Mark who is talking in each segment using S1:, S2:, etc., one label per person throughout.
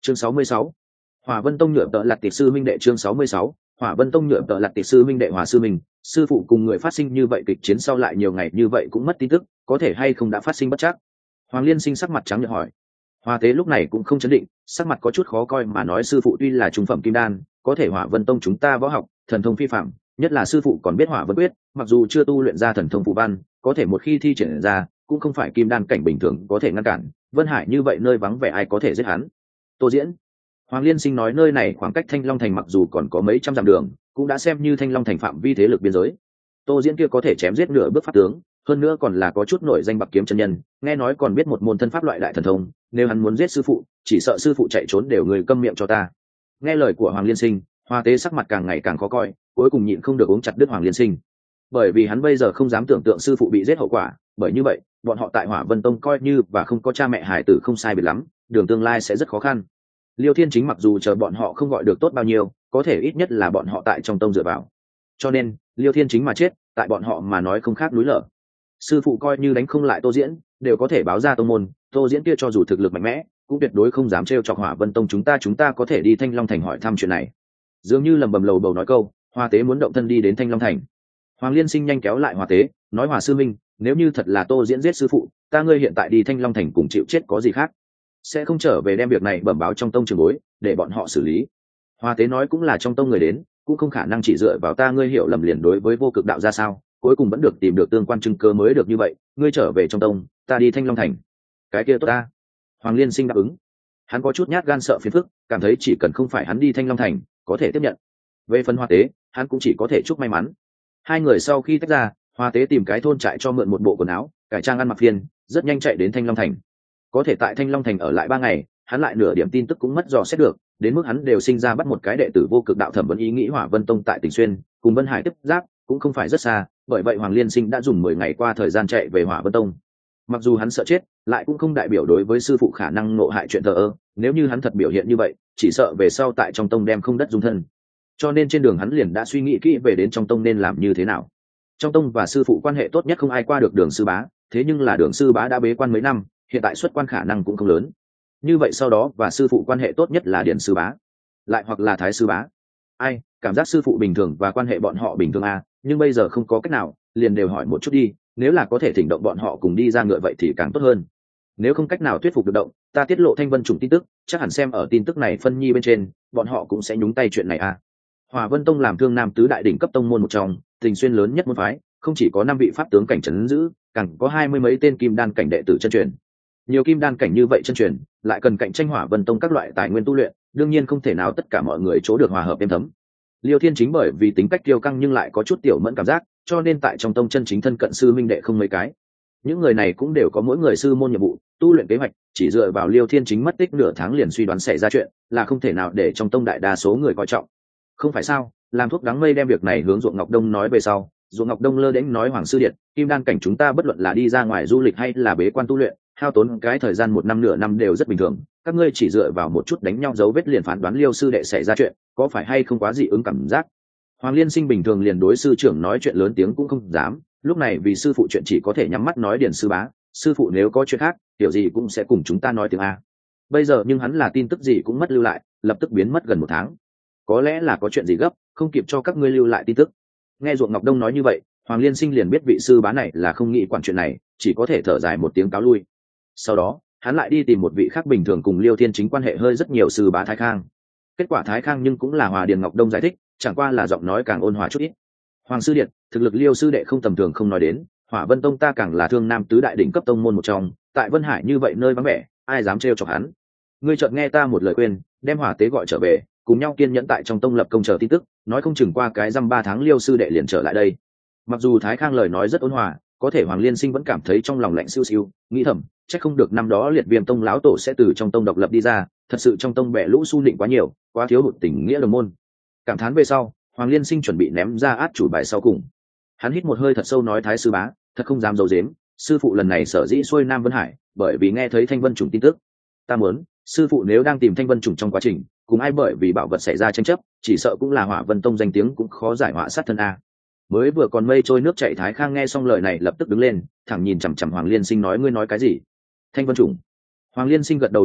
S1: Chương 66. Hỏa Vân Tông nhựa tợ lạt tiệp sư minh đệ. Chương 66. Hỏa Vân Tông nhựa tợ lạt tiệp sư minh đệ. Hỏa sư mình, sư phụ cùng người phát sinh như vậy kịch chiến sau lại nhiều ngày như vậy cũng mất tin tức, có thể hay không đã phát sinh bất trắc. Hoàng Liên Sinh sắc mặt trắng nhợt hỏi. Hoa Tế lúc này cũng không chấn định, sắc mặt có chút khó coi mà nói sư phụ tuy là trung phẩm kim đan, có thể Hỏa Vân Tông chúng ta võ học, thần thông phi phạm, nhất là sư phụ còn biết Hỏa Vân quyết, mặc dù chưa tu luyện ra thần thông phù văn, có thể một khi thi triển ra, cũng không phải kim đan cảnh bình thường có thể ngăn cản. Vân Hải như vậy nơi vắng vẻ ai có thể giết hắn? Tô Diễn. Hoàng Liên Sinh nói nơi này khoảng cách Thanh Long Thành mặc dù còn có mấy trăm dặm đường, cũng đã xem như Thanh Long Thành phạm vi thế lực biên giới. Tô Diễn kia có thể chém giết nửa bước pháp tướng, hơn nữa còn là có chút nổi danh bạc kiếm chân nhân, nghe nói còn biết một môn thân pháp loại đại thần thông, nếu hắn muốn giết sư phụ, chỉ sợ sư phụ chạy trốn đều người câm miệng cho ta. Nghe lời của Hoàng Liên Sinh, Hoa Tế sắc mặt càng ngày càng khó coi, cuối cùng nhịn không được ống chặt đứt Hoàng Liên Sinh. Bởi vì hắn bây giờ không dám tưởng tượng sư phụ bị giết hậu quả, bởi như vậy, bọn họ tại Hỏa Vân Tông coi như và không có cha mẹ hải tử không sai biệt lắm, đường tương lai sẽ rất khó khăn. Liêu Thiên Chính mặc dù chờ bọn họ không gọi được tốt bao nhiêu, có thể ít nhất là bọn họ tại trong tông dựa vào. Cho nên, Liêu Thiên Chính mà chết, tại bọn họ mà nói không khác núi lở. Sư phụ coi như đánh không lại Tô Diễn, đều có thể báo ra tông môn, Tô Diễn kia cho dù thực lực mạnh mẽ, cũng tuyệt đối không dám trêu chọc Hỏa Vân Tông chúng ta có thể đi Thanh Long Thành hỏi thăm chuyện này. Dường như lầm bầm lầu bầu nói câu, Hoa Tế muốn động thân đi đến Thanh Long Thành. Hoàng Liên Sinh nhanh kéo lại Hoa Tế, nói Hòa sư minh, nếu như thật là Tô Diễn giết sư phụ, ta ngươi hiện tại đi Thanh Long Thành cùng chịu chết có gì khác? Sẽ không trở về đem việc này bẩm báo trong tông trường bối, để bọn họ xử lý. Hoa Tế nói cũng là trong tông người đến, cũng không khả năng chỉ dựa vào ta ngươi hiểu lầm liền đối với vô cực đạo ra sao, cuối cùng vẫn được tìm được tương quan chứng cứ mới được như vậy, ngươi trở về trong tông, ta đi Thanh Long Thành. Cái kia tốt ta. Hoàng Liên Sinh đáp ứng. Hắn có chút nhát gan sợ phiền phức, cảm thấy chỉ cần không phải hắn đi Thanh Long Thành, có thể tiếp nhận. Về phần Hoa Tế, hắn cũng chỉ có thể chúc may mắn. Hai người sau khi tách ra, Hoa Tế tìm cái thôn trại cho mượn một bộ quần áo, cải trang ăn mặc phiên, rất nhanh chạy đến Thanh Long Thành. Có thể tại Thanh Long Thành ở lại 3 ngày, hắn lại nửa điểm tin tức cũng mất dò xét được, đến mức hắn đều sinh ra bắt một cái đệ tử vô cực đạo thẩm vấn ý nghĩ Hỏa Vân Tông tại Tỉnh Xuyên, cùng Vân Hải tiếp giáp, cũng không phải rất xa, bởi vậy Hoàng Liên Sinh đã dùng 10 ngày qua thời gian chạy về Hỏa Vân Tông. Mặc dù hắn sợ chết, lại cũng không đại biểu đối với sư phụ khả năng ngộ hại chuyện thờ ơ, nếu như hắn thật biểu hiện như vậy, chỉ sợ về sau tại trong tông đem không đất dung thân. Cho nên trên đường hắn liền đã suy nghĩ kỹ về đến trong tông nên làm như thế nào. Trong tông và sư phụ quan hệ tốt nhất không ai qua được Đường sư bá, thế nhưng là Đường sư bá đã bế quan mấy năm, hiện tại xuất quan khả năng cũng không lớn. Như vậy sau đó và sư phụ quan hệ tốt nhất là Điền sư bá, lại hoặc là Thái sư bá. Ai, cảm giác sư phụ bình thường và quan hệ bọn họ bình thường à, nhưng bây giờ không có cách nào, liền đều hỏi một chút đi, nếu là có thể thỉnh động bọn họ cùng đi ra ngựa vậy thì càng tốt hơn. Nếu không cách nào thuyết phục được động, ta tiết lộ Thanh Vân Chủng tin tức, chắc hẳn xem ở tin tức này phân nhi bên trên, bọn họ cũng sẽ nhúng tay chuyện này à. Hỏa Vân Tông làm Thương Nam tứ đại đỉnh cấp tông môn một trong, Tình Xuyên lớn nhất môn phái, không chỉ có 5 vị pháp tướng cảnh trấn giữ, càng có 20 mấy tên kim đan cảnh đệ tử chân truyền. Nhiều kim đan cảnh như vậy chân truyền, lại cần cạnh tranh Hỏa Vân Tông các loại tài nguyên tu luyện, đương nhiên không thể nào tất cả mọi người chỗ được hòa hợp êm thấm. Liêu Thiên Chính bởi vì tính cách kiêu căng nhưng lại có chút tiểu mẫn cảm giác, cho nên tại trong tông chân chính thân cận sư minh đệ không mấy cái. Những người này cũng đều có mỗi người sư môn nhiệm vụ, tu luyện kế hoạch, chỉ dựa vào Liêu Thiên Chính mất tích nửa tháng liền suy đoán xảy ra chuyện, là không thể nào để trong tông đại đa số người coi trọng. Không phải sao? Làm thuốc đắng mây đem việc này hướng Ruộng Ngọc Đông nói về sau, Ruộng Ngọc Đông lơ đễnh nói Hoàng sư điện, kim đan cảnh chúng ta bất luận là đi ra ngoài du lịch hay là bế quan tu luyện, hao tốn cái thời gian 1 năm nửa năm đều rất bình thường, các ngươi chỉ dựa vào một chút đánh nhau dấu vết liền phán đoán Liêu sư đệ xảy ra chuyện, có phải hay không quá dị ứng cảm giác? Hoàng Liên Sinh bình thường liền đối sư trưởng nói chuyện lớn tiếng cũng không dám, lúc này vì sư phụ chuyện chỉ có thể nhắm mắt nói Điền sư bá, sư phụ nếu có chuyện khác, tiểu gì cũng sẽ cùng chúng ta nói tiếng A. Bây giờ nhưng hắn là tin tức gì cũng mất lưu lại, lập tức biến mất gần 1 tháng. Có lẽ là có chuyện gì gấp, không kịp cho các ngươi lưu lại tin tức. Nghe Ruộng Ngọc Đông nói như vậy, Hoàng Liên Sinh liền biết vị sư bá này là không nghĩ quản chuyện này, chỉ có thể thở dài một tiếng cáo lui. Sau đó, hắn lại đi tìm một vị khác bình thường cùng Liêu Thiên Chính quan hệ hơi rất nhiều sư bá Thái Khang. Kết quả Thái Khang nhưng cũng là Hòa Điền Ngọc Đông giải thích, chẳng qua là giọng nói càng ôn hòa chút ít. Hoàng sư điện, thực lực Liêu sư đệ không tầm thường không nói đến, Hỏa Vân Tông ta càng là Thương Nam tứ đại đỉnh cấp tông môn một trong, tại Vân Hải như vậy nơi vắng vẻ, ai dám trêu chọc hắn. Ngươi chợt nghe ta một lời khuyên, đem Hỏa Tế gọi trở về, cùng nhau kiên nhẫn tại trong tông lập công chờ tin tức, nói không chừng qua cái dăm 3 tháng Liêu sư đệ liền trở lại đây. Mặc dù Thái Khang lời nói rất ôn hòa, có thể Hoàng Liên Sinh vẫn cảm thấy trong lòng lạnh siêu siêu, nghĩ thầm, chắc không được năm đó Liệt Viêm Tông lão tổ sẽ từ trong tông độc lập đi ra, thật sự trong tông bè lũ su nịnh quá nhiều, quá thiếu hụt tình nghĩa đồng môn. Cảm thán về sau, Hoàng Liên Sinh chuẩn bị ném ra át chủ bài sau cùng. Hắn hít một hơi thật sâu nói Thái sư bá, thật không dám giấu giếm, sư phụ lần này sở dĩ xuôi Nam Vân Hải, bởi vì nghe thấy Thanh Vân Chủng tin tức. Ta muốn, sư phụ nếu đang tìm Thanh Vân Chủng trong quá trình, cùng ai bởi vì bảo vật xảy ra tranh chấp, chỉ sợ cũng là Hỏa Vân Tông danh tiếng cũng khó giải họa sát thân a. Mới vừa còn mây trôi nước chảy Thái Khang nghe xong lời này lập tức đứng lên, thẳng nhìn chằm chằm Hoàng Liên Sinh nói ngươi nói cái gì? Thanh Vân Chủng. Hoàng Liên Sinh gật đầu đúng vậy,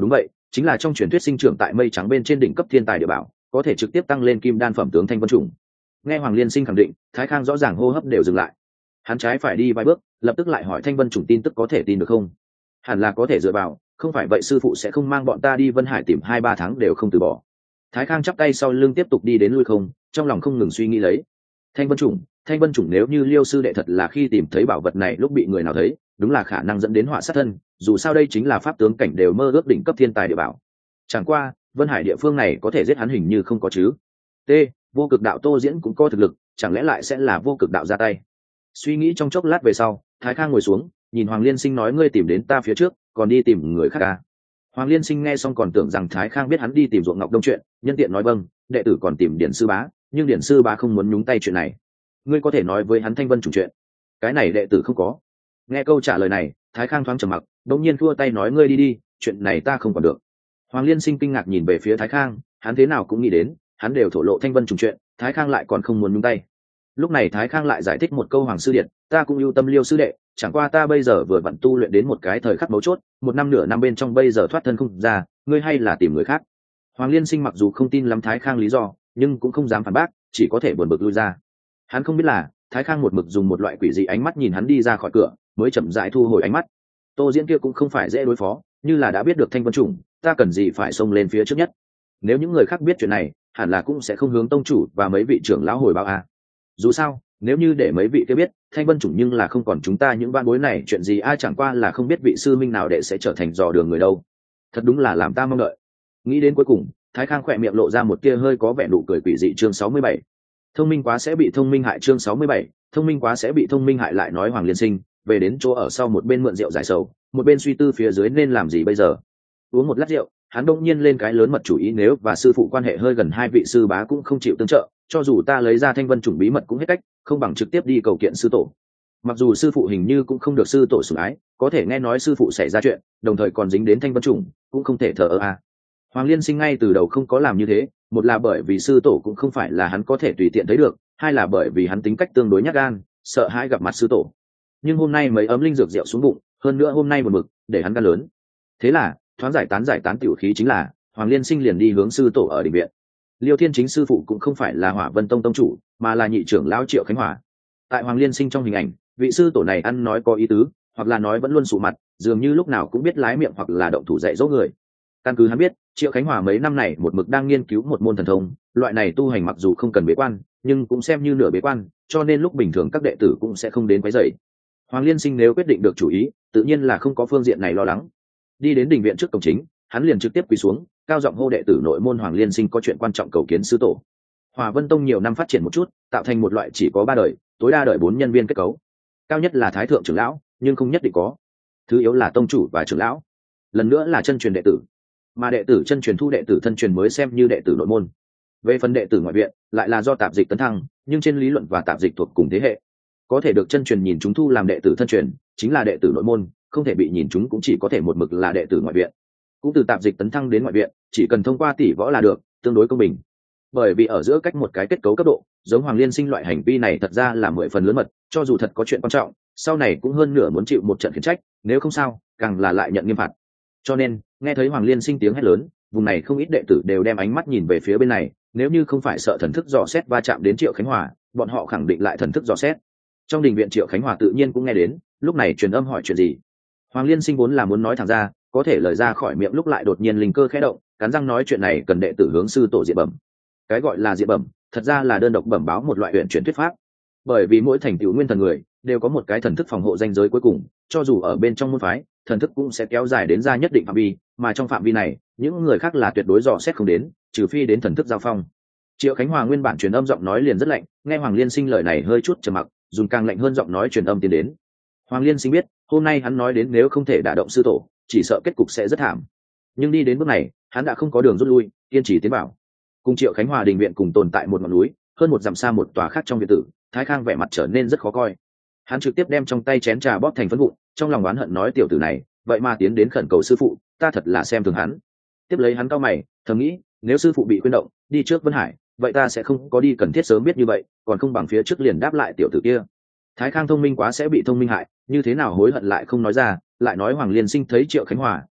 S1: chính là trong truyền thuyết sinh trưởng tại mây trắng bên trên đỉnh cấp thiên tài địa bảo, có thể trực tiếp tăng lên kim đan phẩm tướng Thanh Vân Trùng. Nghe Hoàng Liên Sinh khẳng định, Thái Khang rõ ràng hô hấp đều dừng lại. Hắn trái phải đi vài bước, lập tức lại hỏi Thanh Vân Trùng tin tức có thể tin được không? Hẳn là có thể dựa vào, không phải vậy sư phụ sẽ không mang bọn ta đi Vân Hải tìm 2-3 tháng đều không từ bỏ. Thái Khang chắp tay sau lưng tiếp tục đi đến lui không, trong lòng không ngừng suy nghĩ lấy. Thanh Vân Trùng nếu như Liêu sư đệ thật là khi tìm thấy bảo vật này lúc bị người nào thấy, đúng là khả năng dẫn đến họa sát thân, dù sao đây chính là pháp tướng cảnh đều mơ ước đỉnh cấp thiên tài địa bảo. Chẳng qua, Vân Hải địa phương này có thể giết hắn hình như không có chứ. T, vô cực đạo Tô Diễn cũng có thực lực, chẳng lẽ lại sẽ là vô cực đạo ra tay? Suy nghĩ trong chốc lát về sau, Thái Khang ngồi xuống, nhìn Hoàng Liên Sinh nói ngươi tìm đến ta phía trước, còn đi tìm người khác à? Hoàng Liên Sinh nghe xong còn tưởng rằng Thái Khang biết hắn đi tìm ruộng ngọc đông chuyện, nhân tiện nói vâng, đệ tử còn tìm Điển sư bá, nhưng Điển sư bá không muốn nhúng tay chuyện này. Ngươi có thể nói với hắn Thanh Vân Trùng chuyện. Cái này đệ tử không có. Nghe câu trả lời này, Thái Khang thoáng trầm mặc, đột nhiên thua tay nói ngươi đi đi, chuyện này ta không còn được. Hoàng Liên Sinh kinh ngạc nhìn về phía Thái Khang, hắn thế nào cũng nghĩ đến, hắn đều thổ lộ Thanh Vân Trùng chuyện, Thái Khang lại còn không muốn nhúng tay. Lúc này Thái Khang lại giải thích một câu Hoàng sư điện, ta cũng ưu tâm Liêu sư đệ, chẳng qua ta bây giờ vừa vặn tu luyện đến một cái thời khắc mấu chốt, 1 năm nửa năm bên trong bây giờ thoát thân không ra, ngươi hay là tìm người khác. Hoàng Liên Sinh mặc dù không tin lắm Thái Khang lý do, nhưng cũng không dám phản bác, chỉ có thể buồn bực lui ra. Hắn không biết là Thái Khang một mực dùng một loại quỷ dị ánh mắt nhìn hắn đi ra khỏi cửa, mới chậm rãi thu hồi ánh mắt. Tô Diễn kia cũng không phải dễ đối phó, như là đã biết được Thanh Vân Trùng, ta cần gì phải xông lên phía trước nhất. Nếu những người khác biết chuyện này, hẳn là cũng sẽ không hướng tông chủ và mấy vị trưởng lão hồi báo à. Dù sao, nếu như để mấy vị kia biết Thanh Vân Chủng nhưng là không còn chúng ta những van bối này chuyện gì ai chẳng qua là không biết vị sư minh nào đệ sẽ trở thành dò đường người đâu. Thật đúng là làm ta mong đợi. Nghĩ đến cuối cùng, Thái Khang khỏe miệng lộ ra một tia hơi có vẻ nụ cười quỷ dị. Chương 67. Thông minh quá sẽ bị thông minh hại. Chương 67. Thông minh quá sẽ bị thông minh hại. Lại nói Hoàng Liên Sinh về đến chỗ ở sau một bên mượn rượu giải sầu, một bên suy tư phía dưới nên làm gì bây giờ. Uống một lát rượu, hắn đông nhiên lên cái lớn mật chủ ý, nếu và sư phụ quan hệ hơi gần, hai vị sư bá cũng không chịu tương trợ, cho dù ta lấy ra Thanh Vân Chủng bí mật cũng hết cách, không bằng trực tiếp đi cầu kiện sư tổ. Mặc dù sư phụ hình như cũng không được sư tổ sủng ái, có thể nghe nói sư phụ xảy ra chuyện, đồng thời còn dính đến Thanh Vân Chủng, cũng không thể thờ ơ à. Hoàng Liên Sinh ngay từ đầu không có làm như thế, một là bởi vì sư tổ cũng không phải là hắn có thể tùy tiện thấy được, hai là bởi vì hắn tính cách tương đối nhát gan, sợ hãi gặp mặt sư tổ. Nhưng hôm nay mấy ấm linh dược rượu xuống bụng, hơn nữa hôm nay một mực để hắn gan lớn. Thế là thoáng giải tán tiểu khí, chính là Hoàng Liên Sinh liền đi hướng sư tổ ở đình viện. Liêu Thiên Chính sư phụ cũng không phải là Hỏa Vân Tông tông chủ, mà là nhị trưởng lão Triệu Khánh Hòa. Tại Hoàng Liên Sinh trong hình ảnh, vị sư tổ này ăn nói có ý tứ, hoặc là nói vẫn luôn sụ mặt, dường như lúc nào cũng biết lái miệng hoặc là động thủ dạy dỗ người. Căn cứ hắn biết, Triệu Khánh Hòa mấy năm này một mực đang nghiên cứu một môn thần thông, loại này tu hành mặc dù không cần bế quan, nhưng cũng xem như nửa bế quan, cho nên lúc bình thường các đệ tử cũng sẽ không đến quấy rầy. Hoàng Liên Sinh nếu quyết định được chủ ý, tự nhiên là không có phương diện này lo lắng. Đi đến đình viện trước cổng chính, hắn liền trực tiếp quỳ xuống, cao giọng hô đệ tử nội môn Hoàng Liên Sinh có chuyện quan trọng cầu kiến sư tổ. Hỏa Vân Tông nhiều năm phát triển một chút, tạo thành một loại chỉ có 3 đời, tối đa đời 4 nhân viên kết cấu. Cao nhất là thái thượng trưởng lão, nhưng không nhất định có. Thứ yếu là tông chủ và trưởng lão. Lần nữa là chân truyền đệ tử. Mà đệ tử chân truyền thu đệ tử thân truyền mới xem như đệ tử nội môn. Về phần đệ tử ngoại viện, lại là do tạp dịch tấn thăng, nhưng trên lý luận và tạp dịch thuộc cùng thế hệ. Có thể được chân truyền nhìn chúng thu làm đệ tử thân truyền, chính là đệ tử nội môn, không thể bị nhìn chúng cũng chỉ có thể một mực là đệ tử ngoại viện. Cũng từ tạp dịch tấn thăng đến ngoại viện, chỉ cần thông qua tỷ võ là được, tương đối công bình. Bởi vì ở giữa cách một cái kết cấu cấp độ, giống Hoàng Liên Sinh loại hành vi này thật ra là 10 phần lớn mật, cho dù thật có chuyện quan trọng, sau này cũng hơn nửa muốn chịu một trận khiển trách, nếu không sao, càng là lại nhận nghiêm phạt. Cho nên, nghe thấy Hoàng Liên Sinh tiếng hét lớn, vùng này không ít đệ tử đều đem ánh mắt nhìn về phía bên này, nếu như không phải sợ thần thức dò xét va chạm đến Triệu Khánh Hòa, bọn họ khẳng định lại thần thức dò xét. Trong đình viện Triệu Khánh Hòa tự nhiên cũng nghe đến, lúc này truyền âm hỏi chuyện gì. Hoàng Liên Sinh vốn là muốn nói thẳng ra, có thể lời ra khỏi miệng lúc lại đột nhiên linh cơ khẽ động, cắn răng nói chuyện này cần đệ tử hướng sư tổ diện bẩm. Cái gọi là diện bẩm, thật ra là đơn độc bẩm báo một loại huyền chuyển thuyết pháp. Bởi vì mỗi thành tựu nguyên thần người đều có một cái thần thức phòng hộ ranh giới cuối cùng, cho dù ở bên trong môn phái, thần thức cũng sẽ kéo dài đến ra nhất định phạm vi, mà trong phạm vi này, những người khác là tuyệt đối dò xét không đến, trừ phi đến thần thức giao phong. Triệu Khánh Hòa nguyên bản truyền âm giọng nói liền rất lạnh, nghe Hoàng Liên Sinh lời này hơi chút trầm mặc, dùng càng lạnh hơn giọng nói truyền âm tiến đến. Hoàng Liên Sinh biết, hôm nay hắn nói đến nếu không thể đả động sư tổ, chỉ sợ kết cục sẽ rất thảm. Nhưng đi đến bước này, hắn đã không có đường rút lui, kiên trì tiến bảo. Cùng Triệu Khánh Hòa đình viện cùng tồn tại một ngọn núi, hơn một dặm xa một tòa khác trong viện tử, Thái Khang vẻ mặt trở nên rất khó coi. Hắn trực tiếp đem trong tay chén trà bóp thành phấn vụn, trong lòng oán hận nói tiểu tử này, vậy mà tiến đến khẩn cầu sư phụ, ta thật là xem thường hắn. Tiếp lấy hắn cau mày, thầm nghĩ, nếu sư phụ bị khuyên động, đi trước Vân Hải, vậy ta sẽ không có đi cần thiết sớm biết như vậy, còn không bằng phía trước liền đáp lại tiểu tử kia. Thái Khang thông minh quá sẽ bị thông minh hại, như thế nào hối hận lại không nói ra, lại nói Hoàng Liên Sinh thấy Triệu Khánh Hòa,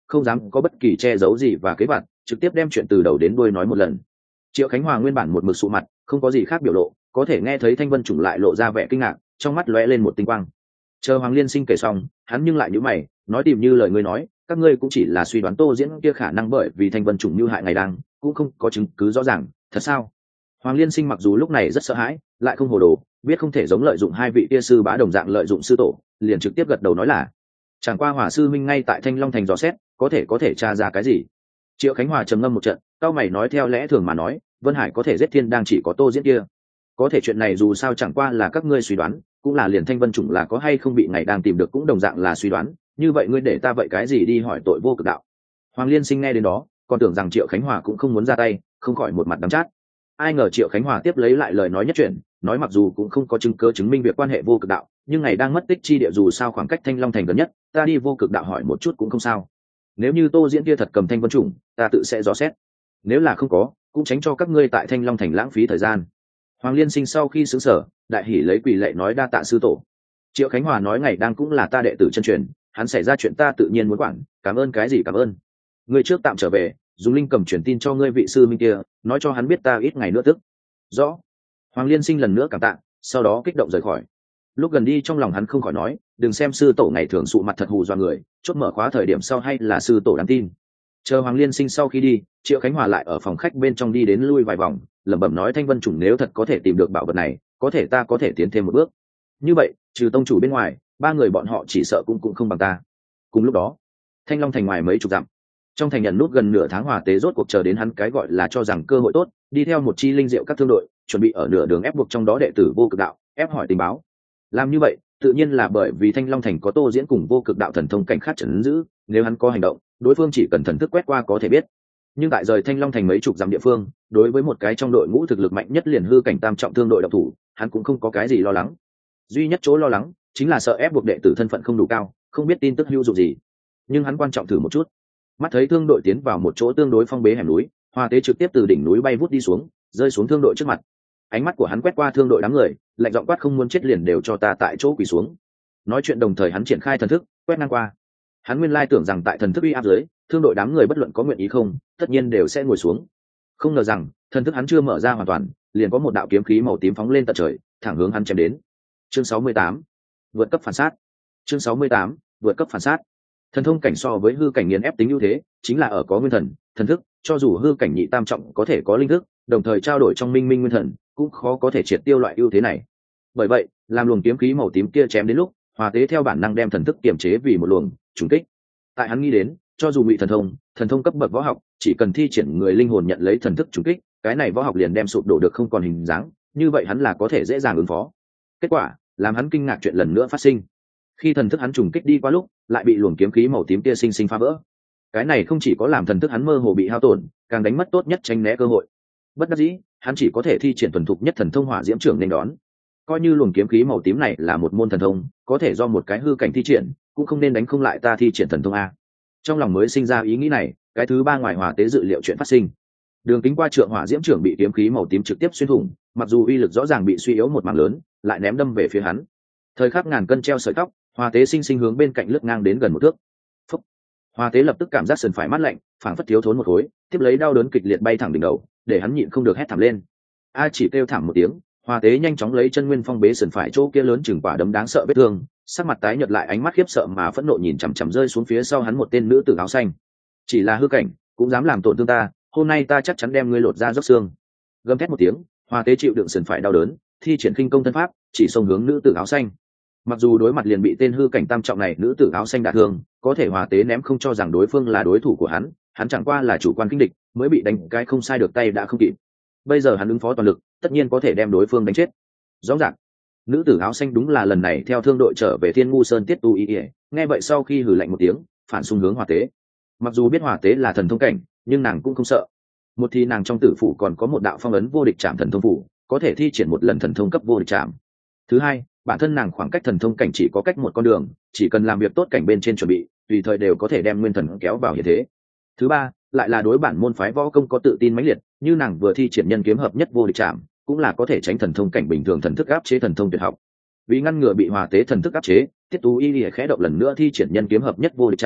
S1: không dám có bất kỳ che giấu gì và kế vặt, trực tiếp đem chuyện từ đầu đến đuôi nói một lần. Triệu Khánh Hòa nguyên bản một mực sụ mặt, không có gì khác biểu lộ, có thể nghe thấy Thanh Vân Chủng lại lộ ra vẻ kinh ngạc, trong mắt lóe lên một tinh quang. Chờ Hoàng Liên Sinh kể xong, hắn nhưng lại nhíu mày, nói tìm như lời ngươi nói, các ngươi cũng chỉ là suy đoán Tô Diễn kia khả năng bởi vì Thanh Vân Chủng như hại ngày đang, cũng không có chứng cứ rõ ràng, thật sao? Hoàng Liên Sinh mặc dù lúc này rất sợ hãi, lại không hồ đồ, biết không thể giống lợi dụng hai vị kia sư bá đồng dạng lợi dụng sư tổ, liền trực tiếp gật đầu nói là chẳng qua Hỏa sư minh ngay tại Thanh Long thành dò xét, có thể tra ra cái gì. Triệu Khánh Hòa trầm ngâm một trận, cao mày nói theo lẽ thường mà nói, Vân Hải có thể giết Thiên đang chỉ có Tô Diễn kia, có thể chuyện này dù sao chẳng qua là các ngươi suy đoán, cũng là liền Thanh Vân Chủng là có hay không bị ngày đang tìm được cũng đồng dạng là suy đoán, như vậy ngươi để ta vậy cái gì đi hỏi tội vô cực đạo. Hoàng Liên Sinh nghe đến đó, còn tưởng rằng Triệu Khánh Hòa cũng không muốn ra tay, không khỏi một mặt đắng chát. Ai ngờ Triệu Khánh Hòa tiếp lấy lại lời nói nhất chuyện, nói mặc dù cũng không có chứng cứ chứng minh việc quan hệ vô cực đạo, nhưng ngày đang mất tích chi địa dù sao khoảng cách Thanh Long thành gần nhất, ta đi vô cực đạo hỏi một chút cũng không sao. Nếu như Tô Diễn kia thật cầm Thanh Vân Chủng, ta tự sẽ dò xét. Nếu là không có, cũng tránh cho các ngươi tại Thanh Long thành lãng phí thời gian. Hoàng Liên Sinh sau khi xứng sở, đại hỉ lấy quỳ lệ nói đa tạ sư tổ. Triệu Khánh Hòa nói ngày đang cũng là ta đệ tử chân truyền, hắn xảy ra chuyện ta tự nhiên muốn quản, cảm ơn cái gì cảm ơn. Ngươi trước tạm trở về, dùng linh cầm truyền tin cho ngươi vị sư minh kia, nói cho hắn biết ta ít ngày nữa tức. Rõ. Hoàng Liên Sinh lần nữa cảm tạ, sau đó kích động rời khỏi. Lúc gần đi trong lòng hắn không khỏi nói, đừng xem sư tổ ngày thường sụ mặt thật hù dọa người, chốt mở khóa thời điểm sau hay là sư tổ đáng tin. Chờ Hoàng Liên Sinh sau khi đi, Triệu Khánh Hòa lại ở phòng khách bên trong đi đến lui vài vòng, lẩm bẩm nói Thanh Vân Chủng nếu thật có thể tìm được bảo vật này, có thể ta có thể tiến thêm một bước. Như vậy, trừ tông chủ bên ngoài, ba người bọn họ chỉ sợ cũng không bằng ta. Cùng lúc đó, Thanh Long thành ngoài mấy chục dặm, trong thành nhận nút gần nửa tháng hòa tế rốt cuộc chờ đến hắn cái gọi là cho rằng cơ hội tốt, đi theo một chi linh diệu các thương đội, chuẩn bị ở nửa đường ép buộc trong đó đệ tử vô cực đạo, ép hỏi tình báo. Làm như vậy, tự nhiên là bởi vì Thanh Long thành có Tô Diễn cùng vô cực đạo thần thông cảnh khác trấn giữ, nếu hắn có hành động, đối phương chỉ cần thần thức quét qua có thể biết. Nhưng tại rời Thanh Long thành mấy chục dặm địa phương, đối với một cái trong đội ngũ thực lực mạnh nhất liền hư cảnh tam trọng thương đội độc thủ, hắn cũng không có cái gì lo lắng. Duy nhất chỗ lo lắng chính là sợ ép buộc đệ tử thân phận không đủ cao, không biết tin tức hữu dụng gì. Nhưng hắn quan trọng thử một chút. Mắt thấy thương đội tiến vào một chỗ tương đối phong bế hẻm núi, Hoa Tế trực tiếp từ đỉnh núi bay vút đi xuống, rơi xuống thương đội trước mặt. Ánh mắt của hắn quét qua thương đội đám người, lạnh giọng quát không muốn chết liền đều cho ta tại chỗ quỳ xuống. Nói chuyện đồng thời hắn triển khai thần thức, quét ngang qua. Hắn nguyên lai tưởng rằng tại thần thức uy áp dưới, thương đội đám người bất luận có nguyện ý không, tất nhiên đều sẽ ngồi xuống. Không ngờ rằng, thần thức hắn chưa mở ra hoàn toàn, liền có một đạo kiếm khí màu tím phóng lên tận trời, thẳng hướng hắn chém đến. Chương 68, vượt cấp phản sát. Chương 68, vượt cấp phản sát. Thần thông cảnh so với hư cảnh nghiền ép tính ưu thế, chính là ở có nguyên thần, thần thức, cho dù hư cảnh nhị tam trọng có thể có linh thức, đồng thời trao đổi trong minh minh nguyên thần, cũng khó có thể triệt tiêu loại ưu thế này. Bởi vậy, làm luồng kiếm khí màu tím kia chém đến lúc, Hòa Tế theo bản năng đem thần thức kiềm chế vì một luồng trùng kích. Tại hắn nghĩ đến, cho dù ngụy thần thông cấp bậc võ học, chỉ cần thi triển người linh hồn nhận lấy thần thức trùng kích, cái này võ học liền đem sụp đổ được không còn hình dáng, như vậy hắn là có thể dễ dàng ứng phó. Kết quả, làm hắn kinh ngạc chuyện lần nữa phát sinh. Khi thần thức hắn trùng kích đi qua lúc, lại bị luồng kiếm khí màu tím kia sinh phá vỡ. Cái này không chỉ có làm thần thức hắn mơ hồ bị hao tổn, càng đánh mất tốt nhất tránh né cơ hội. Bất đắc dĩ, hắn chỉ có thể thi triển thuần thục nhất thần thông hỏa diễm trưởng nên đón. Coi như luồng kiếm khí màu tím này là một môn thần thông, có thể do một cái hư cảnh thi triển, cũng không nên đánh không lại ta thi triển thần thông a. Trong lòng mới sinh ra ý nghĩ này, cái thứ ba ngoài Hòa Tế dự liệu chuyện phát sinh. Đường kính qua trượng hỏa diễm trưởng bị kiếm khí màu tím trực tiếp xuyên thủng, mặc dù uy lực rõ ràng bị suy yếu một mảng lớn, lại ném đâm về phía hắn. Thời khắc ngàn cân treo sợi tóc, Hòa Tế sinh hướng bên cạnh lướt ngang đến gần một thước. Phúc. Hòa Tế lập tức cảm giác sườn phải mát lạnh, phảng phất thiếu thốn một khối, tiếp lấy đau đớn kịch liệt bay thẳng đỉnh đầu, để hắn nhịn không được hét thảm lên. A chỉ kêu thảm một tiếng, Hòa Tế nhanh chóng lấy chân nguyên phong bế sườn phải chỗ kia lớn chừng quả đấm đáng sợ vết thương, sắc mặt tái nhợt lại ánh mắt khiếp sợ mà phẫn nộ nhìn chằm chằm rơi xuống phía sau hắn một tên nữ tử áo xanh. Chỉ là hư cảnh, cũng dám làm tổn thương ta, hôm nay ta chắc chắn đem ngươi lột da dốc xương. Gầm thét một tiếng, Hòa Tế chịu đựng sườn phải đau đớn, thi triển khinh công thân pháp, chỉ xông hướng nữ tử áo xanh. Mặc dù đối mặt liền bị tên hư cảnh tam trọng này nữ tử áo xanh đả thương, có thể Hòa Tế ném không cho rằng đối phương là đối thủ của hắn chẳng qua là chủ quan kinh địch, mới bị đánh cái không sai được tay đã không kịp. Bây giờ hắn ứng phó toàn lực, tất nhiên có thể đem đối phương đánh chết. Rõ ràng, nữ tử áo xanh đúng là lần này theo thương đội trở về Thiên Ngu Sơn Tiết Tu Y, nghe vậy sau khi hừ lạnh một tiếng, phản xung hướng Hòa Tế. Mặc dù biết Hòa Tế là thần thông cảnh, nhưng nàng cũng không sợ. Một thì nàng trong tử phủ còn có một đạo phong ấn vô địch trảm thần thông phủ, có thể thi triển một lần thần thông cấp vô địch trảm. Thứ hai, bản thân nàng khoảng cách thần thông cảnh chỉ có cách một con đường, chỉ cần làm việc tốt cảnh bên trên chuẩn bị, tùy thời đều có thể đem nguyên thần kéo vào hiện thế. Thứ ba, lại là đối bản môn phái võ công có tự tin mãnh liệt, như nàng vừa thi triển nhân kiếm hợp nhất vô địch trảm, cũng là có thể tránh thần thông cảnh bình thường thần thức áp chế thần thông tuyệt học. Vì ngăn ngừa bị Hòa Tế thần thức áp chế, Tiết Tú Y lìa khẽ động lần nữa thi triển nhân kiếm hợp nhất vô địch trảm,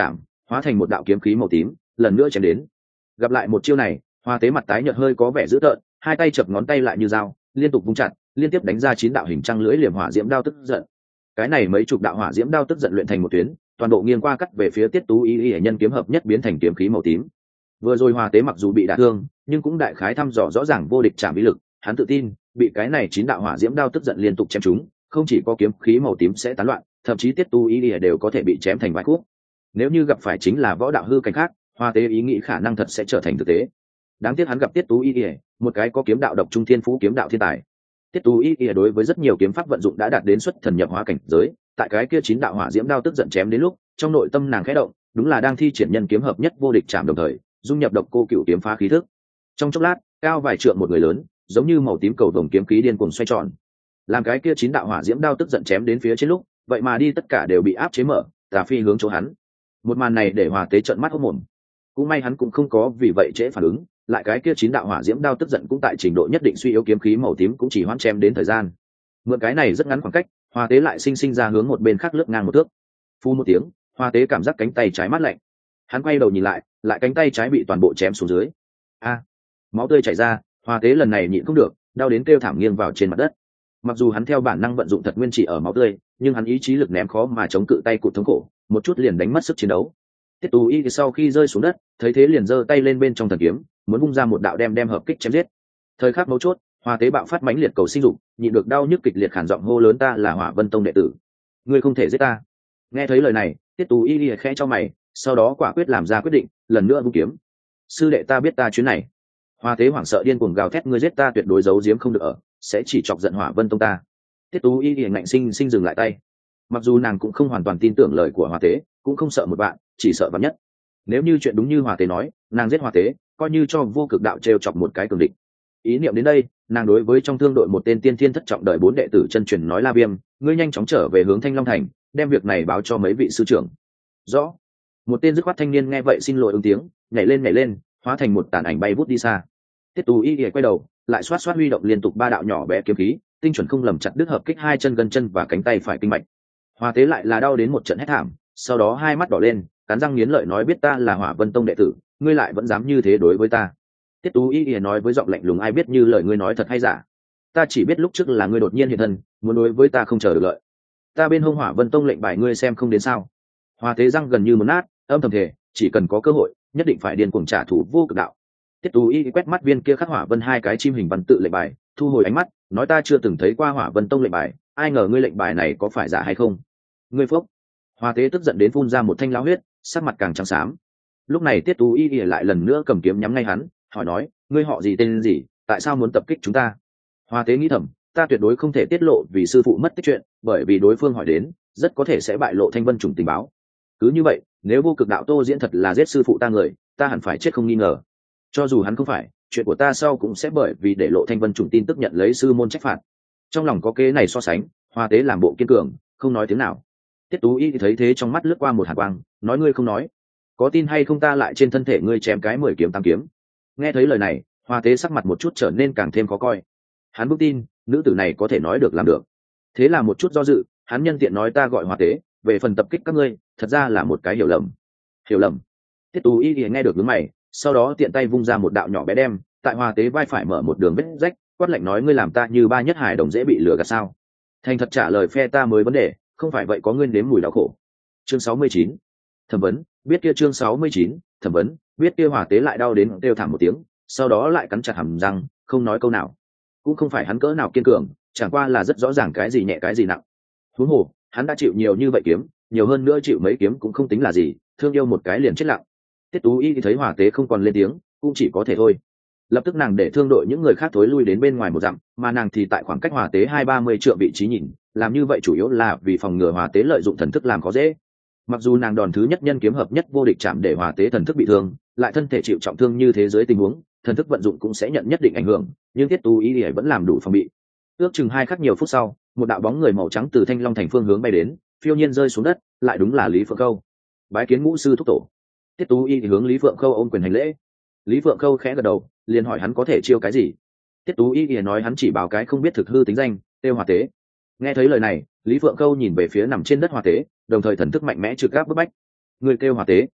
S1: hóa thành một đạo kiếm khí màu tím lần nữa chém đến. Gặp lại một chiêu này, Hoa Tế mặt tái nhợt hơi có vẻ dữ tợn, hai tay chập ngón tay lại như dao, liên tục vung chặt, liên tiếp đánh ra 9 đạo hình trăng lưỡi liềm hỏa diễm đao tức giận. Cái này mấy chục đạo hỏa diễm đao tức giận luyện thành một tuyến, toàn bộ nghiêng qua cắt về phía Tiết Tú Y nhân kiếm hợp nhất biến thành kiếm khí màu tím. Vừa rồi Hoa Tế mặc dù bị đả thương, nhưng cũng đại khái thăm dò rõ ràng vô địch trảm bí lực, hắn tự tin, bị cái này 9 đạo hỏa diễm đao tức giận liên tục chém trúng, không chỉ có kiếm khí màu tím sẽ tán loạn, thậm chí Tiết Tú Y đều có thể bị chém thành vài khúc. Nếu như gặp phải chính là võ đạo hư cảnh khác, Hoa Tế ý nghĩ khả năng thật sẽ trở thành thực tế. Đáng tiếc hắn gặp Tiết Tú Y, một cái có kiếm đạo độc trung thiên phú kiếm đạo thiên tài. Tiết Tú Y đối với rất nhiều kiếm pháp vận dụng đã đạt đến xuất thần nhập hóa cảnh giới, tại cái kia 9 đạo hỏa diễm đao tức giận chém đến lúc, trong nội tâm nàng khẽ động, đúng là đang thi triển nhân kiếm hợp nhất vô địch chạm đồng thời, dung nhập độc cô cửu kiếm phá khí thức. Trong chốc lát, cao vài trượng một người lớn, giống như màu tím cầu vồng kiếm khí điên cuồng xoay tròn. Làm cái kia 9 đạo hỏa diễm đao tức giận chém đến phía trên lúc, vậy mà đi tất cả đều bị áp chế mở, tà phi hướng chỗ hắn. Một màn này để Hoa Tế trợn mắt hốt mồm. Cũng may hắn cũng không có vì vậy trễ phản ứng, lại cái kia 9 đạo hỏa diễm đao tức giận cũng tại trình độ nhất định suy yếu kiếm khí màu tím cũng chỉ hoãn chém đến thời gian. Mượn cái này rất ngắn khoảng cách, Hoa Tế lại sinh ra hướng một bên khác lướt ngang một thước. Phu một tiếng, Hoa Tế cảm giác cánh tay trái mát lạnh. Hắn quay đầu nhìn lại, lại cánh tay trái bị toàn bộ chém xuống dưới. A! Máu tươi chảy ra, Hoa Tế lần này nhịn không được, đau đến kêu thảm nghiêng vào trên mặt đất. Mặc dù hắn theo bản năng vận dụng thật nguyên chỉ ở máu tươi, nhưng hắn ý chí lực ném khó mà chống cự tay cụt thống khổ, một chút liền đánh mất sức chiến đấu. Tiết Tú Y sau khi rơi xuống đất, thấy thế liền giơ tay lên bên trong thần kiếm, muốn vung ra một đạo đem hợp kích chém giết. Thời khắc mấu chốt, Hoa Tế bạo phát mãnh liệt cầu sinh dục, nhịn được đau nhức kịch liệt khản giọng hô lớn ta là Hỏa Vân Tông đệ tử, ngươi không thể giết ta. Nghe thấy lời này, Tiết Tú Y khẽ cho mày, sau đó quả quyết làm ra quyết định, lần nữa vung kiếm. Sư đệ ta biết ta chuyến này. Hoa Tế hoảng sợ điên cuồng gào thét ngươi giết ta tuyệt đối giấu giếm không được ở, sẽ chỉ chọc giận Hỏa Vân Tông ta. Tiết Tú Y ngạnh sinh dừng lại tay. Mặc dù nàng cũng không hoàn toàn tin tưởng lời của Hoa Tế, cũng không sợ một bạn, chỉ sợ vạn nhất. Nếu như chuyện đúng như Hoa Tế nói, nàng giết Hoa Tế, coi như cho vô cực đạo trêu chọc một cái cường địch. Ý niệm đến đây, nàng đối với trong thương đội một tên tiên thiên thất trọng đợi 4 đệ tử chân truyền nói La Viêm, ngươi nhanh chóng trở về hướng Thanh Long thành, đem việc này báo cho mấy vị sư trưởng. Rõ. Một tên dứt khoát thanh niên nghe vậy xin lỗi ứng tiếng, nhảy lên, hóa thành một tàn ảnh bay vút đi xa. Tiết Tú Y quay đầu, lại xoát huy động liên tục 3 đạo nhỏ bé kiếm khí, tinh chuẩn không lầm chặt đứt hợp kích 2 chân gân chân và cánh tay phải kinh mạch. Hoa Tế lại là đau đến một trận hét thảm, sau đó hai mắt đỏ lên, cắn răng nghiến lợi nói biết ta là Hỏa Vân Tông đệ tử, ngươi lại vẫn dám như thế đối với ta. Tiết Tú Y nói với giọng lạnh lùng ai biết như lời ngươi nói thật hay giả. Ta chỉ biết lúc trước là ngươi đột nhiên hiện thân, muốn đối với ta không chờ được lợi. Ta bên hông Hỏa Vân Tông lệnh bài ngươi xem không đến sao? Hoa Tế răng gần như muốn nát, âm thầm thề, chỉ cần có cơ hội, nhất định phải điên cuồng trả thù vô cực đạo. Tiết Tú Y quét mắt viên kia khắc hỏa vân hai cái chim hình văn tự lệnh bài, thu hồi ánh mắt, nói ta chưa từng thấy qua Hỏa Vân Tông lệnh bài, ai ngờ ngươi lệnh bài này có phải giả hay không? Ngươi phốc. Hoa Tế tức giận đến phun ra một thanh lao huyết, sắc mặt càng trắng xám. Lúc này Tiết Tú Y lại lần nữa cầm kiếm nhắm ngay hắn, hỏi nói, ngươi họ gì tên gì, tại sao muốn tập kích chúng ta? Hoa Tế nghĩ thầm, ta tuyệt đối không thể tiết lộ vì sư phụ mất tích chuyện, bởi vì đối phương hỏi đến, rất có thể sẽ bại lộ Thanh Vân Trùng tình báo. Cứ như vậy, nếu vô cực đạo Tô Diễn thật là giết sư phụ ta người, ta hẳn phải chết không nghi ngờ. Cho dù hắn không phải, chuyện của ta sau cũng sẽ bởi vì để lộ Thanh Vân Trùng tin tức nhận lấy sư môn trách phạt. Trong lòng có kế này so sánh, Hoa Tế làm bộ kiên cường, không nói tiếng nào. Tiết Tú Y thấy thế trong mắt lướt qua một hàn quang, nói ngươi không nói, có tin hay không ta lại trên thân thể ngươi chém cái 10 kiếm 8 kiếm. Nghe thấy lời này, Hoa Tế sắc mặt một chút trở nên càng thêm khó coi. Hắn vững tin, nữ tử này có thể nói được làm được. Thế là một chút do dự, hắn nhân tiện nói ta gọi Hoa Tế, về phần tập kích các ngươi, thật ra là một cái hiểu lầm. Hiểu lầm? Tiết Tú Y nghe được hướng mày, sau đó tiện tay vung ra một đạo nhỏ bé đem, tại Hoa Tế vai phải mở một đường vết rách, quát lạnh nói ngươi làm ta như ba nhất hải đồng dễ bị lừa gạt sao? Thành thật trả lời phe ta mới vấn đề, không phải vậy có ngươi nếm mùi đau khổ. Chương 69. Thẩm vấn, biết kia chương 69, thẩm vấn, biết kia Hoa Tế lại đau đến kêu thảm một tiếng, sau đó lại cắn chặt hàm răng, không nói câu nào. Cũng không phải hắn cỡ nào kiên cường, chẳng qua là rất rõ ràng cái gì nhẹ cái gì nặng. Huống hồ, hắn đã chịu nhiều như vậy kiếm, nhiều hơn nữa chịu mấy kiếm cũng không tính là gì, thương yêu một cái liền chết lặng. Tiết Tú Y thấy Hoa Tế không còn lên tiếng, cũng chỉ có thể thôi. Lập tức nàng để thương đội những người khác thối lui đến bên ngoài một dặm, mà nàng thì tại khoảng cách Hoa Tế 20-30 trượng vị trí nhìn, làm như vậy chủ yếu là vì phòng ngừa Hoa Tế lợi dụng thần thức làm khó dễ. Mặc dù nàng đòn thứ nhất nhân kiếm hợp nhất vô địch chạm để Hoa Tế thần thức bị thương, lại thân thể chịu trọng thương như thế giới tình huống, thần thức vận dụng cũng sẽ nhận nhất định ảnh hưởng, nhưng Tiết Tú Y vẫn làm đủ phòng bị. Ước chừng 2 khắc nhiều phút sau, một đạo bóng người màu trắng từ Thanh Long thành phương hướng bay đến, phiêu nhiên rơi xuống đất, lại đúng là Lý Phượng Khâu. Bái kiến ngũ sư thúc tổ. Tiết Tú Y hướng Lý Phượng Khâu ôm quyền hành lễ. Lý Phượng Khâu khẽ gật đầu, liền hỏi hắn có thể chiêu cái gì. Tiết Tú Y nói hắn chỉ báo cái không biết thực hư tính danh, tên Hoa Tế. Nghe thấy lời này, Lý Phượng Khâu nhìn về phía nằm trên đất Hoa Tế, đồng thời thần thức mạnh mẽ trực áp bức bách. Người kêu Hoa Tế.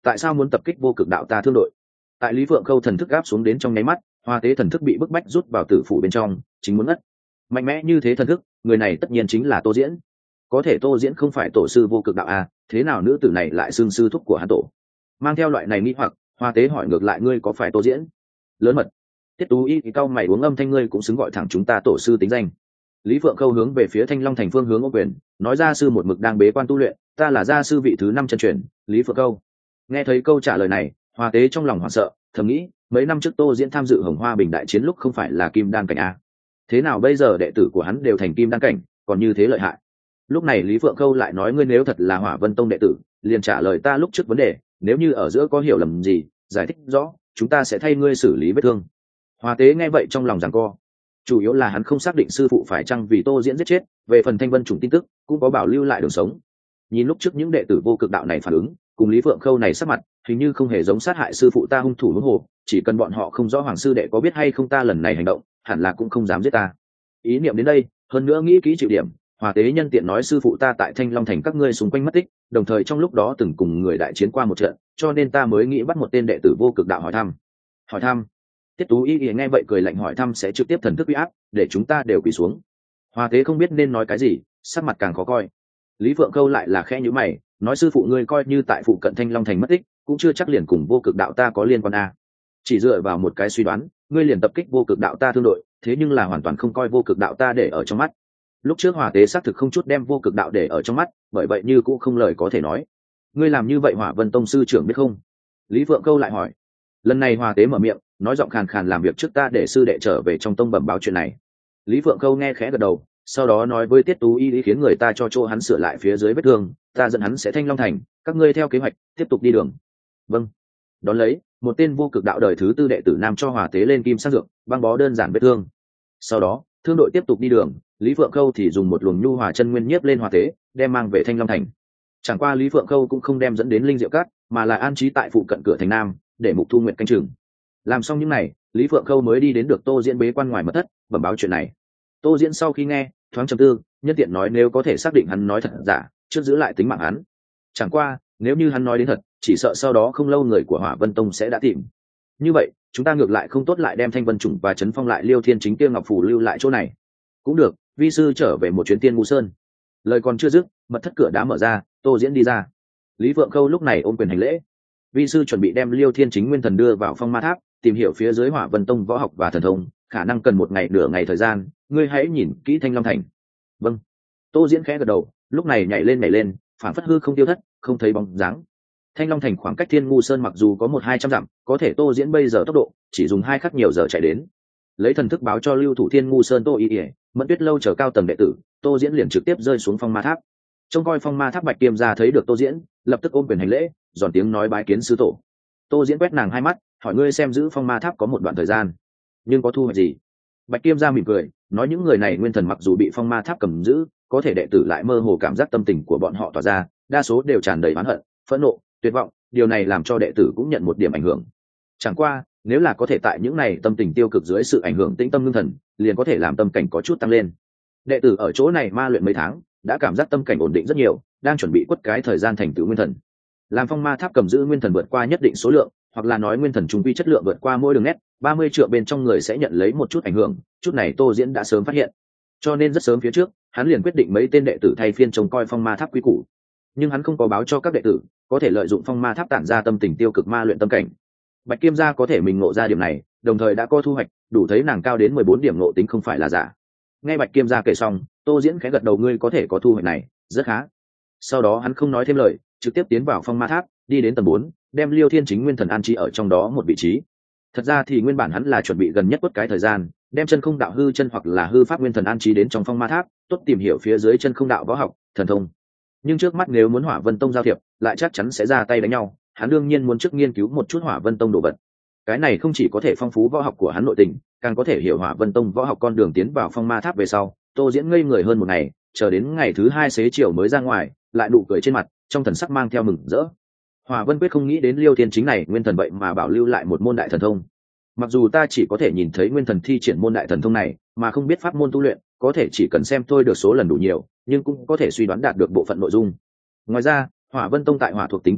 S1: tại sao muốn tập kích vô cực đạo ta thương đội? Tại Lý Phượng Khâu thần thức áp xuống đến trong nháy mắt, Hoa Tế thần thức bị bức bách rút vào tử phủ bên trong, chính muốn ngất. Mạnh mẽ như thế thần thức, người này tất nhiên chính là Tô Diễn. Có thể Tô Diễn không phải tổ sư vô cực đạo a, thế nào nữ tử này lại xưng sư thúc của hắn tổ? Mang theo loại này nghi hoặc, Hoa Tế hỏi ngược lại, ngươi có phải Tô Diễn? Lớn mật. Tiết Tú Y thì cau mày, uống âm thanh, ngươi cũng xứng gọi thẳng chúng ta tổ sư tính danh. Lý Phượng Khâu hướng về phía Thanh Long thành phương hướng ô quyền, nói gia sư một mực đang bế quan tu luyện, ta là gia sư vị thứ 5 chân truyền, Lý Phượng Khâu. Nghe thấy câu trả lời này, Hoa Tế trong lòng hoảng sợ, thầm nghĩ, mấy năm trước Tô Diễn tham dự Hồng Hoa Bình đại chiến lúc không phải là kim đan cảnh a, thế nào bây giờ đệ tử của hắn đều thành kim đan cảnh, còn như thế lợi hại? Lúc này Lý Phượng Khâu lại nói, ngươi nếu thật là Hỏa Vân Tông đệ tử, liền trả lời ta lúc trước vấn đề, nếu như ở giữa có hiểu lầm gì, giải thích rõ, chúng ta sẽ thay ngươi xử lý vết thương. Hoa Tế nghe vậy trong lòng giằng co, chủ yếu là hắn không xác định sư phụ phải chăng vì Tô Diễn giết chết, về phần Thanh Vân chủng tin tức cũng có bảo lưu lại đường sống. Nhìn lúc trước những đệ tử vô cực đạo này phản ứng, cùng Lý Phượng Khâu này sắc mặt hình như không hề giống sát hại sư phụ ta hung thủ huống hồ, chỉ cần bọn họ không rõ hoàng sư đệ có biết hay không ta lần này hành động, hẳn là cũng không dám giết ta. Ý niệm đến đây, hơn nữa nghĩ kỹ chịu điểm, Hòa Tế nhân tiện nói, sư phụ ta tại Thanh Long thành các ngươi xung quanh mất tích, đồng thời trong lúc đó từng cùng người đại chiến qua một trận, cho nên ta mới nghĩ bắt một tên đệ tử vô cực đạo hỏi thăm. Hỏi thăm? Tiết Tú Y nghe vậy cười lạnh, hỏi thăm sẽ trực tiếp thần thức uy áp, để chúng ta đều quỳ xuống. Hòa Tế không biết nên nói cái gì, sắc mặt càng khó coi. Lý Phượng Khâu lại là khẽ nhíu mày, nói, sư phụ ngươi coi như tại phụ cận Thanh Long thành mất tích, cũng chưa chắc liền cùng vô cực đạo ta có liên quan a. Chỉ dựa vào một cái suy đoán, ngươi liền tập kích vô cực đạo ta thương đội, thế nhưng là hoàn toàn không coi vô cực đạo ta để ở trong mắt. Lúc trước Hỏa Tế xác thực không chút đem vô cực đạo để ở trong mắt, bởi vậy như cũng không lời có thể nói. Ngươi làm như vậy Hỏa Vân Tông sư trưởng biết không? Lý Phượng Câu lại hỏi. Lần này Hỏa Tế mở miệng, nói giọng khàn khàn, làm việc trước ta để sư đệ trở về trong tông bẩm báo chuyện này. Lý Phượng Câu nghe khẽ gật đầu, sau đó nói với Tiết Tú Y khiến người ta cho chỗ hắn sửa lại phía dưới vết thương, ta dẫn hắn sẽ Thanh Long thành, các ngươi theo kế hoạch tiếp tục đi đường. Vâng. Đón lấy, một tên vô cực đạo đời thứ 4 đệ tử nam cho Hỏa Tế lên kim sang dược, băng bó đơn giản vết thương. Sau đó, thương đội tiếp tục đi đường, Lý Phượng Khâu thì dùng một luồng nhu hòa chân nguyên nhiếp lên Hỏa Tế, đem mang về Thanh Long thành. Chẳng qua Lý Phượng Khâu cũng không đem dẫn đến Linh Diệu Các, mà là an trí tại phụ cận cửa thành nam, để Mục Thu Nguyệt canh chừng. Làm xong những này, Lý Phượng Khâu mới đi đến được Tô Diễn bế quan ngoài mật thất, bẩm báo chuyện này. Tô Diễn sau khi nghe, thoáng trầm tư, nhân tiện nói nếu có thể xác định hắn nói thật giả, trước giữ lại tính mạng hắn. Chẳng qua, nếu như hắn nói đến thật, chỉ sợ sau đó không lâu người của Hỏa Vân Tông sẽ đã tìm. Như vậy, chúng ta ngược lại không tốt lại đem Thanh Vân Chủng và Trấn Phong lại Liêu Thiên Chính kia ngọc phù lưu lại chỗ này. Cũng được, vi sư trở về một chuyến Tiên Ngu Sơn. Lời còn chưa dứt, mật thất cửa đã mở ra, Tô Diễn đi ra. Lý Vượng Khâu lúc này ôm quyền hành lễ. Vi sư chuẩn bị đem Liêu Thiên Chính nguyên thần đưa vào Phong Ma Tháp, tìm hiểu phía dưới Hỏa Vân Tông võ học và thần thông, khả năng cần 1 ngày nửa ngày thời gian, ngươi hãy nhìn kỹ Thanh Long thành. Vâng. Tô Diễn khẽ gật đầu, lúc này nhảy lên, phản phất hư không tiêu thất, không thấy bóng dáng. Thanh Long thành khoảng cách Thiên Ngu Sơn mặc dù có 100-200 dặm, có thể Tô Diễn bây giờ tốc độ chỉ dùng 2 khắc nhiều giờ chạy đến. Lấy thần thức báo cho lưu thủ Thiên Ngu Sơn Tô Y, Mẫn Tuyết lâu chờ cao tầng đệ tử, Tô Diễn liền trực tiếp rơi xuống Phong Ma Tháp. Trông coi Phong Ma Tháp Bạch Kiêm gia thấy được Tô Diễn, lập tức ôm quyền hành lễ, giòn tiếng nói bái kiến sư tổ. Tô Diễn quét nàng 2 mắt, hỏi ngươi xem giữ Phong Ma Tháp có một đoạn thời gian, nhưng có thu hoạch gì? Bạch Kiêm gia mỉm cười, nói những người này nguyên thần mặc dù bị Phong Ma Tháp cầm giữ, có thể đệ tử lại mơ hồ cảm giác tâm tình của bọn họ tỏa ra, đa số đều tràn đầy oán hận, phẫn nộ, tuyệt vọng, điều này làm cho đệ tử cũng nhận một điểm ảnh hưởng. Chẳng qua, nếu là có thể tại những này tâm tình tiêu cực dưới sự ảnh hưởng tĩnh tâm ngưng thần, liền có thể làm tâm cảnh có chút tăng lên. Đệ tử ở chỗ này ma luyện mấy tháng, đã cảm giác tâm cảnh ổn định rất nhiều, đang chuẩn bị quất cái thời gian thành tựu nguyên thần. Làm Phong Ma Tháp cầm giữ nguyên thần vượt qua nhất định số lượng, hoặc là nói nguyên thần trung quy chất lượng vượt qua mỗi đường nét, 30 triệu bên trong người sẽ nhận lấy một chút ảnh hưởng, chút này Tô Diễn đã sớm phát hiện. Cho nên rất sớm phía trước, hắn liền quyết định mấy tên đệ tử thay phiên trông coi Phong Ma Tháp quy củ. Nhưng hắn không có báo cho các đệ tử, có thể lợi dụng Phong Ma Tháp tản ra tâm tình tiêu cực ma luyện tâm cảnh. Bạch Kiêm gia có thể mình ngộ ra điểm này, đồng thời đã có thu hoạch, đủ thấy nàng cao đến 14 điểm ngộ tính không phải là giả. Nghe Bạch Kiêm gia kể xong, Tô Diễn khẽ gật đầu, ngươi có thể có thu hoạch này, rất khá. Sau đó hắn không nói thêm lời, trực tiếp tiến vào Phong Ma Tháp, đi đến tầng 4, đem Liêu Thiên Chính nguyên thần an trí ở trong đó một vị trí. Thật ra thì nguyên bản hắn là chuẩn bị gần nhất quất cái thời gian, đem chân không đạo hư chân hoặc là hư pháp nguyên thần an trí đến trong Phong Ma Tháp, tốt tìm hiểu phía dưới chân không đạo võ học, thần thông. Nhưng trước mắt nếu muốn Hỏa Vân Tông giao thiệp, lại chắc chắn sẽ ra tay đánh nhau, hắn đương nhiên muốn trước nghiên cứu một chút Hỏa Vân Tông đồ vật. Cái này không chỉ có thể phong phú võ học của hắn nội tình, càng có thể hiểu Hỏa Vân Tông võ học con đường tiến vào Phong Ma Tháp về sau. Tô Diễn ngây người hơn 1 ngày, chờ đến ngày thứ 2 xế chiều mới ra ngoài, lại nụ cười trên mặt, trong thần sắc mang theo mừng rỡ. Hỏa Vân quyết không nghĩ đến Liêu Thiên Chính này nguyên thần vậy mà bảo lưu lại một môn đại thần thông. Mặc dù ta chỉ có thể nhìn thấy nguyên thần thi triển môn đại thần thông này, mà không biết pháp môn tu luyện, có thể chỉ cần xem thôi được số lần đủ nhiều, nhưng cũng có thể suy đoán đạt được bộ phận nội dung. Ngoài ra, Hỏa Vân Tông tại hỏa thuộc tính công pháp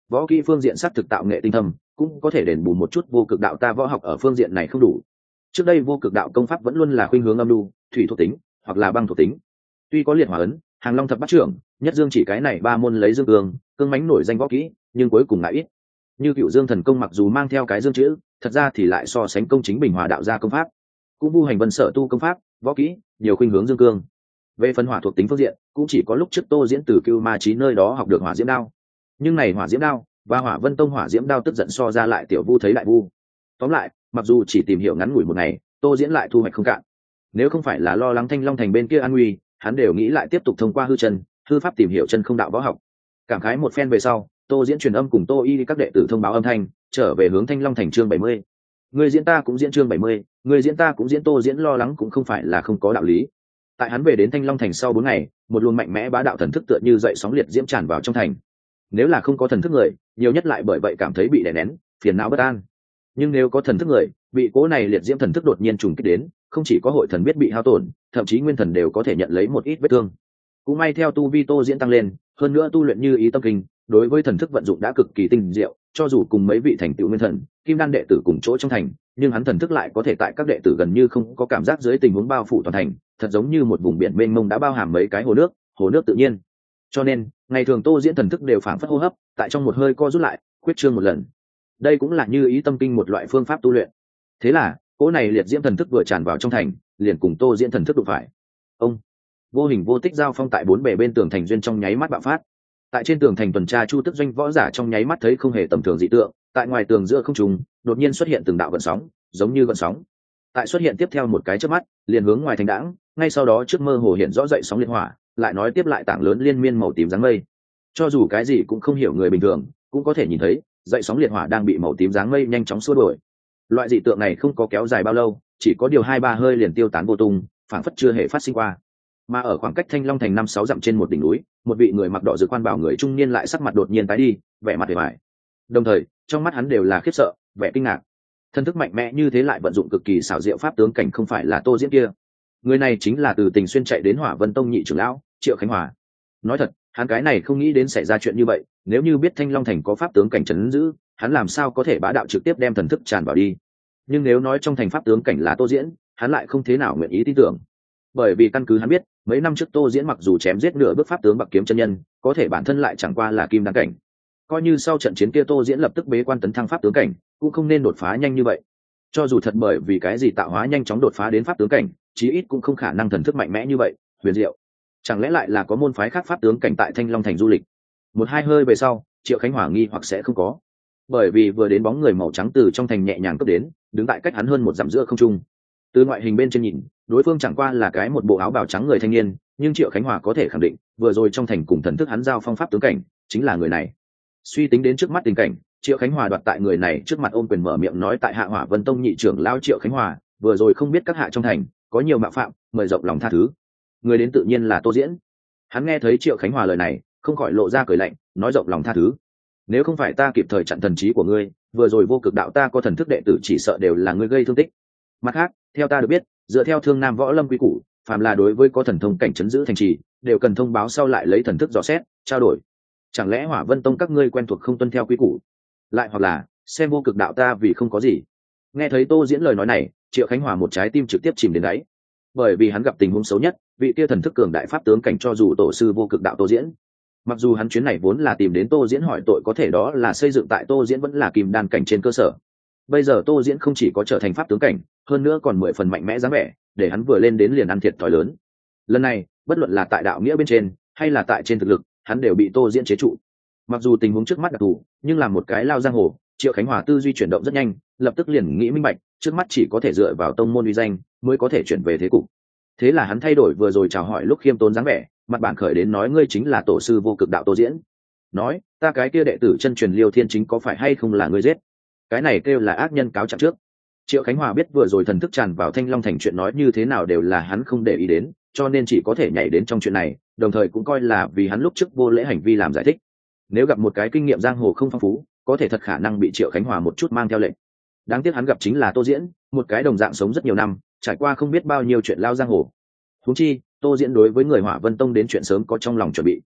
S1: võ kỹ phương diện xác thực tạo nghệ tinh thâm, cũng có thể đền bù một chút vô cực đạo ta võ học ở phương diện này không đủ. Trước đây vô cực đạo công pháp vẫn luôn là khuynh hướng âm lưu, thủy thuộc tính hoặc là băng thuộc tính. Tuy có liệt hỏa ấn, hàng long thập bát trưởng, nhất dương chỉ cái này ba môn lấy dương cương mãnh nổi danh võ kỹ, nhưng cuối cùng lại ít. Như Cựu Dương thần công mặc dù mang theo cái dương chữ, thật ra thì lại so sánh công chính bình hòa đạo gia công pháp. Cũng vu hành vân sở tu công pháp, võ kỹ, nhiều khuynh hướng dương cương. Về phần hỏa thuộc tính phương diện, cũng chỉ có lúc trước Tô Diễn từ Cưu Ma Chí nơi đó học được hỏa diễm đao. Nhưng này hỏa diễm đao và Hỏa Vân Tông hỏa diễm đao tức giận so ra lại tiểu vu thấy đại vu. Tóm lại, mặc dù chỉ tìm hiểu ngắn ngủi một ngày, Tô Diễn lại thu hoạch không cạn. Nếu không phải là lo lắng Thanh Long thành bên kia an nguy, hắn đều nghĩ lại tiếp tục thông qua hư chân, hư pháp tìm hiểu chân không đạo võ học. Cảm khái một phen về sau, Tô Diễn truyền âm cùng Tô Y các đệ tử thông báo âm thanh, trở về hướng Thanh Long thành chương 70. Người diễn ta cũng diễn chương 70, người diễn ta cũng diễn. Tô Diễn lo lắng cũng không phải là không có đạo lý. Tại hắn về đến Thanh Long thành sau 4 ngày, một luồng mạnh mẽ bá đạo thần thức tựa như dậy sóng liệt diễm tràn vào trong thành. Nếu là không có thần thức người, nhiều nhất lại bởi vậy cảm thấy bị đè nén, phiền não bất an. Nhưng nếu có thần thức người, bị cố này liệt diễm thần thức đột nhiên trùng kích đến, không chỉ có hội thần biết bị hao tổn, thậm chí nguyên thần đều có thể nhận lấy một ít vết thương. Cũng may theo tu vi Tô Diễn tăng lên, hơn nữa tu luyện như ý tâm kinh, đối với thần thức vận dụng đã cực kỳ tinh diệu, cho dù cùng mấy vị thành tựu nguyên thần, kim đan đệ tử cùng chỗ trong thành, nhưng hắn thần thức lại có thể tại các đệ tử gần như không có cảm giác dưới tình huống bao phủ toàn thành, thật giống như một vùng biển mênh mông đã bao hàm mấy cái hồ nước tự nhiên. Cho nên, ngày thường Tô Diễn thần thức đều phảng phất hô hấp, tại trong một hơi co rút lại, quyết trương một lần. Đây cũng là như ý tâm kinh một loại phương pháp tu luyện. Thế là, cỗ này liệt diễm thần thức vừa tràn vào trong thành, liền cùng Tô Diễn thần thức đụng phải. Ông vô hình vô tích giao phong tại bốn bề bên tường thành duyên trong nháy mắt bạo phát. Tại trên tường thành tuần tra Chu Tức doanh võ giả trong nháy mắt thấy không hề tầm thường dị tượng, tại ngoài tường giữa không trung đột nhiên xuất hiện từng đạo gợn sóng, giống như gợn sóng. Tại xuất hiện tiếp theo một cái chớp mắt, liền hướng ngoài thành đãng, ngay sau đó trước mơ hồ hiện rõ dậy sóng liên hỏa, lại nói tiếp lại tảng lớn liên miên màu tím dáng mây. Cho dù cái gì cũng không hiểu người bình thường, cũng có thể nhìn thấy, dậy sóng liệt hỏa đang bị màu tím dáng mây nhanh chóng xua đuổi. Loại dị tượng này không có kéo dài bao lâu, chỉ có điều 2-3 hơi liền tiêu tán vô tung, phảng phất chưa hề phát sinh qua. Mà ở khoảng cách Thanh Long thành 5-6 dặm trên một đỉnh núi, một vị người mặc đỏ rực quan bảo người trung niên lại sắc mặt đột nhiên tái đi, vẻ mặt vẻ vải. Đồng thời, trong mắt hắn đều là khiếp sợ, vẻ kinh ngạc. Thân thức mạnh mẽ như thế lại vận dụng cực kỳ xảo diệu pháp tướng cảnh, không phải là Tô Diễn kia. Người này chính là từ Tình Xuyên chạy đến Hỏa Vân Tông nhị trưởng lão, Triệu Khánh Hòa. Nói thật, hắn cái này không nghĩ đến xảy ra chuyện như vậy, nếu như biết Thanh Long thành có pháp tướng cảnh trấn giữ, hắn làm sao có thể bá đạo trực tiếp đem thần thức tràn vào đi. Nhưng nếu nói trong thành pháp tướng cảnh là Tô Diễn, hắn lại không thế nào nguyện ý tin tưởng. Bởi vì căn cứ hắn biết, mấy năm trước Tô Diễn mặc dù chém giết nửa bước pháp tướng Bạc Kiếm chân nhân, có thể bản thân lại chẳng qua là kim đan cảnh. Coi như sau trận chiến kia Tô Diễn lập tức bế quan tấn thăng pháp tướng cảnh, cũng không nên đột phá nhanh như vậy. Cho dù thật bởi vì cái gì tạo hóa nhanh chóng đột phá đến pháp tướng cảnh, chí ít cũng không khả năng thần thức mạnh mẽ như vậy, huyền diệu. Chẳng lẽ lại là có môn phái khác pháp tướng cảnh tại Thanh Long thành du lịch? Một hai hơi về sau, Triệu Khánh Hòa nghi hoặc sẽ không có. Bởi vì vừa đến bóng người màu trắng từ trong thành nhẹ nhàng cấp đến, đứng tại cách hắn hơn một dặm giữa không trung. Từ ngoại hình bên trên nhìn, đối phương chẳng qua là cái một bộ áo bào trắng người thanh niên, nhưng Triệu Khánh Hòa có thể khẳng định, vừa rồi trong thành cùng thần thức hắn giao phong pháp tướng cảnh, chính là người này. Suy tính đến trước mắt tình cảnh, Triệu Khánh Hòa đoạt tại người này trước mặt ôm quyền mở miệng nói tại Hạ Hỏa Vân Tông nhị trưởng lão Triệu Khánh Hòa, vừa rồi không biết các hạ trong thành có nhiều mạo phạm, mời rộng lòng tha thứ. Người đến tự nhiên là Tô Diễn. Hắn nghe thấy Triệu Khánh Hòa lời này, không khỏi lộ ra cười lạnh, nói rộng lòng tha thứ. Nếu không phải ta kịp thời chặn thần trí của ngươi, vừa rồi vô cực đạo ta có thần thức đệ tử chỉ sợ đều là ngươi gây thương tích. Mặt khác, theo ta được biết, dựa theo Thương Nam Võ Lâm quy củ, phàm là đối với có thần thông cảnh trấn giữ thành trì, đều cần thông báo sau lại lấy thần thức dò xét, trao đổi. Chẳng lẽ Hỏa Vân Tông các ngươi quen thuộc không tuân theo quy củ? Lại hoặc là, xem vô cực đạo ta vì không có gì. Nghe thấy Tô Diễn lời nói này, Triệu Khánh Hòa một trái tim trực tiếp chìm đến đáy. Bởi vì hắn gặp tình huống xấu nhất, vị kia thần thức cường đại pháp tướng cảnh cho dù tổ sư vô cực đạo Tô Diễn. Mặc dù hắn chuyến này vốn là tìm đến Tô Diễn hỏi tội, có thể đó là xây dựng tại Tô Diễn vẫn là kim đan cảnh trên cơ sở. Bây giờ Tô Diễn không chỉ có trở thành pháp tướng cảnh, hơn nữa còn 10 phần mạnh mẽ dáng vẻ, để hắn vừa lên đến liền ăn thiệt thòi lớn. Lần này, bất luận là tại đạo nghĩa bên trên, hay là tại trên thực lực, hắn đều bị Tô Diễn chế trụ. Mặc dù tình huống trước mắt đặc thù, nhưng làm một cái lao giang hồ, Triệu Khánh Hòa tư duy chuyển động rất nhanh, lập tức liền nghĩ minh bạch, trước mắt chỉ có thể dựa vào tông môn uy danh mới có thể chuyển về thế cục. Thế là hắn thay đổi vừa rồi chào hỏi lúc khiêm tốn dáng vẻ, mặt bản khởi đến nói ngươi chính là tổ sư vô cực đạo Tô Diễn. Nói, ta cái kia đệ tử chân truyền Liêu Thiên Chính có phải hay không là ngươi giết? Cái này kêu là ác nhân cáo trạng trước. Triệu Khánh Hòa biết vừa rồi thần thức tràn vào Thanh Long thành chuyện nói như thế nào đều là hắn không để ý đến, cho nên chỉ có thể nhảy đến trong chuyện này, đồng thời cũng coi là vì hắn lúc trước vô lễ hành vi làm giải thích. Nếu gặp một cái kinh nghiệm giang hồ không phong phú, có thể thật khả năng bị Triệu Khánh Hòa một chút mang theo lệnh. Đáng tiếc hắn gặp chính là Tô Diễn, một cái đồng dạng sống rất nhiều năm, trải qua không biết bao nhiêu chuyện lao giang hồ. Huống chi, Tô Diễn đối với người Hỏa Vân Tông đến chuyện sớm có trong lòng chuẩn bị.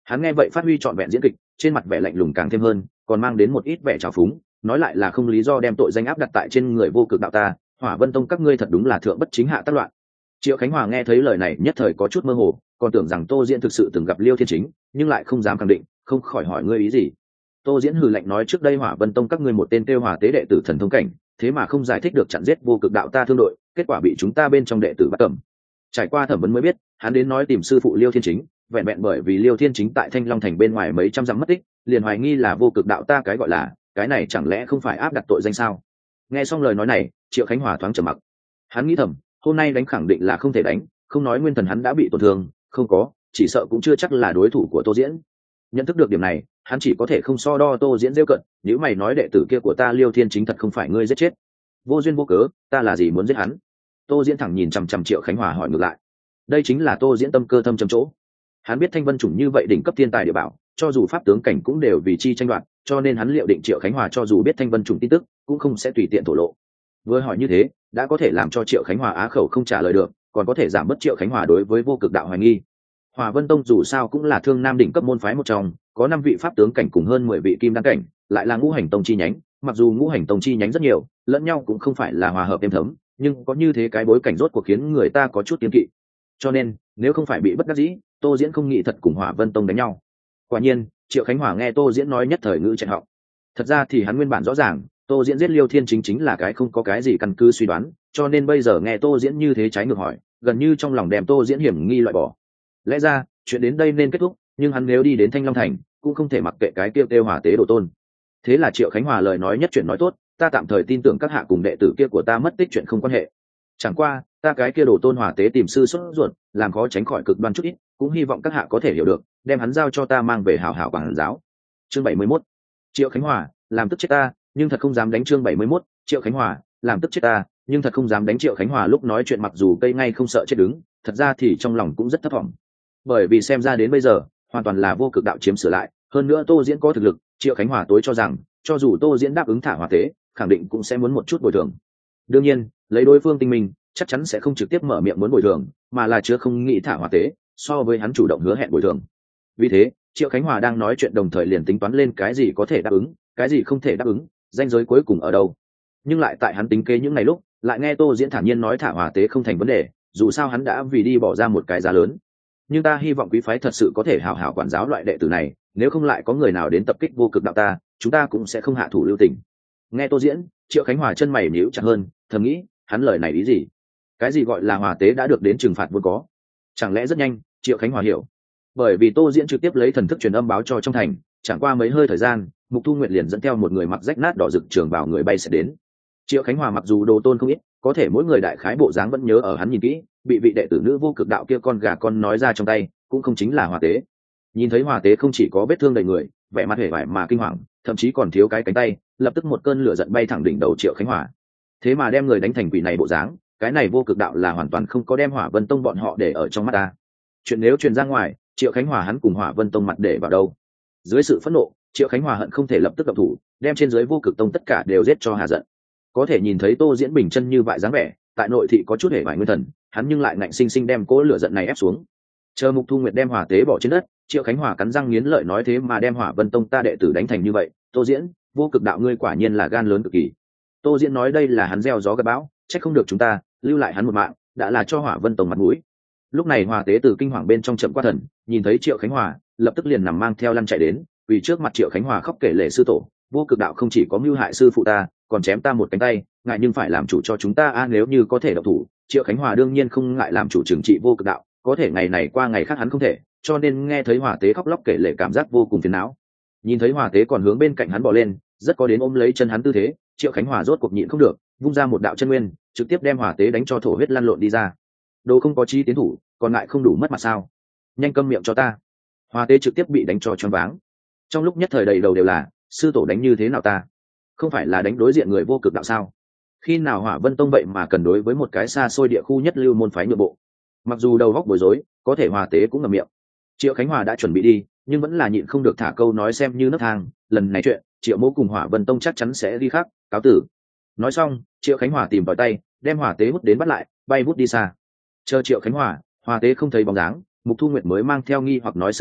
S1: Hắn nghe vậy phát huy trọn vẹn diễn kịch, trên mặt vẻ lạnh lùng càng thêm hơn, còn mang đến một ít vẻ trào phúng, nói lại là không lý do đem tội danh áp đặt tại trên người vô cực đạo ta. Hỏa Vân Tông các ngươi thật đúng là thượng bất chính hạ tác loạn. Triệu Khánh Hòa nghe thấy lời này nhất thời có chút mơ hồ, còn tưởng rằng Tô Diễn thực sự từng gặp Liêu Thiên Chính, nhưng lại không dám khẳng định, không khỏi hỏi ngươi ý gì. Tô Diễn hừ lạnh nói trước đây Hỏa Vân Tông các ngươi một tên kêu Hòa Tế đệ tử thần thông cảnh, thế mà không giải thích được chặn giết vô cực đạo ta thương đội, kết quả bị chúng ta bên trong đệ tử bắt cầm. Trải qua thẩm vấn mới biết, hắn đến nói tìm sư phụ Liêu Thiên Chính, vẹn vẹn bởi vì Liêu Thiên Chính tại Thanh Long thành bên ngoài mấy trăm dặm mất tích, liền hoài nghi là vô cực đạo ta cái gọi là, cái này chẳng lẽ không phải áp đặt tội danh sao? Nghe xong lời nói này, Triệu Khánh Hòa thoáng trầm mặc. Hắn nghĩ thầm, hôm nay đánh khẳng định là không thể đánh, không nói nguyên thần hắn đã bị tổn thương, không có, chỉ sợ cũng chưa chắc là đối thủ của Tô Diễn. Nhận thức được điểm này, hắn chỉ có thể không so đo Tô Diễn rêu cận, nếu mày nói đệ tử kia của ta Liêu Thiên Chính thật không phải ngươi giết chết, vô duyên vô cớ, ta là gì muốn giết hắn? Tô Diễn thẳng nhìn chằm chằm Triệu Khánh Hòa hỏi ngược lại. Đây chính là Tô Diễn tâm cơ thâm trầm chỗ. Hắn biết Thanh Vân chủng như vậy đỉnh cấp thiên tài địa bảo, cho dù pháp tướng cảnh cũng đều vì chi tranh đoạt, cho nên hắn liệu định Triệu Khánh Hòa cho dù biết Thanh Vân chủng tin tức, cũng không sẽ tùy tiện thổ lộ. Vừa hỏi như thế, đã có thể làm cho Triệu Khánh Hòa á khẩu không trả lời được, còn có thể giảm bớt Triệu Khánh Hòa đối với vô cực đạo hoài nghi. Hỏa Vân Tông dù sao cũng là thương nam đỉnh cấp môn phái một trong, có 5 vị pháp tướng cảnh cùng hơn 10 vị kim đan cảnh, lại là ngũ hành tông chi nhánh, mặc dù ngũ hành tông chi nhánh rất nhiều, lẫn nhau cũng không phải là hòa hợp êm thấm, nhưng có như thế cái bối cảnh rốt cuộc khiến người ta có chút kiêng kỵ. Cho nên, nếu không phải bị bất đắc dĩ, Tô Diễn không nghĩ thật cùng Hỏa Vân Tông đánh nhau. Quả nhiên, Triệu Khánh Hòa nghe Tô Diễn nói nhất thời ngữ chạy họng. Thật ra thì hắn nguyên bản rõ ràng, Tô Diễn giết Liêu Thiên Chính chính là cái không có cái gì căn cứ suy đoán, cho nên bây giờ nghe Tô Diễn như thế trái ngược hỏi, gần như trong lòng đem Tô Diễn hiểm nghi loại bỏ. Lẽ ra, chuyện đến đây nên kết thúc, nhưng hắn nếu đi đến Thanh Long thành, cũng không thể mặc kệ cái kia kêu Hỏa Tế đồ tôn. Thế là Triệu Khánh Hòa lời nói nhất chuyện nói tốt, ta tạm thời tin tưởng các hạ cùng đệ tử kia của ta mất tích chuyện không quan hệ. Chẳng qua, ta cái kia đồ tôn Hỏa Tế tìm sư xuất ruột, làm khó tránh khỏi cực đoan chút ít, cũng hy vọng các hạ có thể hiểu được, đem hắn giao cho ta mang về hảo hảo quản giáo. Chương 71. Triệu Khánh Hòa, làm tức chết ta, nhưng thật không dám đánh. Chương 71. Triệu Khánh Hòa, làm tức chết ta, nhưng thật không dám đánh. Triệu Khánh Hòa lúc nói chuyện mặc dù cây ngay không sợ chết đứng, thật ra thì trong lòng cũng rất thấp vọng. Bởi vì xem ra đến bây giờ, hoàn toàn là vô cực đạo chiếm sửa lại, hơn nữa Tô Diễn có thực lực, Triệu Khánh Hòa tối cho rằng, cho dù Tô Diễn đáp ứng thả Hỏa Tế, khẳng định cũng sẽ muốn một chút bồi thường. Đương nhiên, lấy đối phương tinh minh, chắc chắn sẽ không trực tiếp mở miệng muốn bồi thường, mà là chưa không nghĩ thả Hỏa Tế, so với hắn chủ động hứa hẹn bồi thường. Vì thế, Triệu Khánh Hòa đang nói chuyện đồng thời liền tính toán lên cái gì có thể đáp ứng, cái gì không thể đáp ứng, ranh giới cuối cùng ở đâu. Nhưng lại tại hắn tính kế những ngày lúc, lại nghe Tô Diễn thản nhiên nói thả Hỏa Tế không thành vấn đề, dù sao hắn đã vì đi bỏ ra một cái giá lớn. Nhưng ta hy vọng quý phái thật sự có thể hảo hảo quản giáo loại đệ tử này, nếu không lại có người nào đến tập kích vô cực đạo ta, chúng ta cũng sẽ không hạ thủ lưu tình. Nghe Tô Diễn, Triệu Khánh Hòa chân mày nhíu chặt hơn, thầm nghĩ, hắn lời này ý gì? Cái gì gọi là Hỏa Tế đã được đến trừng phạt vốn có? Chẳng lẽ rất nhanh, Triệu Khánh Hòa hiểu. Bởi vì Tô Diễn trực tiếp lấy thần thức truyền âm báo cho trong thành, chẳng qua mấy hơi thời gian, Mục Thu Nguyệt liền dẫn theo một người mặc rách nát đỏ rực trường bào người bay sẽ đến. Triệu Khánh Hòa mặc dù đồ tôn không ít, có thể mỗi người đại khái bộ dáng vẫn nhớ ở hắn nhìn kỹ, bị vị đệ tử nữ vô cực đạo kia con gà con nói ra trong tay, cũng không chính là Hỏa Tế. Nhìn thấy Hỏa Tế không chỉ có vết thương đầy người, vẻ mặt hề vải mà kinh hoàng, thậm chí còn thiếu cái cánh tay, lập tức một cơn lửa giận bay thẳng đỉnh đầu Triệu Khánh Hòa. Thế mà đem người đánh thành quỷ này bộ dáng, cái này vô cực đạo là hoàn toàn không có đem Hỏa Vân Tông bọn họ để ở trong mắt ta. Chuyện nếu truyền ra ngoài, Triệu Khánh Hòa hắn cùng Hỏa Vân Tông mặt để vào đâu? Dưới sự phẫn nộ, Triệu Khánh Hòa hận không thể lập tức động thủ, đem trên dưới vô cực tông tất cả đều giết cho hà giận. Có thể nhìn thấy Tô Diễn bình chân như vậy dáng vẻ, tại nội thị có chút hề vải nguyên thần, hắn nhưng lại ngạnh sinh sinh đem cỗ lửa giận này ép xuống. Chờ Mục Thu Nguyệt đem Hỏa Tế bỏ trên đất, Triệu Khánh Hòa cắn răng nghiến lợi nói thế mà đem Hỏa Vân Tông ta đệ tử đánh thành như vậy, Tô Diễn, vô cực đạo ngươi quả nhiên là gan lớn cực kỳ. Tô Diễn nói đây là hắn gieo gió gặt bão, trách không được chúng ta lưu lại hắn một mạng, đã là cho Hỏa Vân Tông mặt mũi. Lúc này Hỏa Tế từ kinh hoàng bên trong chậm qua thần, nhìn thấy Triệu Khánh Hòa, lập tức liền nằm mang theo lăn chạy đến, vì trước mặt Triệu Khánh Hòa khóc kể lể sư tổ, vô cực đạo không chỉ có mưu hại sư phụ ta, còn chém ta một cánh tay, ngại nhưng phải làm chủ cho chúng ta nếu như có thể động thủ, Triệu Khánh Hòa đương nhiên không ngại làm chủ trừng trị vô cực đạo, có thể ngày này qua ngày khác hắn không thể, cho nên nghe thấy Hỏa Tế khóc lóc kể lể cảm giác vô cùng phiền não. Nhìn thấy Hỏa Tế còn hướng bên cạnh hắn bò lên, rất có đến ôm lấy chân hắn tư thế, Triệu Khánh Hòa rốt cuộc nhịn không được, vung ra một đạo chân nguyên, trực tiếp đem Hỏa Tế đánh cho thổ huyết lăn lộn đi ra. Đồ không có chí tiến thủ, còn lại không đủ mất mặt sao? Nhanh câm miệng cho ta. Hỏa Tế trực tiếp bị đánh cho choáng váng. Trong lúc nhất thời đầy đầu đều là, sư tổ đánh như thế nào ta? Không phải là đánh đối diện người vô cực đạo sao? Khi nào Hỏa Vân Tông vậy mà cần đối với một cái xa xôi địa khu nhất lưu môn phái nhượng bộ? Mặc dù đầu góc bối rối, có thể Hỏa Tế cũng ngậm miệng. Triệu Khánh Hòa đã chuẩn bị đi, nhưng vẫn là nhịn không được thả câu nói xem như nấc thang, lần này chuyện, Triệu Mỗ cùng Hỏa Vân Tông chắc chắn sẽ đi khác, cáo tử. Nói xong, Triệu Khánh Hòa tìm vào tay, đem Hỏa Tế hút đến bắt lại, bay vút đi xa. Chờ Triệu Khánh Hòa, Hỏa Tế không thấy bóng dáng, Mục Thu Nguyệt mới mang theo nghi hoặc nói sư tổ,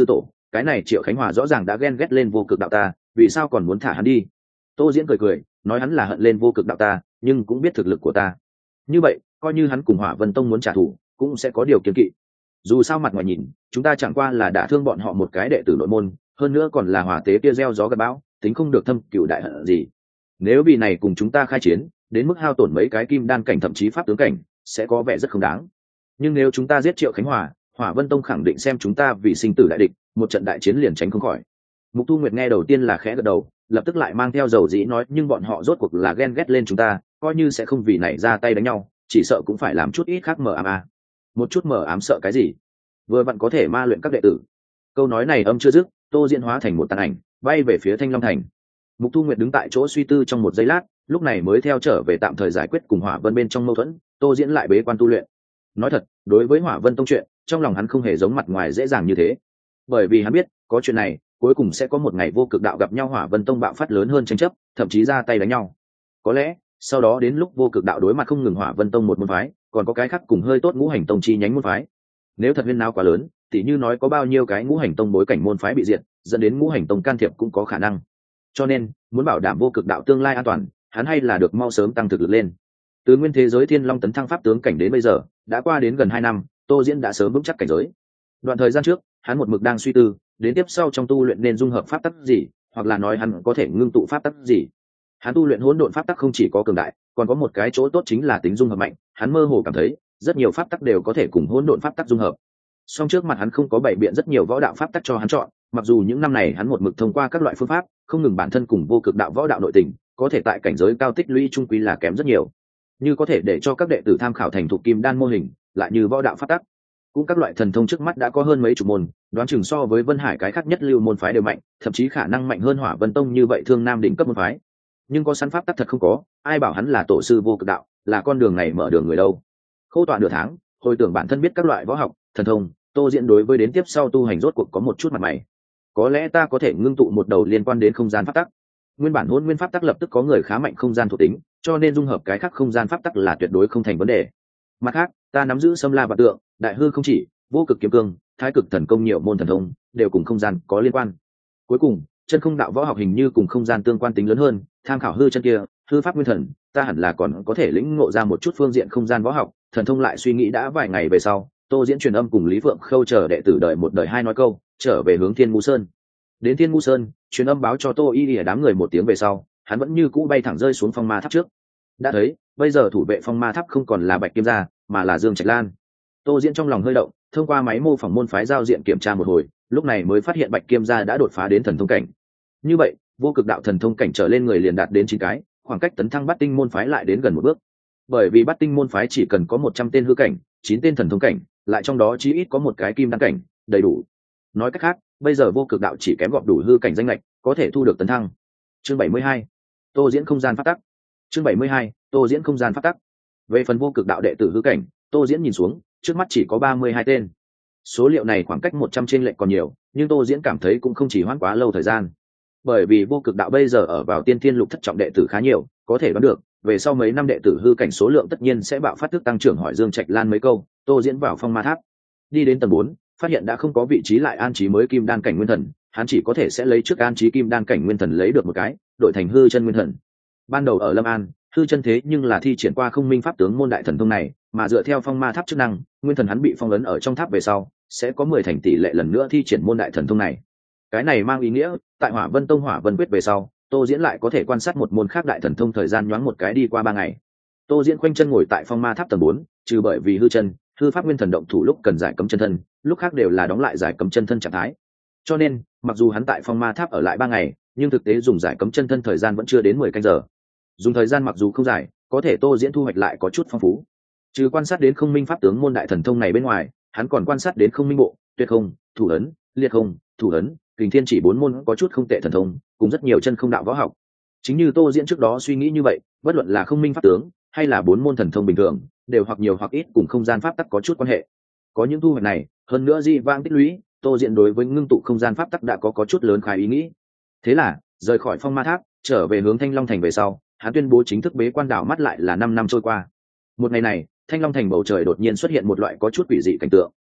S1: cái này Triệu Khánh Hòa rõ ràng đã ghen ghét lên vô cực đạo ta, vì sao còn muốn thả hắn đi? Tô Diễn cười cười nói hắn là hận lên vô cực đạo ta, nhưng cũng biết thực lực của ta, như vậy coi như hắn cùng Hỏa Vân Tông muốn trả thù cũng sẽ có điều kiêng kỵ. Dù sao mặt ngoài nhìn chúng ta chẳng qua là đả thương bọn họ một cái đệ tử nội môn, hơn nữa còn là hỏa tế kia gieo gió gặt bão, tính không được thâm cựu đại hận gì. Nếu vì này cùng chúng ta khai chiến đến mức hao tổn mấy cái kim đan cảnh thậm chí pháp tướng cảnh sẽ có vẻ rất không đáng, nhưng nếu chúng ta giết Triệu Khánh Hòa, Hỏa Vân Tông khẳng định xem chúng ta vì sinh tử đại địch, một trận đại chiến liền tránh không khỏi. Mục Thu Nguyệt nghe đầu tiên là khẽ gật đầu, lập tức lại mang theo dầu dĩ nói nhưng bọn họ rốt cuộc là ghen ghét lên chúng ta, coi như sẽ không vì này ra tay đánh nhau, chỉ sợ cũng phải làm chút ít khác mờ ám à. Một chút mờ ám sợ cái gì? Vừa vặn có thể ma luyện các đệ tử. Câu nói này âm chưa dứt, Tô Diễn hóa thành một tàn ảnh bay về phía Thanh Long Thành. Mục Thu Nguyệt đứng tại chỗ suy tư trong một giây lát, lúc này mới theo trở về tạm thời giải quyết cùng Hỏa Vân bên trong mâu thuẫn. Tô Diễn lại bế quan tu luyện. Nói thật, đối với Hỏa Vân Tông chuyện trong lòng hắn không hề giống mặt ngoài dễ dàng như thế, bởi vì hắn biết có chuyện này cuối cùng sẽ có một ngày vô cực đạo gặp nhau, Hỏa Vân Tông bạo phát lớn hơn tranh chấp, thậm chí ra tay đánh nhau. Có lẽ sau đó đến lúc vô cực đạo đối mặt không ngừng Hỏa Vân Tông một môn phái, còn có cái khác cùng hơi tốt Ngũ Hành Tông chi nhánh môn phái. Nếu thật huyên náo quá lớn, tỉ như nói có bao nhiêu cái Ngũ Hành Tông bối cảnh môn phái bị diệt, dẫn đến Ngũ Hành Tông can thiệp cũng có khả năng. Cho nên muốn bảo đảm vô cực đạo tương lai an toàn, hắn hay là được mau sớm tăng thực lực lên. Từ nguyên thế giới Thiên Long tấn thăng pháp tướng cảnh đến bây giờ đã qua đến gần 2 năm, Tô Diễn đã sớm vững chắc cảnh giới. Đoạn thời gian trước hắn một mực đang suy tư đến tiếp sau trong tu luyện nên dung hợp pháp tắc gì, hoặc là nói hắn có thể ngưng tụ pháp tắc gì. Hắn tu luyện hỗn độn pháp tắc không chỉ có cường đại, còn có một cái chỗ tốt chính là tính dung hợp mạnh. Hắn mơ hồ cảm thấy rất nhiều pháp tắc đều có thể cùng hỗn độn pháp tắc dung hợp. Song trước mặt hắn không có bày biện rất nhiều võ đạo pháp tắc cho hắn chọn, mặc dù những năm này hắn một mực thông qua các loại phương pháp không ngừng bản thân cùng vô cực đạo võ đạo nội tình, có thể tại cảnh giới cao tích lũy trung quy là kém rất nhiều. Như có thể để cho các đệ tử tham khảo thành thục kim đan mô hình, lại như võ đạo pháp tắc, cũng các loại thần thông trước mắt đã có hơn mấy chục môn, đoán chừng so với Vân Hải cái khác nhất lưu môn phái đều mạnh, thậm chí khả năng mạnh hơn Hỏa Vân Tông như vậy thương nam đỉnh cấp môn phái. Nhưng có sẵn pháp tắc thật không có, ai bảo hắn là tổ sư vô cực đạo, là con đường này mở đường người đâu. Khô tọa nửa tháng, hồi tưởng bản thân biết các loại võ học, thần thông, Tô Diễn đối với đến tiếp sau tu hành rốt cuộc có một chút mặt mày. Có lẽ ta có thể ngưng tụ một đầu liên quan đến không gian pháp tắc. Nguyên bản hôn nguyên pháp tắc lập tức có người khá mạnh không gian thuộc tính, cho nên dung hợp cái khác không gian pháp tắc là tuyệt đối không thành vấn đề. Mặt khác, ta nắm giữ Sâm La Vạn Tượng, Đại Hư Không Chỉ, Vô Cực Kiếm Cương, Thái Cực Thần Công nhiều môn thần thông, đều cùng không gian có liên quan. Cuối cùng, chân không đạo võ học hình như cùng không gian tương quan tính lớn hơn, tham khảo hư chân kia, hư pháp nguyên thần, ta hẳn là còn có thể lĩnh ngộ ra một chút phương diện không gian võ học, thần thông lại suy nghĩ đã vài ngày về sau, Tô Diễn truyền âm cùng Lý Phượng Khâu chờ đệ tử đợi một đời hai nói câu, trở về hướng Thiên Mu Sơn. Đến Thiên Mu Sơn, truyền âm báo cho Tô Y ở đám người một tiếng về sau, hắn vẫn như cũ bay thẳng rơi xuống phong ma tháp trước. Đã thấy, bây giờ thủ vệ phong ma tháp không còn là Bạch Kim Gia, mà là Dương Trạch Lan. Tô Diễn trong lòng hơi động, thông qua máy mô phỏng môn phái giao diện kiểm tra một hồi, lúc này mới phát hiện Bạch Kim Gia đã đột phá đến thần thông cảnh. Như vậy, vô cực đạo thần thông cảnh trở lên người liền đạt đến 9 cái, khoảng cách tấn thăng Bát Tinh môn phái lại đến gần một bước. Bởi vì Bát Tinh môn phái chỉ cần có 100 tên hư cảnh, 9 tên thần thông cảnh, lại trong đó chí ít có một cái kim đan cảnh, đầy đủ. Nói cách khác, bây giờ vô cực đạo chỉ kém gọp đủ hư cảnh danh lệch, có thể thu được tấn thăng. Chương 72. Tô Diễn không gian pháp tắc. Chương 72. Tô Diễn không gian pháp tắc. Về phần vô cực đạo đệ tử hư cảnh, Tô Diễn nhìn xuống, trước mắt chỉ có 32 tên. Số liệu này khoảng cách 100 trên lệch còn nhiều, nhưng Tô Diễn cảm thấy cũng không chỉ hoãn quá lâu thời gian. Bởi vì vô cực đạo bây giờ ở vào tiên thiên lục thất trọng đệ tử khá nhiều, có thể đoán được, về sau mấy năm đệ tử hư cảnh số lượng tất nhiên sẽ bạo phát thức tăng trưởng. Hỏi Dương Trạch Lan mấy câu, Tô Diễn vào phong ma tháp. Đi đến tầng 4, phát hiện đã không có vị trí lại an trí mới kim đan cảnh nguyên thần, hắn chỉ có thể sẽ lấy trước an trí kim đan cảnh nguyên thần lấy được một cái, đổi thành hư chân nguyên thần. Ban đầu ở Lâm An, hư chân thế nhưng là thi triển qua không minh pháp tướng môn đại thần thông này, mà dựa theo phong ma tháp chức năng, nguyên thần hắn bị phong ấn ở trong tháp về sau, sẽ có 10 thành tỷ lệ lần nữa thi triển môn đại thần thông này. Cái này mang ý nghĩa, tại Hỏa Vân Tông Hỏa Vân quyết về sau, Tô Diễn lại có thể quan sát một môn khác đại thần thông thời gian nhoáng một cái đi qua 3 ngày. Tô Diễn khoanh chân ngồi tại phong ma tháp tầng 4, trừ bởi vì hư chân, hư pháp nguyên thần động thủ lúc cần giải cấm chân thân, lúc khác đều là đóng lại giải cấm chân thân trạng thái. Cho nên, mặc dù hắn tại phong ma tháp ở lại 3 ngày, nhưng thực tế dùng giải cấm chân thân thời gian vẫn chưa đến 10 canh giờ. Dùng thời gian mặc dù không dài, có thể Tô Diễn thu hoạch lại có chút phong phú. Trừ quan sát đến không minh pháp tướng môn đại thần thông này bên ngoài, hắn còn quan sát đến không minh bộ, tuyệt không, thủ ấn, liệt không, thủ ấn, kình thiên chỉ 4 môn có chút không tệ thần thông, cùng rất nhiều chân không đạo võ học. Chính như Tô Diễn trước đó suy nghĩ như vậy, bất luận là không minh pháp tướng hay là 4 môn thần thông bình thường, đều hoặc nhiều hoặc ít cùng không gian pháp tắc có chút quan hệ. Có những thu hoạch này, hơn nữa dị vãng tích lũy, Tô Diễn đối với ngưng tụ không gian pháp tắc đã có chút lớn khai ý nghĩ. Thế là, rời khỏi phong ma tháp, trở về hướng Thanh Long thành về sau, hắn tuyên bố chính thức bế quan. Đảo mắt lại là 5 năm trôi qua. Một ngày này, Thanh Long thành bầu trời đột nhiên xuất hiện một loại có chút quỷ dị cảnh tượng.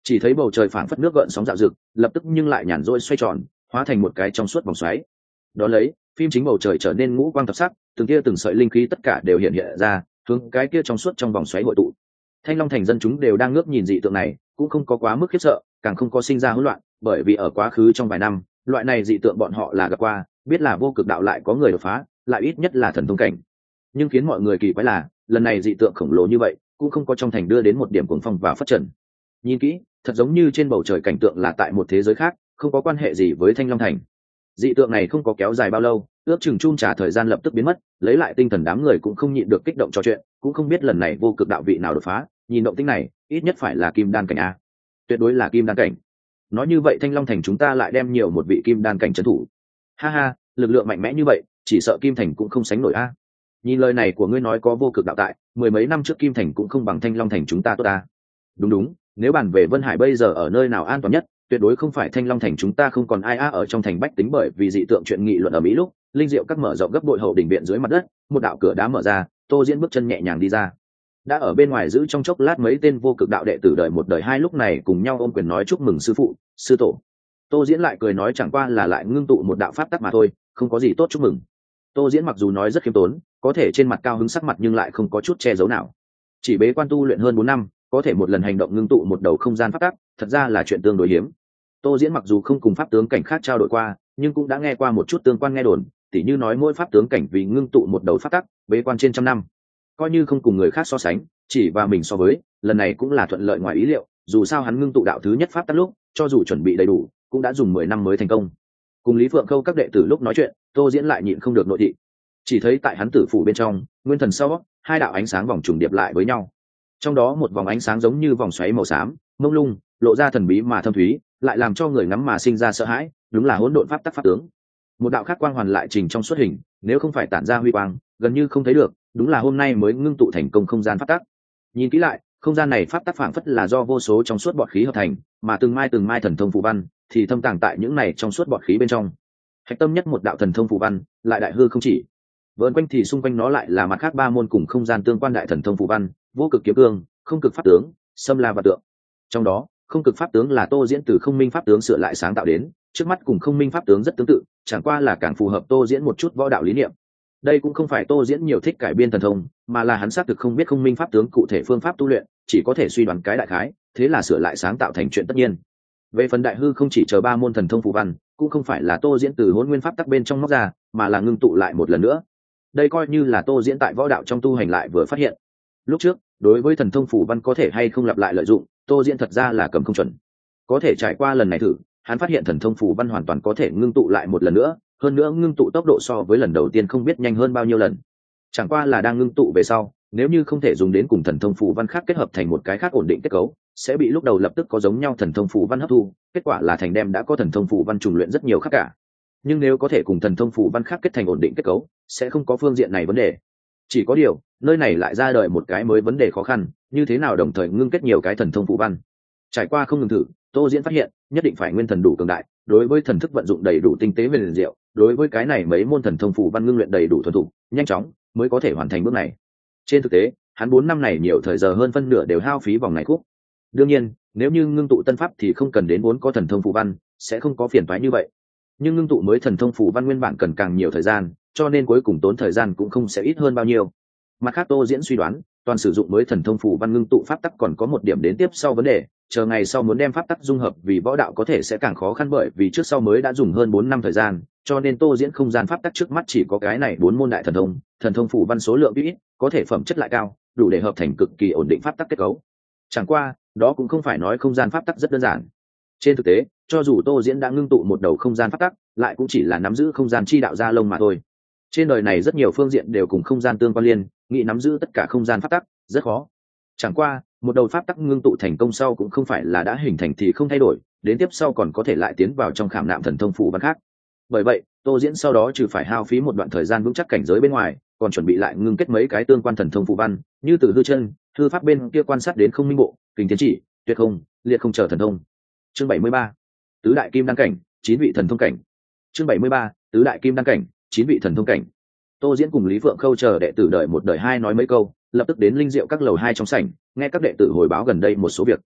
S1: Chỉ thấy bầu trời phảng phất nước gợn sóng dạo rực, lập tức nhưng lại nhàn rỗi xoay tròn, hóa thành một cái trong suốt vòng xoáy. Đó lấy, phim chính bầu trời trở nên ngũ quang thập sắc, từng kia từng sợi linh khí tất cả đều hiện hiện ra, hướng cái kia trong suốt trong vòng xoáy hội tụ. Thanh Long thành dân chúng đều đang ngước nhìn dị tượng này, cũng không có quá mức khiếp sợ, càng không có sinh ra hỗn loạn, bởi vì ở quá khứ trong vài năm, loại này dị tượng bọn họ là gặp qua, biết là vô cực đạo lại có người đột phá, lại ít nhất là thần thông cảnh. Nhưng khiến mọi người kỳ quái là, lần này dị tượng khổng lồ như vậy, cũng không có trong thành đưa đến một điểm cuồng phong và phất trần. Nhìn kỹ, thật giống như trên bầu trời cảnh tượng là tại một thế giới khác, không có quan hệ gì với Thanh Long thành. Dị tượng này không có kéo dài bao lâu, ước chừng chung trả thời gian lập tức biến mất, lấy lại tinh thần đám người cũng không nhịn được kích động trò chuyện, cũng không biết lần này vô cực đạo vị nào đột phá, nhìn động tĩnh này, ít nhất phải là kim đan cảnh a. Tuyệt đối là kim đan cảnh. Nói như vậy Thanh Long thành chúng ta lại đem nhiều một vị kim đan cảnh trấn thủ. Ha ha, lực lượng mạnh mẽ như vậy, chỉ sợ kim thành cũng không sánh nổi a. Nhìn lời này của ngươi nói có vô cực đạo tại, mười mấy năm trước kim thành cũng không bằng Thanh Long thành chúng ta tốt ta. Đúng đúng, nếu bàn về Vân Hải bây giờ ở nơi nào an toàn nhất, tuyệt đối không phải Thanh Long thành chúng ta, không còn ai ở trong thành bách tính, bởi vì dị tượng chuyện nghị luận ở Mỹ lúc, linh diệu các mở rộng gấp bội hậu đỉnh viện dưới mặt đất, một đạo cửa đá mở ra, Tô Diễn bước chân nhẹ nhàng đi ra. Đã ở bên ngoài giữ trong chốc lát mấy tên vô cực đạo đệ tử đời một đời hai lúc này cùng nhau ôm quyền nói chúc mừng sư phụ, sư tổ. Tô Diễn lại cười nói chẳng qua là lại ngưng tụ một đạo pháp tắc mà thôi, không có gì tốt chúc mừng. Tô Diễn mặc dù nói rất khiêm tốn, có thể trên mặt cao hứng sắc mặt nhưng lại không có chút che giấu nào. Chỉ bế quan tu luyện hơn 4 năm, có thể một lần hành động ngưng tụ một đầu không gian pháp tắc, thật ra là chuyện tương đối hiếm. Tô Diễn mặc dù không cùng pháp tướng cảnh khác trao đổi qua, nhưng cũng đã nghe qua một chút tương quan nghe đồn, tỉ như nói mỗi pháp tướng cảnh vì ngưng tụ một đầu pháp tắc, bế quan trên trăm năm. Coi như không cùng người khác so sánh, chỉ và mình so với, lần này cũng là thuận lợi ngoài ý liệu, dù sao hắn ngưng tụ đạo thứ nhất pháp tắc lúc, cho dù chuẩn bị đầy đủ, cũng đã dùng 10 năm mới thành công. Cùng Lý Phượng Khâu các đệ tử lúc nói chuyện, Tô Diễn lại nhịn không được nội thị. Chỉ thấy tại hắn tử phủ bên trong, nguyên thần sau, hai đạo ánh sáng vòng trùng điệp lại với nhau. Trong đó một vòng ánh sáng giống như vòng xoáy màu xám, mông lung, lộ ra thần bí mà thâm thúy, lại làm cho người ngắm mà sinh ra sợ hãi, đúng là hỗn độn pháp tắc pháp tướng. Một đạo khác quang hoàn lại trình trong xuất hình, nếu không phải tản ra huy quang, gần như không thấy được, đúng là hôm nay mới ngưng tụ thành công không gian pháp tắc. Nhìn kỹ lại, không gian này pháp tắc phảng phất là do vô số trong suốt bọt khí hợp thành, mà từng mai thần thông phù văn thì thâm tàng tại những này trong suốt bọt khí bên trong. Hạch tâm nhất một đạo thần thông phù văn, lại đại hư không chỉ. Vợn quanh thì xung quanh nó lại là mặt khác ba môn cùng không gian tương quan đại thần thông phù văn, vô cực kiếm cương, không cực pháp tướng, xâm la và tượng. Trong đó, không cực pháp tướng là Tô Diễn từ không minh pháp tướng sửa lại sáng tạo đến, trước mắt cùng không minh pháp tướng rất tương tự, chẳng qua là càng phù hợp Tô Diễn một chút võ đạo lý niệm. Đây cũng không phải Tô Diễn nhiều thích cải biên thần thông, mà là hắn xác thực không biết không minh pháp tướng cụ thể phương pháp tu luyện, chỉ có thể suy đoán cái đại khái, thế là sửa lại sáng tạo thành chuyện tất nhiên. Về phần đại hư không chỉ chờ ba môn thần thông phù văn, cũng không phải là Tô Diễn từ Hỗn Nguyên pháp tắc bên trong móc ra, mà là ngưng tụ lại một lần nữa. Đây coi như là Tô Diễn tại võ đạo trong tu hành lại vừa phát hiện. Lúc trước, đối với thần thông phù văn có thể hay không lặp lại lợi dụng, Tô Diễn thật ra là cầm không chuẩn. Có thể trải qua lần này thử, hắn phát hiện thần thông phù văn hoàn toàn có thể ngưng tụ lại một lần nữa, hơn nữa ngưng tụ tốc độ so với lần đầu tiên không biết nhanh hơn bao nhiêu lần. Chẳng qua là đang ngưng tụ về sau, nếu như không thể dùng đến cùng thần thông phù văn khác kết hợp thành một cái khác ổn định kết cấu, sẽ bị lúc đầu lập tức có giống nhau thần thông phù văn hấp thu, kết quả là thành đem đã có thần thông phù văn trùng luyện rất nhiều khác cả. Nhưng nếu có thể cùng thần thông phù văn khác kết thành ổn định kết cấu, sẽ không có phương diện này vấn đề. Chỉ có điều, nơi này lại ra đời một cái mới vấn đề khó khăn, như thế nào đồng thời ngưng kết nhiều cái thần thông phù văn. Trải qua không ngừng thử, Tô Diễn phát hiện, nhất định phải nguyên thần đủ cường đại, đối với thần thức vận dụng đầy đủ tinh tế về liền diệu, đối với cái này mấy môn thần thông phù văn ngưng luyện đầy đủ thuần thục, nhanh chóng mới có thể hoàn thành bước này. Trên thực tế, hắn 4 năm này nhiều thời giờ hơn phân nửa đều hao phí vòng này khúc. Đương nhiên, nếu như ngưng tụ tân pháp thì không cần đến 4 có thần thông phù văn, sẽ không có phiền toái như vậy. Nhưng ngưng tụ mới thần thông phù văn nguyên bản cần càng nhiều thời gian, cho nên cuối cùng tốn thời gian cũng không sẽ ít hơn bao nhiêu. Mặt khác Tô Diễn suy đoán, toàn sử dụng mới thần thông phù văn ngưng tụ pháp tắc còn có một điểm đến tiếp sau vấn đề, chờ ngày sau muốn đem pháp tắc dung hợp vì võ đạo có thể sẽ càng khó khăn, bởi vì trước sau mới đã dùng hơn 4 năm thời gian, cho nên Tô Diễn không gian pháp tắc trước mắt chỉ có cái này 4 môn đại thần thông phù văn số lượng ít, có thể phẩm chất lại cao, đủ để hợp thành cực kỳ ổn định pháp tắc kết cấu. Chẳng qua, đó cũng không phải nói không gian pháp tắc rất đơn giản. Trên thực tế, cho dù Tô Diễn đã ngưng tụ một đầu không gian pháp tắc, lại cũng chỉ là nắm giữ không gian chi đạo gia lông mà thôi. Trên đời này rất nhiều phương diện đều cùng không gian tương quan liên, nghĩ nắm giữ tất cả không gian pháp tắc rất khó. Chẳng qua, một đầu pháp tắc ngưng tụ thành công sau cũng không phải là đã hình thành thì không thay đổi, đến tiếp sau còn có thể lại tiến vào trong khảm nạm thần thông phù văn khác. Bởi vậy, Tô Diễn sau đó trừ phải hao phí một đoạn thời gian vững chắc cảnh giới bên ngoài, còn chuẩn bị lại ngưng kết mấy cái tương quan thần thông phù văn, như Tử Hư Chân, thư pháp bên kia quan sát đến không minh bộ, kình tiến chỉ, tuyệt không, liệt không chờ thần thông. Chương 73. Tứ đại kim đăng cảnh, 9 vị thần thông cảnh. Chương 73. Tứ đại kim đăng cảnh, 9 vị thần thông cảnh. Tô Diễn cùng Lý Phượng Khâu chờ đệ tử đời một đời hai nói mấy câu, lập tức đến linh diệu các lầu 2 trong sảnh, nghe các đệ tử hồi báo gần đây một số việc.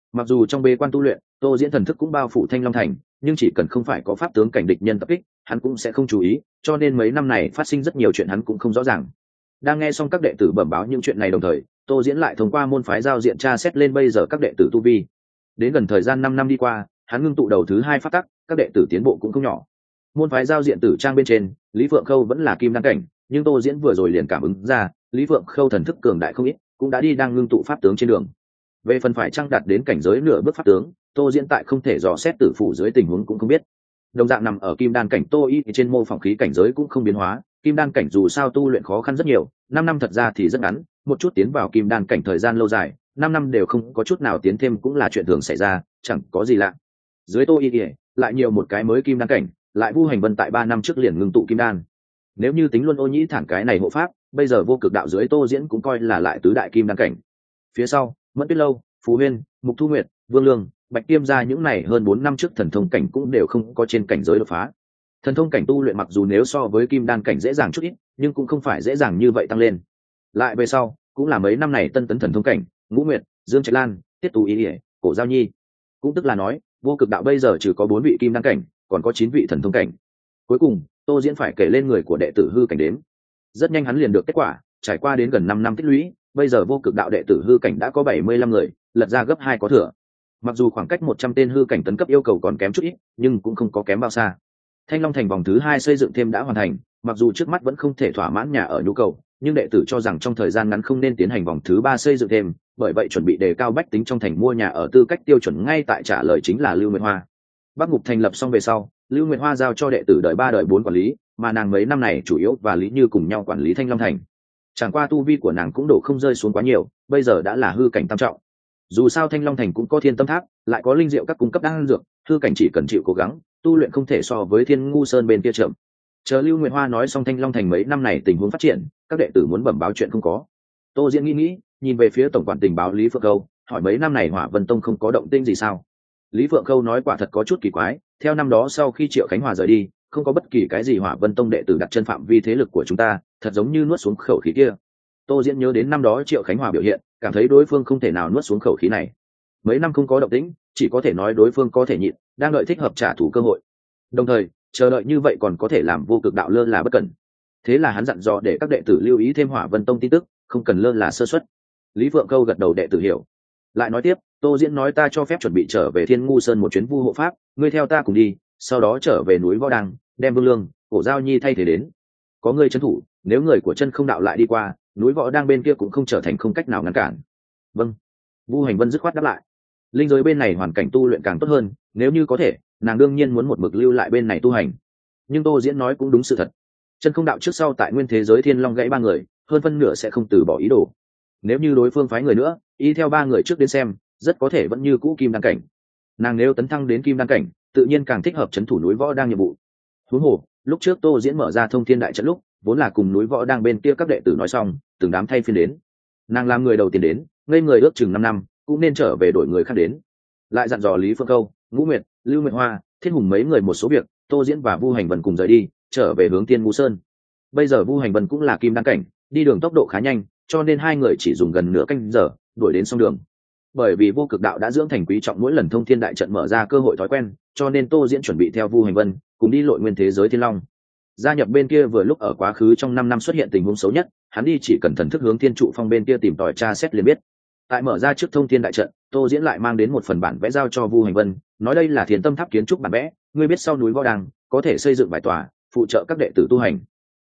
S1: Mặc dù trong bế quan tu luyện, Tô Diễn thần thức cũng bao phủ Thanh Long Thành, nhưng chỉ cần không phải có pháp tướng cảnh địch nhân tập kích, hắn cũng sẽ không chú ý, cho nên mấy năm này phát sinh rất nhiều chuyện hắn cũng không rõ ràng. Đang nghe xong các đệ tử bẩm báo những chuyện này đồng thời, Tô Diễn lại thông qua môn phái giao diện tra xét lên bây giờ các đệ tử tu vi. Đến gần thời gian 5 năm đi qua, hắn ngưng tụ đầu thứ 2 pháp tắc, các đệ tử tiến bộ cũng không nhỏ. Môn phái giao diện tử trang bên trên, Lý Phượng Khâu vẫn là kim đăng cảnh, nhưng Tô Diễn vừa rồi liền cảm ứng ra, Lý Phượng Khâu thần thức cường đại không ít, cũng đã đi đang ngưng tụ pháp tướng trên đường. Về phần phải trang đạt đến cảnh giới nửa bước pháp tướng, Tô Diễn tại không thể dò xét tử phủ dưới tình huống cũng không biết. Đồng dạng nằm ở kim đan cảnh Tô Y thì trên mô phỏng khí cảnh giới cũng không biến hóa, kim đan cảnh dù sao tu luyện khó khăn rất nhiều, 5 năm thật ra thì rất ngắn, một chút tiến vào kim đan cảnh thời gian lâu dài, 5 năm đều không có chút nào tiến thêm cũng là chuyện thường xảy ra, chẳng có gì lạ. Dưới Tô Y lại nhiều một cái mới kim đan cảnh, lại Vu Hành Vân tại 3 năm trước liền ngưng tụ kim đan. Nếu như tính luôn Ô Nhĩ Thản cái này hộ pháp, bây giờ vô cực đạo dưới Tô Diễn cũng coi là lại tứ đại kim đan cảnh. Phía sau, Mẫn Tuyết Lâu, Phú Huyên, Mục Thu Nguyệt, Vương Lương, Bạch Tiêm gia những này hơn 4 năm trước thần thông cảnh cũng đều không có trên cảnh giới đột phá. Thần thông cảnh tu luyện mặc dù nếu so với kim đan cảnh dễ dàng chút ít, nhưng cũng không phải dễ dàng như vậy tăng lên. Lại về sau, cũng là mấy năm này tân tấn thần thông cảnh, Ngũ Nguyệt, Dương Trạch Lan, Tiết Tú Ý, Cổ Giao Nhi. Cũng tức là nói, vô cực đạo bây giờ chỉ có 4 vị kim đan cảnh, còn có 9 vị thần thông cảnh. Cuối cùng, Tô Diễn phải kể lên người của đệ tử hư cảnh đến. Rất nhanh hắn liền được kết quả, trải qua đến gần 5 năm tích lũy, bây giờ vô cực đạo đệ tử hư cảnh đã có 75 người, lật ra gấp 2 có thừa. Mặc dù khoảng cách 100 tên hư cảnh tấn cấp yêu cầu còn kém chút ít, nhưng cũng không có kém bao xa. Thanh Long Thành vòng thứ 2 xây dựng thêm đã hoàn thành, mặc dù trước mắt vẫn không thể thỏa mãn nhà ở nhu cầu, nhưng đệ tử cho rằng trong thời gian ngắn không nên tiến hành vòng thứ 3 xây dựng thêm, bởi vậy chuẩn bị đề cao bách tính trong thành mua nhà ở tư cách tiêu chuẩn ngay tại trả lời chính là Lưu Nguyệt Hoa. Bắc Ngục thành lập xong về sau, Lưu Nguyệt Hoa giao cho đệ tử đời 3 đời 4 quản lý, mà nàng mấy năm này chủ yếu và Lý Như cùng nhau quản lý Thanh Long Thành. Chẳng qua tu vi của nàng cũng đổ không rơi xuống quá nhiều, bây giờ đã là hư cảnh tam trọng. Dù sao Thanh Long Thành cũng có Thiên Tâm Tháp, lại có linh diệu các cung cấp đan dược, hư cảnh chỉ cần chịu cố gắng, tu luyện không thể so với Thiên Ngu Sơn bên kia chậm. Chờ Lưu Nguyệt Hoa nói xong Thanh Long Thành mấy năm này tình huống phát triển, các đệ tử muốn bẩm báo chuyện không có. Tô Diễn nghĩ, nhìn về phía tổng quản tình báo Lý Phượng Khâu, hỏi mấy năm này Hỏa Vân Tông không có động tĩnh gì sao? Lý Phượng Khâu nói quả thật có chút kỳ quái, theo năm đó sau khi Triệu Khánh Hòa rời đi, không có bất kỳ cái gì Hỏa Vân Tông đệ tử đặt chân phạm vi thế lực của chúng ta, thật giống như nuốt xuống khẩu khí kia. Tô Diễn nhớ đến năm đó Triệu Khánh Hòa biểu hiện, cảm thấy đối phương không thể nào nuốt xuống khẩu khí này. Mấy năm không có động tĩnh, chỉ có thể nói đối phương có thể nhịn, đang đợi thích hợp trả thù cơ hội. Đồng thời, chờ đợi như vậy còn có thể làm vô cực đạo lơ là bất cẩn. Thế là hắn dặn dò để các đệ tử lưu ý thêm Hỏa Vân Tông tin tức, không cần lơ là sơ suất. Lý Phượng Khâu gật đầu đệ tử hiểu. Lại nói tiếp, Tô Diễn nói ta cho phép chuẩn bị trở về Thiên Ngu Sơn một chuyến vu hộ pháp, ngươi theo ta cùng đi, sau đó trở về núi Võ Đăng, đem Vương Lương, Cổ Giao Nhi thay thế đến. Có ngươi trấn thủ, nếu người của chân không đạo lại đi qua, núi Võ Đăng bên kia cũng không trở thành không cách nào ngăn cản. Vâng. Vu Hành Vân dứt khoát đáp lại. Linh giới bên này hoàn cảnh tu luyện càng tốt hơn, nếu như có thể, nàng đương nhiên muốn một mực lưu lại bên này tu hành. Nhưng Tô Diễn nói cũng đúng sự thật. Chân không đạo trước sau tại nguyên thế giới Thiên Long gãy 3 người, hơn phân nửa sẽ không từ bỏ ý đồ. Nếu như đối phương phái người nữa, y theo 3 người trước đến xem, rất có thể vẫn như cũ kim đan cảnh. Nàng nếu tấn thăng đến kim đan cảnh, tự nhiên càng thích hợp trấn thủ núi Võ đang nhiệm vụ. Huống hồ, lúc trước Tô Diễn mở ra thông thiên đại trận lúc, vốn là cùng núi Võ đang bên kia các đệ tử nói xong, từng đám thay phiên đến. Nàng làm người đầu tiên đến, ngây người ước chừng 5 năm, cũng nên trở về đổi người khác đến. Lại dặn dò Lý Phương Câu, Ngũ Nguyệt, Lưu Nguyệt Hoa, Thiết Hùng mấy người một số việc, Tô Diễn và Vu Hành Vân cùng rời đi, trở về hướng Tiên Ngu Sơn. Bây giờ Vu Hành Vân cũng là kim đan cảnh, đi đường tốc độ khá nhanh, cho nên hai người chỉ dùng gần nửa canh giờ đuổi đến xong đường. Bởi vì vô cực đạo đã dưỡng thành quý trọng mỗi lần thông thiên đại trận mở ra cơ hội thói quen, cho nên Tô Diễn chuẩn bị theo Vu Hành Vân cùng đi lội nguyên thế giới Thiên Long. Gia nhập bên kia vừa lúc ở quá khứ trong 5 năm xuất hiện tình huống xấu nhất, hắn đi chỉ cần thần thức hướng Thiên Trụ Phong bên kia tìm tòi tra xét liền biết. Tại mở ra trước thông thiên đại trận, Tô Diễn lại mang đến một phần bản vẽ giao cho Vu Hành Vân, nói đây là Thiên Tâm Tháp kiến trúc bản vẽ, ngươi biết sau núi Võ Đăng có thể xây dựng vài tòa, phụ trợ các đệ tử tu hành.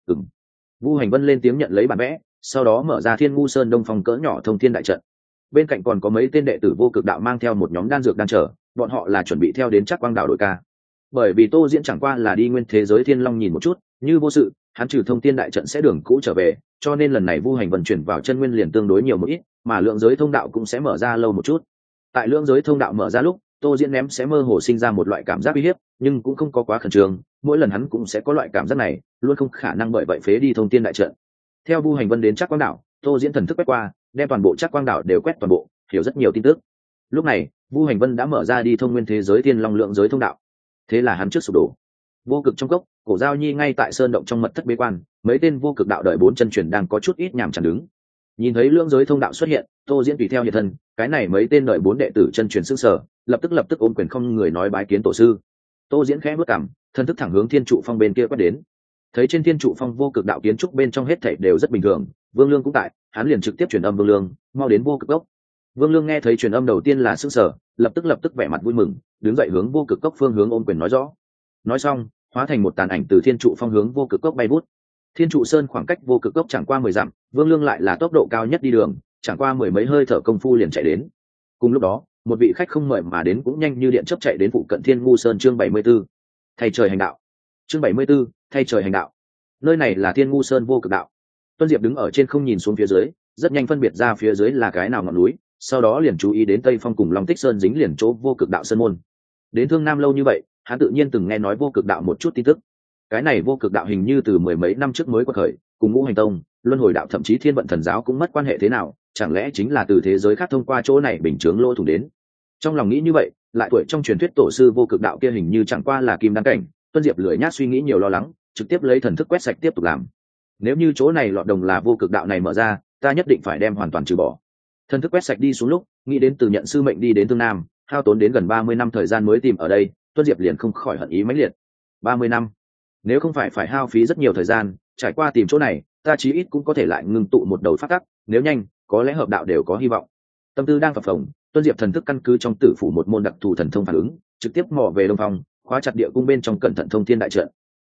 S1: Vu Hành Vân lên tiếng nhận lấy bản vẽ, sau đó mở ra Thiên Ngu Sơn đông phòng cỡ nhỏ thông thiên đại trận. Bên cạnh còn có mấy tên đệ tử vô cực đạo mang theo một nhóm đan dược đang chờ, bọn họ là chuẩn bị theo đến Trác Quang Đảo đội ca. Bởi vì Tô Diễn chẳng qua là đi nguyên thế giới Thiên Long nhìn một chút, như vô sự, hắn trừ thông thiên đại trận sẽ đường cũ trở về, cho nên lần này Vu Hành Vân chuyển vào chân nguyên liền tương đối nhiều một ít, mà lượng giới thông đạo cũng sẽ mở ra lâu một chút. Tại lượng giới thông đạo mở ra lúc, Tô Diễn ném sẽ mơ hồ sinh ra một loại cảm giác uy hiếp, nhưng cũng không có quá khẩn trương, mỗi lần hắn cũng sẽ có loại cảm giác này, luôn không khả năng bởi vậy phế đi thông thiên đại trận. Theo Vu Hành Vân đến Trác Quang Đảo, Tô Diễn thần thức quét qua, đem toàn bộ Trác Quang Đảo đều quét toàn bộ, hiểu rất nhiều tin tức. Lúc này, Vu Hành Vân đã mở ra đi thông nguyên thế giới Thiên Long lượng giới thông đạo. Thế là hắn trước sụp đổ. Vô cực trong cốc, Cổ Giao Nhi ngay tại sơn động trong mật thất bế quan, mấy tên vô cực đạo đợi 4 chân truyền đang có chút ít nhàm chán đứng. Nhìn thấy lượng giới thông đạo xuất hiện, Tô Diễn tùy theo hiện thân, cái này mấy tên đợi bốn đệ tử chân truyền sức sở lập tức ôm quyền không người nói bái kiến tổ sư. Tô Diễn khẽ bước cảm, thân thức thẳng hướng thiên trụ phong bên kia quét đến. Thấy trên thiên trụ phong vô cực đạo kiến trúc bên trong hết thảy đều rất bình thường, Vương Lương cũng tại, hắn liền trực tiếp truyền âm Vương Lương, mau đến vô cực cốc. Vương Lương nghe thấy truyền âm đầu tiên là sức sở, lập tức vẻ mặt vui mừng, đứng dậy hướng vô cực cốc phương hướng ôm quyền nói rõ. Nói xong, hóa thành một tàn ảnh từ thiên trụ phong hướng vô cực cốc bay vút. Thiên trụ sơn khoảng cách vô cực cốc chẳng qua 10 dặm, Vương Lương lại là tốc độ cao nhất đi đường, chẳng qua mười mấy hơi thở công phu liền chạy đến. Cùng lúc đó, một vị khách không mời mà đến cũng nhanh như điện chớp chạy đến phụ cận Thiên Ngu Sơn. Chương 74. Thay trời hành đạo. Chương 74. Thay trời hành đạo. Nơi này là Thiên Ngu Sơn vô cực đạo. Tuân Diệp đứng ở trên không nhìn xuống phía dưới, rất nhanh phân biệt ra phía dưới là cái nào ngọn núi, sau đó liền chú ý đến Tây Phong cùng Long Tích Sơn dính liền chỗ vô cực đạo sơn môn. Đến Thương Nam lâu như vậy, hắn tự nhiên từng nghe nói vô cực đạo một chút tin tức. Cái này vô cực đạo hình như từ mười mấy năm trước mới quật khởi, cùng Ngũ Hành Tông, Luân Hồi đạo thậm chí Thiên Vận Thần giáo cũng mất quan hệ thế nào, chẳng lẽ chính là từ thế giới khác thông qua chỗ này bình chướng lỗ thủng đến. Trong lòng nghĩ như vậy, lại tuổi trong truyền thuyết tổ sư vô cực đạo kia hình như chẳng qua là kim đăng cảnh, Tuân Diệp lười nhác suy nghĩ nhiều lo lắng, trực tiếp lấy thần thức quét sạch tiếp tục làm. Nếu như chỗ này lọt đồng là vô cực đạo này mở ra, ta nhất định phải đem hoàn toàn trừ bỏ. Thần thức quét sạch đi xuống lúc, nghĩ đến từ nhận sư mệnh đi đến Thương Nam, hao tốn đến gần 30 năm thời gian mới tìm ở đây, Tuân Diệp liền không khỏi hận ý mãnh liệt. 30 năm, nếu không phải hao phí rất nhiều thời gian, trải qua tìm chỗ này, ta chí ít cũng có thể lại ngưng tụ một đầu pháp tắc, nếu nhanh, có lẽ hợp đạo đều có hy vọng. Tâm tư đang phập phồng, Tuân Diệp thần thức căn cứ trong tử phủ một môn đặc thù thần thông phản ứng, trực tiếp mò về Đông Phong, khóa chặt địa cung bên trong cẩn thận thông thiên đại trận.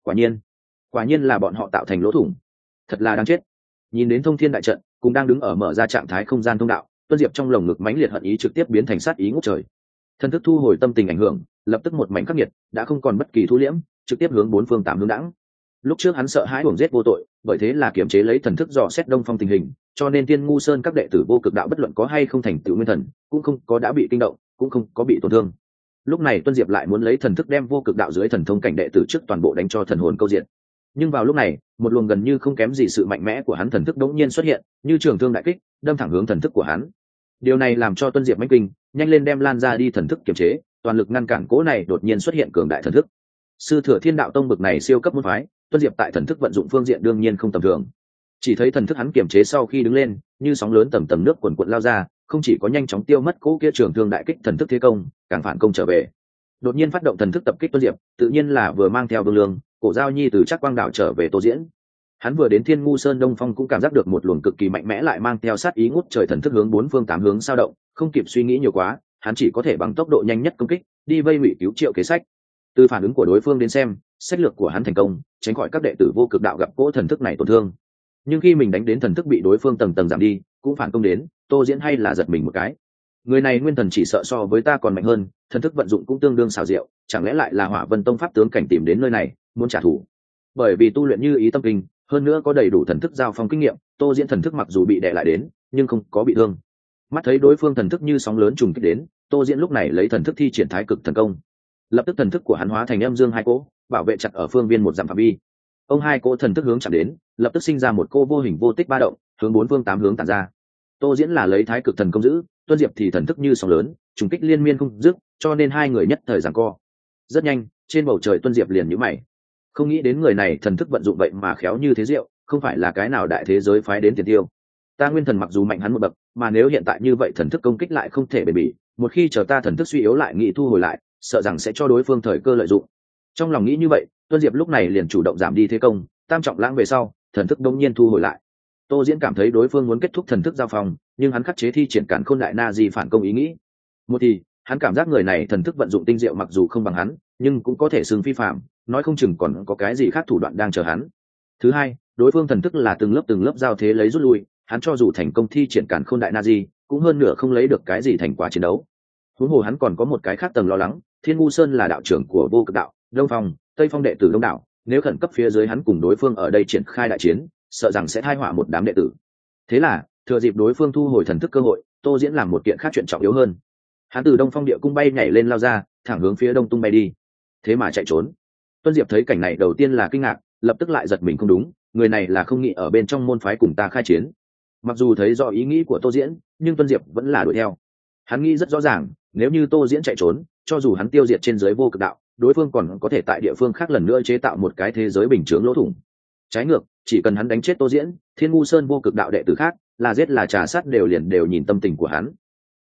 S1: Quả nhiên là bọn họ tạo thành lỗ thủng. Thật là đáng chết. Nhìn đến thông thiên đại trận, cũng đang đứng ở mở ra trạng thái không gian thông đạo, Tuân Diệp trong lồng ngực mãnh liệt hận ý trực tiếp biến thành sát ý ngút trời. Thần thức thu hồi tâm tình ảnh hưởng, lập tức một mảnh khắc nghiệt, đã không còn bất kỳ thu liễm, trực tiếp hướng bốn phương tám hướng đãng. Lúc trước hắn sợ hãi uổng giết vô tội, bởi thế là kiềm chế lấy thần thức dò xét Đông Phong tình hình, cho nên Thiên Ngu Sơn các đệ tử vô cực đạo bất luận có hay không thành tựu nguyên thần, cũng không có đã bị kinh động, cũng không có bị tổn thương. Lúc này Tuân Diệp lại muốn lấy thần thức đem vô cực đạo dưới thần thông cảnh đệ tử trước toàn bộ đánh cho thần hồn câu diện. Nhưng vào lúc này, một luồng gần như không kém gì sự mạnh mẽ của hắn thần thức đống nhiên xuất hiện, như trường thương đại kích, đâm thẳng hướng thần thức của hắn. Điều này làm cho Tuân Diệp mãnh kinh, nhanh lên đem lan ra đi thần thức kiềm chế, toàn lực ngăn cản cỗ này đột nhiên xuất hiện cường đại thần thức. Sư thừa Thiên Đạo Tông bực này siêu cấp môn phái, Tuân Diệp tại thần thức vận dụng phương diện đương nhiên không tầm thường. Chỉ thấy thần thức hắn kiềm chế sau khi đứng lên, như sóng lớn tầm tầm nước cuồn cuộn lao ra, không chỉ có nhanh chóng tiêu mất cỗ kia trường thương đại kích thần thức thế công, càng phản công trở về. Đột nhiên phát động thần thức tập kích Tuân Diệp, tự nhiên là vừa mang theo Vương Lương, Cổ Giao Nhi từ Trác Quang đảo trở về Tô Diễn. Hắn vừa đến Thiên Ngu Sơn Đông Phong cũng cảm giác được một luồng cực kỳ mạnh mẽ lại mang theo sát ý ngút trời thần thức hướng bốn phương tám hướng sao động, không kịp suy nghĩ nhiều quá, hắn chỉ có thể bằng tốc độ nhanh nhất công kích, đi vây ngụy cứu Triệu Kế Sách. Từ phản ứng của đối phương đến xem, sách lược của hắn thành công, tránh khỏi các đệ tử vô cực đạo gặp cỗ thần thức này tổn thương. Nhưng khi mình đánh đến thần thức bị đối phương tầng tầng giảm đi, cũng phản công đến, Tô Diễn hay là giật mình một cái. Người này nguyên thần chỉ sợ so với ta còn mạnh hơn, thần thức vận dụng cũng tương đương xảo diệu, chẳng lẽ lại là Hỏa Vân Tông pháp tướng cảnh tìm đến nơi này, muốn trả thù? Bởi vì tu luyện như ý tâm kinh, hơn nữa có đầy đủ thần thức giao phong kinh nghiệm, Tô Diễn thần thức mặc dù bị đè lại đến, nhưng không có bị thương. Mắt thấy đối phương thần thức như sóng lớn trùng kích đến, Tô Diễn lúc này lấy thần thức thi triển thái cực thần công. Lập tức thần thức của hắn hóa thành âm dương hai cỗ, bảo vệ chặt ở phương viên một dặm phạm vi. Ông hai cỗ thần thức hướng chạm đến, lập tức sinh ra một cô vô hình vô tích ba động, hướng bốn phương tám hướng tản ra. Tô Diễn là lấy thái cực thần công giữ, Tuân Diệp thì thần thức như sóng lớn, trùng kích liên miên không dứt, cho nên hai người nhất thời giằng co. Rất nhanh, trên bầu trời Tuân Diệp liền nhíu mày. Không nghĩ đến người này thần thức vận dụng vậy mà khéo như thế diệu, không phải là cái nào đại thế giới phái đến tiền tiêu. Ta nguyên thần mặc dù mạnh hắn một bậc, mà nếu hiện tại như vậy thần thức công kích lại không thể bền bỉ, một khi chờ ta thần thức suy yếu lại nghĩ thu hồi lại, sợ rằng sẽ cho đối phương thời cơ lợi dụng. Trong lòng nghĩ như vậy, Tuân Diệp lúc này liền chủ động giảm đi thế công, tam trọng lãng về sau, thần thức đông nhiên thu hồi lại. Tô Diễn cảm thấy đối phương muốn kết thúc thần thức giao phòng, nhưng hắn khắc chế thi triển Càn Khôn Đại Na Di phản công ý nghĩ. Một thì, hắn cảm giác người này thần thức vận dụng tinh diệu mặc dù không bằng hắn, nhưng cũng có thể xưng phi phạm, nói không chừng còn có cái gì khác thủ đoạn đang chờ hắn. Thứ hai, đối phương thần thức là từng lớp giao thế lấy rút lui, hắn cho dù thành công thi triển Càn Khôn Đại Na Di, cũng hơn nửa không lấy được cái gì thành quả chiến đấu. Huống hồ hắn còn có một cái khác tầng lo lắng, Thiên Ngu Sơn là đạo trưởng của vô cực đạo, Đông Phong, Tây Phong đệ tử đông đảo, nếu khẩn cấp phía dưới hắn cùng đối phương ở đây triển khai đại chiến, sợ rằng sẽ tai họa một đám đệ tử. Thế là, thừa dịp đối phương thu hồi thần thức cơ hội, Tô Diễn làm một kiện khác chuyện trọng yếu hơn. Hắn từ Đông Phong địa cung bay nhảy lên lao ra, thẳng hướng phía đông tung bay đi. Thế mà chạy trốn. Tuân Diệp thấy cảnh này đầu tiên là kinh ngạc, lập tức lại giật mình không đúng, người này là không nghĩ ở bên trong môn phái cùng ta khai chiến. Mặc dù thấy rõ ý nghĩ của Tô Diễn, nhưng Tuân Diệp vẫn là đuổi theo. Hắn nghĩ rất rõ ràng, nếu như Tô Diễn chạy trốn, cho dù hắn tiêu diệt trên giới vô cực đạo, đối phương còn có thể tại địa phương khác lần nữa chế tạo một cái thế giới bình chướng lỗ thủng. Trái ngược, chỉ cần hắn đánh chết Tô Diễn, Thiên Ngu Sơn vô cực đạo đệ tử khác, là giết là trả sát đều liền đều nhìn tâm tình của hắn.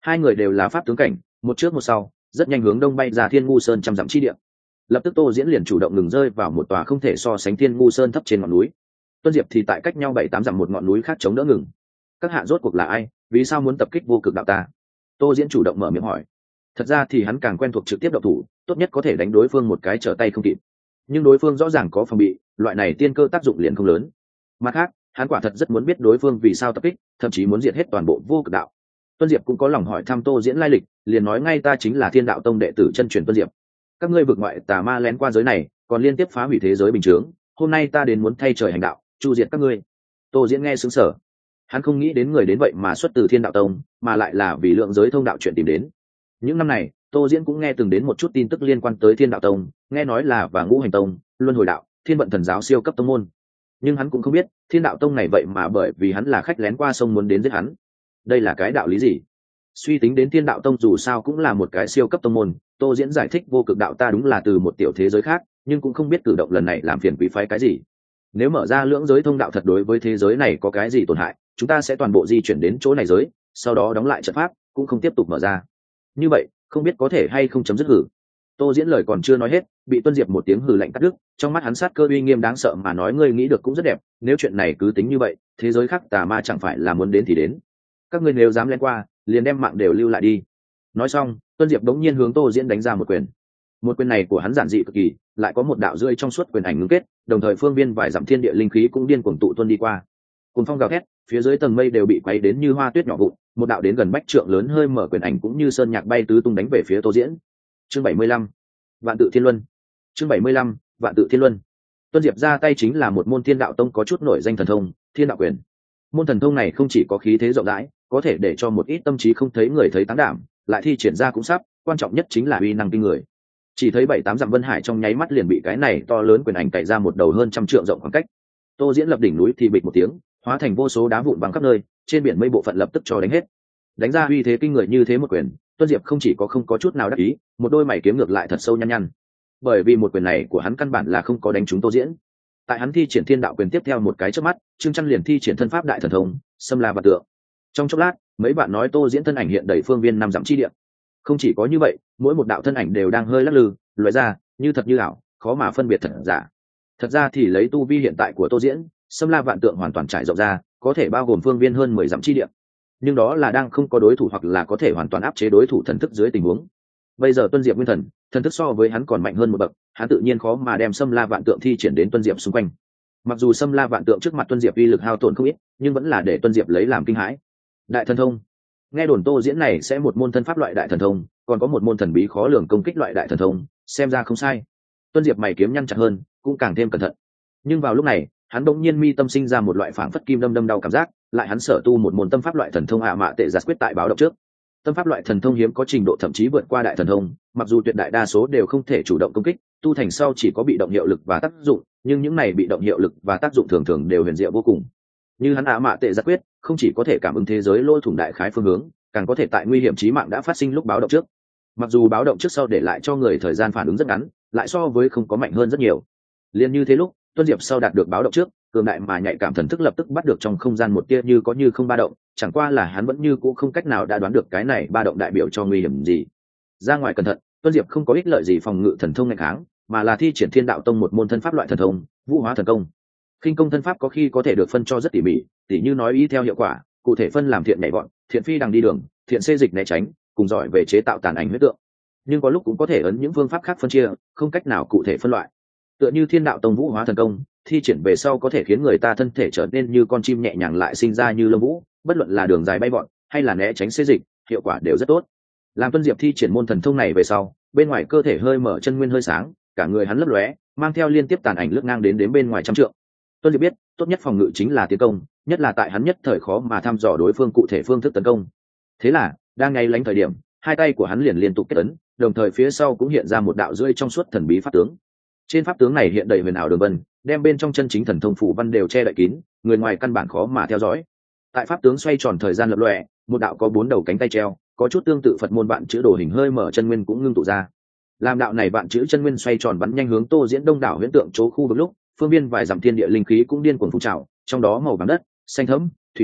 S1: Hai người đều là pháp tướng cảnh, một trước một sau, rất nhanh hướng đông bay ra Thiên Ngu Sơn trăm dặm chi địa. Lập tức Tô Diễn liền chủ động ngừng rơi vào một tòa không thể so sánh Thiên Ngu Sơn thấp trên ngọn núi. Tuân Diệp thì tại cách nhau 7-8 dặm một ngọn núi khác chống đỡ ngừng. Các hạ rốt cuộc là ai, vì sao muốn tập kích vô cực đạo ta? Tô Diễn chủ động mở miệng hỏi. Thật ra thì hắn càng quen thuộc trực tiếp động thủ, tốt nhất có thể đánh đối phương một cái trở tay không kịp. Nhưng đối phương rõ ràng có phòng bị, loại này tiên cơ tác dụng liền không lớn. Mặt khác, hắn quả thật rất muốn biết đối phương vì sao tập kích, thậm chí muốn diệt hết toàn bộ vô cực đạo. Tuân Diệp cũng có lòng hỏi thăm Tô Diễn lai lịch, liền nói ngay ta chính là Thiên Đạo Tông đệ tử chân truyền Tuân Diệp. Các ngươi vượt ngoại tà ma lén qua giới này, còn liên tiếp phá hủy thế giới bình thường, hôm nay ta đến muốn thay trời hành đạo, chu diệt các ngươi. Tô Diễn nghe sững sờ, hắn không nghĩ đến người đến vậy mà xuất từ Thiên Đạo Tông, mà lại là vì lượng giới thông đạo chuyện tìm đến. Những năm này, Tô Diễn cũng nghe từng đến một chút tin tức liên quan tới Thiên Đạo Tông, nghe nói là và Ngũ Hành Tông, Luân Hồi Đạo, Thiên Vận Thần Giáo siêu cấp tông môn. Nhưng hắn cũng không biết, Thiên Đạo Tông này vậy mà bởi vì hắn là khách lén qua sông muốn đến giết hắn. Đây là cái đạo lý gì? Suy tính đến Thiên Đạo Tông dù sao cũng là một cái siêu cấp tông môn, Tô Diễn giải thích vô cực đạo ta đúng là từ một tiểu thế giới khác, nhưng cũng không biết cử động lần này làm phiền quý phái cái gì. Nếu mở ra lưỡng giới thông đạo thật đối với thế giới này có cái gì tổn hại, chúng ta sẽ toàn bộ di chuyển đến chỗ này giới, sau đó đóng lại trận pháp, cũng không tiếp tục mở ra. Như vậy, không biết có thể hay không chấm dứt hử. Tô Diễn lời còn chưa nói hết, bị Tuân Diệp một tiếng hừ lạnh cắt đứt, trong mắt hắn sát cơ uy nghiêm đáng sợ mà nói ngươi nghĩ được cũng rất đẹp, nếu chuyện này cứ tính như vậy, thế giới khác tà ma chẳng phải là muốn đến thì đến. Các ngươi nếu dám lén qua, liền đem mạng đều lưu lại đi. Nói xong, Tuân Diệp đống nhiên hướng Tô Diễn đánh ra một quyền. Một quyền này của hắn giản dị cực kỳ, lại có một đạo rưỡi trong suốt quyền ảnh ngưng kết, đồng thời phương viên vài dặm thiên địa linh khí cũng điên cuồng tụ tuôn đi qua. Cùng phong gào thét, phía dưới tầng mây đều bị quấy đến như hoa tuyết nhỏ vụn, một đạo đến gần bách trượng lớn hơi mở quyền ảnh cũng như sơn nhạc bay tứ tung đánh về phía Tô Diễn. Chương 75, Vạn Tự Thiên Luân. Chương 75, Vạn Tự Thiên Luân. Tuân Diệp ra tay chính là một môn Thiên Đạo Tông có chút nổi danh thần thông, Thiên Đạo Quyền. Môn thần thông này không chỉ có khí thế rộng rãi, có thể để cho một ít tâm trí không thấy người thấy tán đảm, lại thi triển ra cũng sắp, quan trọng nhất chính là uy năng kinh người. Chỉ thấy 7-8 dặm vân hải trong nháy mắt liền bị cái này to lớn quyền ảnh cày ra một đầu hơn trăm trượng rộng khoảng cách. Tô Diễn lập đỉnh núi thì bịch một tiếng, hóa thành vô số đá vụn văng khắp nơi, trên biển mây bộ phận lập tức cho đánh hết. Đánh ra uy thế kinh người như thế một quyền, Tuân Diệp không chỉ có không có chút nào đắc ý, một đôi mày kiếm ngược lại thật sâu nhăn nhăn. Bởi vì một quyền này của hắn căn bản là không có đánh trúng Tô Diễn. Tại hắn thi triển Thiên Đạo Quyền tiếp theo một cái chớp mắt, Trương Chân liền thi triển thân pháp đại thần thông, xâm la vạn tượng. Trong chốc lát, mấy bạn nói Tô Diễn thân ảnh hiện đầy phương viên 5 dặm chi địa. Không chỉ có như vậy, mỗi một đạo thân ảnh đều đang hơi lắc lư, lóe ra, như thật như ảo, khó mà phân biệt thật giả. Thật ra thì lấy tu vi hiện tại của Tô Diễn, xâm la vạn tượng hoàn toàn trải rộng ra, có thể bao gồm phương viên hơn 10 dặm chi địa. Nhưng đó là đang không có đối thủ hoặc là có thể hoàn toàn áp chế đối thủ thần thức dưới tình huống. Bây giờ Tuân Diệp nguyên thần, thần thức so với hắn còn mạnh hơn một bậc, hắn tự nhiên khó mà đem xâm la vạn tượng thi triển đến Tuân Diệp xung quanh. Mặc dù xâm la vạn tượng trước mặt Tuân Diệp uy lực hao tổn không ít, nhưng vẫn là để Tuân Diệp lấy làm kinh hãi. Đại thần thông. Nghe đồn Tô Diễn này sẽ một môn thân pháp loại đại thần thông, còn có một môn thần bí khó lường công kích loại đại thần thông, xem ra không sai. Tuân Diệp mày kiếm nhăn chặt hơn, cũng càng thêm cẩn thận. Nhưng vào lúc này, hắn bỗng nhiên mi tâm sinh ra một loại phảng phất kim đâm đâm đau cảm giác, lại hắn sở tu một môn tâm pháp loại thần thông ạ mạ tệ giật quyết tại báo động trước. Tâm pháp loại thần thông hiếm có trình độ thậm chí vượt qua đại thần thông, mặc dù tuyệt đại đa số đều không thể chủ động công kích, tu thành sau chỉ có bị động hiệu lực và tác dụng, nhưng những này bị động hiệu lực và tác dụng thường thường đều huyền diệu vô cùng. Như hắn ạ mạ tệ giật quyết, không chỉ có thể cảm ứng thế giới lỗ thủng đại khái phương hướng, càng có thể tại nguy hiểm chí mạng đã phát sinh lúc báo động trước. Mặc dù báo động trước sau để lại cho người thời gian phản ứng rất ngắn, lại so với không có mạnh hơn rất nhiều. Liên như thế lúc Tuân Diệp sau đạt được báo động trước, cường đại mà nhạy cảm thần thức lập tức bắt được trong không gian một tia như có như không ba động, chẳng qua là hắn vẫn như cũ không cách nào đã đoán được cái này ba động đại biểu cho nguy hiểm gì. Ra ngoài cẩn thận, Tuân Diệp không có ích lợi gì phòng ngự thần thông ngày kháng, mà là thi triển Thiên Đạo Tông một môn thân pháp loại thần thông, Vũ Hóa Thần Công. Khinh công thân pháp có khi có thể được phân cho rất tỉ mỉ, tỉ như nói ý theo hiệu quả, cụ thể phân làm thiện nhảy vọt, thiện phi đằng đi đường, thiện xê dịch né tránh, cùng giỏi về chế tạo tàn ảnh huyết tượng. Nhưng có lúc cũng có thể ấn những phương pháp khác phân chia, không cách nào cụ thể phân loại. Tựa như Thiên Đạo Tông Vũ Hóa Thần Công, thi triển về sau có thể khiến người ta thân thể trở nên như con chim nhẹ nhàng lại sinh ra như lông vũ, bất luận là đường dài bay vọt hay là né tránh xê dịch, hiệu quả đều rất tốt. Làm Tuân Diệp thi triển môn thần thông này về sau, bên ngoài cơ thể hơi mở, chân nguyên hơi sáng, cả người hắn lấp lóe, mang theo liên tiếp tàn ảnh lướt ngang đến bên ngoài trăm trượng. Tuân Diệp biết, tốt nhất phòng ngự chính là tiến công, nhất là tại hắn nhất thời khó mà thăm dò đối phương cụ thể phương thức tấn công. Thế là, đang ngay lánh thời điểm, hai tay của hắn liền liên tục kết ấn, đồng thời phía sau cũng hiện ra một đạo rưỡi trong suốt thần bí pháp tướng. Trên pháp tướng này hiện đầy huyền ảo đường vân, đem bên trong chân chính thần thông phủ văn đều che đậy kín, người ngoài căn bản khó mà theo dõi. Tại pháp tướng xoay tròn thời gian lập lòe, một đạo có 4 đầu cánh tay treo, có chút tương tự Phật môn vạn chữ đồ hình hơi mở chân nguyên cũng ngưng tụ ra. Làm đạo này vạn chữ chân nguyên xoay tròn bắn nhanh hướng Tô Diễn đông đảo huyễn tượng chỗ khu vực lúc, phương viên vài dặm thiên địa linh khí cũng điên cuồng phun trào, trong đó màu vàng đất, xanh thẫm, thủy lam,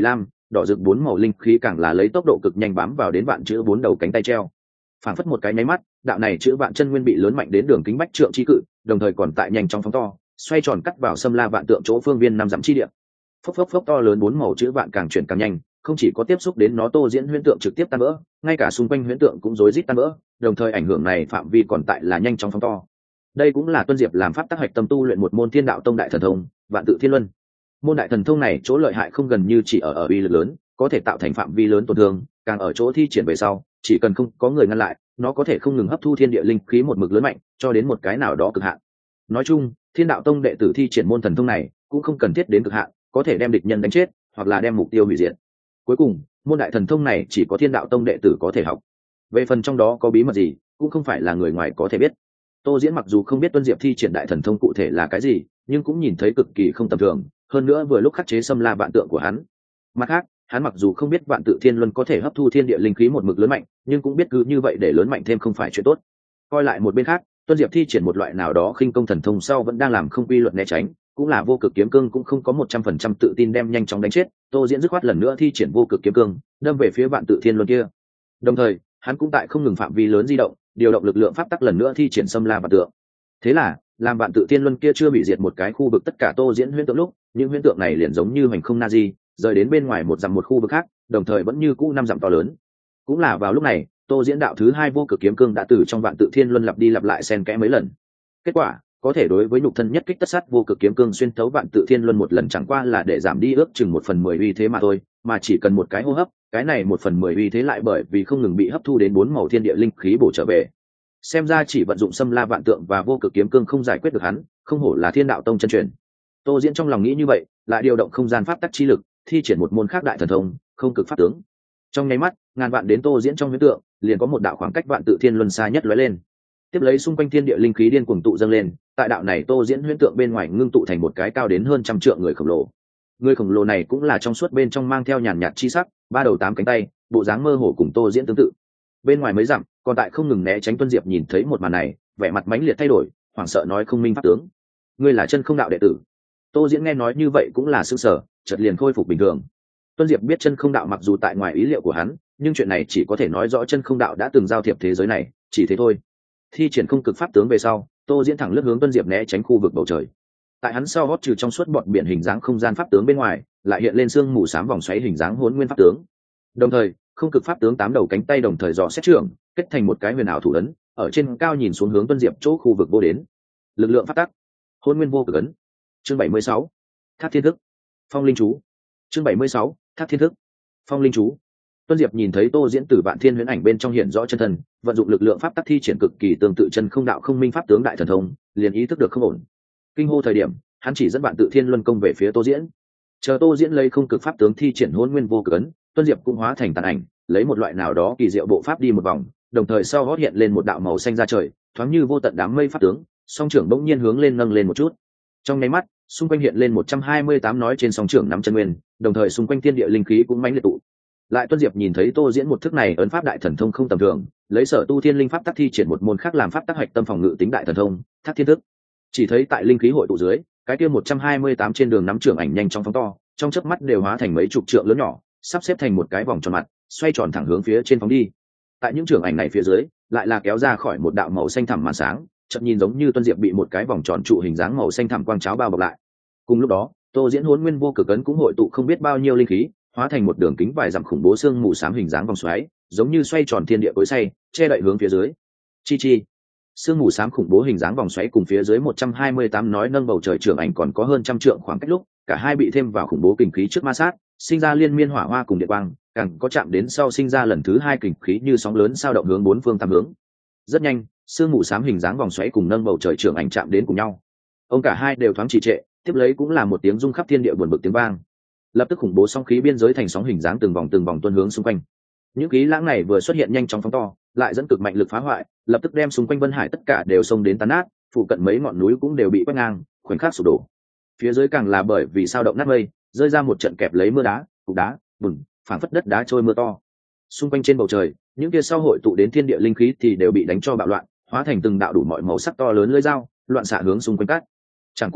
S1: đỏ rực 4 màu linh khí càng là lấy tốc độ cực nhanh bám vào đến vạn chữ 4 đầu cánh tay treo. Phảng phất một cái nháy mắt, đạo này chữ vạn chân nguyên bị lớn mạnh đến đường kính bách trượng chi cự, đồng thời còn tại nhanh trong phóng to, xoay tròn cắt vào xâm la vạn tượng chỗ phương viên 5 dặm chi địa. Phốc phốc phốc, to lớn 4 màu chữ vạn càng chuyển càng nhanh, không chỉ có tiếp xúc đến nó Tô Diễn huyễn tượng trực tiếp tan vỡ, ngay cả xung quanh huyễn tượng cũng rối rít tan vỡ, đồng thời ảnh hưởng này phạm vi còn tại là nhanh chóng phóng to. Đây cũng là Tuân Diệp làm pháp tác hạch tâm tu luyện một môn Thiên Đạo Tông đại thần thông, Vạn Tự Thiên Luân. Môn đại thần thông này chỗ lợi hại không gần như chỉ ở uy lực lớn, có thể tạo thành phạm vi lớn tổn thương, càng ở chỗ thi triển về sau, chỉ cần không có người ngăn lại, nó có thể không ngừng hấp thu thiên địa linh khí một mực lớn mạnh, cho đến một cái nào đó cực hạn. Nói chung, Thiên Đạo Tông đệ tử thi triển môn thần thông này, cũng không cần thiết đến cực hạn, có thể đem địch nhân đánh chết, hoặc là đem mục tiêu hủy diệt. Cuối cùng, môn đại thần thông này chỉ có Thiên Đạo Tông đệ tử có thể học. Về phần trong đó có bí mật gì, cũng không phải là người ngoài có thể biết. Tô Diễn mặc dù không biết Tuân Diệp thi triển đại thần thông cụ thể là cái gì, nhưng cũng nhìn thấy cực kỳ không tầm thường, hơn nữa vừa lúc khắc chế xâm la vạn tượng của hắn. Mặt khác, hắn mặc dù không biết Vạn Tự Thiên Luân có thể hấp thu thiên địa linh khí một mực lớn mạnh, nhưng cũng biết cứ như vậy để lớn mạnh thêm không phải chuyện tốt. Coi lại một bên khác, Tuân Diệp thi triển một loại nào đó khinh công thần thông sau vẫn đang làm không quy luật né tránh, cũng là vô cực kiếm cương cũng không có 100% tự tin đem nhanh chóng đánh chết. Tô Diễn dứt khoát lần nữa thi triển vô cực kiếm cương, đâm về phía Vạn Tự Thiên Luân kia. Đồng thời, hắn cũng tại không ngừng phạm vi lớn di động, điều động lực lượng pháp tắc lần nữa thi triển xâm la vạn tượng. Thế là, làm Vạn Tự Thiên Luân kia chưa bị diệt một cái khu vực tất cả Tô Diễn huyễn tượng lúc, những huyễn tượng này liền giống như hoành không na di, rời đến bên ngoài một dặm một khu vực khác, đồng thời vẫn như cũ 5 dặm to lớn. Cũng là vào lúc này, Tô Diễn đạo thứ 2 vô cực kiếm cương đã từ trong Vạn Tự Thiên Luân lặp đi lặp lại xen kẽ mấy lần. Kết quả, có thể đối với nhục thân nhất kích tất sát vô cực kiếm cương xuyên thấu Vạn Tự Thiên Luân một lần chẳng qua là để giảm đi ước chừng 1/10 uy thế mà thôi, mà chỉ cần một cái hô hấp, cái này 1/10 uy thế lại bởi vì không ngừng bị hấp thu đến 4 màu thiên địa linh khí bổ trở về. Xem ra chỉ vận dụng xâm la vạn tượng và vô cực kiếm cương không giải quyết được hắn, không hổ là Thiên Đạo Tông chân truyền. Tô Diễn trong lòng nghĩ như vậy, lại điều động không gian pháp tắc chi lực, thi triển một môn khác đại thần thông, không cực pháp tướng. Trong nháy mắt, ngàn vạn đến Tô Diễn trong huyễn tượng, liền có một đạo khoảng cách Vạn Tự Thiên Luân xa nhất lóe lên. Tiếp lấy xung quanh thiên địa linh khí điên cuồng tụ dâng lên, tại đạo này Tô Diễn huyễn tượng bên ngoài ngưng tụ thành một cái cao đến hơn 100 trượng người khổng lồ. Người khổng lồ này cũng là trong suốt bên trong mang theo nhàn nhạt chi sắc, 3 đầu 8 cánh tay, bộ dáng mơ hồ cùng Tô Diễn tương tự. Bên ngoài mấy dặm, còn tại không ngừng né tránh Tuân Diệp nhìn thấy một màn này, vẻ mặt mãnh liệt thay đổi, hoảng sợ nói không minh pháp tướng. Ngươi là Chân Không Đạo đệ tử? Tô Diễn nghe nói như vậy cũng là sửng sở, chợt liền khôi phục bình thường. Tuân Diệp biết Chân Không Đạo mặc dù tại ngoài ý liệu của hắn, nhưng chuyện này chỉ có thể nói rõ Chân Không Đạo đã từng giao thiệp thế giới này, chỉ thế thôi. Thi triển không cực pháp tướng về sau, Tô Diễn thẳng lướt hướng Tuân Diệp né tránh khu vực bầu trời. Tại hắn sau gót trừ trong suốt bọt biển hình dáng không gian pháp tướng bên ngoài, lại hiện lên sương mù xám vòng xoáy hình dáng Hỗn Nguyên pháp tướng. Đồng thời, không cực pháp tướng 8 đầu cánh tay đồng thời dò xét trưởng, kết thành một cái huyền ảo thủ ấn, ở trên cao nhìn xuống hướng Tuân Diệp chỗ khu vực vô đến. Lực lượng pháp tắc, Hỗn Nguyên vô cực ấn. Chương 76. Thác Thiên Thức. Phong Linh chú. Chương 76. Thác Thiên Thức. Phong Linh chú. Tuân Diệp nhìn thấy Tô Diễn từ Vạn Thiên Huyễn Ảnh bên trong hiện rõ chân thân, vận dụng lực lượng pháp tắc thi triển cực kỳ tương tự Chân Không Đạo không minh pháp tướng đại thần thông, liền ý thức được không ổn. Kinh hô thời điểm, hắn chỉ dẫn Vạn Tự Thiên Luân công về phía Tô Diễn. Chờ Tô Diễn lấy không cực pháp tướng thi triển Hỗn Nguyên vô cực ấn, Tuân Diệp cũng hóa thành tàn ảnh, lấy một loại nào đó kỳ diệu bộ pháp đi một vòng, đồng thời sau hót hiện lên một đạo màu xanh ra trời, thoáng như vô tận đám mây pháp tướng, song trưởng bỗng nhiên hướng lên nâng lên một chút. Trong nháy mắt, xung quanh hiện lên 128 nói trên song trưởng nắm chân nguyên, đồng thời xung quanh thiên địa linh khí cũng mãnh liệt tụ. Lại Tuân Diệp nhìn thấy Tô Diễn một thức này ấn pháp đại thần thông không tầm thường, lấy sở tu thiên linh pháp tắc thi triển một môn khác làm pháp tắc hạch tâm phòng ngự tính đại thần thông, Thác Thiên Thức. Chỉ thấy tại linh khí hội tụ dưới, cái kia 128 trên đường nắm trưởng ảnh nhanh trong phóng to, trong chớp mắt đều hóa thành mấy chục trượng lớn nhỏ, sắp xếp thành một cái vòng tròn mặt, xoay tròn thẳng hướng phía trên phóng đi. Tại những trưởng ảnh này phía dưới, lại là kéo ra khỏi một đạo màu xanh thẳm màn sáng, chợt nhìn giống như Tuân Diệp bị một cái vòng tròn trụ hình dáng màu xanh thẳm quang cháo bao bọc lại. Cùng lúc đó, Tô Diễn Hỗn Nguyên vô cực ấn cũng hội tụ không biết bao nhiêu linh khí, hóa thành một đường kính vài dặm khủng bố xương mù xám hình dáng vòng xoáy, giống như xoay tròn thiên địa cối xay, che đậy hướng phía dưới. Chi chi. Sương mù xám khủng bố hình dáng vòng xoáy cùng phía dưới 128 nói nâng bầu trời trưởng ảnh còn có hơn 100 trượng khoảng cách lúc, cả hai bị thêm vào khủng bố kình khí trước ma sát, sinh ra liên miên hỏa hoa cùng điện quang, càng có chạm đến sau sinh ra lần thứ 2 kình khí như sóng lớn sao động hướng 4 phương tám hướng. Rất nhanh, sương mù xám hình dáng vòng xoáy cùng nâng bầu trời trưởng ảnh chạm đến cùng nhau. Ông cả hai đều thoáng trì trệ, tiếp lấy cũng là một tiếng rung khắp thiên địa buồn bực tiếng vang. Lập tức khủng bố sóng khí biên giới thành sóng hình dáng từng vòng tuôn hướng xung quanh. Những khí lãng này vừa xuất hiện nhanh chóng phóng to, lại dẫn cực mạnh lực phá hoại, lập tức đem xung quanh Vân Hải tất cả đều xông đến tan nát, phụ cận mấy ngọn núi cũng đều bị quét ngang, khoảnh khắc sụp đổ. Phía dưới càng là bởi vì sao động nát mây, rơi ra một trận kẹp lấy mưa đá, cục đá, bùn, phảng phất đất đá trôi mưa to. Xung quanh trên bầu trời, những kia sau hội tụ đến thiên địa linh khí thì đều bị đánh cho bạo loạn, hóa thành từng đạo đủ mọi màu sắc to lớn lưỡi dao, loạn xạ hướng xung quanh cát. Chẳng qua,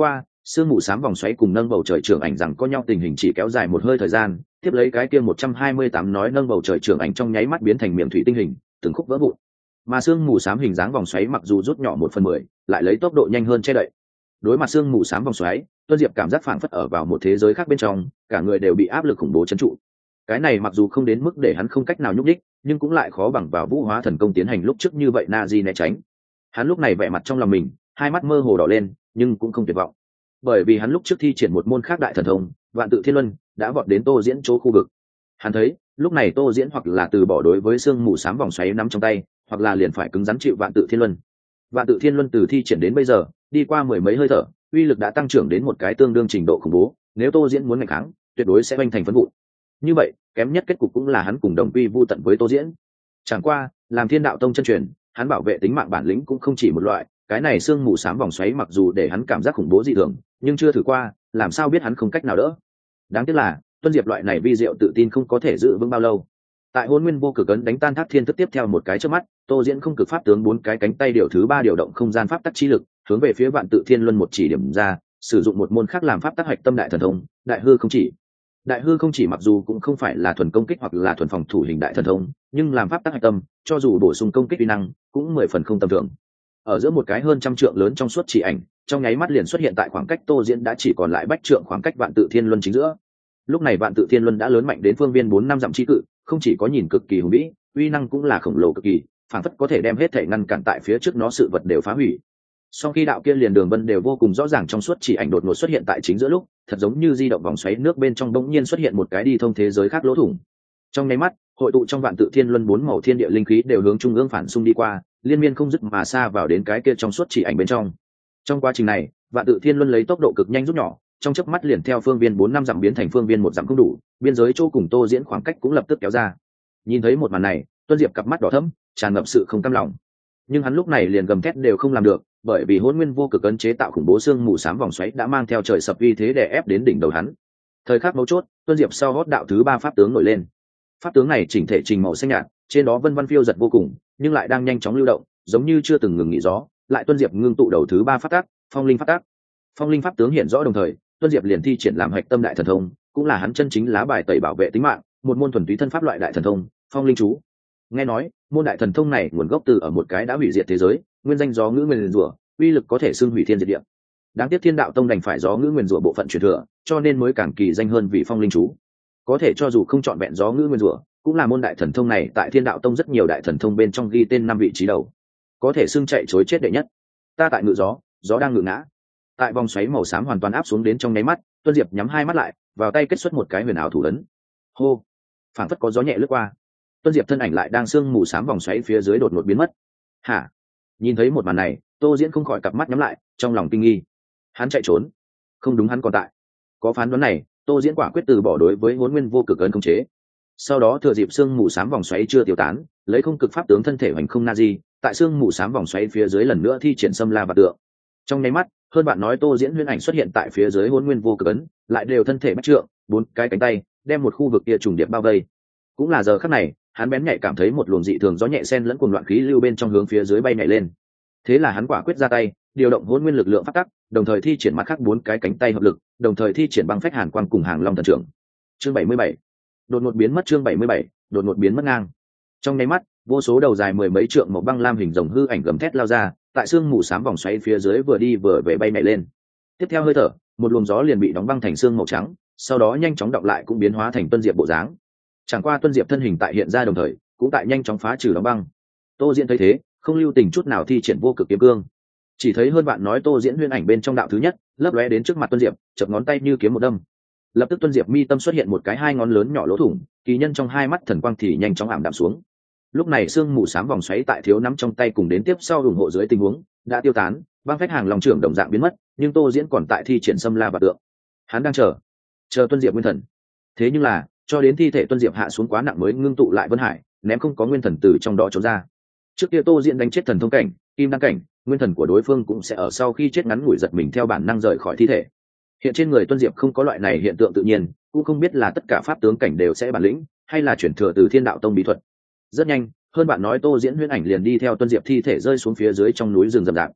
S1: sương mù xám vòng xoáy cùng nâng bầu trời trưởng ảnh rằng có nhau tình hình chỉ kéo dài một hơi thời gian, tiếp lấy cái kia 128 nói nâng bầu trời trưởng ảnh trong nháy mắt biến thành miệng thủy tinh hình, từng khúc vỡ vụn. Mà sương mù xám hình dáng vòng xoáy mặc dù rút nhỏ 1/10, lại lấy tốc độ nhanh hơn che đậy. Đối mặt sương mù xám vòng xoáy, Tuân Diệp cảm giác phảng phất ở vào một thế giới khác bên trong, cả người đều bị áp lực khủng bố trấn trụ. Cái này mặc dù không đến mức để hắn không cách nào nhúc nhích, nhưng cũng lại khó bằng vào vũ hóa thần công tiến hành lúc trước như vậy Nazi né tránh. Hắn lúc này vẻ mặt trong lòng mình, hai mắt mơ hồ đỏ lên, nhưng cũng không tuyệt vọng. Bởi vì hắn lúc trước thi triển một môn khác đại thần thông, Vạn Tự Thiên Luân, đã vọt đến Tô Diễn chỗ khu vực. Hắn thấy, lúc này Tô Diễn hoặc là từ bỏ đối với sương mù xám vòng xoáy nắm trong tay, hoặc là liền phải cứng rắn chịu Vạn Tự Thiên Luân. Vạn Tự Thiên Luân từ thi triển đến bây giờ, đi qua mười mấy hơi thở, uy lực đã tăng trưởng đến một cái tương đương trình độ khủng bố, nếu Tô Diễn muốn nghịch kháng, tuyệt đối sẽ vênh thành phấn vụn. Như vậy, kém nhất kết cục cũng là hắn cùng đồng quy vu tận với Tô Diễn. Chẳng qua, làm Thiên Đạo Tông chân truyền, hắn bảo vệ tính mạng bản lĩnh cũng không chỉ một loại, cái này sương mù xám vòng xoáy mặc dù để hắn cảm giác khủng bố dị thường, nhưng chưa thử qua, làm sao biết hắn không cách nào đỡ. Đáng tiếc là, Tuân Diệp loại này vi diệu tự tin không có thể giữ vững bao lâu. Tại Hỗn Nguyên Vô Cực ấn đánh tan Thác Thiên Tức tiếp theo một cái chớp mắt, Tô Diễn không cực pháp tướng bốn cái cánh tay điều thứ ba điều động không gian pháp tắc chi lực, hướng về phía Vạn Tự Thiên Luân một chỉ điểm ra, sử dụng một môn khác làm pháp tắc hạch tâm đại thần thông, Đại Hư Không Chỉ. Đại Hư Không Chỉ mặc dù cũng không phải là thuần công kích hoặc là thuần phòng thủ hình đại thần thông, nhưng làm pháp tắc hạch tâm, cho dù bổ sung công kích uy năng, cũng 10 phần không tầm thường. Ở giữa một cái hơn trăm trượng lớn trong suốt chỉ ảnh, trong nháy mắt liền xuất hiện tại khoảng cách Tô Diễn đã chỉ còn lại bách trượng khoảng cách Vạn Tự Thiên Luân chính giữa. Lúc này Vạn Tự Thiên Luân đã lớn mạnh đến phương viên 4-5 dặm chi cự, không chỉ có nhìn cực kỳ hùng vĩ, uy năng cũng là khổng lồ cực kỳ, phản phất có thể đem hết thể ngăn cản tại phía trước nó sự vật đều phá hủy. Sau khi đạo kia liền đường vân đều vô cùng rõ ràng trong suốt chỉ ảnh đột ngột xuất hiện tại chính giữa lúc, thật giống như di động vòng xoáy nước bên trong bỗng nhiên xuất hiện một cái đi thông thế giới khác lỗ thủng. Trong nháy mắt, hội tụ trong Vạn Tự Thiên Luân bốn màu thiên địa linh khí đều hướng trung ương phản xung đi qua, liên miên không dứt mà xa vào đến cái kia trong suốt chỉ ảnh bên trong. Trong quá trình này, Vạn Tự Thiên Luân lấy tốc độ cực nhanh rút nhỏ, trong chớp mắt liền theo phương viên 4-5 dặm biến thành phương viên 1 dặm không đủ, biên giới chỗ cùng Tô Diễn khoảng cách cũng lập tức kéo ra. Nhìn thấy một màn này, Tuân Diệp cặp mắt đỏ thẫm, tràn ngập sự không cam lòng. Nhưng hắn lúc này liền gầm thét đều không làm được, bởi vì Hỗn Nguyên Vô Cực ấn chế tạo khủng bố xương mù xám vòng xoáy đã mang theo trời sập uy thế đè ép đến đỉnh đầu hắn. Thời khắc mấu chốt, Tuân Diệp sau hót đạo thứ ba pháp tướng nổi lên. Pháp tướng này chỉnh thể trình màu xanh nhạt, trên đó vân vân phiêu giật vô cùng, nhưng lại đang nhanh chóng lưu động, giống như chưa từng ngừng nghỉ gió. Lại Tuân Diệp ngưng tụ đầu thứ ba pháp tác, Phong Linh pháp tác. Phong Linh pháp tướng hiện rõ đồng thời, Tuân Diệp liền thi triển làm hạch tâm đại thần thông, cũng là hắn chân chính lá bài tẩy bảo vệ tính mạng, một môn thuần túy thân pháp loại đại thần thông, Phong Linh chú. Nghe nói, môn đại thần thông này nguồn gốc từ ở một cái đã hủy diệt thế giới, nguyên danh gió ngữ nguyền rủa, uy lực có thể xưng hủy thiên diệt địa. Đáng tiếc Thiên Đạo Tông đành phải gió ngữ nguyền rủa bộ phận truyền thừa, cho nên mới càng kỳ danh hơn vị Phong Linh chú. Có thể cho dù không chọn vẹn gió ngữ nguyền rủa, cũng là môn đại thần thông này tại Thiên Đạo Tông rất nhiều đại thần thông bên trong ghi tên 5 vị trí đầu, có thể xưng chạy chối chết đệ nhất. Ta tại ngự gió, gió đang ngự ngã. Tại vòng xoáy màu xám hoàn toàn áp xuống đến trong nháy mắt, Tuân Diệp nhắm hai mắt lại, vào tay kết xuất một cái huyền ảo thủ ấn. Hô, phảng phất có gió nhẹ lướt qua. Tuân Diệp thân ảnh lại đang sương mù xám vòng xoáy phía dưới đột ngột biến mất. Hả? Nhìn thấy một màn này, Tô Diễn không khỏi cặp mắt nhắm lại, trong lòng kinh nghi. Hắn chạy trốn? Không đúng, hắn còn tại. Có phán đoán này, Tô Diễn quả quyết từ bỏ đối với Hỗn Nguyên Vô Cực ấn khống chế. Sau đó thừa dịp sương mù xám vòng xoáy chưa tiêu tán, lấy không cực pháp tướng thân thể hoành không Nazi, tại sương mù xám vòng xoáy phía dưới lần nữa thi triển xâm la và tượng. Trong nháy mắt, hơn bạn nói Tô Diễn huyễn ảnh xuất hiện tại phía dưới Hỗn Nguyên Vô Cực ấn, lại đều thân thể bách trượng, 4 cái cánh tay, đem một khu vực kia trùng điệp bao vây. Cũng là giờ khắc này, hắn bén nhạy cảm thấy một luồng dị thường gió nhẹ xen lẫn cuồng loạn khí lưu bên trong hướng phía dưới bay nhảy lên. Thế là hắn quả quyết ra tay, điều động Hỗn Nguyên lực lượng phát tắc, đồng thời thi triển mặt khác 4 cái cánh tay hợp lực, đồng thời thi triển băng phách hàn quang cùng hàng long thần trưởng. Chương 77. Đột ngột biến mất. Chương 77. Đột ngột biến mất ngang. Trong nháy mắt, vô số đầu dài mười mấy trượng màu băng lam hình rồng hư ảnh gầm thét lao ra, tại xương mù xám vòng xoáy phía dưới vừa đi vừa về bay nhảy lên. Tiếp theo hơi thở, một luồng gió liền bị đóng băng thành xương màu trắng, sau đó nhanh chóng đọng lại cũng biến hóa thành Tuân Diệp bộ dáng. Chẳng qua Tuân Diệp thân hình tại hiện ra đồng thời, cũng tại nhanh chóng phá trừ đóng băng. Tô Diễn thấy thế, không lưu tình chút nào thi triển vô cực kiếm cương. Chỉ thấy hơn bạn nói Tô Diễn huyễn ảnh bên trong đạo thứ nhất, lấp lóe đến trước mặt Tuân Diệp, chập ngón tay như kiếm một đâm. Lập tức Tuân Diệp mi tâm xuất hiện một cái hai ngón lớn nhỏ lỗ thủng, kỳ nhân trong hai mắt thần quang thì nhanh chóng ảm đạm xuống. Lúc này sương mù xám vòng xoáy tại thiếu nắm trong tay cùng đến tiếp sau ủng hộ dưới tình huống đã tiêu tán, băng phách hàng lòng trưởng đồng dạng biến mất, nhưng Tô Diễn còn tại thi triển xâm la và tượng. Hắn đang chờ Tuân Diệp nguyên thần. Thế nhưng là cho đến thi thể Tuân Diệp hạ xuống quá nặng mới ngưng tụ lại Vân Hải, ném không có nguyên thần từ trong đó trốn ra. Trước kia Tô Diễn đánh chết thần thông cảnh, kim đăng cảnh, nguyên thần của đối phương cũng sẽ ở sau khi chết ngắn ngủi giật mình theo bản năng rời khỏi thi thể. Hiện trên người Tuân Diệp không có loại này hiện tượng tự nhiên, cũng không biết là tất cả pháp tướng cảnh đều sẽ bản lĩnh, hay là chuyển thừa từ Thiên Đạo Tông bí thuật. Rất nhanh, hơn bạn nói Tô Diễn huyễn ảnh liền đi theo Tuân Diệp thi thể rơi xuống phía dưới trong núi rừng rậm rạp.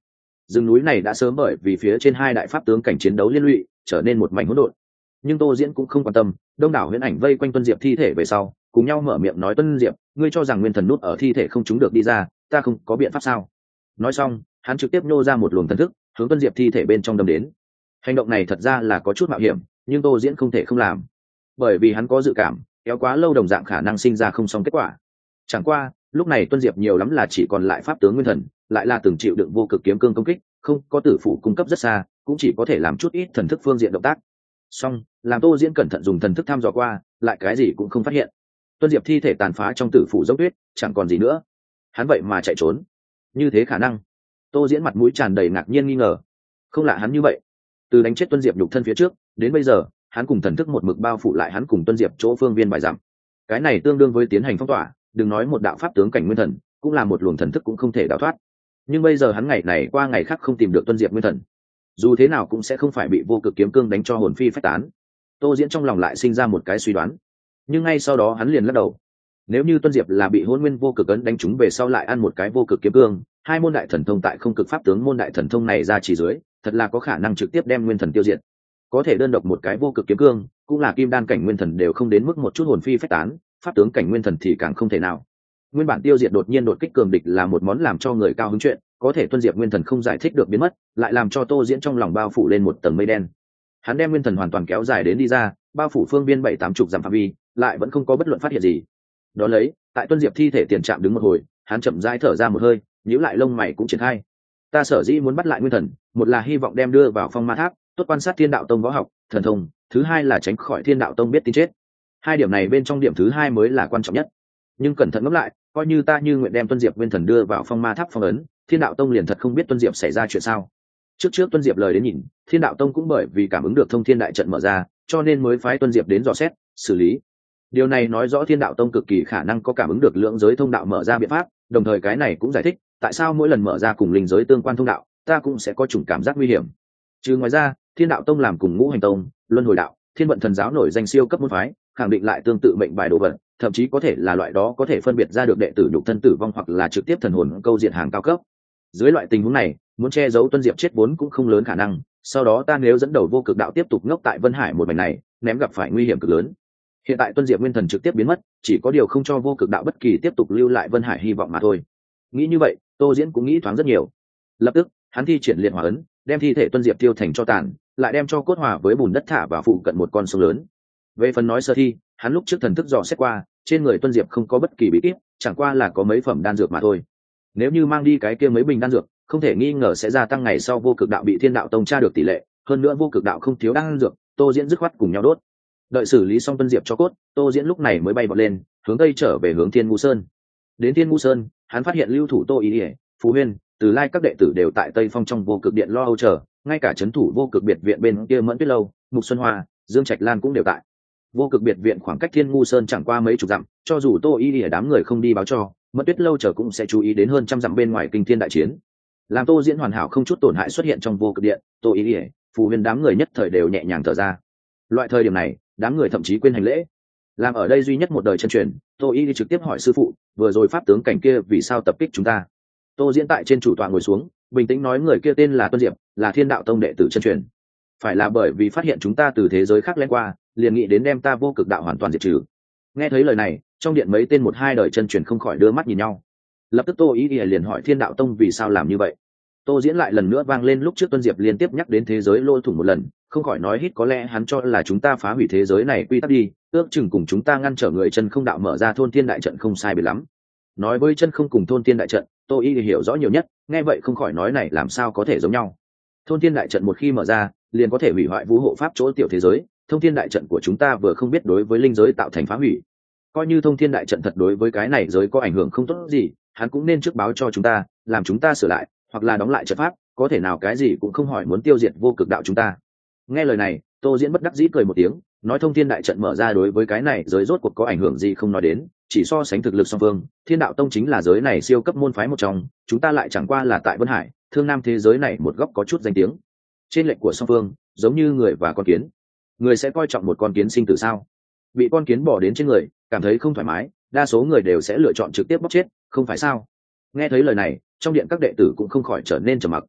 S1: Rừng núi này đã sớm bởi vì phía trên hai đại pháp tướng cảnh chiến đấu liên lụy trở nên một mảnh hỗn độn, nhưng Tô Diễn cũng không quan tâm. Đông đảo huyễn ảnh vây quanh Tuân Diệp thi thể về sau, cùng nhau mở miệng nói: Tuân Diệp, ngươi cho rằng nguyên thần nút ở thi thể không chúng được đi ra, ta không có biện pháp sao? Nói xong, hắn trực tiếp nô ra một luồng thần thức hướng Tuân Diệp thi thể bên trong đâm đến. Hành động này thật ra là có chút mạo hiểm, nhưng Tô Diễn không thể không làm, bởi vì hắn có dự cảm kéo quá lâu đồng dạng khả năng sinh ra không xong kết quả. Chẳng qua lúc này Tuân Diệp nhiều lắm là chỉ còn lại pháp tướng nguyên thần, lại là từng chịu đựng vô cực kiếm cương công kích, không có tử phủ cung cấp rất xa, cũng chỉ có thể làm chút ít thần thức phương diện động tác. Song làm Tô Diễn cẩn thận dùng thần thức thăm dò qua, lại cái gì cũng không phát hiện. Tuân Diệp thi thể tàn phá trong tử phủ dốc tuyết, chẳng còn gì nữa. Hắn vậy mà chạy trốn, như thế khả năng? Tô Diễn mặt mũi tràn đầy ngạc nhiên nghi ngờ. Không lạ hắn như vậy, từ đánh chết Tuân Diệp nhục thân phía trước đến bây giờ, hắn cùng thần thức một mực bao phủ lại hắn cùng Tuân Diệp chỗ phương viên vài dặm. Cái này tương đương với tiến hành phong tỏa, đừng nói một đạo pháp tướng cảnh nguyên thần, cũng là một luồng thần thức cũng không thể đào thoát. Nhưng bây giờ hắn ngày này qua ngày khác không tìm được Tuân Diệp nguyên thần, dù thế nào cũng sẽ không phải bị vô cực kiếm cương đánh cho hồn phi phách tán. Tô Diễn trong lòng lại sinh ra một cái suy đoán, nhưng ngay sau đó hắn liền lắc đầu. Nếu như Tuân Diệp là bị hôn nguyên vô cực ấn đánh trúng về sau lại ăn một cái vô cực kiếm cương, hai môn đại thần thông tại không cực pháp tướng môn đại thần thông này ra chỉ dưới, thật là có khả năng trực tiếp đem nguyên thần tiêu diệt. Có thể đơn độc một cái vô cực kiếm cương, cũng là kim đan cảnh nguyên thần đều không đến mức một chút hồn phi phách tán, pháp tướng cảnh nguyên thần thì càng không thể nào. Nguyên bản tiêu diệt đột nhiên đột kích cường địch là một món làm cho người cao hứng chuyện, có thể Tuân Diệp nguyên thần không giải thích được biến mất, lại làm cho Tô Diễn trong lòng bao phủ lên một tầng mây đen. Hắn đem nguyên thần hoàn toàn kéo dài đến đi ra, bao phủ phương viên 7-80 dặm phạm vi, lại vẫn không có bất luận phát hiện gì. Đó lấy, tại Tuân Diệp thi thể tiền trạm đứng một hồi, hắn chậm rãi thở ra một hơi, nhíu lại lông mày cũng triển khai. Ta sở dĩ muốn bắt lại nguyên thần, một là hy vọng đem đưa vào Phong Ma Tháp, tốt quan sát Thiên Đạo Tông võ học, thần thông, thứ hai là tránh khỏi Thiên Đạo Tông biết tin chết. Hai điểm này bên trong điểm thứ hai mới là quan trọng nhất. Nhưng cẩn thận ngẫm lại, coi như ta như nguyện đem Tuân Diệp nguyên thần đưa vào Phong Ma Tháp phong ấn, Thiên Đạo Tông liền thật không biết Tuân Diệp xảy ra chuyện sao? Trước Tuân Diệp lời đến nhìn, Thiên Đạo Tông cũng bởi vì cảm ứng được thông thiên đại trận mở ra, cho nên mới phái Tuân Diệp đến dò xét, xử lý. Điều này nói rõ Thiên Đạo Tông cực kỳ khả năng có cảm ứng được lượng giới thông đạo mở ra biện pháp, đồng thời cái này cũng giải thích tại sao mỗi lần mở ra cùng linh giới tương quan thông đạo, ta cũng sẽ có chủng cảm giác nguy hiểm. Trừ ngoài ra, Thiên Đạo Tông làm cùng Ngũ Hành Tông, Luân Hồi Đạo, Thiên Vận Thần Giáo nổi danh siêu cấp môn phái, khẳng định lại tương tự mệnh bài đồ vật, thậm chí có thể là loại đó có thể phân biệt ra được đệ tử nhục thân tử vong hoặc là trực tiếp thần hồn câu diện hàng cao cấp. Dưới loại tình huống này, muốn che giấu Tuân Diệp chết vốn cũng không lớn khả năng, sau đó ta nếu dẫn đầu vô cực đạo tiếp tục ngốc tại Vân Hải một mảnh này, ném gặp phải nguy hiểm cực lớn. Hiện tại Tuân Diệp nguyên thần trực tiếp biến mất, chỉ có điều không cho vô cực đạo bất kỳ tiếp tục lưu lại Vân Hải hy vọng mà thôi. Nghĩ như vậy, Tô Diễn cũng nghĩ thoáng rất nhiều. Lập tức, hắn thi triển liệt hỏa ấn, đem thi thể Tuân Diệp tiêu thành tro tàn, lại đem cho cốt hòa với bùn đất thả vào phụ cận một con sông lớn. Về phần nói sơ thi, hắn lúc trước thần thức dò xét qua, trên người Tuân Diệp không có bất kỳ bí kíp, chẳng qua là có mấy phẩm đan dược mà thôi. Nếu như mang đi cái kia mấy bình đan dược, không thể nghi ngờ sẽ gia tăng ngày sau vô cực đạo bị Thiên Đạo Tông tra được tỷ lệ, hơn nữa vô cực đạo không thiếu đan dược, Tô Diễn dứt khoát cùng nhau đốt. Đợi xử lý xong Tuân Diệp cho cốt, Tô Diễn lúc này mới bay vọt lên, hướng tây trở về hướng Thiên Ngu Sơn. Đến Thiên Ngu Sơn, hắn phát hiện lưu thủ Tô Ý Ỉa, Phú Huyên, Từ Lai các đệ tử đều tại Tây Phong trong vô cực điện lo âu chờ, ngay cả trấn thủ vô cực biệt viện bên kia Mẫn Tuyết Lâu, Mục Xuân Hoa, Dương Trạch Lan cũng đều tại. Vô cực biệt viện khoảng cách Thiên Ngu Sơn chẳng qua mấy chục dặm, cho dù Tô Ý Ỉa đám người không đi báo cho, Mẫn Tuyết Lâu chờ cũng sẽ chú ý đến hơn trăm dặm bên ngoài kinh thiên đại chiến. Làm Tô Diễn hoàn hảo không chút tổn hại xuất hiện trong vô cực điện, Tô Ý Ỉa, Phù Huyên đám người nhất thời đều nhẹ nhàng thở ra. Loại thời điểm này, đám người thậm chí quên hành lễ. Làm ở đây duy nhất một đời chân truyền, Tô Y trực tiếp hỏi sư phụ, vừa rồi pháp tướng cảnh kia vì sao tập kích chúng ta? Tô Diễn tại trên chủ tọa ngồi xuống, bình tĩnh nói người kia tên là Tuân Diệp, là Thiên Đạo Tông đệ tử chân truyền. Phải là bởi vì phát hiện chúng ta từ thế giới khác lén qua, liền nghĩ đến đem ta vô cực đạo hoàn toàn diệt trừ. Nghe thấy lời này, trong điện mấy tên 1-2 đời chân truyền không khỏi đưa mắt nhìn nhau. Lập tức Tô Y liền hỏi Thiên Đạo Tông vì sao làm như vậy. Tô Diễn lại lần nữa vang lên lúc trước Tuân Diệp liên tiếp nhắc đến thế giới lỗ thủng một lần, không khỏi nói hít có lẽ hắn cho là chúng ta phá hủy thế giới này quy tắc đi, ước chừng cùng chúng ta ngăn trở người chân không đạo mở ra thôn thiên đại trận không sai biệt lắm. Nói với chân không cùng thôn thiên đại trận, Tô Y hiểu rõ nhiều nhất, nghe vậy không khỏi nói này làm sao có thể giống nhau. Thôn thiên đại trận một khi mở ra, liền có thể hủy hoại vũ hộ pháp chỗ tiểu thế giới, thông thiên đại trận của chúng ta vừa không biết đối với linh giới tạo thành phá hủy. Coi như thông thiên đại trận thật đối với cái này giới có ảnh hưởng không tốt gì, hắn cũng nên trước báo cho chúng ta, làm chúng ta sửa lại, hoặc là đóng lại trận pháp, có thể nào cái gì cũng không hỏi muốn tiêu diệt vô cực đạo chúng ta. Nghe lời này, Tô Diễn bất đắc dĩ cười một tiếng, nói thông thiên đại trận mở ra đối với cái này giới rốt cuộc có ảnh hưởng gì không nói đến, chỉ so sánh thực lực song phương, Thiên Đạo Tông chính là giới này siêu cấp môn phái một trong, chúng ta lại chẳng qua là tại Vân Hải, Thương Nam thế giới này một góc có chút danh tiếng. Trên lệnh của song phương, giống như người và con kiến. Người sẽ coi trọng một con kiến sinh tử sao? Bị con kiến bỏ đến trên người, cảm thấy không thoải mái, đa số người đều sẽ lựa chọn trực tiếp bóc chết, không phải sao? Nghe thấy lời này, trong điện các đệ tử cũng không khỏi trở nên trầm mặc.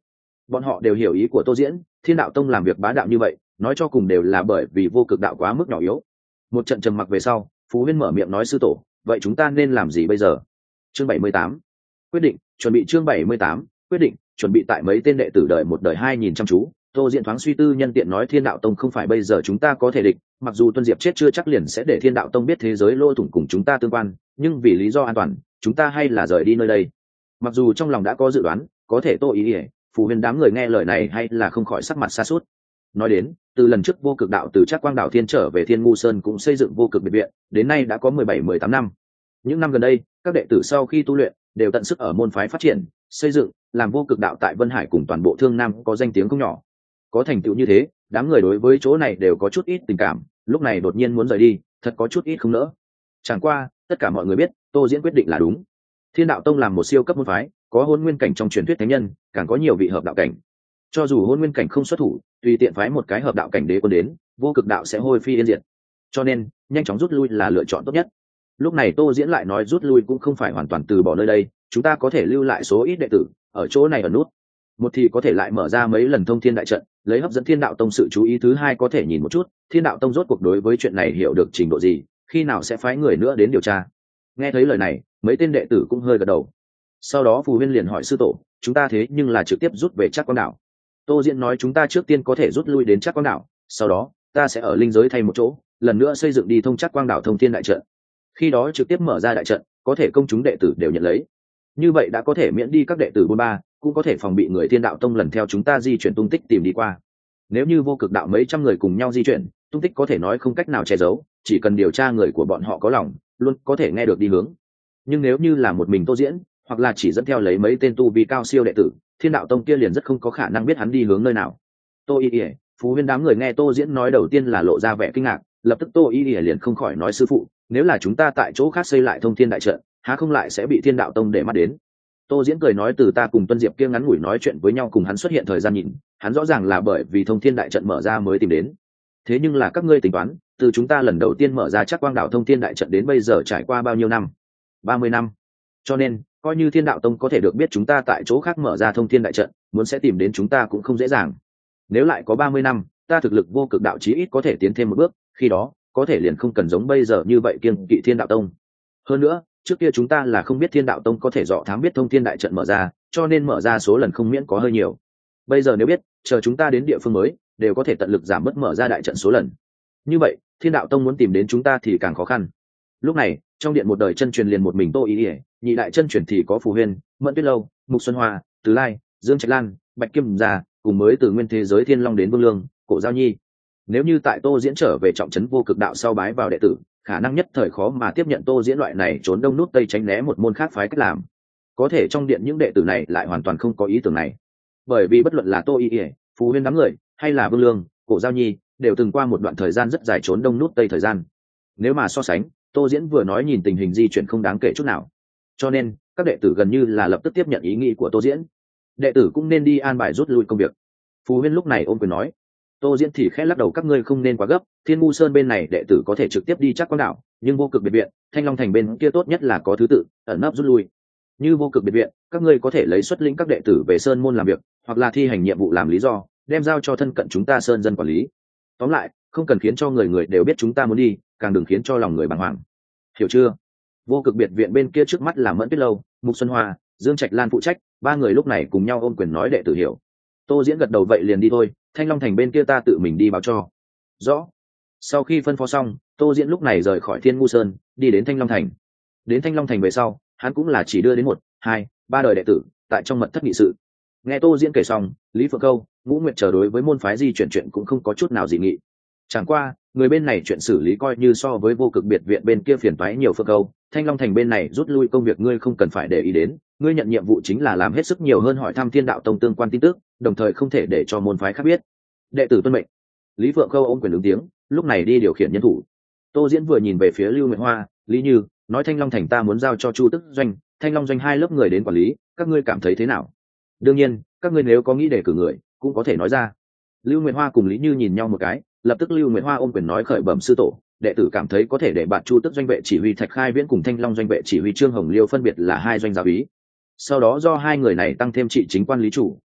S1: Bọn họ đều hiểu ý của Tô Diễn, Thiên Đạo Tông làm việc bá đạo như vậy, nói cho cùng đều là bởi vì vô cực đạo quá mức nhỏ yếu. Một trận trầm mặc về sau, Phú Huyên mở miệng nói: sư tổ, vậy chúng ta nên làm gì bây giờ? Chương 78. Quyết định, chuẩn bị. Chương 78. Quyết định, chuẩn bị. Tại mấy tên đệ tử đợi một đời hai nhìn chăm chú, Tô Diễn thoáng suy tư nhân tiện nói: Thiên Đạo Tông không phải bây giờ chúng ta có thể địch, mặc dù Tuân Diệp chết chưa chắc liền sẽ để Thiên Đạo Tông biết thế giới lỗ thủng cùng chúng ta tương quan, nhưng vì lý do an toàn, chúng ta hay là rời đi nơi đây. Mặc dù trong lòng đã có dự đoán, có thể Tô ý Phù Huyền đám người nghe lời này hay là không khỏi sắc mặt sa sút. Nói đến, từ lần trước vô cực đạo từ Trác Quang đạo Thiên trở về Thiên Ngu Sơn cũng xây dựng vô cực biệt viện, đến nay đã có 17-18 năm. Những năm gần đây, các đệ tử sau khi tu luyện đều tận sức ở môn phái phát triển, xây dựng, làm vô cực đạo tại Vân Hải cùng toàn bộ Thương Nam có danh tiếng không nhỏ. Có thành tựu như thế, đám người đối với chỗ này đều có chút ít tình cảm, lúc này đột nhiên muốn rời đi, thật có chút ít không nỡ. Chẳng qua, tất cả mọi người biết, Tô Diễn quyết định là đúng. Thiên Đạo Tông làm một siêu cấp môn phái, có hôn nguyên cảnh trong truyền thuyết thánh nhân, càng có nhiều vị hợp đạo cảnh. Cho dù hôn nguyên cảnh không xuất thủ, tùy tiện phái một cái hợp đạo cảnh đế quân đến, vô cực đạo sẽ hôi phi yên diệt. Cho nên, nhanh chóng rút lui là lựa chọn tốt nhất. Lúc này Tô Diễn lại nói rút lui cũng không phải hoàn toàn từ bỏ nơi đây, chúng ta có thể lưu lại số ít đệ tử ở chỗ này ở nút. Một thì có thể lại mở ra mấy lần thông thiên đại trận, lấy hấp dẫn Thiên Đạo Tông sự chú ý. Thứ hai có thể nhìn một chút, Thiên Đạo Tông rốt cuộc đối với chuyện này hiểu được trình độ gì, khi nào sẽ phái người nữa đến điều tra. Nghe thấy lời này, mấy tên đệ tử cũng hơi gật đầu. Sau đó Phù Huyên liền hỏi: sư tổ, chúng ta thế nhưng là trực tiếp rút về Trác Quang đảo? Tô Diễn nói: chúng ta trước tiên có thể rút lui đến Trác Quang đảo, sau đó ta sẽ ở linh giới thay một chỗ, lần nữa xây dựng đi thông Trác Quang đảo thông thiên đại trận. Khi đó trực tiếp mở ra đại trận, có thể công chúng đệ tử đều nhận lấy. Như vậy đã có thể miễn đi các đệ tử bôn ba, cũng có thể phòng bị người Thiên Đạo Tông lần theo chúng ta di chuyển tung tích tìm đi qua. Nếu như vô cực đạo mấy trăm người cùng nhau di chuyển, tung tích có thể nói không cách nào che giấu, chỉ cần điều tra người của bọn họ có lòng, luôn có thể nghe được đi hướng. Nhưng nếu như là một mình Tô Diễn, hoặc là chỉ dẫn theo lấy mấy tên tu vi cao siêu đệ tử, Thiên Đạo Tông kia liền rất không có khả năng biết hắn đi hướng nơi nào. Tô Y, Phú Huyên đám người nghe Tô Diễn nói đầu tiên là lộ ra vẻ kinh ngạc, lập tức Tô Y liền không khỏi nói: sư phụ, nếu là chúng ta tại chỗ khác xây lại thông thiên đại trận, há không lại sẽ bị Thiên Đạo Tông để mắt đến? Tô Diễn cười nói: từ ta cùng Tuân Diệp kia ngắn ngủi nói chuyện với nhau cùng hắn xuất hiện thời gian nhìn, hắn rõ ràng là bởi vì thông thiên đại trận mở ra mới tìm đến. Thế nhưng là các ngươi tính toán, từ chúng ta lần đầu tiên mở ra Trác Quang đảo thông thiên đại trận đến bây giờ trải qua bao nhiêu năm? 30 năm. Cho nên, coi như Thiên Đạo Tông có thể được biết chúng ta tại chỗ khác mở ra thông thiên đại trận, muốn sẽ tìm đến chúng ta cũng không dễ dàng. Nếu lại có 30 năm, ta thực lực vô cực đạo chí ít có thể tiến thêm một bước, khi đó, có thể liền không cần giống bây giờ như vậy kiêng kỵ Thiên Đạo Tông. Hơn nữa, trước kia chúng ta là không biết Thiên Đạo Tông có thể dọ thám biết thông thiên đại trận mở ra, cho nên mở ra số lần không miễn có hơi nhiều. Bây giờ nếu biết, chờ chúng ta đến địa phương mới, đều có thể tận lực giảm bớt mở ra đại trận số lần. Như vậy, Thiên Đạo Tông muốn tìm đến chúng ta thì càng khó khăn. Lúc này, trong điện một đời chân truyền liền một mình Tô Ý, nhị đại chân truyền thì có Phù Huyên, Mẫn Tuyết Lâu, Mục Xuân Hoa, Từ Lai, Dương Trạch Lan, Bạch Kim Gia, cùng mới từ nguyên thế giới Thiên Long đến Vương Lương, Cổ Giao Nhi. Nếu như tại Tô Diễn trở về trọng trấn vô cực đạo sau bái vào đệ tử, khả năng nhất thời khó mà tiếp nhận Tô Diễn loại này trốn đông nút tây tránh né một môn khác phái cách làm. Có thể trong điện những đệ tử này lại hoàn toàn không có ý tưởng này, bởi vì bất luận là Tô Y, Phù Huyên đám người, hay là Vương Lương, Cổ Giao Nhi, đều từng qua một đoạn thời gian rất dài trốn đông nút tây thời gian. Nếu mà so sánh, Tô Diễn vừa nói nhìn tình hình di chuyển không đáng kể chút nào, cho nên các đệ tử gần như là lập tức tiếp nhận ý nghĩ của Tô Diễn. Đệ tử cũng nên đi an bài rút lui công việc. Phù Huyên lúc này ôm quyền nói. Tô Diễn thì khẽ lắc đầu: các ngươi không nên quá gấp, Thiên Ngu Sơn bên này đệ tử có thể trực tiếp đi Trác Quang đảo, nhưng vô cực biệt viện, Thanh Long thành bên kia tốt nhất là có thứ tự, ẩn nấp rút lui. Như vô cực biệt viện, các ngươi có thể lấy xuất lĩnh các đệ tử về sơn môn làm việc, hoặc là thi hành nhiệm vụ làm lý do, đem giao cho thân cận chúng ta sơn dân quản lý. Tóm lại, không cần khiến cho người người đều biết chúng ta muốn đi, càng đừng khiến cho lòng người bàng hoàng. Hiểu chưa? Vô cực biệt viện bên kia trước mắt là Mẫn Tuyết Lâu, Mục Xuân Hoa, Dương Trạch Lan phụ trách, ba người lúc này cùng nhau ôm quyền nói đệ tử hiểu. Tô Diễn gật đầu: vậy liền đi thôi, Thanh Long thành bên kia ta tự mình đi báo cho. Rõ. Sau khi phân phó xong, Tô Diễn lúc này rời khỏi Thiên Ngu Sơn, đi đến Thanh Long thành. Đến Thanh Long thành về sau, hắn cũng là chỉ đưa đến 1, 2, 3 đời đệ tử tại trong mật thất nghị sự. Nghe Tô Diễn kể xong, Lý Phượng Câu, Ngũ Nguyệt chờ đối với môn phái di chuyển chuyện cũng không có chút nào dị nghị. Chẳng qua, người bên này chuyện xử lý coi như so với vô cực biệt viện bên kia phiền toái nhiều. Phượng Câu, Thanh Long thành bên này rút lui công việc ngươi không cần phải để ý đến, ngươi nhận nhiệm vụ chính là làm hết sức nhiều hơn hỏi thăm Thiên Đạo Tông tương quan tin tức, đồng thời không thể để cho môn phái khác biết. Đệ tử tuân mệnh. Lý Phượng Câu ôm quyền ứng tiếng, lúc này đi điều khiển nhân thủ. Tô Diễn vừa nhìn về phía Lưu Nguyệt Hoa, Lý Như, nói Thanh Long thành ta muốn giao cho Chu Tức doanh, Thanh Long doanh 2 lớp người đến quản lý, các ngươi cảm thấy thế nào? Đương nhiên, các ngươi nếu có nghĩ đề cử người, cũng có thể nói ra. Lưu Nguyệt Hoa cùng Lý Như nhìn nhau một cái, lập tức Lưu Nguyệt Hoa ôm quyền nói khởi bẩm sư tổ, đệ tử cảm thấy có thể để bạn Chu Tức doanh vệ chỉ huy Thạch Khai Viễn cùng Thanh Long doanh vệ chỉ huy Trương Hồng Liêu phân biệt là 2 doanh giáo úy. Sau đó do 2 người này tăng thêm trị chính quan lý chủ,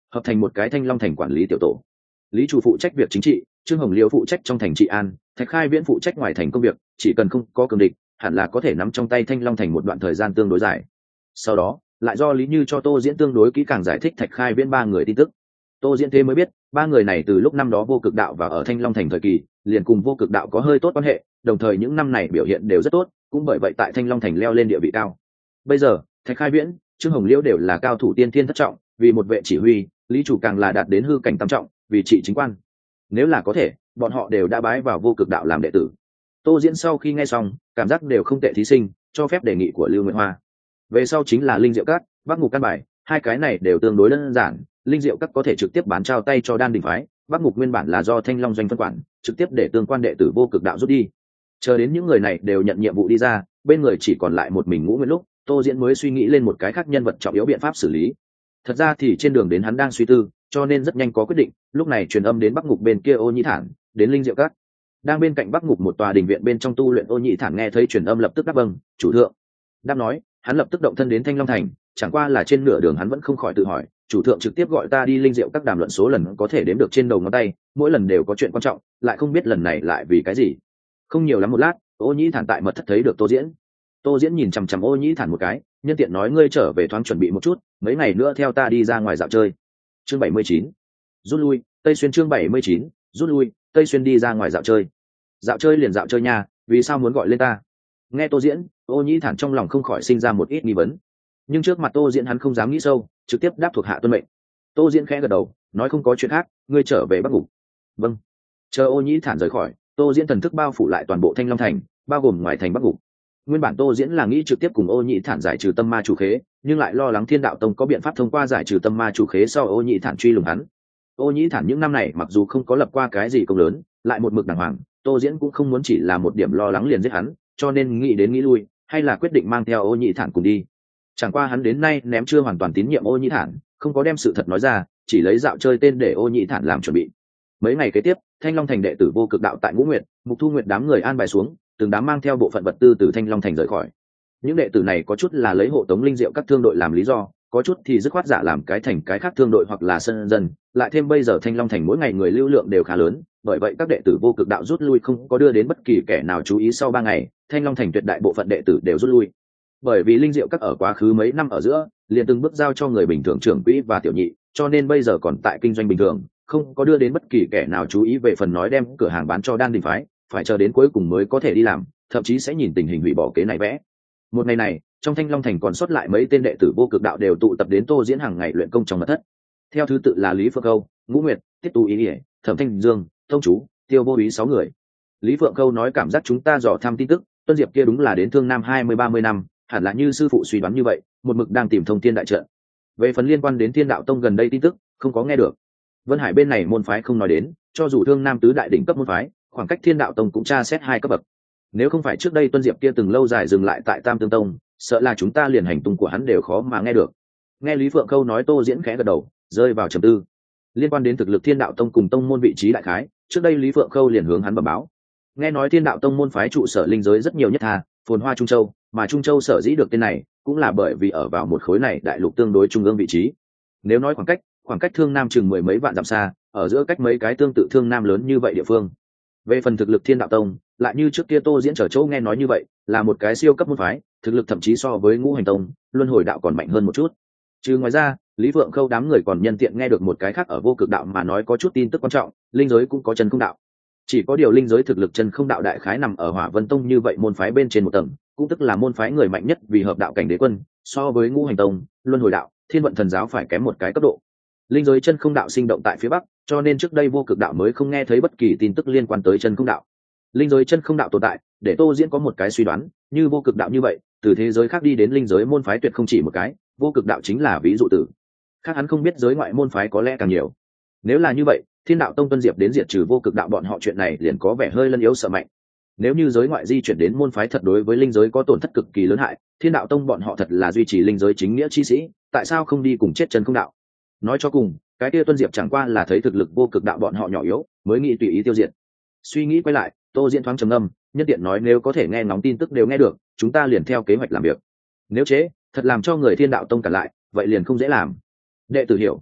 S1: hợp thành một cái Thanh Long thành quản lý tiểu tổ. Lý Chủ phụ trách việc chính trị, Trương Hồng Liêu phụ trách trong thành trị an, Thạch Khai Viễn phụ trách ngoài thành công việc, chỉ cần không có cường địch, hẳn là có thể nắm trong tay Thanh Long thành một đoạn thời gian tương đối dài. Sau đó, lại do Lý Như cho Tô Diễn tương đối kỹ càng giải thích Thạch Khai Viễn ba người tin tức. Tô Diễn thế mới biết, ba người này từ lúc năm đó Vô Cực Đạo và ở Thanh Long thành thời kỳ, liền cùng Vô Cực Đạo có hơi tốt quan hệ, đồng thời những năm này biểu hiện đều rất tốt, cũng bởi vậy tại Thanh Long thành leo lên địa vị cao. Bây giờ, Thạch Khai Viễn, Trương Hồng Liễu đều là cao thủ tiên thiên thất trọng, vì một vệ chỉ huy, Lý Chủ càng là đạt đến hư cảnh tam trọng, vì trị chính quan. Nếu là có thể, bọn họ đều đã bái vào Vô Cực Đạo làm đệ tử. Tô Diễn sau khi nghe xong, cảm giác đều không tệ thí sinh, cho phép đề nghị của Lưu Nguyệt Hoa. Về sau chính là Linh Diệu Các, Bắc Ngục Căn Bài, hai cái này đều tương đối đơn giản. Linh Diệu Các có thể trực tiếp bán trao tay cho Đan Đình phái, Bắc Ngục nguyên bản là do Thanh Long doanh phân quản, trực tiếp để tương quan đệ tử Vô Cực Đạo rút đi. Chờ đến những người này đều nhận nhiệm vụ đi ra, bên người chỉ còn lại một mình Ngũ Nguyên lúc, Tô Diễn mới suy nghĩ lên một cái khác nhân vật trọng yếu biện pháp xử lý. Thật ra thì trên đường đến hắn đang suy tư, cho nên rất nhanh có quyết định. Lúc này truyền âm đến Bắc Ngục bên kia Ô Nhĩ Thản, đến Linh Diệu Các. Đang bên cạnh Bắc Ngục một tòa đình viện bên trong tu luyện Ô Nhĩ Thản nghe thấy truyền âm lập tức đáp vâng, chủ thượng. Đáp nói, hắn lập tức động thân đến Thanh Long thành, chẳng qua là trên nửa đường hắn vẫn không khỏi tự hỏi, chủ thượng trực tiếp gọi ta đi Linh Diệu Các đàm luận số lần có thể đếm được trên đầu ngón tay, mỗi lần đều có chuyện quan trọng, lại không biết lần này lại vì cái gì. Không nhiều lắm một lát, Ô Nhĩ Thản tại mật thất thấy được Tô Diễn. Tô Diễn nhìn chằm chằm Ô Nhĩ Thản một cái, nhân tiện nói ngươi trở về thoáng chuẩn bị một chút, mấy ngày nữa theo ta đi ra ngoài dạo chơi. Chương 79. Rút lui, Tây Xuyên chương 79. Rút lui, Tây Xuyên đi ra ngoài dạo chơi. Dạo chơi liền dạo chơi nha, vì sao muốn gọi lên ta? Nghe Tô Diễn, Ô Nhĩ Thản trong lòng không khỏi sinh ra một ít nghi vấn. Nhưng trước mặt Tô Diễn hắn không dám nghĩ sâu, trực tiếp đáp thuộc hạ tuân mệnh. Tô Diễn khẽ gật đầu, nói không có chuyện khác, ngươi trở về Bắc Ngục. Vâng. Chờ Ô Nhĩ Thản rời khỏi, Tô Diễn thần thức bao phủ lại toàn bộ Thanh Long thành, bao gồm ngoài thành Bắc Ngục. Nguyên bản Tô Diễn là nghĩ trực tiếp cùng Ô Nhĩ Thản giải trừ tâm ma chủ khế, nhưng lại lo lắng Thiên Đạo Tông có biện pháp thông qua giải trừ tâm ma chủ khế sau Ô Nhĩ Thản truy lùng hắn. Ô Nhĩ Thản những năm này mặc dù không có lập qua cái gì công lớn, lại một mực đàng hoàng, Tô Diễn cũng không muốn chỉ là một điểm lo lắng liền giết hắn, cho nên nghĩ đến nghĩ lui, hay là quyết định mang theo Ô Nhĩ Thản cùng đi. Chẳng qua hắn đến nay ném chưa hoàn toàn tín nhiệm Ô Nhĩ Thản, không có đem sự thật nói ra, chỉ lấy dạo chơi tên để Ô Nhĩ Thản làm chuẩn bị. Mấy ngày kế tiếp, Thanh Long thành đệ tử Vô Cực Đạo tại Ngũ Nguyệt, Mục Thu Nguyệt đám người an bài xuống, từng đám mang theo bộ phận vật tư từ Thanh Long thành rời khỏi. Những đệ tử này có chút là lấy hộ tống Linh Diệu các thương đội làm lý do, có chút thì dứt khoát giả làm cái thành cái khác thương đội hoặc là sân dân, lại thêm bây giờ Thanh Long thành mỗi ngày người lưu lượng đều khá lớn, bởi vậy các đệ tử Vô Cực Đạo rút lui không có đưa đến bất kỳ kẻ nào chú ý. Sau 3 ngày, Thanh Long thành tuyệt đại bộ phận đệ tử đều rút lui. Bởi vì Linh Diệu các ở quá khứ mấy năm ở giữa, liền từng bước giao cho người bình thường trưởng quỹ và tiểu nhị, cho nên bây giờ còn tại kinh doanh bình thường, không có đưa đến bất kỳ kẻ nào chú ý. Về phần nói đem cửa hàng bán cho Đan Đình phái, phải chờ đến cuối cùng mới có thể đi làm, thậm chí sẽ nhìn tình hình hủy bỏ kế này vẽ. Một ngày này, trong Thanh Long thành còn sót lại mấy tên đệ tử Vô Cực Đạo đều tụ tập đến Tô Diễn hàng ngày luyện công trong mật thất. Theo thứ tự là Lý Phượng Câu, Ngũ Nguyệt, Tiết Tu Ý Ỉa, Thẩm Thanh Dương, Thông Chú, Tiêu Vô Ý 6 người. Lý Phượng Câu nói cảm giác chúng ta dò thăm tin tức, Tuân Diệp kia đúng là đến Thương Nam 20-30 năm, hẳn là như sư phụ suy đoán như vậy, một mực đang tìm thông thiên đại trận. Về phần liên quan đến Thiên Đạo Tông gần đây tin tức, không có nghe được. Vân Hải bên này môn phái không nói đến, cho dù Thương Nam tứ đại đỉnh cấp môn phái, khoảng cách Thiên Đạo Tông cũng tra xét 2 cấp bậc. Nếu không phải trước đây Tuân Diệp kia từng lâu dài dừng lại tại Tam Tương Tông, sợ là chúng ta liền hành tung của hắn đều khó mà nghe được. Nghe Lý Phượng Câu nói, Tô Diễn khẽ gật đầu, rơi vào trầm tư. Liên quan đến thực lực Thiên Đạo Tông cùng tông môn vị trí đại khái, trước đây Lý Phượng Câu liền hướng hắn bẩm báo. Nghe nói Thiên Đạo Tông môn phái trụ sở linh giới rất nhiều nhất tha, phồn hoa Trung Châu, mà Trung Châu sở dĩ được tên này, cũng là bởi vì ở vào một khối này đại lục tương đối trung ương vị trí. Nếu nói khoảng cách Thương Nam chừng 10 mấy vạn dặm xa, ở giữa cách mấy cái tương tự Thương Nam lớn như vậy địa phương. Về phần thực lực Thiên Đạo Tông, lại như trước kia Tô Diễn trở chỗ nghe nói như vậy, là một cái siêu cấp môn phái, thực lực thậm chí so với Ngũ Hành Tông, Luân Hồi Đạo còn mạnh hơn một chút. Trừ ngoài ra, Lý Phượng Khâu đám người còn nhân tiện nghe được một cái khác ở Vô Cực Đạo mà nói có chút tin tức quan trọng, linh giới cũng có chân không đạo. Chỉ có điều linh giới thực lực chân không đạo đại khái nằm ở Hỏa Vân Tông như vậy môn phái bên trên một tầng, cũng tức là môn phái người mạnh nhất vì hợp đạo cảnh đế quân, so với Ngũ Hành Tông, Luân Hồi Đạo, Thiên Vận Thần Giáo phải kém một cái cấp độ. Linh giới chân không đạo sinh động tại phía bắc, cho nên trước đây Vô Cực Đạo mới không nghe thấy bất kỳ tin tức liên quan tới chân không đạo. Linh giới chân không đạo tồn tại, để Tô Diễn có một cái suy đoán, như Vô Cực Đạo như vậy, từ thế giới khác đi đến linh giới môn phái tuyệt không chỉ một cái, Vô Cực Đạo chính là ví dụ tử. Khác hắn không biết giới ngoại môn phái có lẽ càng nhiều. Nếu là như vậy, Thiên Đạo Tông Tuân Diệp đến diệt trừ Vô Cực Đạo bọn họ chuyện này liền có vẻ hơi lân yếu sợ mạnh. Nếu như giới ngoại di chuyển đến môn phái thật đối với linh giới có tổn thất cực kỳ lớn hại, Thiên Đạo Tông bọn họ thật là duy trì linh giới chính nghĩa chi sĩ, tại sao không đi cùng chết chân không đạo? Nói cho cùng, cái kia Tuân Diệp chẳng qua là thấy thực lực Vô Cực Đạo bọn họ nhỏ yếu, mới nghĩ tùy ý tiêu diệt. Suy nghĩ quay lại, Tô Diễn thoáng trầm ngâm, nhân tiện nói nếu có thể nghe ngóng tin tức đều nghe được, chúng ta liền theo kế hoạch làm việc. Nếu chế, thật làm cho người Thiên Đạo Tông cản lại, vậy liền không dễ làm. Đệ tử hiểu.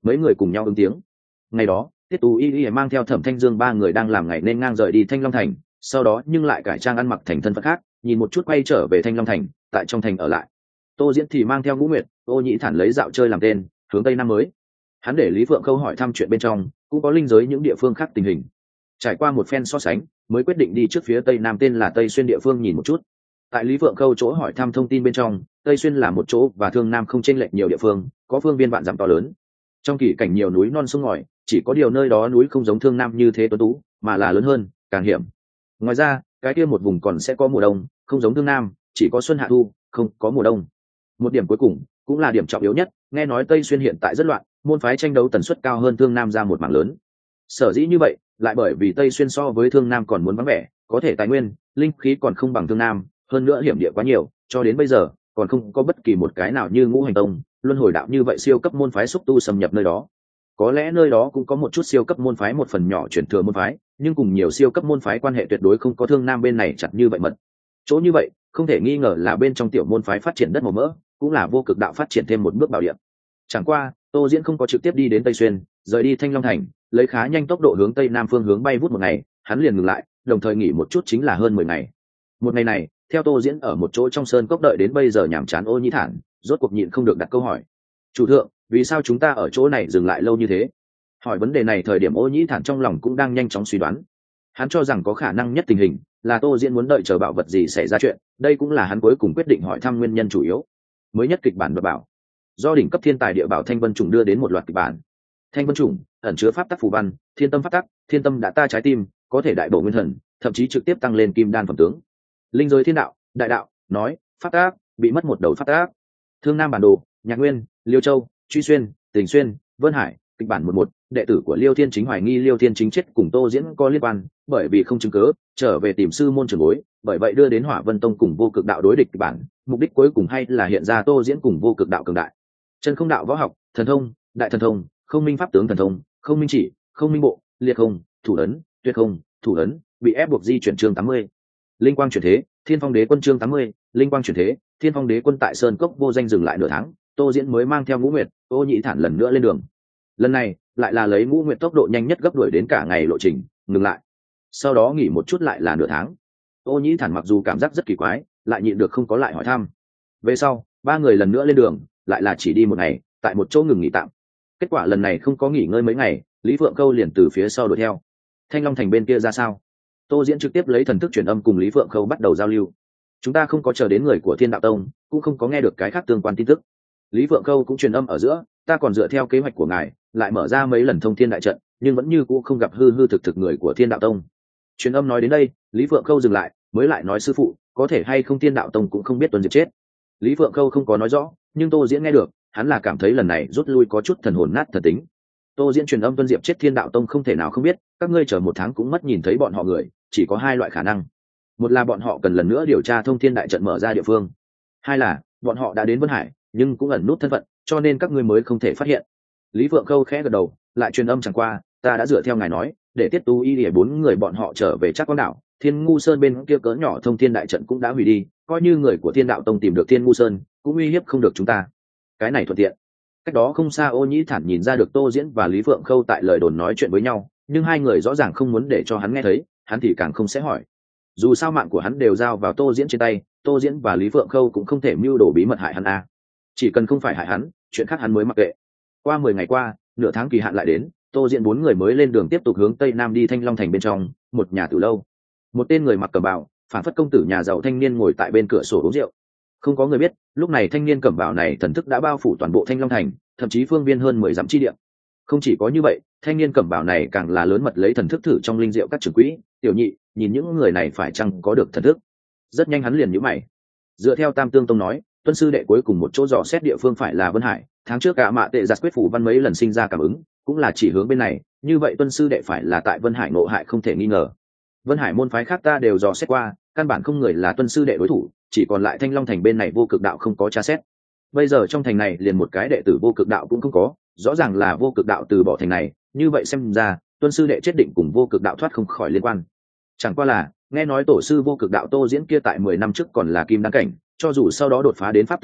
S1: mấy người cùng nhau ứng tiếng. Ngày đó Tiết Tú Y mang theo Thẩm Thanh Dương ba người đang làm ngày nên ngang rời đi Thanh Long Thành, sau đó nhưng lại cải trang ăn mặc thành thân phận khác, nhìn một chút quay trở về Thanh Long Thành, tại trong thành ở lại. Tô Diễn thì mang theo Ngũ Nguyệt, Ô Nhĩ Thản lấy dạo chơi làm tên, hướng Tây Nam mới. Hắn để Lý Phượng Khâu hỏi thăm chuyện bên trong, cũng có linh giới những địa phương khác tình hình. Trải qua một phen so sánh, mới quyết định đi trước phía Tây Nam tên là Tây Xuyên địa phương nhìn một chút. Tại Lý Phượng Khâu chỗ hỏi thăm thông tin bên trong, Tây Xuyên là một chỗ và Thương Nam không chênh lệch nhiều địa phương, có phương viên vạn dặm to lớn. Trong kỳ cảnh nhiều núi non sông ngòi, chỉ có điều nơi đó núi không giống Thương Nam như thế tuấn tú, mà là lớn hơn, càng hiểm. Ngoài ra, cái kia một vùng còn sẽ có mùa đông, không giống Thương Nam, chỉ có xuân hạ thu, không có mùa đông. Một điểm cuối cùng, cũng là điểm trọng yếu nhất, nghe nói Tây Xuyên hiện tại rất loạn, môn phái tranh đấu tần suất cao hơn Thương Nam ra một mảng lớn. Sở dĩ như vậy, lại bởi vì Tây Xuyên so với Thương Nam còn muốn vắng vẻ, có thể tài nguyên, linh khí còn không bằng Thương Nam, hơn nữa hiểm địa quá nhiều, cho đến bây giờ còn không có bất kỳ một cái nào như Ngũ Hành Tông, Luân Hồi Đạo như vậy siêu cấp môn phái xúc tu xâm nhập nơi đó. Có lẽ nơi đó cũng có một chút siêu cấp môn phái một phần nhỏ chuyển thừa môn phái, nhưng cùng nhiều siêu cấp môn phái quan hệ tuyệt đối không có Thương Nam bên này chặt như vậy mật. Chỗ như vậy, không thể nghi ngờ là bên trong tiểu môn phái phát triển đất màu mỡ, cũng là vô cực đạo phát triển thêm một bước bảo điểm. Chẳng qua, Tô Diễn không có trực tiếp đi đến Tây Xuyên, rời đi Thanh Long Thành, lấy khá nhanh tốc độ hướng Tây Nam phương hướng bay vút một ngày, hắn liền ngừng lại, đồng thời nghỉ một chút chính là hơn 10 ngày. Một ngày này, theo Tô Diễn ở một chỗ trong sơn cốc đợi đến bây giờ nhàm chán Ô Nhĩ Thản, rốt cuộc nhịn không được đặt câu hỏi. Chủ thượng, vì sao chúng ta ở chỗ này dừng lại lâu như thế? Hỏi vấn đề này thời điểm Ô Nhĩ Thản trong lòng cũng đang nhanh chóng suy đoán. Hắn cho rằng có khả năng nhất tình hình là Tô Diễn muốn đợi chờ bảo vật gì xảy ra chuyện, đây cũng là hắn cuối cùng quyết định hỏi thăm nguyên nhân chủ yếu. Mới nhất kịch bản vật bảo, do đỉnh cấp thiên tài địa bảo Thanh Vân Trùng đưa đến một loạt kịch bản. Thanh Vân Trùng ẩn chứa pháp tắc phù văn, thiên tâm pháp tắc, thiên tâm đã ta trái tim, có thể đại bổ nguyên thần, thậm chí trực tiếp tăng lên kim đan phẩm tướng. Linh giới thiên đạo, đại đạo, nói, pháp tắc, bị mất một đầu pháp tắc. Thương Nam bản đồ, Nhạc Nguyên, Liêu Châu, Truy Xuyên, Tình Xuyên, Vân Hải, kịch bản 11, đệ tử của Liêu Thiên Chính hoài nghi Liêu Thiên Chính chết cùng Tô Diễn có liên quan, bởi vì không chứng cứ, trở về tìm sư môn trưởng bối, bởi vậy đưa đến Hỏa Vân Tông cùng vô cực đạo đối địch kịch bản, mục đích cuối cùng hay là hiện ra Tô Diễn cùng vô cực đạo cường đại. Chân không đạo võ học, thần thông, đại thần thông, không minh pháp tướng thần thông, không minh chỉ, không minh bộ, liệt không, thủ ấn, tuyệt không, thủ ấn, bị ép buộc di chuyển chương 80. Linh quang chuyển thế, Thiên Phong Đế quân chương 80, linh quang chuyển thế, Thiên Phong Đế quân tại Sơn Cốc vô danh dừng lại nửa tháng, Tô Diễn mới mang theo Ngũ Nguyệt, Ô Nhĩ Thản lần nữa lên đường. Lần này, lại là lấy Ngũ Nguyệt tốc độ nhanh nhất gấp đuổi đến cả ngày lộ trình, ngừng lại. Sau đó nghỉ một chút lại là nửa tháng. Ô Nhĩ Thản mặc dù cảm giác rất kỳ quái, lại nhịn được không có lại hỏi thăm. Về sau, ba người lần nữa lên đường, lại là chỉ đi một ngày, tại một chỗ ngừng nghỉ tạm. Kết quả lần này không có nghỉ ngơi mấy ngày, Lý Phượng Khâu liền từ phía sau đuổi theo. Thanh Long Thành bên kia ra sao? Tô Diễn trực tiếp lấy thần thức truyền âm cùng Lý Phượng Khâu bắt đầu giao lưu. Chúng ta không có chờ đến người của Thiên Đạo Tông, cũng không có nghe được cái khác tương quan tin tức. Lý Phượng Khâu cũng truyền âm ở giữa, ta còn dựa theo kế hoạch của ngài, lại mở ra mấy lần thông thiên đại trận, nhưng vẫn như cũ không gặp hư hư thực thực người của Thiên Đạo Tông. Truyền âm nói đến đây, Lý Phượng Khâu dừng lại, mới lại nói sư phụ, có thể hay không Thiên Đạo Tông cũng không biết tuần diệt chết. Lý Phượng Khâu không có nói rõ, nhưng Tô Diễn nghe được, hắn là cảm thấy lần này rút lui có chút thần hồn nát thần tính. Tô Diễn truyền âm tuân diệp chết Thiên Đạo Tông không thể nào không biết, các ngươi chờ một tháng cũng mất nhìn thấy bọn họ người, chỉ có hai loại khả năng. Một là bọn họ cần lần nữa điều tra thông thiên đại trận mở ra địa phương. Hai là bọn họ đã đến Vân Hải, nhưng cũng ẩn nút thân phận, cho nên các ngươi mới không thể phát hiện. Lý Phượng Khâu khẽ gật đầu, lại truyền âm chẳng qua, ta đã dựa theo ngài nói, để Tiết Tú Y để bốn người bọn họ trở về Trác Quang đảo, Thiên Ngu Sơn bên kia cỡ nhỏ thông thiên đại trận cũng đã hủy đi, coi như người của Thiên Đạo Tông tìm được Thiên Ngu Sơn, cũng uy hiếp không được chúng ta. Cái này thuận tiện. Cách đó không xa Ô Nhĩ Thản nhìn ra được Tô Diễn và Lý Phượng Khâu tại lời đồn nói chuyện với nhau, nhưng hai người rõ ràng không muốn để cho hắn nghe thấy, hắn thì càng không sẽ hỏi. Dù sao mạng của hắn đều giao vào Tô Diễn trên tay, Tô Diễn và Lý Phượng Khâu cũng không thể mưu đồ bí mật hại hắn a. Chỉ cần không phải hại hắn, chuyện khác hắn mới mặc kệ. Qua 10 ngày qua, nửa tháng kỳ hạn lại đến, Tô Diễn bốn người mới lên đường tiếp tục hướng Tây Nam đi Thanh Long Thành bên trong, một nhà tử lâu. Một tên người mặc cẩm bào, phản phất công tử nhà giàu thanh niên ngồi tại bên cửa sổ uống rượu. Không có người biết, lúc này thanh niên cẩm bào này thần thức đã bao phủ toàn bộ Thanh Long Thành, thậm chí phương viên hơn 10 dặm chi địa. Không chỉ có như vậy, thanh niên cẩm bào này càng là lớn mật lấy thần thức thử trong linh rượu các trưởng quỹ, tiểu nhị, nhìn những người này phải chăng có được thần thức. Rất nhanh hắn liền nhíu mày. Dựa theo Tam Tương Tông nói, tuân sư đệ cuối cùng một chỗ dò xét địa phương phải là Vân Hải, tháng trước cả mạ tệ giặt quyết phủ văn mấy lần sinh ra cảm ứng, cũng là chỉ hướng bên này, như vậy tuân sư đệ phải là tại Vân Hải ngộ hại không thể nghi ngờ. Vân Hải môn phái khác ta đều dò xét qua, căn bản không người là tuân sư đệ đối thủ, chỉ còn lại Thanh Long Thành bên này vô cực đạo không có tra xét. Bây giờ trong thành này liền một cái đệ tử vô cực đạo cũng không có, rõ ràng là vô cực đạo từ bỏ thành này, như vậy xem ra tuân sư đệ chết định cùng vô cực đạo thoát không khỏi liên quan. Chẳng qua là nghe nói tổ sư vô cực đạo Tô Diễn kia tại 10 năm trước còn là kim đan cảnh, cho dù sau đó đột phá đến pháp tướng cảnh,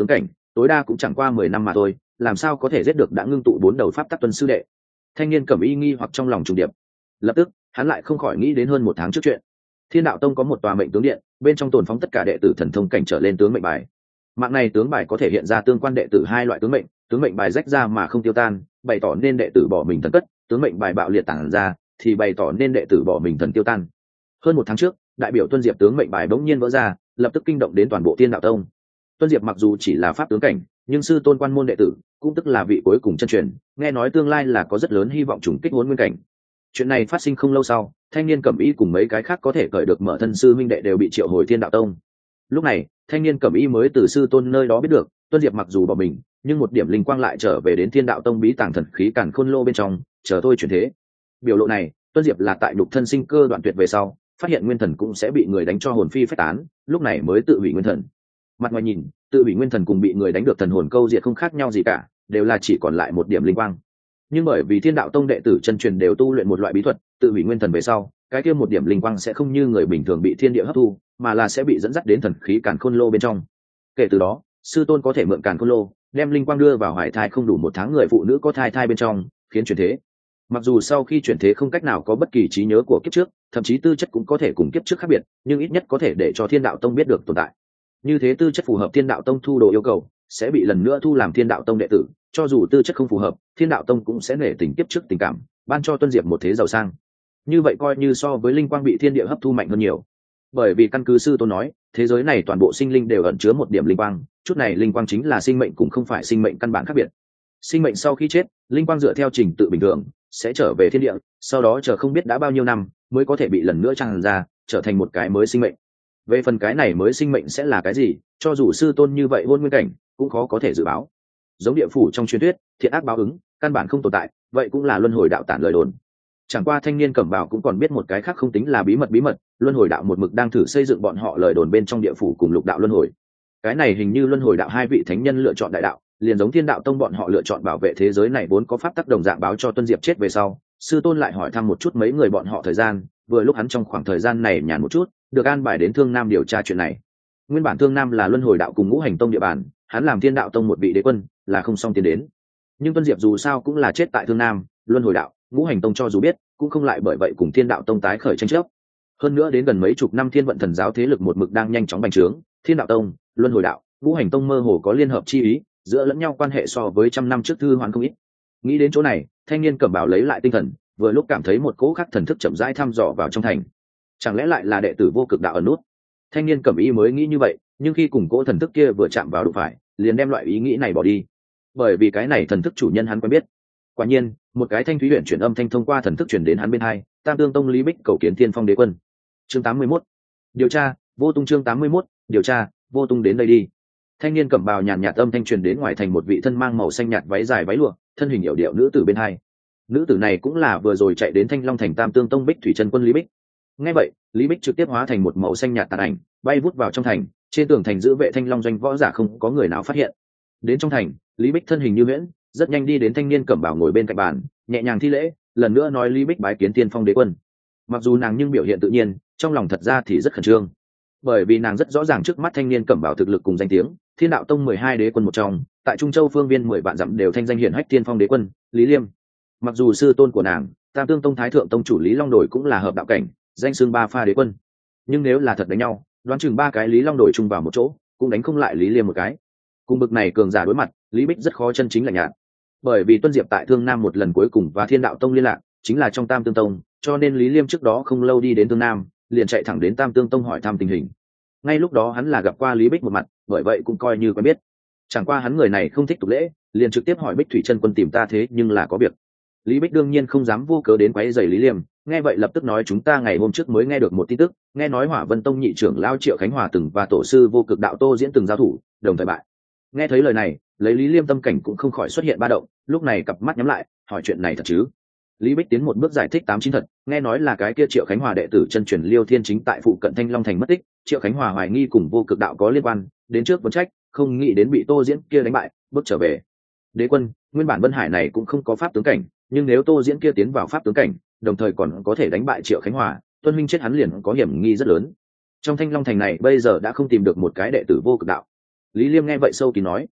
S1: tối đa cũng chẳng qua 10 năm mà thôi, làm sao có thể giết được đã ngưng tụ 4 đầu pháp tắc tuân sư đệ. Thanh niên cẩm y nghi hoặc trong lòng trùng điệp, lập tức hắn lại không khỏi nghĩ đến hơn 1 tháng trước chuyện. Thiên đạo tông có một tòa mệnh tướng điện, bên trong tồn phóng tất cả đệ tử thần thông cảnh trở lên tướng mệnh bài. Mạng này tướng bài có thể hiện ra tương quan đệ tử hai loại tướng mệnh bài rách ra mà không tiêu tan, bày tỏ nên đệ tử bỏ mình thần cất, tướng mệnh bài bạo liệt tản ra thì bày tỏ nên đệ tử bỏ mình thần tiêu tan. Hơn 1 tháng trước, đại biểu Tuân Diệp tướng mệnh bài bỗng nhiên vỡ ra, lập tức kinh động đến toàn bộ Thiên đạo tông. Tuân Diệp mặc dù chỉ là pháp tướng cảnh, nhưng sư tôn quan môn đệ tử, cũng tức là vị cuối cùng chân truyền, nghe nói tương lai là có rất lớn hy vọng trùng kích Hỗn Nguyên cảnh. Chuyện này phát sinh không lâu sau, thanh niên cẩm y cùng mấy cái khác có thể cởi được mở thân sư minh đệ đều bị triệu hồi Thiên đạo tông. Lúc này, thanh niên cẩm y mới từ sư tôn nơi đó biết được, Tuân Diệp mặc dù bỏ mình, nhưng một điểm linh quang lại trở về đến Thiên đạo tông bí tàng thần khí càn khôn lô bên trong, chờ tôi chuyển thế. Biểu lộ này, Tuân Diệp là tại nhục thân sinh cơ đoạn tuyệt về sau, phát hiện nguyên thần cũng sẽ bị người đánh cho hồn phi phách tán, lúc này mới tự hủy nguyên thần. Mặt ngoài nhìn, tự hủy nguyên thần cùng bị người đánh được thần hồn câu diệt không khác nhau gì cả, đều là chỉ còn lại một điểm linh quang. Nhưng bởi vì Thiên đạo tông đệ tử chân truyền đều tu luyện một loại bí thuật, tự hủy nguyên thần về sau, cái kia một điểm linh quang sẽ không như người bình thường bị thiên địa hấp thu, mà là sẽ bị dẫn dắt đến thần khí càn khôn lô bên trong. Kể từ đó, sư tôn có thể mượn càn khôn lô, đem linh quang đưa vào hoài thai không đủ 1 tháng người phụ nữ có thai bên trong, khiến chuyển thế. Mặc dù sau khi chuyển thế không cách nào có bất kỳ trí nhớ của kiếp trước, thậm chí tư chất cũng có thể cùng kiếp trước khác biệt, nhưng ít nhất có thể để cho Thiên đạo tông biết được tồn tại. Như thế tư chất phù hợp Thiên đạo tông thu đồ yêu cầu, sẽ bị lần nữa thu làm Thiên đạo tông đệ tử, cho dù tư chất không phù hợp, Thiên đạo tông cũng sẽ nể tình kiếp trước tình cảm, ban cho Tuân Diệp một thế giàu sang. Như vậy coi như so với linh quang bị thiên địa hấp thu mạnh hơn nhiều. Bởi vì căn cứ sư tôn nói, thế giới này toàn bộ sinh linh đều ẩn chứa một điểm linh quang, chút này linh quang chính là sinh mệnh cũng không phải sinh mệnh căn bản khác biệt. Sinh mệnh sau khi chết, linh quang dựa theo trình tự bình thường sẽ trở về thiên địa, sau đó chờ không biết đã bao nhiêu năm mới có thể bị lần nữa tràn ra, trở thành một cái mới sinh mệnh. Về phần cái này mới sinh mệnh sẽ là cái gì, cho dù sư tôn như vậy Hôn Nguyên cảnh cũng khó có thể dự báo. Giống địa phủ trong truyền thuyết, thiện ác báo ứng căn bản không tồn tại, vậy cũng là luân hồi đạo tản lời đồn. Chẳng qua thanh niên cẩm bào cũng còn biết một cái khác không tính là bí mật, luân hồi đạo một mực đang thử xây dựng bọn họ lời đồn bên trong địa phủ cùng lục đạo luân hồi. Cái này hình như luân hồi đạo hai vị thánh nhân lựa chọn đại đạo, liền giống Thiên đạo tông bọn họ lựa chọn bảo vệ thế giới này vốn có pháp tắc đồng dạng báo cho Tuân Diệp chết về sau. Sư tôn lại hỏi thăm một chút mấy người bọn họ thời gian, vừa lúc hắn trong khoảng thời gian này nhàn một chút, được an bài đến Thương Nam điều tra chuyện này. Nguyên bản Thương Nam là luân hồi đạo cùng Ngũ Hành tông địa bàn, hắn làm Thiên đạo tông một vị đế quân là không xong tiến đến. Nhưng Tuân Diệp dù sao cũng là chết tại Thương Nam, luân hồi đạo, Ngũ Hành tông cho dù biết cũng không lại bởi vậy cùng Thiên đạo tông tái khởi tranh chấp. Hơn nữa đến gần mấy chục năm Thiên vận thần giáo thế lực một mực đang nhanh chóng bành trướng, Thiên đạo tông, luân hồi đạo, Ngũ Hành tông mơ hồ có liên hợp chi ý, giữa lẫn nhau quan hệ so với 100 năm trước thư hoán không ít. Nghĩ đến chỗ này, thanh niên cẩm bào lấy lại tinh thần, vừa lúc cảm thấy một cỗ khắc thần thức chậm rãi thăm dò vào trong thành. Chẳng lẽ lại là đệ tử vô cực đạo ẩn nút? Thanh niên cẩm y mới nghĩ như vậy, nhưng khi cùng cỗ thần thức kia vừa chạm vào đụng phải, liền đem loại ý nghĩ này bỏ đi. Bởi vì cái này thần thức chủ nhân hắn quen biết. Quả nhiên, một cái thanh thúy huyền chuyển âm thanh thông qua thần thức truyền đến hắn bên hai, Tam Tương tông Lý Bích cầu kiến Thiên Phong Đế quân. Chương 81. Điều tra, vô tung. Chương 81. Điều tra, vô tung đến đây đi. Thanh niên cẩm bào nhàn nhạt âm thanh truyền đến ngoài thành một vị thân mang màu xanh nhạt váy dài váy lụa, thân hình hiểu điệu nữ tử bên hai. Nữ tử này cũng là vừa rồi chạy đến Thanh Long thành Tam Tương tông Bích thủy chân quân Lý Bích. Nghe vậy, Lý Bích trực tiếp hóa thành một màu xanh nhạt tàn ảnh, bay vút vào trong thành. Trên tường thành giữ vệ Thanh Long doanh võ giả không có người nào phát hiện. Đến trong thành, Lý Bích thân hình như huyễn, rất nhanh đi đến thanh niên cẩm bào ngồi bên cạnh bàn, nhẹ nhàng thi lễ, lần nữa nói Lý Bích bái kiến Thiên Phong Đế quân. Mặc dù nàng nhưng biểu hiện tự nhiên, trong lòng thật ra thì rất khẩn trương, bởi vì nàng rất rõ ràng trước mắt thanh niên cẩm bào thực lực cùng danh tiếng, Thiên đạo tông 12 đế quân một trong, tại Trung Châu phương viên 10 vạn dặm đều thanh danh hiển hách Thiên Phong Đế quân Lý Liêm. Mặc dù sư tôn của nàng, Tam Tương tông thái thượng tông chủ Lý Long Đổi cũng là hợp đạo cảnh, danh xưng 3 pha đế quân, nhưng nếu là thật đánh nhau, đoán chừng 3 cái Lý Long Đổi chung vào một chỗ, cũng đánh không lại Lý Liêm một cái. Cùng bực này cường giả đối mặt, Lý Bích rất khó chân chính là nhạt. Bởi vì Tuân Diệp tại Thương Nam một lần cuối cùng và Thiên đạo tông liên lạc chính là trong Tam Tương tông, cho nên Lý Liêm trước đó không lâu đi đến Thương Nam, liền chạy thẳng đến Tam Tương tông hỏi thăm tình hình. Ngay lúc đó hắn là gặp qua Lý Bích một mặt, bởi vậy cũng coi như quen biết. Chẳng qua hắn người này không thích tục lễ, liền trực tiếp hỏi Bích thủy chân quân tìm ta thế nhưng là có việc. Lý Bích đương nhiên không dám vô cớ đến quấy rầy Lý Liêm, nghe vậy lập tức nói chúng ta ngày hôm trước mới nghe được một tin tức, nghe nói Hỏa Vân tông nhị trưởng lão Triệu Khánh Hòa từng và tổ sư vô cực đạo Tô Diễn từng giao thủ, đồng thời bại. Nghe thấy lời này, lấy Lý Liêm tâm cảnh cũng không khỏi xuất hiện ba động, lúc này cặp mắt nhắm lại, hỏi chuyện này thật chứ? Lý Bích tiến một bước giải thích 89 thật, nghe nói là cái kia Triệu Khánh Hòa đệ tử chân truyền Liêu Thiên chính tại phụ cận Thanh Long thành mất tích, Triệu Khánh Hòa hoài nghi cùng vô cực đạo có liên quan, đến trước vấn trách, không nghĩ đến bị Tô Diễn kia đánh bại, bước trở về. Đế quân, nguyên bản Vân Hải này cũng không có pháp tướng cảnh, nhưng nếu Tô Diễn kia tiến vào pháp tướng cảnh, đồng thời còn có thể đánh bại Triệu Khánh Hòa, Tuân huynh chết hắn liền có hiểm nghi rất lớn. Trong Thanh Long thành này bây giờ đã không tìm được một cái đệ tử vô cực đạo. Lý Liêm nghe vậy sâu kín nói,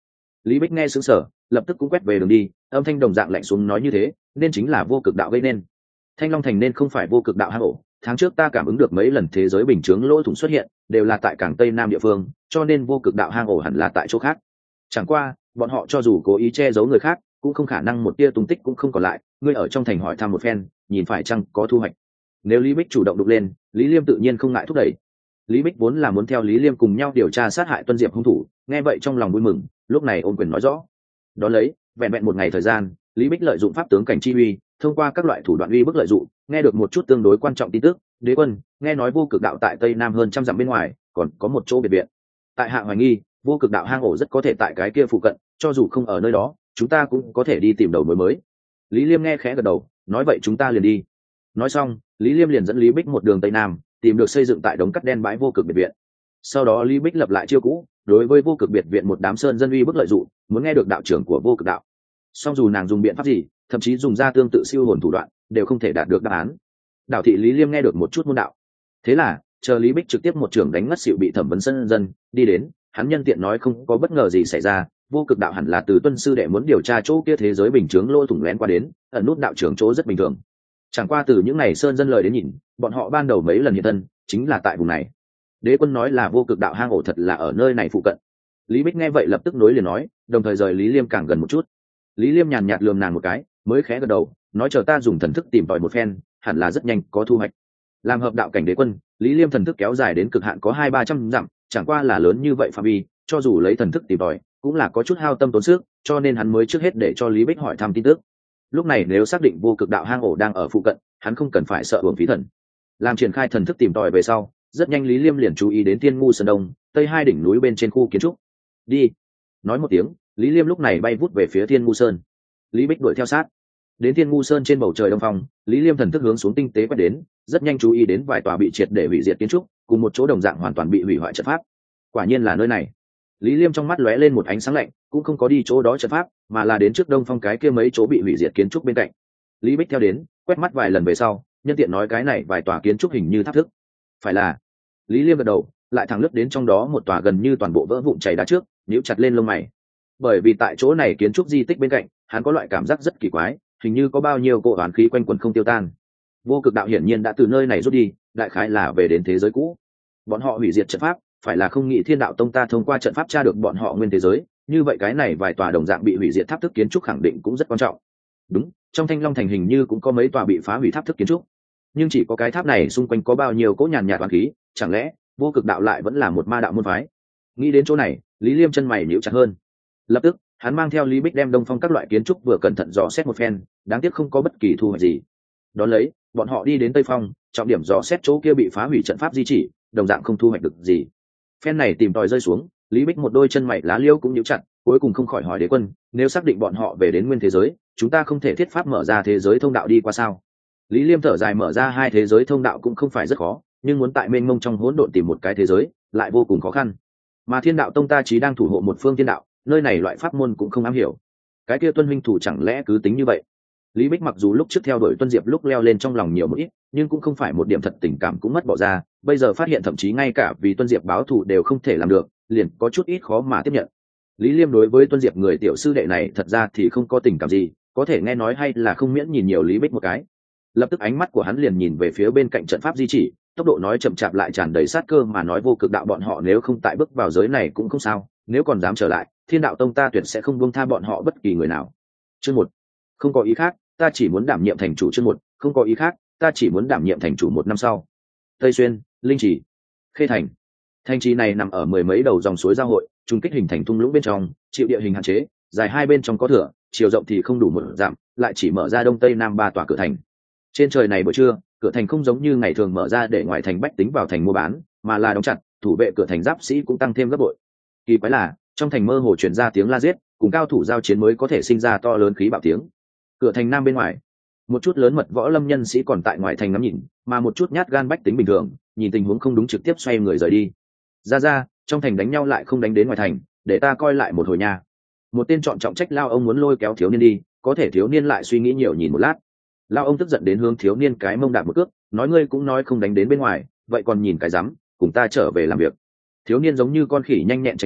S1: Lý Bích nghe sững sờ, lập tức cũng quét về đường đi, âm thanh đồng dạng lạnh xuống nói như thế nên chính là vô cực đạo gây nên. Thanh Long Thành nên không phải vô cực đạo hang ổ, tháng trước ta cảm ứng được mấy lần thế giới bình chướng lỗ thủng xuất hiện đều là tại cảng tây nam địa phương, cho nên vô cực đạo hang ổ hẳn là tại chỗ khác. Chẳng qua bọn họ cho dù cố ý che giấu người khác cũng không khả năng một tia tung tích cũng không còn lại. Ngươi ở trong thành hỏi thăm một phen, nhìn phải chăng có thu hoạch. Nếu Lý Bích chủ động đục lên, Lý Liêm tự nhiên không ngại thúc đẩy. Lý Bích vốn là muốn theo Lý Liêm cùng nhau điều tra sát hại Tuân Diệp hung thủ, nghe vậy trong lòng vui mừng, lúc này ôm quyền nói rõ. Đó lấy vẹn vẹn một ngày thời gian, Lý Bích lợi dụng pháp tướng cảnh chi uy, thông qua các loại thủ đoạn uy bức lợi dụng, nghe được một chút tương đối quan trọng tin tức. Đế quân, nghe nói vô cực đạo tại tây nam hơn trăm dặm bên ngoài còn có một chỗ biệt viện. Tại hạ hoài nghi vô cực đạo hang ổ rất có thể tại cái kia phụ cận, cho dù không ở nơi đó chúng ta cũng có thể đi tìm đầu mối mới. Lý Liêm nghe khẽ gật đầu, nói vậy chúng ta liền đi. Nói xong Lý Liêm liền dẫn Lý Bích một đường tây nam, tìm được xây dựng tại đống cắt đen bãi vô cực biệt viện. Sau đó Lý Bích lập lại chiêu cũ, đối với vô cực biệt viện một đám sơn dân uy bức lợi dụng, muốn nghe được đạo trưởng của vô cực đạo. Song dù nàng dùng biện pháp gì, thậm chí dùng ra tương tự siêu hồn thủ đoạn, đều không thể đạt được đáp án. Đảo thị Lý Liêm nghe được một chút môn đạo, thế là chờ Lý Bích trực tiếp một trưởng đánh ngất xỉu bị thẩm vấn sơn dân đi đến, hắn nhân tiện nói không có bất ngờ gì xảy ra, vô cực đạo hẳn là từ Tuân sư đệ muốn điều tra chỗ kia thế giới bình chướng lỗ thủng lén qua đến, ẩn nút đạo trưởng chỗ rất bình thường. Chẳng qua từ những ngày sơn dân lời đến nhìn, bọn họ ban đầu mấy lần hiện thân chính là tại vùng này. Đế quân nói là vô cực đạo hang ổ thật là ở nơi này phụ cận. Lý Bích nghe vậy lập tức nối liền nói, đồng thời rời Lý Liêm càng gần một chút. Lý Liêm nhàn nhạt lườm nàng một cái, mới khẽ gật đầu, nói chờ ta dùng thần thức tìm tòi một phen, hẳn là rất nhanh có thu hoạch. Làm hợp đạo cảnh đế quân, Lý Liêm thần thức kéo dài đến cực hạn có 200-300 dặm, chẳng qua là lớn như vậy phạm vi, cho dù lấy thần thức tìm tòi cũng là có chút hao tâm tốn sức, cho nên hắn mới trước hết để cho Lý Bích hỏi thăm tin tức. Lúc này nếu xác định vô cực đạo hang ổ đang ở phụ cận, hắn không cần phải sợ uổng phí thần. Làm triển khai thần thức tìm tòi về sau, rất nhanh Lý Liêm liền chú ý đến Thiên Ngu Sơn Đông, tây hai đỉnh núi bên trên khu kiến trúc. Đi. Nói một tiếng, Lý Liêm lúc này bay vút về phía Thiên Ngu Sơn. Lý Bích đuổi theo sát. Đến Thiên Ngu Sơn trên bầu trời đông phong, Lý Liêm thần thức hướng xuống tinh tế quét đến, rất nhanh chú ý đến vài tòa bị triệt để hủy diệt kiến trúc, cùng một chỗ đồng dạng hoàn toàn bị hủy hoại trận pháp. Quả nhiên là nơi này. Lý Liêm trong mắt lóe lên một ánh sáng lạnh, cũng không có đi chỗ đó trận pháp, mà là đến trước đông phong cái kia mấy chỗ bị hủy diệt kiến trúc bên cạnh. Lý Bích theo đến, quét mắt vài lần về sau, nhân tiện nói cái này vài tòa kiến trúc hình như tháp thức. Phải là. Lý Liêm gật đầu, lại thẳng lướt đến trong đó một tòa gần như toàn bộ vỡ vụn chảy đá trước, nhíu chặt lên lông mày. Bởi vì tại chỗ này kiến trúc di tích bên cạnh, hắn có loại cảm giác rất kỳ quái, hình như có bao nhiêu cỗ oán khí quanh quẩn không tiêu tan. Vô cực đạo hiển nhiên đã từ nơi này rút đi, đại khái là về đến thế giới cũ. Bọn họ hủy diệt trận pháp, phải là không nghĩ Thiên Đạo Tông ta thông qua trận pháp tra được bọn họ nguyên thế giới, như vậy cái này vài tòa đồng dạng bị hủy diệt tháp thức kiến trúc khẳng định cũng rất quan trọng. Đúng, trong Thanh Long Thành hình như cũng có mấy tòa bị phá hủy tháp thức kiến trúc, nhưng chỉ có cái tháp này xung quanh có bao nhiêu cỗ nhàn nhạt oán khí, chẳng lẽ vô cực đạo lại vẫn là một ma đạo môn phái? Nghĩ đến chỗ này, Lý Liêm chân mày nhíu chặt hơn. Lập tức hắn mang theo Lý Bích đem đông phong các loại kiến trúc vừa cẩn thận dò xét một phen, đáng tiếc không có bất kỳ thu hoạch gì. Đón lấy bọn họ đi đến tây phong, trọng điểm dò xét chỗ kia bị phá hủy trận pháp di chỉ, đồng dạng không thu hoạch được gì. Phen này tìm tòi rơi xuống, Lý Bích một đôi chân mày lá liêu cũng nhíu chặt, cuối cùng không khỏi hỏi đế quân, nếu xác định bọn họ về đến nguyên thế giới, chúng ta không thể thiết pháp mở ra thế giới thông đạo đi qua sao? Lý Liêm thở dài, mở ra hai thế giới thông đạo cũng không phải rất khó, nhưng muốn tại mênh mông trong hỗn độn tìm một cái thế giới lại vô cùng khó khăn. Mà Thiên Đạo Tông ta chí đang thủ hộ một phương thiên đạo, nơi này loại pháp môn cũng không am hiểu. Cái kia Tuân huynh thủ chẳng lẽ cứ tính như vậy? Lý Bích mặc dù lúc trước theo đuổi Tuân Diệp lúc leo lên trong lòng nhiều một ít, nhưng cũng không phải một điểm thật tình cảm cũng mất bỏ ra, bây giờ phát hiện thậm chí ngay cả vì Tuân Diệp báo thù đều không thể làm được, liền có chút ít khó mà tiếp nhận. Lý Liêm đối với Tuân Diệp người tiểu sư đệ này thật ra thì không có tình cảm gì, có thể nghe nói hay là không miễn nhìn nhiều Lý Bích một cái. Lập tức ánh mắt của hắn liền nhìn về phía bên cạnh trận pháp di chỉ, tốc độ nói chậm chạp lại tràn đầy sát cơ mà nói, vô cực đạo bọn họ nếu không tại bước vào giới này cũng không sao, nếu còn dám trở lại, Thiên Đạo Tông ta tuyệt sẽ không buông tha bọn họ bất kỳ người nào. Chương 1. Không có ý khác, ta chỉ muốn đảm nhiệm thành chủ. Chương 1. Không có ý khác, ta chỉ muốn đảm nhiệm thành chủ một năm sau. Tây Xuyên, Linh Trì, Khê Thành. Thành trì này nằm ở mười mấy đầu dòng suối giao hội, trung kích hình thành thung lũng bên trong, chịu địa hình hạn chế, dài hai bên trong có thửa, chiều rộng thì không đủ một dặm, lại chỉ mở ra đông tây nam ba tòa cửa thành. Trên trời này buổi trưa, cửa thành không giống như ngày thường mở ra để ngoài thành bách tính vào thành mua bán, mà là đóng chặt, thủ vệ cửa thành giáp sĩ cũng tăng thêm gấp bội. Kỳ quái là, trong thành mơ hồ truyền ra tiếng la giết, cùng cao thủ giao chiến mới có thể sinh ra to lớn khí bạo tiếng. Cửa thành nam bên ngoài, một chút lớn mật võ lâm nhân sĩ còn tại ngoài thành ngắm nhìn, mà một chút nhát gan bách tính bình thường nhìn tình huống không đúng trực tiếp xoay người rời đi. Ra trong thành đánh nhau lại không đánh đến ngoài thành, để ta coi lại một hồi nha. Một tên chọn trọng trách lao ông muốn lôi kéo thiếu niên đi, có thể thiếu niên lại suy nghĩ nhiều nhìn một lát. Lao ông tức giận đến hướng thiếu niên cái mông đạp một cước, nói ngươi cũng nói không đánh đến bên ngoài, vậy còn nhìn cái rắm, cùng ta trở về làm việc. Thiếu niên giống như con khỉ nhanh nhẹn tránh đi,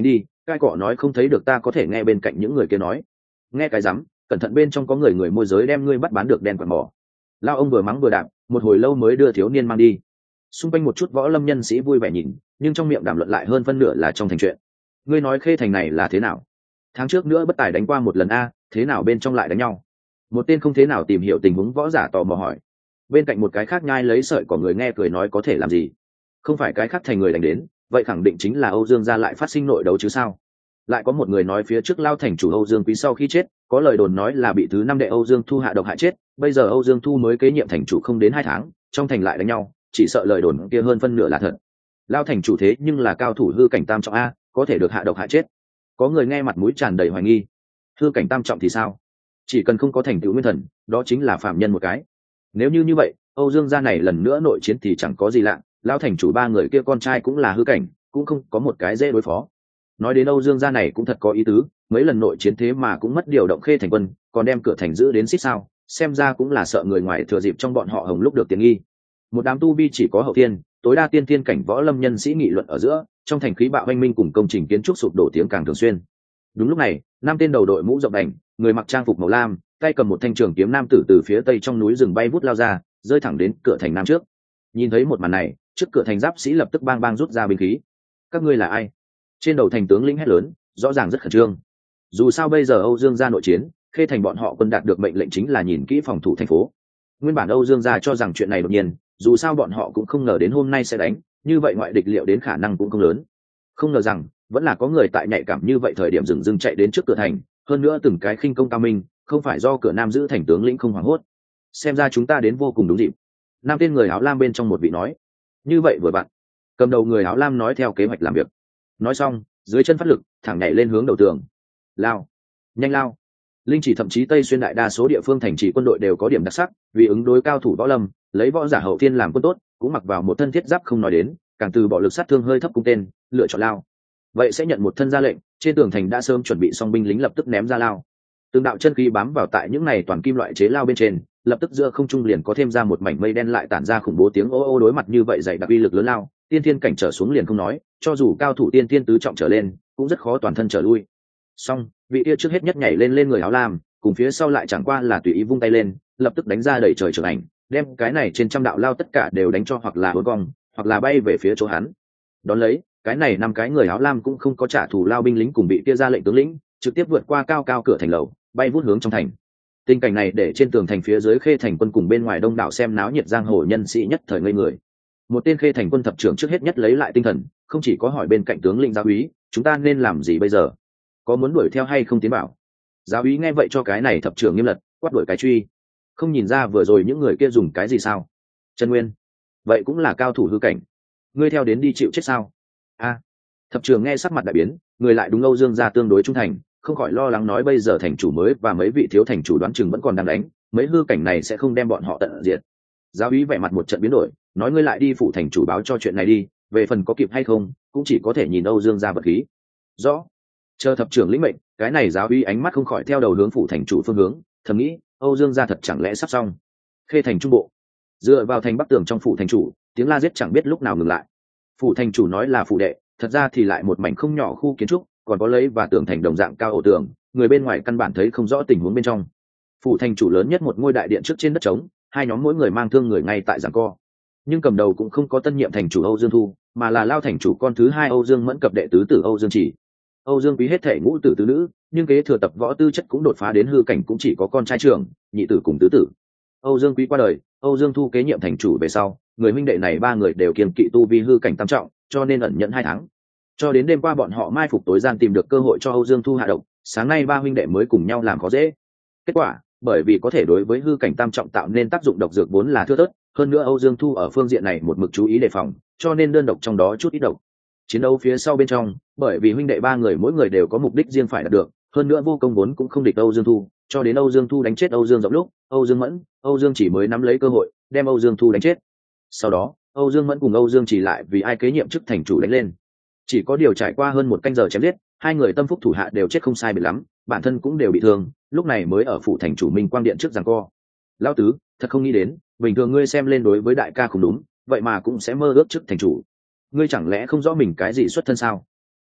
S1: Cái cỏ nói không thấy được, ta có thể nghe bên cạnh những người kia nói. Nghe cái rắm, cẩn thận bên trong có người môi giới đem ngươi bắt bán được đen quạt mỏ. Lao ông vừa mắng vừa đạp, một hồi lâu mới đưa thiếu niên mang đi. Xung quanh một chút võ lâm nhân sĩ vui vẻ nhìn, nhưng trong miệng đàm luận lại hơn phân nửa là trong thành chuyện. Ngươi nói Khê Thành này là thế nào? Tháng trước nữa bất tài đánh qua một lần a, thế nào bên trong lại đánh nhau? Một tên không thế nào tìm hiểu tình huống võ giả tò mò hỏi. Bên cạnh một cái khác nhai lấy sợi của người nghe cười nói có thể làm gì? Không phải cái khác thành người đánh đến, vậy khẳng định chính là Âu Dương gia lại phát sinh nội đấu chứ sao? Lại có một người nói phía trước Lao thành chủ Âu Dương Quý sau khi chết, có lời đồn nói là bị thứ năm đệ Âu Dương Thu hạ độc hại chết, bây giờ Âu Dương Thu mới kế nhiệm thành chủ không đến 2 tháng, trong thành lại đánh nhau, chỉ sợ lời đồn kia hơn phân nửa là thật. Lao thành chủ thế nhưng là cao thủ hư cảnh tam trọng a, có thể được hạ độc hại chết. Có người nghe mặt mũi tràn đầy hoài nghi. Hư cảnh tam trọng thì sao? Chỉ cần không có thành tựu nguyên thần, đó chính là phạm nhân một cái. Nếu như vậy, Âu Dương gia này lần nữa nội chiến thì chẳng có gì lạ, Lao thành chủ 3 người kia con trai cũng là hư cảnh, cũng không có một cái dễ đối phó. Nói đến Âu Dương gia này cũng thật có ý tứ, mấy lần nội chiến thế mà cũng mất điều động Khê Thành quân, còn đem cửa thành giữ đến xít sao, xem ra cũng là sợ người ngoài thừa dịp trong bọn họ hồng lúc được tiện nghi. Một đám tu vi chỉ có hậu thiên, tối đa tiên thiên cảnh võ lâm nhân sĩ nghị luận ở giữa, trong thành khí bạo oanh minh cùng công trình kiến trúc sụp đổ tiếng càng thường xuyên. Đúng lúc này, 5 tên đầu đội mũ rộng đành, người mặc trang phục màu lam, tay cầm một thanh trường kiếm nam tử từ phía tây trong núi rừng bay vút lao ra, rơi thẳng đến cửa thành nam trước. Nhìn thấy một màn này, trước cửa thành giáp sĩ lập tức bang bang rút ra binh khí. Các ngươi là ai? Trên đầu thành tướng lĩnh hét lớn, rõ ràng rất khẩn trương. Dù sao bây giờ Âu Dương gia nội chiến, Khê Thành bọn họ quân đạt được mệnh lệnh chính là nhìn kỹ phòng thủ thành phố. Nguyên bản Âu Dương gia cho rằng chuyện này đột nhiên, dù sao bọn họ cũng không ngờ đến hôm nay sẽ đánh, như vậy ngoại địch liệu đến khả năng cũng không lớn. Không ngờ rằng vẫn là có người tại nhạy cảm như vậy thời điểm dừng dưng chạy đến trước cửa thành, hơn nữa từng cái khinh công cao minh, không phải do cửa nam giữ thành tướng lĩnh không hoảng hốt. Xem ra chúng ta đến vô cùng đúng dịp. Nam tên người áo lam bên trong một vị nói. Như vậy vừa bạn. Cầm đầu người áo lam nói theo kế hoạch làm việc. Nói xong, dưới chân phát lực, thẳng nhảy lên hướng đầu tường. Lao, nhanh lao. Linh Chỉ thậm chí Tây Xuyên đại đa số địa phương thành trì quân đội đều có điểm đặc sắc, vì ứng đối cao thủ võ lâm, lấy võ giả hậu thiên làm quân tốt, cũng mặc vào một thân thiết giáp không nói đến, càng từ bỏ lực sát thương hơi thấp cung tên, lựa chọn lao. Vậy sẽ nhận một thân ra lệnh, trên tường thành đã sớm chuẩn bị xong binh lính lập tức ném ra lao. Từng đạo chân khí bám vào tại những này toàn kim loại chế lao bên trên, lập tức giữa không trung liền có thêm ra một mảnh mây đen lại tản ra khủng bố tiếng ô ô. Đối mặt như vậy dày đặc uy lực lớn lao, tiên thiên cảnh trở xuống liền không nói, cho dù cao thủ tiên thiên tứ trọng trở lên, cũng rất khó toàn thân trở lui. Song vị kia trước hết nhất nhảy lên người áo lam, cùng phía sau lại chẳng qua là tùy ý vung tay lên, lập tức đánh ra đẩy trời trường ảnh, đem cái này trên trăm đạo lao tất cả đều đánh cho hoặc là uốn cong, hoặc là bay về phía chỗ hắn. Đón lấy, cái này 5 cái người áo lam cũng không có trả thù lao binh lính cùng bị kia ra lệnh tướng lĩnh, trực tiếp vượt qua cao cao cửa thành lầu, bay vút hướng trong thành. Tình cảnh này để trên tường thành phía dưới Khê Thành quân cùng bên ngoài đông đảo xem náo nhiệt giang hồ nhân sĩ nhất thời ngây người. Một tên Khê Thành quân thập trưởng trước hết nhất lấy lại tinh thần, không chỉ có hỏi bên cạnh tướng lĩnh giáo úy, chúng ta nên làm gì bây giờ? Có muốn đuổi theo hay không tiến bảo? Giáo úy nghe vậy cho cái này thập trưởng nghiêm lật, quát đuổi cái truy. Không nhìn ra vừa rồi những người kia dùng cái gì sao? Trần Nguyên, vậy cũng là cao thủ hư cảnh, ngươi theo đến đi chịu chết sao? A, thập trưởng nghe sắc mặt đại biến, người lại đúng Âu Dương gia tương đối trung thành, không khỏi lo lắng nói bây giờ thành chủ mới và mấy vị thiếu thành chủ đoán chừng vẫn còn đang đánh, mấy hư cảnh này sẽ không đem bọn họ tận diệt. Giáo úy vẻ mặt một trận biến đổi, nói ngươi lại đi phụ thành chủ báo cho chuyện này đi, về phần có kịp hay không, cũng chỉ có thể nhìn Âu Dương gia vật khí. Rõ. Chờ thập trưởng lĩnh mệnh, cái này giáo úy ánh mắt không khỏi theo đầu hướng phụ thành chủ phương hướng, thầm nghĩ, Âu Dương gia thật chẳng lẽ sắp xong. Khê Thành trung bộ, dựa vào thành bắc tường trong phụ thành chủ, tiếng la giết chẳng biết lúc nào ngừng lại. Phụ thành chủ nói là phụ đệ, thật ra thì lại một mảnh không nhỏ khu kiến trúc, còn có lấy và tường thành đồng dạng cao ổ tường, người bên ngoài căn bản thấy không rõ tình huống bên trong. Phụ thành chủ lớn nhất một ngôi đại điện trước trên đất trống, 2 nhóm mỗi người mang thương người ngay tại giằng co. Nhưng cầm đầu cũng không có tân nhiệm thành chủ Âu Dương Thu, mà là Lao thành chủ con thứ 2 Âu Dương Mẫn cập đệ tứ tử Âu Dương Chỉ. Âu Dương Quý hết thể ngũ tử tứ nữ, nhưng kế thừa tập võ tư chất cũng đột phá đến hư cảnh, cũng chỉ có con trai trưởng, nhị tử cùng tứ tử. Âu Dương Quý qua đời, Âu Dương Thu kế nhiệm thành chủ về sau, người huynh đệ này 3 người đều kiêng kỵ tu vi hư cảnh tam trọng, cho nên ẩn nhẫn 2 tháng. Cho đến đêm qua bọn họ mai phục tối gian tìm được cơ hội cho Âu Dương Thu hạ độc, sáng nay 3 huynh đệ mới cùng nhau làm khó dễ. Kết quả, bởi vì có thể đối với hư cảnh tam trọng tạo nên tác dụng độc dược vốn là thưa thớt, hơn nữa Âu Dương Thu ở phương diện này một mực chú ý đề phòng, cho nên đơn độc trong đó chút ít độc. Chiến đấu phía sau bên trong, bởi vì huynh đệ 3 người mỗi người đều có mục đích riêng phải đạt được, hơn nữa vô công vốn cũng không địch Âu Dương Thu, cho đến Âu Dương Thu đánh chết Âu Dương Rộng lúc, Âu Dương Mẫn, Âu Dương Chỉ mới nắm lấy cơ hội, đem Âu Dương Thu đánh chết. Sau đó, Âu Dương Mẫn cùng Âu Dương Chỉ lại vì ai kế nhiệm chức thành chủ đánh lên. Chỉ có điều trải qua hơn 1 canh giờ chém giết, 2 người tâm phúc thủ hạ đều chết không sai biệt lắm, bản thân cũng đều bị thương, lúc này mới ở phủ thành chủ Minh Quang điện trước giằng co. Lão tứ, thật không nghĩ đến, bình thường ngươi xem lên đối với đại ca không đúng, vậy mà cũng sẽ mơ ước chức thành chủ. Ngươi chẳng lẽ không rõ mình cái gì xuất thân sao?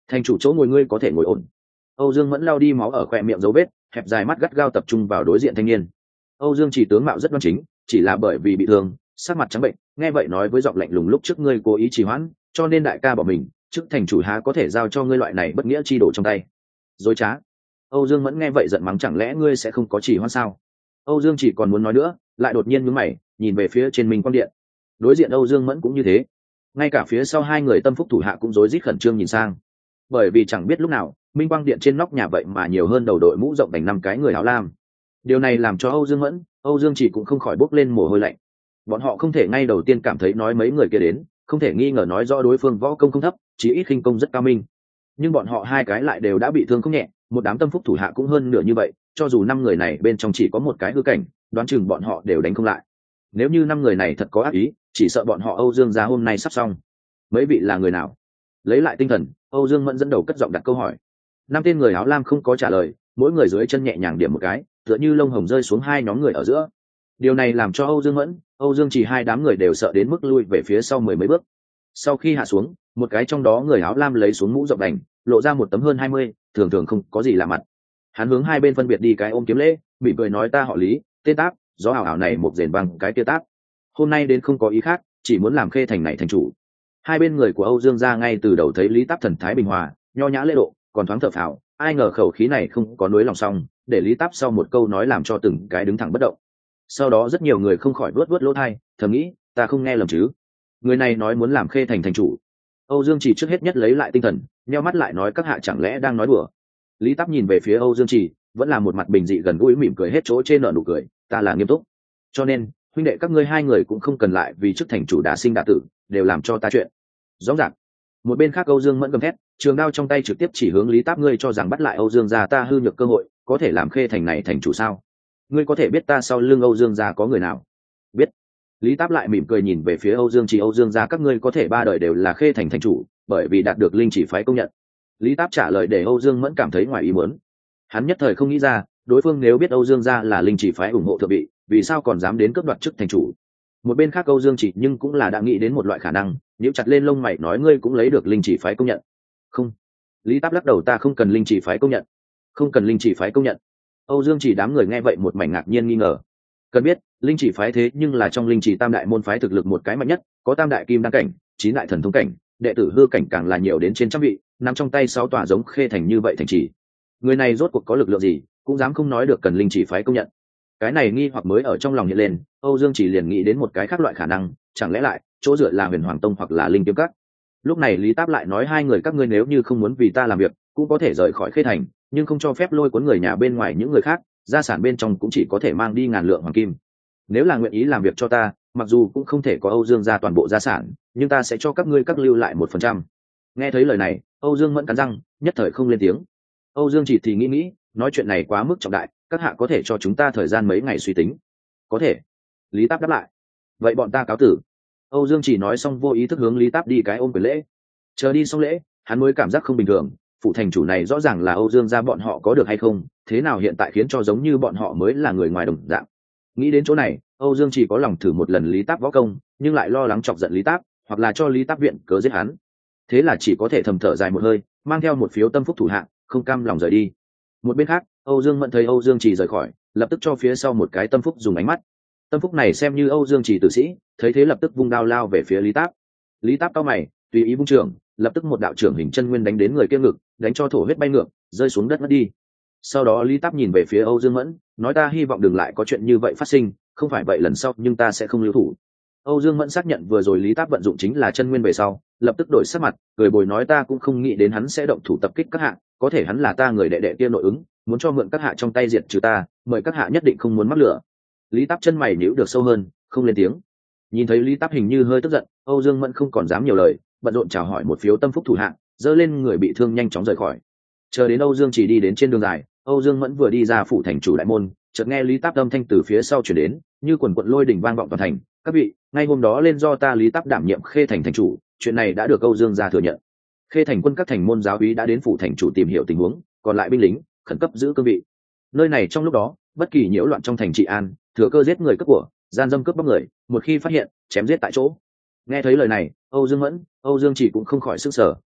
S1: Thành chủ chỗ ngồi ngươi có thể ngồi ổn. Âu Dương Mẫn lao đi máu ở khóe miệng dấu vết, hẹp dài mắt gắt gao tập trung vào đối diện thanh niên. Âu Dương Chỉ tướng mạo rất đoan chính, chỉ là bởi vì bị thương, sắc mặt trắng bệnh, nghe vậy nói với giọng lạnh lùng lúc trước ngươi cố ý trì hoãn, cho nên đại ca bỏ mình, chức thành chủ há có thể giao cho ngươi loại này bất nghĩa chi đổ trong tay. Dối trá. Âu Dương Mẫn nghe vậy giận mắng chẳng lẽ ngươi sẽ không có trì hoãn sao? Âu Dương Chỉ còn muốn nói nữa, lại đột nhiên nhướng mày, nhìn về phía trên Minh Quang Điện. Đối diện Âu Dương Mẫn cũng như thế, ngay cả phía sau hai người tâm phúc thủ hạ cũng rối rít khẩn trương nhìn sang, bởi vì chẳng biết lúc nào Minh Quang Điện trên nóc nhà vậy mà nhiều hơn đầu đội mũ rộng đành 5 cái người áo lam. Điều này làm cho Âu Dương Mẫn, Âu Dương Chỉ cũng không khỏi bốc lên mồ hôi lạnh. Bọn họ không thể ngay đầu tiên cảm thấy nói mấy người kia đến, không thể nghi ngờ nói rõ đối phương võ công không thấp, chí ít khinh công rất cao minh. Nhưng bọn họ hai cái lại đều đã bị thương không nhẹ, một đám tâm phúc thủ hạ cũng hơn nửa như vậy, cho dù 5 người này bên trong chỉ có một cái hư cảnh, đoán chừng bọn họ đều đánh không lại. Nếu như 5 người này thật có ác ý, chỉ sợ bọn họ Âu Dương gia hôm nay sắp xong. Mấy vị là người nào? Lấy lại tinh thần, Âu Dương Mẫn dẫn đầu cất giọng đặt câu hỏi. 5 tên người áo lam không có trả lời, mỗi người dưới chân nhẹ nhàng điểm một cái, tựa như lông hồng rơi xuống hai nhóm người ở giữa. Điều này làm cho Âu Dương Mẫn, Âu Dương Chỉ hai đám người đều sợ đến mức lui về phía sau mười mấy bước. Sau khi hạ xuống, một cái trong đó người áo lam lấy xuống mũ rộng đành, lộ ra một tấm hơn 20, thường thường không có gì lạ mặt. Hắn hướng hai bên phân biệt đi cái ôm kiếm lễ, mỉm cười nói ta họ Lý, tên Táp, gió ảo ảo này một rền bằng cái kia Táp. Hôm nay đến không có ý khác, chỉ muốn làm Khê thành này thành chủ. Hai bên người của Âu Dương gia ngay từ đầu thấy Lý Táp thần thái bình hòa, nho nhã lễ độ, còn thoáng thở phào, ai ngờ khẩu khí này không có nuối lòng xong, để Lý Táp sau một câu nói làm cho từng cái đứng thẳng bất động. Sau đó rất nhiều người không khỏi vuốt vuốt lỗ tai, thầm nghĩ, ta không nghe lầm chứ? Người này nói muốn làm Khê thành thành chủ. Âu Dương Chỉ trước hết nhất lấy lại tinh thần, nheo mắt lại nói các hạ chẳng lẽ đang nói đùa? Lý Táp nhìn về phía Âu Dương Chỉ, vẫn là một mặt bình dị gần gũi mỉm cười hết chỗ trên nở nụ cười, ta là nghiêm túc. Cho nên, huynh đệ các ngươi hai người cũng không cần lại vì chức thành chủ đã sinh đã tử, đều làm cho ta chuyện. Rõ ràng. Một bên khác Âu Dương Mẫn gầm thét, trường đao trong tay trực tiếp chỉ hướng Lý Táp ngươi cho rằng bắt lại Âu Dương gia ta hư nhược cơ hội, có thể làm Khê thành này thành chủ sao? Ngươi có thể biết ta sau lưng Âu Dương gia có người nào? Biết. Lý Táp lại mỉm cười nhìn về phía Âu Dương Chỉ Âu Dương gia các ngươi có thể ba đời đều là Khê thành thành chủ, bởi vì đạt được linh chỉ phái công nhận. Lý Táp trả lời để Âu Dương Mẫn cảm thấy ngoài ý muốn. Hắn nhất thời không nghĩ ra, đối phương nếu biết Âu Dương gia là linh chỉ phái ủng hộ thượng vị, vì sao còn dám đến cướp đoạt chức thành chủ? Một bên khác Âu Dương Chỉ nhưng cũng là đã nghĩ đến một loại khả năng, nếu chặt lên lông mày nói ngươi cũng lấy được linh chỉ phái công nhận. Không. Lý Táp lắc đầu ta không cần linh chỉ phái công nhận. Không cần linh chỉ phái công nhận. Âu Dương Chỉ đám người nghe vậy một mảnh ngạc nhiên nghi ngờ. Cần biết, linh chỉ phái thế nhưng là trong linh chỉ tam đại môn phái thực lực một cái mạnh nhất, có tam đại kim đăng cảnh, 9 đại thần thông cảnh, đệ tử hư cảnh càng là nhiều đến trên trăm vị, nằm trong tay 6 tòa giống Khê thành như vậy thành trì. Người này rốt cuộc có lực lượng gì, cũng dám không nói được cần linh chỉ phái công nhận. Cái này nghi hoặc mới ở trong lòng hiện lên, Âu Dương Chỉ liền nghĩ đến một cái khác loại khả năng, chẳng lẽ lại chỗ dựa là Huyền Hoàng Tông hoặc là Linh Kiếm Các. Lúc này Lý Táp lại nói hai người các ngươi nếu như không muốn vì ta làm việc, cũng có thể rời khỏi Khê thành, nhưng không cho phép lôi cuốn người nhà bên ngoài những người khác, gia sản bên trong cũng chỉ có thể mang đi ngàn lượng hoàng kim. Nếu là nguyện ý làm việc cho ta, mặc dù cũng không thể có Âu Dương gia toàn bộ gia sản, nhưng ta sẽ cho các ngươi các lưu lại 1%. Nghe thấy lời này, Âu Dương Mẫn cắn răng, nhất thời không lên tiếng. Âu Dương Chỉ thì nghĩ, nói chuyện này quá mức trọng đại, các hạ có thể cho chúng ta thời gian mấy ngày suy tính. Có thể. Lý Táp đáp lại. Vậy bọn ta cáo tử. Âu Dương Chỉ nói xong vô ý thức hướng Lý Táp đi cái ôm quyền lễ. Chờ đi xong lễ, hắn mới cảm giác không bình thường, phụ thành chủ này rõ ràng là Âu Dương gia bọn họ có được hay không, thế nào hiện tại khiến cho giống như bọn họ mới là người ngoài đồng dạng. Nghĩ đến chỗ này, Âu Dương Chỉ có lòng thử một lần Lý Táp võ công, nhưng lại lo lắng chọc giận Lý Táp, hoặc là cho Lý Táp viện cớ giết hắn. Thế là chỉ có thể thầm thở dài một hơi, mang theo một phiếu tâm phúc thủ hạ, không cam lòng rời đi. Một bên khác, Âu Dương Mẫn thấy Âu Dương Chỉ rời khỏi, lập tức cho phía sau một cái tâm phúc dùng ánh mắt. Tâm phúc này xem như Âu Dương Chỉ tử sĩ, thấy thế lập tức vung đao lao về phía Lý Táp. Lý Táp cao mày, tùy ý vung trường, lập tức một đạo trưởng hình chân nguyên đánh đến người kia ngực, đánh cho thổ huyết bay ngược, rơi xuống đất mất đi. Sau đó Lý Táp nhìn về phía Âu Dương Mẫn, nói ta hy vọng đừng lại có chuyện như vậy phát sinh, không phải vậy lần sau nhưng ta sẽ không lưu thủ. Âu Dương Mẫn xác nhận vừa rồi Lý Táp vận dụng chính là chân nguyên về sau, lập tức đổi sắc mặt, cười bồi nói ta cũng không nghĩ đến hắn sẽ động thủ tập kích các hạ, có thể hắn là ta người đệ đệ kia nội ứng, muốn cho mượn các hạ trong tay diệt trừ ta, mời các hạ nhất định không muốn mắc lửa. Lý Táp chân mày nhíu được sâu hơn, không lên tiếng. Nhìn thấy Lý Táp hình như hơi tức giận, Âu Dương Mẫn không còn dám nhiều lời, bận rộn chào hỏi một phiếu tâm phúc thủ hạ, dơ lên người bị thương nhanh chóng rời khỏi. Chờ đến Âu Dương Chỉ đi đến trên đường dài, Âu Dương Mẫn vừa đi ra phủ thành chủ đại môn, chợt nghe Lý Táp âm thanh từ phía sau truyền đến, như quần quật lôi đỉnh vang vọng toàn thành. Các vị, ngay hôm đó lên do ta Lý Táp đảm nhiệm Khê thành thành chủ, chuyện này đã được Âu Dương gia thừa nhận. Khê thành quân các thành môn giáo úy đã đến phủ thành chủ tìm hiểu tình huống, còn lại binh lính khẩn cấp giữ cương vị. Nơi này trong lúc đó, bất kỳ nhiễu loạn trong thành trị an, thừa cơ giết người cướp của, gian dâm cướp bóc người, một khi phát hiện, chém giết tại chỗ. Nghe thấy lời này, Âu Dương Mẫn, Âu Dương Chỉ cũng không khỏi sức sở,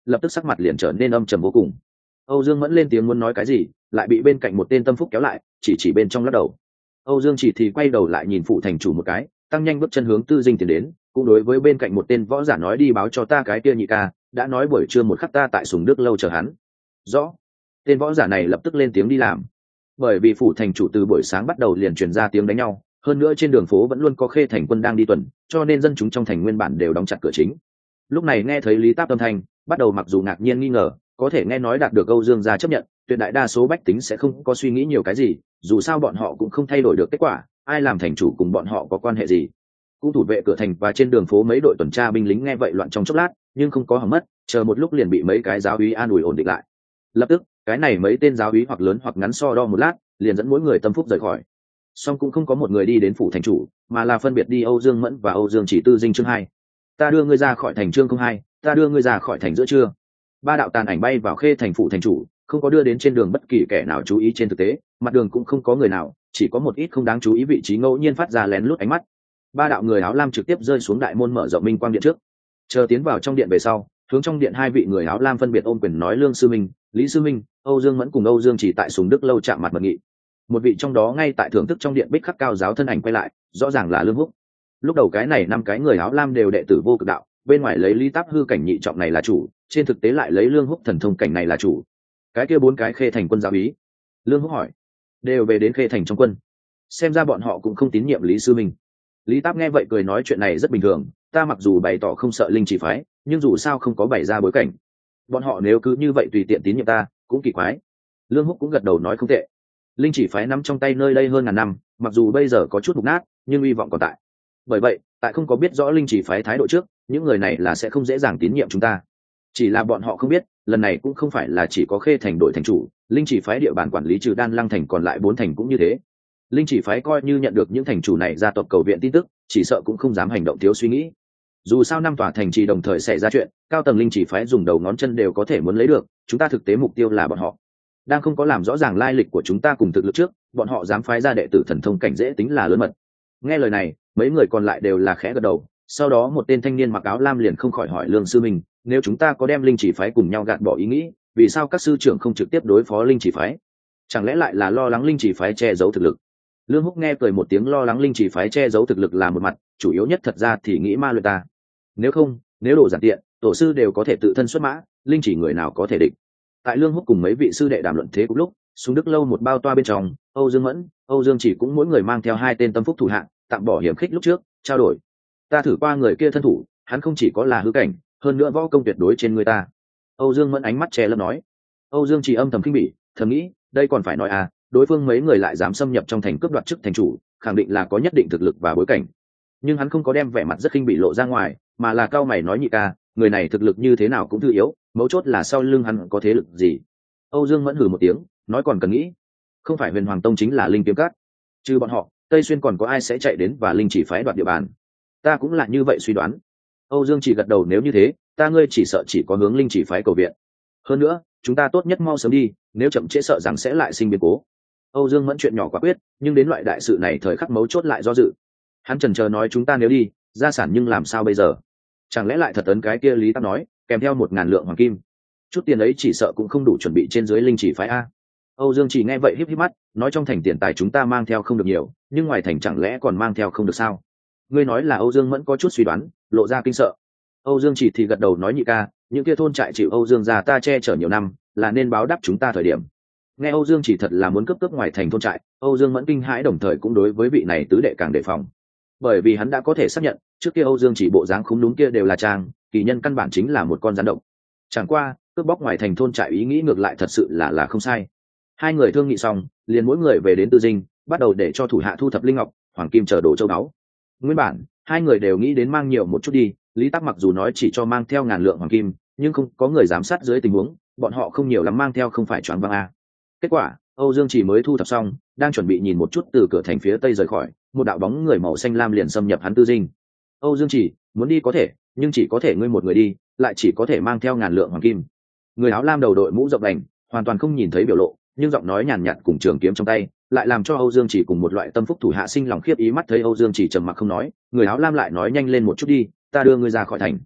S1: lập tức sắc mặt liền trở nên âm trầm vô cùng. Âu Dương Mẫn lên tiếng muốn nói cái gì, lại bị bên cạnh một tên tâm phúc kéo lại, chỉ bên trong lắc đầu. Âu Dương Chỉ thì quay đầu lại nhìn phụ thành chủ một cái, tăng nhanh bước chân hướng Tư Dinh tiến đến, cũng đối với bên cạnh một tên võ giả nói đi báo cho ta cái kia nhị ca, đã nói buổi trưa một khắc ta tại Sùng Đức lâu chờ hắn. Rõ. Tên võ giả này lập tức lên tiếng đi làm. Bởi vì phủ thành chủ từ buổi sáng bắt đầu liền truyền ra tiếng đánh nhau, hơn nữa trên đường phố vẫn luôn có Khê Thành quân đang đi tuần, cho nên dân chúng trong thành nguyên bản đều đóng chặt cửa chính. Lúc này nghe thấy Lý Táp âm thanh, bắt đầu mặc dù ngạc nhiên nghi ngờ, có thể nghe nói đạt được Âu Dương gia chấp nhận, tuyệt đại đa số bách tính sẽ không có suy nghĩ nhiều cái gì, dù sao bọn họ cũng không thay đổi được kết quả, ai làm thành chủ cùng bọn họ có quan hệ gì. Cũng thủ vệ cửa thành và trên đường phố mấy đội tuần tra binh lính nghe vậy loạn trong chốc lát, nhưng không có hỏng mất, chờ một lúc liền bị mấy cái giáo úy an ủi ổn định lại. Lập tức, cái này mấy tên giáo úy hoặc lớn hoặc ngắn so đo một lát, liền dẫn mỗi người tâm phúc rời khỏi. Song cũng không có một người đi đến phủ thành chủ, mà là phân biệt đi Âu Dương Mẫn và Âu Dương Chỉ Tư Dinh chương 2. Ta đưa ngươi ra khỏi thành chương 02, ta đưa ngươi ra khỏi thành giữa trưa. Ba đạo tàn ảnh bay vào Khê thành phủ thành chủ, không có đưa đến trên đường bất kỳ kẻ nào chú ý trên thực tế, mặt đường cũng không có người nào, chỉ có một ít không đáng chú ý vị trí ngẫu nhiên phát ra lén lút ánh mắt. Ba đạo người áo lam trực tiếp rơi xuống đại môn mở rộng minh quang điện trước. Chờ tiến vào trong điện về sau, hướng trong điện hai vị người áo lam phân biệt ôm quyền nói Lương sư minh, Lý sư minh, Âu Dương Mẫn cùng Âu Dương Chỉ tại Sùng Đức lâu chạm mặt mật nghị. Một vị trong đó ngay tại thưởng thức trong điện bích khắc cao giáo thân ảnh quay lại, rõ ràng là Lương Húc. Lúc đầu cái này năm cái người áo lam đều đệ tử vô cực đạo, bên ngoài lấy Lý Táp hư cảnh nhị trọng này là chủ, trên thực tế lại lấy Lương Húc thần thông cảnh này là chủ. Cái kia bốn cái Khê thành quân giáo ý. Lương Húc hỏi, đều về đến Khê thành trong quân. Xem ra bọn họ cũng không tín nhiệm Lý sư minh. Lý Táp nghe vậy cười nói chuyện này rất bình thường, ta mặc dù bày tỏ không sợ linh chỉ phái, nhưng dù sao không có bày ra bối cảnh. Bọn họ nếu cứ như vậy tùy tiện tín nhiệm ta, cũng kỳ quái. Lương Húc cũng gật đầu nói không tệ. Linh chỉ phái nắm trong tay nơi đây hơn ngàn năm, mặc dù bây giờ có chút mục nát, nhưng hy vọng còn tại. Bởi vậy, tại không có biết rõ linh chỉ phái thái độ trước, những người này là sẽ không dễ dàng tín nhiệm chúng ta. Chỉ là bọn họ không biết, lần này cũng không phải là chỉ có Khê thành đổi thành chủ, linh chỉ phái địa bàn quản lý trừ Đan Lăng thành còn lại 4 thành cũng như thế. Linh chỉ phái coi như nhận được những thành chủ này gia tộc cầu viện tin tức, chỉ sợ cũng không dám hành động thiếu suy nghĩ. Dù sao năm tòa thành trì đồng thời xảy ra chuyện, cao tầng linh chỉ phái dùng đầu ngón chân đều có thể muốn lấy được, chúng ta thực tế mục tiêu là bọn họ. Đang không có làm rõ ràng lai lịch của chúng ta cùng thực lực trước, bọn họ dám phái ra đệ tử thần thông cảnh dễ tính là lớn mật. Nghe lời này, mấy người còn lại đều là khẽ gật đầu, sau đó một tên thanh niên mặc áo lam liền không khỏi hỏi Lương sư minh, nếu chúng ta có đem linh chỉ phái cùng nhau gạt bỏ ý nghĩ, vì sao các sư trưởng không trực tiếp đối phó linh chỉ phái? Chẳng lẽ lại là lo lắng linh chỉ phái che giấu thực lực? Lương Húc nghe cười một tiếng, lo lắng linh chỉ phái che giấu thực lực là một mặt, chủ yếu nhất thật ra thì nghĩ ma luyện ta. Nếu không, nếu đồ giản tiện, tổ sư đều có thể tự thân xuất mã, linh chỉ người nào có thể địch. Tại Lương Húc cùng mấy vị sư đệ đàm luận thế cùng lúc, Sùng Đức lâu một bao toa bên trong, Âu Dương Mẫn, Âu Dương Chỉ cũng mỗi người mang theo 2 tên tâm phúc thủ hạng, tạm bỏ hiểm khích lúc trước, trao đổi. Ta thử qua người kia thân thủ, hắn không chỉ có là hư cảnh, hơn nữa võ công tuyệt đối trên người ta. Âu Dương Mẫn ánh mắt che lấp nói. Âu Dương Chỉ âm thầm kinh bỉ, thầm nghĩ, đây còn phải nói à, đối phương mấy người lại dám xâm nhập trong thành cướp đoạt chức thành chủ, khẳng định là có nhất định thực lực và bối cảnh. Nhưng hắn không có đem vẻ mặt rất khinh bỉ lộ ra ngoài, mà là cao mày nói nhị ca, người này thực lực như thế nào cũng thư yếu, mấu chốt là sau lưng hắn có thế lực gì. Âu Dương Mẫn hừ một tiếng, nói còn cần nghĩ, không phải Huyền Hoàng tông chính là Linh Kiếm Các, trừ bọn họ, Tây Xuyên còn có ai sẽ chạy đến và linh chỉ phái đoạt địa bàn? Ta cũng là như vậy suy đoán. Âu Dương chỉ gật đầu, nếu như thế, ta ngươi chỉ sợ chỉ có hướng linh chỉ phái cầu viện. Hơn nữa, chúng ta tốt nhất mau sớm đi, nếu chậm trễ sợ rằng sẽ lại sinh biến cố. Âu Dương Mẫn chuyện nhỏ quả quyết, nhưng đến loại đại sự này thời khắc mấu chốt lại do dự. Hắn chần chờ nói chúng ta nếu đi, gia sản nhưng làm sao bây giờ? Chẳng lẽ lại thật ấn cái kia Lý Tắc nói, kèm theo 1000 lượng hoàng kim? Chút tiền ấy chỉ sợ cũng không đủ chuẩn bị trên dưới linh chỉ phái a. Âu Dương chỉ nghe vậy híp híp mắt, nói trong thành tiền tài chúng ta mang theo không được nhiều, nhưng ngoài thành chẳng lẽ còn mang theo không được sao? Ngươi nói là Âu Dương Mẫn có chút suy đoán, lộ ra kinh sợ. Âu Dương chỉ thì gật đầu nói nhị ca, những kia thôn trại chịu Âu Dương gia ta che chở nhiều năm, là nên báo đáp chúng ta thời điểm. Nghe Âu Dương chỉ thật là muốn cướp ngoài thành thôn trại, Âu Dương Mẫn kinh hãi, đồng thời cũng đối với vị này tứ đệ càng đề phòng. Bởi vì hắn đã có thể xác nhận, trước kia Âu Dương chỉ bộ dáng khúm núm kia đều là trang, kỳ nhân căn bản chính là một con rắn độc. Chẳng qua, cướp bóc ngoài thành thôn trại ý nghĩ ngược lại thật sự là không sai. Hai người thương nghị xong, liền mỗi người về đến Tư Dinh, bắt đầu để cho thủ hạ thu thập linh ngọc, hoàng kim chờ đồ châu báu. Nguyên bản, hai người đều nghĩ đến mang nhiều một chút đi, Lý Tắc mặc dù nói chỉ cho mang theo 1000 lượng hoàng kim, nhưng không có người giám sát dưới tình huống, bọn họ không nhiều lắm mang theo không phải choáng váng a. Kết quả, Âu Dương chỉ mới thu thập xong, đang chuẩn bị nhìn một chút từ cửa thành phía tây rời khỏi, một đạo bóng người màu xanh lam liền xâm nhập hắn Tư Dinh. Âu Dương chỉ, muốn đi có thể, nhưng chỉ có thể ngươi một người đi, lại chỉ có thể mang theo 1000 lượng hoàng kim. Người áo lam đầu đội mũ rộng đành, hoàn toàn không nhìn thấy biểu lộ, nhưng giọng nói nhàn nhạt cùng trường kiếm trong tay lại làm cho Âu Dương chỉ cùng một loại tâm phúc thủ hạ sinh lòng khiếp ý. Mắt thấy Âu Dương chỉ trầm mặc không nói, người áo lam lại nói nhanh lên một chút đi, ta đưa ngươi ra khỏi thành.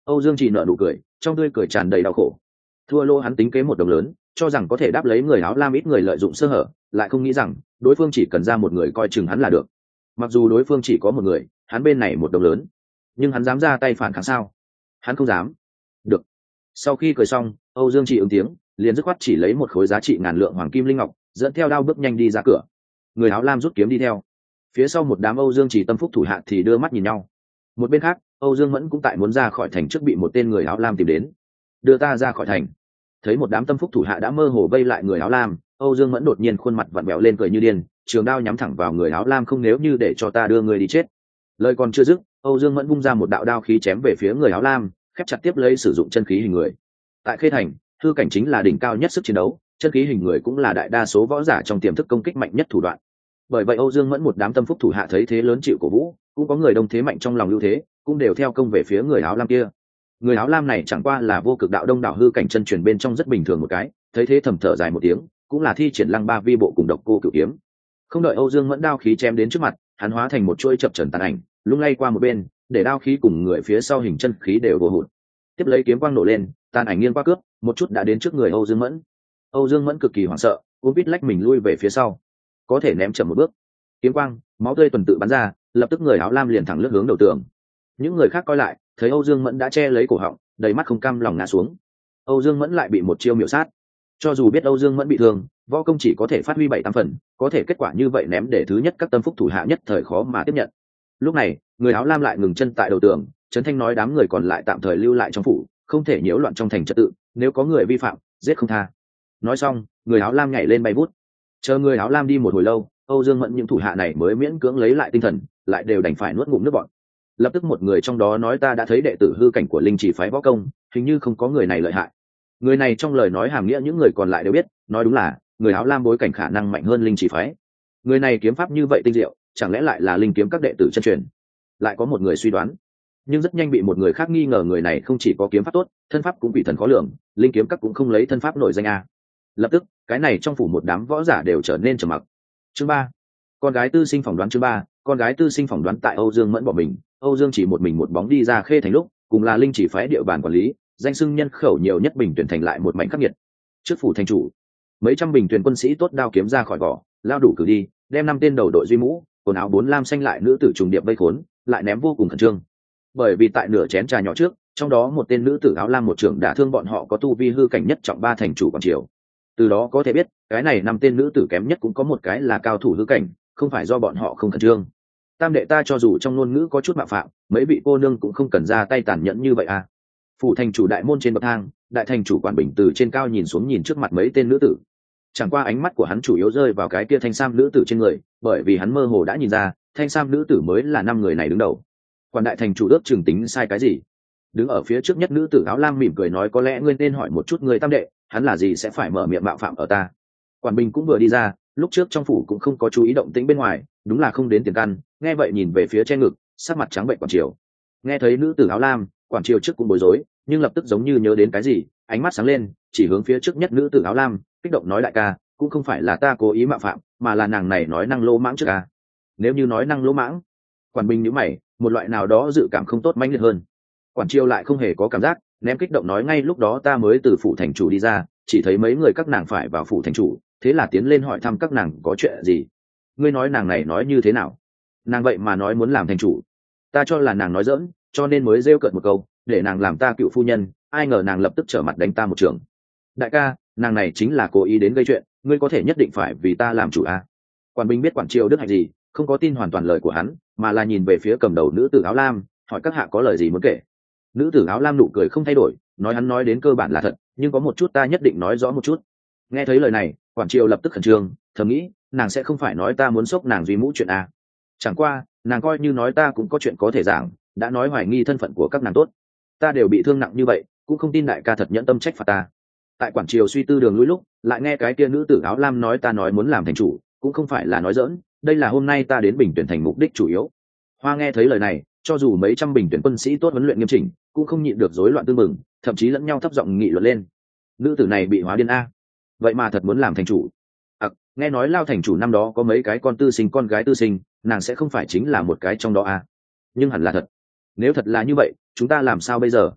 S1: Âu Dương chỉ nở nụ cười, trong tươi cười tràn đầy đau khổ. Thua lô hắn tính kế một đồng lớn, cho rằng có thể đáp lấy người áo lam ít người lợi dụng sơ hở, lại không nghĩ rằng đối phương chỉ cần ra một người coi chừng hắn là được. Mặc dù đối phương chỉ có một người, hắn bên này một đồng lớn, nhưng hắn dám ra tay phản kháng sao? Hắn không dám. Được. Sau khi cười xong, Âu Dương chỉ ứng tiếng, liền dứt khoát chỉ lấy một khối giá trị ngàn lượng hoàng kim linh ngọc, dẫn theo đao bước nhanh đi ra cửa. Người áo lam rút kiếm đi theo. Phía sau một đám Âu Dương chỉ tâm phúc thủ hạ thì đưa mắt nhìn nhau. Một bên khác, Âu Dương Mẫn cũng tại muốn ra khỏi thành trước bị một tên người áo lam tìm đến. Đưa ta ra khỏi thành. Thấy một đám tâm phúc thủ hạ đã mơ hồ vây lại người áo lam, Âu Dương Mẫn đột nhiên khuôn mặt vặn vẹo lên cười như điên, trường đao nhắm thẳng vào người áo lam, không nếu như để cho ta đưa người đi chết. Lời còn chưa dứt, Âu Dương Mẫn vung ra một đạo đao khí chém về phía người áo lam, khép chặt tiếp lấy sử dụng chân khí hình người. Tại Khê Thành, hư cảnh chính là đỉnh cao nhất sức chiến đấu, chân khí hình người cũng là đại đa số võ giả trong tiềm thức công kích mạnh nhất thủ đoạn. Bởi vậy Âu Dương Mẫn một đám tâm phúc thủ hạ thấy thế lớn chịu cổ vũ, cũng có người đông thế mạnh trong lòng lưu thế, cũng đều theo công về phía người áo lam kia. Người áo lam này chẳng qua là vô cực đạo đông đảo hư cảnh chân truyền bên trong rất bình thường một cái, thấy thế thầm thở dài một tiếng, cũng là thi triển lăng ba vi bộ cùng độc cô cửu kiếm. Không đợi Âu Dương Mẫn đao khí chém đến trước mặt, hắn hóa thành một chuỗi chập chờn tàn ảnh, lung lay qua một bên, để đao khí cùng người phía sau hình chân khí đều vô hụt. Tiếp lấy kiếm quang nổ lên, tàn ảnh nghiêng qua cướp, một chút đã đến trước người Âu Dương Mẫn. Âu Dương Mẫn cực kỳ hoảng sợ, ôm vít lách mình lui về phía sau, có thể ném chậm một bước. Kiếm quang, máu tươi tuần tự bắn ra, lập tức người áo lam liền thẳng lướt hướng đầu tường. Những người khác coi lại, thấy Âu Dương Mẫn đã che lấy cổ họng, đầy mắt không cam lòng ngã xuống. Âu Dương Mẫn lại bị một chiêu miểu sát. Cho dù biết Âu Dương Mẫn bị thương, võ công chỉ có thể phát huy 7-8 phần, có thể kết quả như vậy ném để thứ nhất các tâm phúc thủ hạ nhất thời khó mà tiếp nhận. Lúc này, người áo lam lại ngừng chân tại đầu tường, Trấn Thanh nói đám người còn lại tạm thời lưu lại trong phủ, không thể nhiễu loạn trong thành trật tự, nếu có người vi phạm, giết không tha. Nói xong, người áo lam nhảy lên bay vút. Chờ người áo lam đi một hồi lâu, Âu Dương Mẫn những thủ hạ này mới miễn cưỡng lấy lại tinh thần, lại đều đành phải nuốt ngụm nước bọt. Lập tức một người trong đó nói ta đã thấy đệ tử hư cảnh của linh chỉ phái võ công, hình như không có người này lợi hại. Người này trong lời nói hàm nghĩa những người còn lại đều biết, nói đúng là người áo lam bối cảnh khả năng mạnh hơn linh chỉ phái. Người này kiếm pháp như vậy tinh diệu, chẳng lẽ lại là linh kiếm các đệ tử chân truyền? Lại có một người suy đoán, nhưng rất nhanh bị một người khác nghi ngờ người này không chỉ có kiếm pháp tốt, thân pháp cũng bị thần khó lường, linh kiếm các cũng không lấy thân pháp nổi danh a. Lập tức, cái này trong phủ một đám võ giả đều trở nên trầm mặc. Chương 3. Con gái tư sinh phỏng đoán. Chương 3. Con gái tư sinh phỏng đoán. Tại Âu Dương Mẫn bỏ mình, Âu Dương chỉ một mình một bóng đi ra Khê Thành lúc, cùng là linh chỉ phái địa bàn quản lý, danh xưng nhân khẩu nhiều nhất Bình Tuyển thành lại một mảnh khắc nghiệt. Trước phủ thành chủ, mấy trăm Bình Tuyển quân sĩ tốt đao kiếm ra khỏi vỏ, lao đủ cử đi, đem 5 tên đầu đội duy mũ, quần áo 4 lam xanh lại nữ tử trùng điệp vây khốn, lại ném vô cùng khẩn trương. Bởi vì tại nửa chén trà nhỏ trước, trong đó một tên nữ tử áo lam một trưởng đã thương bọn họ có tu vi hư cảnh nhất trọng 3 thành chủ quản triều. Từ đó có thể biết, cái này 5 tên nữ tử kém nhất cũng có một cái là cao thủ hư cảnh, không phải do bọn họ không khẩn trương. Tam đệ ta cho dù trong ngôn ngữ có chút mạo phạm, mấy vị cô nương cũng không cần ra tay tàn nhẫn như vậy à. Phủ thành chủ đại môn trên bậc thang, đại thành chủ quản bình từ trên cao nhìn xuống nhìn trước mặt mấy tên nữ tử. Chẳng qua ánh mắt của hắn chủ yếu rơi vào cái kia thanh sam nữ tử trên người, bởi vì hắn mơ hồ đã nhìn ra, thanh sam nữ tử mới là 5 người này đứng đầu. Quản đại thành chủ ước chừng tính sai cái gì? Đứng ở phía trước nhất nữ tử áo lam mỉm cười nói có lẽ ngươi nên hỏi một chút người tam đệ, hắn là gì sẽ phải mở miệng mạo phạm ở ta. Quản bình cũng vừa đi ra, lúc trước trong phủ cũng không có chú ý động tĩnh bên ngoài, đúng là không đến tiền căn, nghe vậy nhìn về phía che ngực, sắc mặt trắng bệnh quản triều. Nghe thấy nữ tử áo lam, quản triều trước cũng bối rối, nhưng lập tức giống như nhớ đến cái gì, ánh mắt sáng lên, chỉ hướng phía trước nhất nữ tử áo lam, kích động nói đại ca, cũng không phải là ta cố ý mạo phạm, mà là nàng này nói năng lỗ mãng trước ca. Nếu như nói năng lỗ mãng, quản bình nhíu mày, một loại nào đó dự cảm không tốt mãnh liệt hơn. Quản triều lại không hề có cảm giác, ném kích động nói ngay lúc đó ta mới từ phủ thành chủ đi ra, chỉ thấy mấy người các nàng phải vào phủ thành chủ, thế là tiến lên hỏi thăm các nàng có chuyện gì. Ngươi nói nàng này nói như thế nào? Nàng vậy mà nói muốn làm thành chủ. Ta cho là nàng nói giỡn, cho nên mới rêu cợt một câu, để nàng làm ta cựu phu nhân, ai ngờ nàng lập tức trở mặt đánh ta một trường. Đại ca, nàng này chính là cố ý đến gây chuyện, ngươi có thể nhất định phải vì ta làm chủ à? Quản binh biết quản triều đức hạnh gì, không có tin hoàn toàn lời của hắn, mà là nhìn về phía cầm đầu nữ tử áo lam, hỏi các hạ có lời gì muốn kể. Nữ tử áo lam nụ cười không thay đổi, nói hắn nói đến cơ bản là thật, nhưng có một chút ta nhất định nói rõ một chút. Nghe thấy lời này, quản triều lập tức khẩn trương, thầm nghĩ nàng sẽ không phải nói ta muốn xốc nàng duy mũ chuyện à. Chẳng qua nàng coi như nói ta cũng có chuyện có thể giảng, đã nói hoài nghi thân phận của các nàng tốt, ta đều bị thương nặng như vậy, cũng không tin đại ca thật nhẫn tâm trách phạt ta. Tại quản triều suy tư đường lũi lúc, lại nghe cái kia nữ tử áo lam nói ta nói muốn làm thành chủ, cũng không phải là nói giỡn, đây là hôm nay ta đến Bình Tuyển thành mục đích chủ yếu. Hoa nghe thấy lời này, cho dù mấy trăm Bình Tuyển quân sĩ tốt huấn luyện nghiêm chỉnh, cũng không nhịn được rối loạn tương mừng, thậm chí lẫn nhau thấp giọng nghị luận lên. Nữ tử này bị hóa điên a, vậy mà thật muốn làm thành chủ. Nghe nói Lao thành chủ năm đó có mấy cái con tư sinh con gái tư sinh, nàng sẽ không phải chính là một cái trong đó a. Nhưng hẳn là thật. Nếu thật là như vậy, chúng ta làm sao bây giờ?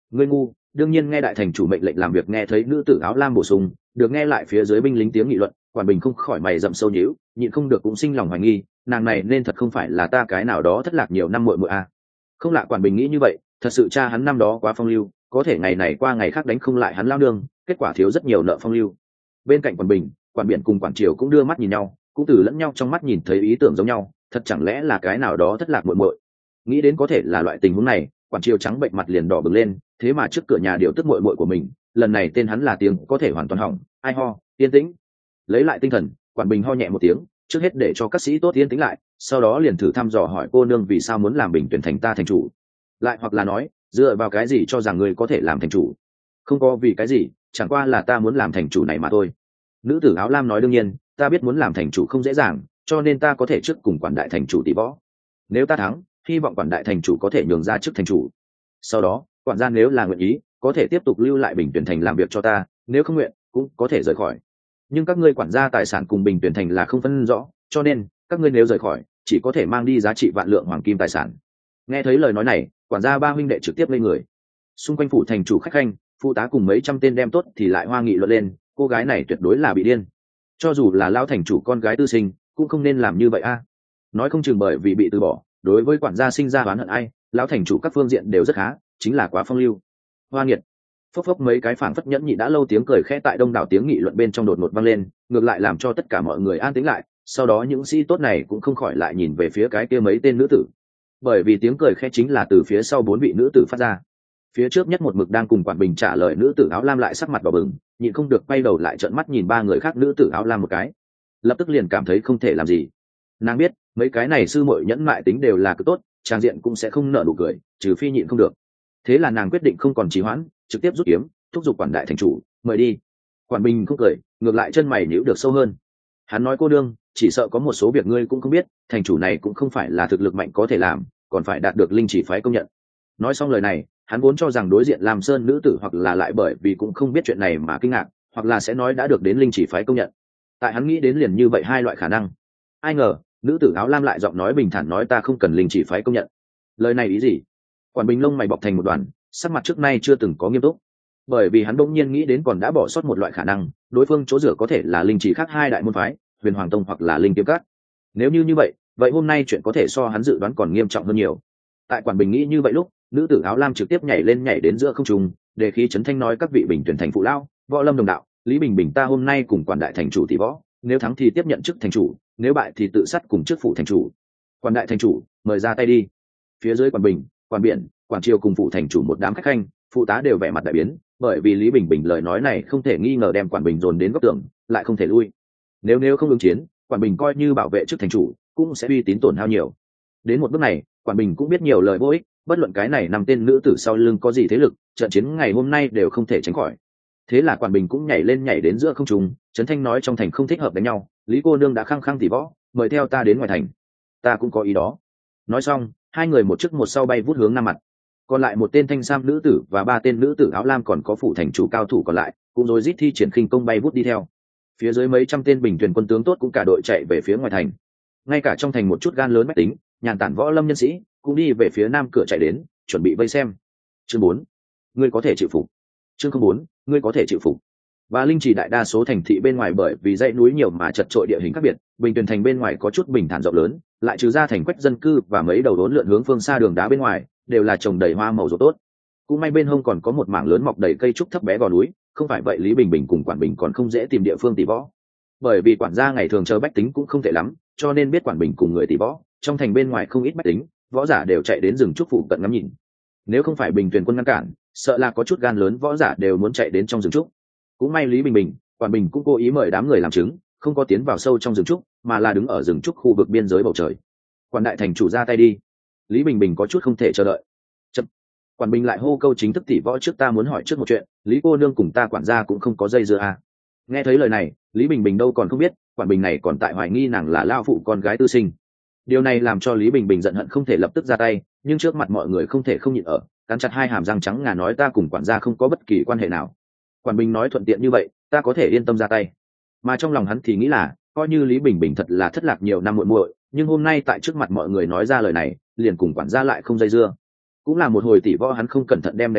S1: Ngươi ngu, đương nhiên nghe đại thành chủ mệnh lệnh làm việc. Nghe thấy nữ tử áo lam bổ sung, được nghe lại phía dưới binh lính tiếng nghị luận, Quản Bình không khỏi mày rậm sâu nhíu, nhịn không được cũng sinh lòng hoài nghi, nàng này nên thật không phải là ta cái nào đó thất lạc nhiều năm muội muội a. Không lạ Quản Bình nghĩ như vậy, thật sự cha hắn năm đó quá phong lưu, có thể ngày này qua ngày khác đánh không lại hắn lao nương, kết quả thiếu rất nhiều nợ phong lưu. Bên cạnh Quản Bình, Quản Biển cùng Quản Triều cũng đưa mắt nhìn nhau, cũng từ lẫn nhau trong mắt nhìn thấy ý tưởng giống nhau, thật chẳng lẽ là cái nào đó thất lạc muội muội. Nghĩ đến có thể là loại tình huống này, Quản Triều trắng bệnh mặt liền đỏ bừng lên, thế mà trước cửa nhà điều tức muội muội của mình, lần này tên hắn là tiếng có thể hoàn toàn hỏng. Ai ho, yên tĩnh. Lấy lại tinh thần, Quản Bình ho nhẹ một tiếng, trước hết để cho các sĩ tốt yên tĩnh lại, sau đó liền thử thăm dò hỏi cô nương vì sao muốn làm Bình tuyển thành ta thành chủ, lại hoặc là nói dựa vào cái gì cho rằng ngươi có thể làm thành chủ. Không có vì cái gì, chẳng qua là ta muốn làm thành chủ này mà thôi. Nữ tử áo lam nói đương nhiên, ta biết muốn làm thành chủ không dễ dàng, cho nên ta có thể trước cùng quản đại thành chủ tỷ võ. Nếu ta thắng, hy vọng quản đại thành chủ có thể nhường ra chức thành chủ. Sau đó, quản gia nếu là nguyện ý, có thể tiếp tục lưu lại Bình tuyển thành làm việc cho ta, nếu không nguyện, cũng có thể rời khỏi. Nhưng các ngươi quản gia tài sản cùng Bình tuyển thành là không phân rõ, cho nên các ngươi nếu rời khỏi, chỉ có thể mang đi giá trị vạn lượng hoàng kim tài sản. Nghe thấy lời nói này, quản gia ba huynh đệ trực tiếp lên người. Xung quanh phủ thành chủ khách khanh, phụ tá cùng mấy trăm tên đem tốt thì lại hoa nghị luận lên, cô gái này tuyệt đối là bị điên. Cho dù là lao thành chủ con gái tư sinh, cũng không nên làm như vậy a. Nói không chừng bởi vì bị từ bỏ, đối với quản gia sinh ra oán hận ai, lão thành chủ các phương diện đều rất khá, chính là quá phong lưu. Hoa nghiệt. Phốc phốc mấy cái phảng phất nhẫn nhị đã lâu tiếng cười khẽ tại đông đảo tiếng nghị luận bên trong đột ngột vang lên, ngược lại làm cho tất cả mọi người an tĩnh lại, sau đó những sĩ tốt này cũng không khỏi lại nhìn về phía cái kia mấy tên nữ tử. Bởi vì tiếng cười khẽ chính là từ phía sau bốn vị nữ tử phát ra. Phía trước nhất một mực đang cùng Quản Bình trả lời nữ tử áo lam lại sắc mặt đỏ bừng, nhịn không được quay đầu lại trợn mắt nhìn ba người khác nữ tử áo lam một cái, lập tức liền cảm thấy không thể làm gì. Nàng biết mấy cái này sư muội nhẫn mại tính đều là cực tốt, trang diện cũng sẽ không nở nụ cười, trừ phi nhịn không được. Thế là nàng quyết định không còn trì hoãn, trực tiếp rút kiếm thúc giục quản đại thành chủ mời đi. Quản Bình không cười, ngược lại chân mày nhíu được sâu hơn. Hắn nói cô đương, chỉ sợ có một số việc ngươi cũng không biết, thành chủ này cũng không phải là thực lực mạnh có thể làm, còn phải đạt được linh chỉ phái công nhận. Nói xong lời này, hắn vốn cho rằng đối diện Lam Sơn nữ tử hoặc là lại bởi vì cũng không biết chuyện này mà kinh ngạc, hoặc là sẽ nói đã được đến linh chỉ phái công nhận. Tại hắn nghĩ đến liền như vậy hai loại khả năng. Ai ngờ nữ tử áo lam lại giọng nói bình thản nói ta không cần linh chỉ phái công nhận. Lời này ý gì? Quản Bình lông mày bọc thành một đoàn, sắc mặt trước nay chưa từng có nghiêm túc, bởi vì hắn bỗng nhiên nghĩ đến còn đã bỏ sót một loại khả năng, đối phương chỗ dựa có thể là linh chỉ khác hai đại môn phái, Huyền Hoàng Tông hoặc là Linh Kiếm Các. Nếu như vậy, vậy hôm nay chuyện có thể so hắn dự đoán còn nghiêm trọng hơn nhiều. Tại Quản Bình nghĩ như vậy lúc, nữ tử áo lam trực tiếp nhảy đến giữa không trung, để khí chấn thanh nói các vị Bình tuyển thành phụ lão, võ lâm đồng đạo, Lý Bình Bình ta hôm nay cùng quản đại thành chủ tỷ võ, nếu thắng thì tiếp nhận chức thành chủ, nếu bại thì tự sát cùng chức phụ thành chủ. Quản đại thành chủ, mời ra tay đi. Phía dưới Quản Bình, Quản Biển, Quản Triều cùng phụ thành chủ một đám khách khanh, phụ tá đều vẻ mặt đại biến, bởi vì Lý Bình Bình lời nói này không thể nghi ngờ đem Quản Bình dồn đến góc tường, lại không thể lui. Nếu không ứng chiến, Quản Bình coi như bảo vệ chức thành chủ cũng sẽ uy tín tổn hao nhiều. Đến một bước này, Quản Bình cũng biết nhiều lời vô ích, bất luận cái này nằm tên nữ tử sau lưng có gì thế lực, trận chiến ngày hôm nay đều không thể tránh khỏi. Thế là Quản Bình cũng nhảy đến giữa không trung, trấn thanh nói trong thành không thích hợp đánh nhau, Lý cô nương đã khăng khăng tỉ võ, mời theo ta đến ngoài thành. Ta cũng có ý đó. Nói xong, hai người một trước một sau bay vút hướng nam mặt. Còn lại một tên thanh sam nữ tử và ba tên nữ tử áo lam còn có phủ thành chủ cao thủ còn lại, cũng rối rít thi triển khinh công bay vút đi theo. Phía dưới mấy trăm tên bình tuyển quân tướng tốt cũng cả đội chạy về phía ngoài thành. Ngay cả trong thành một chút gan lớn bách tính, nhàn tản võ lâm nhân sĩ cũng đi về phía nam cửa chạy đến, chuẩn bị vây xem. Chương 4, ngươi có thể chịu phục. Chương 4, ngươi có thể chịu phục. Và linh chỉ đại đa số thành thị bên ngoài bởi vì dãy núi nhiều mà chật trội địa hình khác biệt, Bình tuyển thành bên ngoài có chút bình thản rộng lớn, lại trừ ra thành quách dân cư và mấy đầu đốn lượn hướng phương xa đường đá bên ngoài, đều là trồng đầy hoa màu rộ tốt. Cũng may bên hông còn có một mảng lớn mọc đầy cây trúc thấp bé gò núi, không phải vậy Lý Bình Bình cùng Quản Bình còn không dễ tìm địa phương tỷ võ. Bởi vì quản gia ngày thường chờ bách tính cũng không tệ lắm, cho nên biết Quản Bình cùng người tỷ võ, trong thành bên ngoài không ít bách tính, võ giả đều chạy đến rừng trúc phụ cận ngắm nhìn. Nếu không phải Bình tuyển quân ngăn cản, sợ là có chút gan lớn võ giả đều muốn chạy đến trong rừng trúc. Cũng may Lý Bình Bình, Quản Bình cũng cố ý mời đám người làm chứng, không có tiến vào sâu trong rừng trúc, mà là đứng ở rừng trúc khu vực biên giới bầu trời. Quản đại thành chủ ra tay đi. Lý Bình Bình có chút không thể chờ đợi. Chậm. Quản Bình lại hô câu chính thức tỷ võ trước ta muốn hỏi trước một chuyện, Lý cô nương cùng ta quản gia cũng không có dây dưa à. Nghe thấy lời này, Lý Bình Bình đâu còn không biết, Quản Bình này còn tại hoài nghi nàng là lao phụ con gái tư sinh. Điều này làm cho Lý Bình Bình giận hận không thể lập tức ra tay, nhưng trước mặt mọi người không thể không nhịn ở, cắn chặt hai hàm răng trắng ngà nói ta cùng quản gia không có bất kỳ quan hệ nào. Quản Bình nói thuận tiện như vậy, ta có thể yên tâm ra tay. Mà trong lòng hắn thì nghĩ là, coi như Lý Bình Bình thật là thất lạc nhiều năm muội muội, nhưng hôm nay tại trước mặt mọi người nói ra lời này, liền cùng quản gia lại không dây dưa. Cũng là một hồi tỷ võ hắn không cẩn thận đem đánh chết,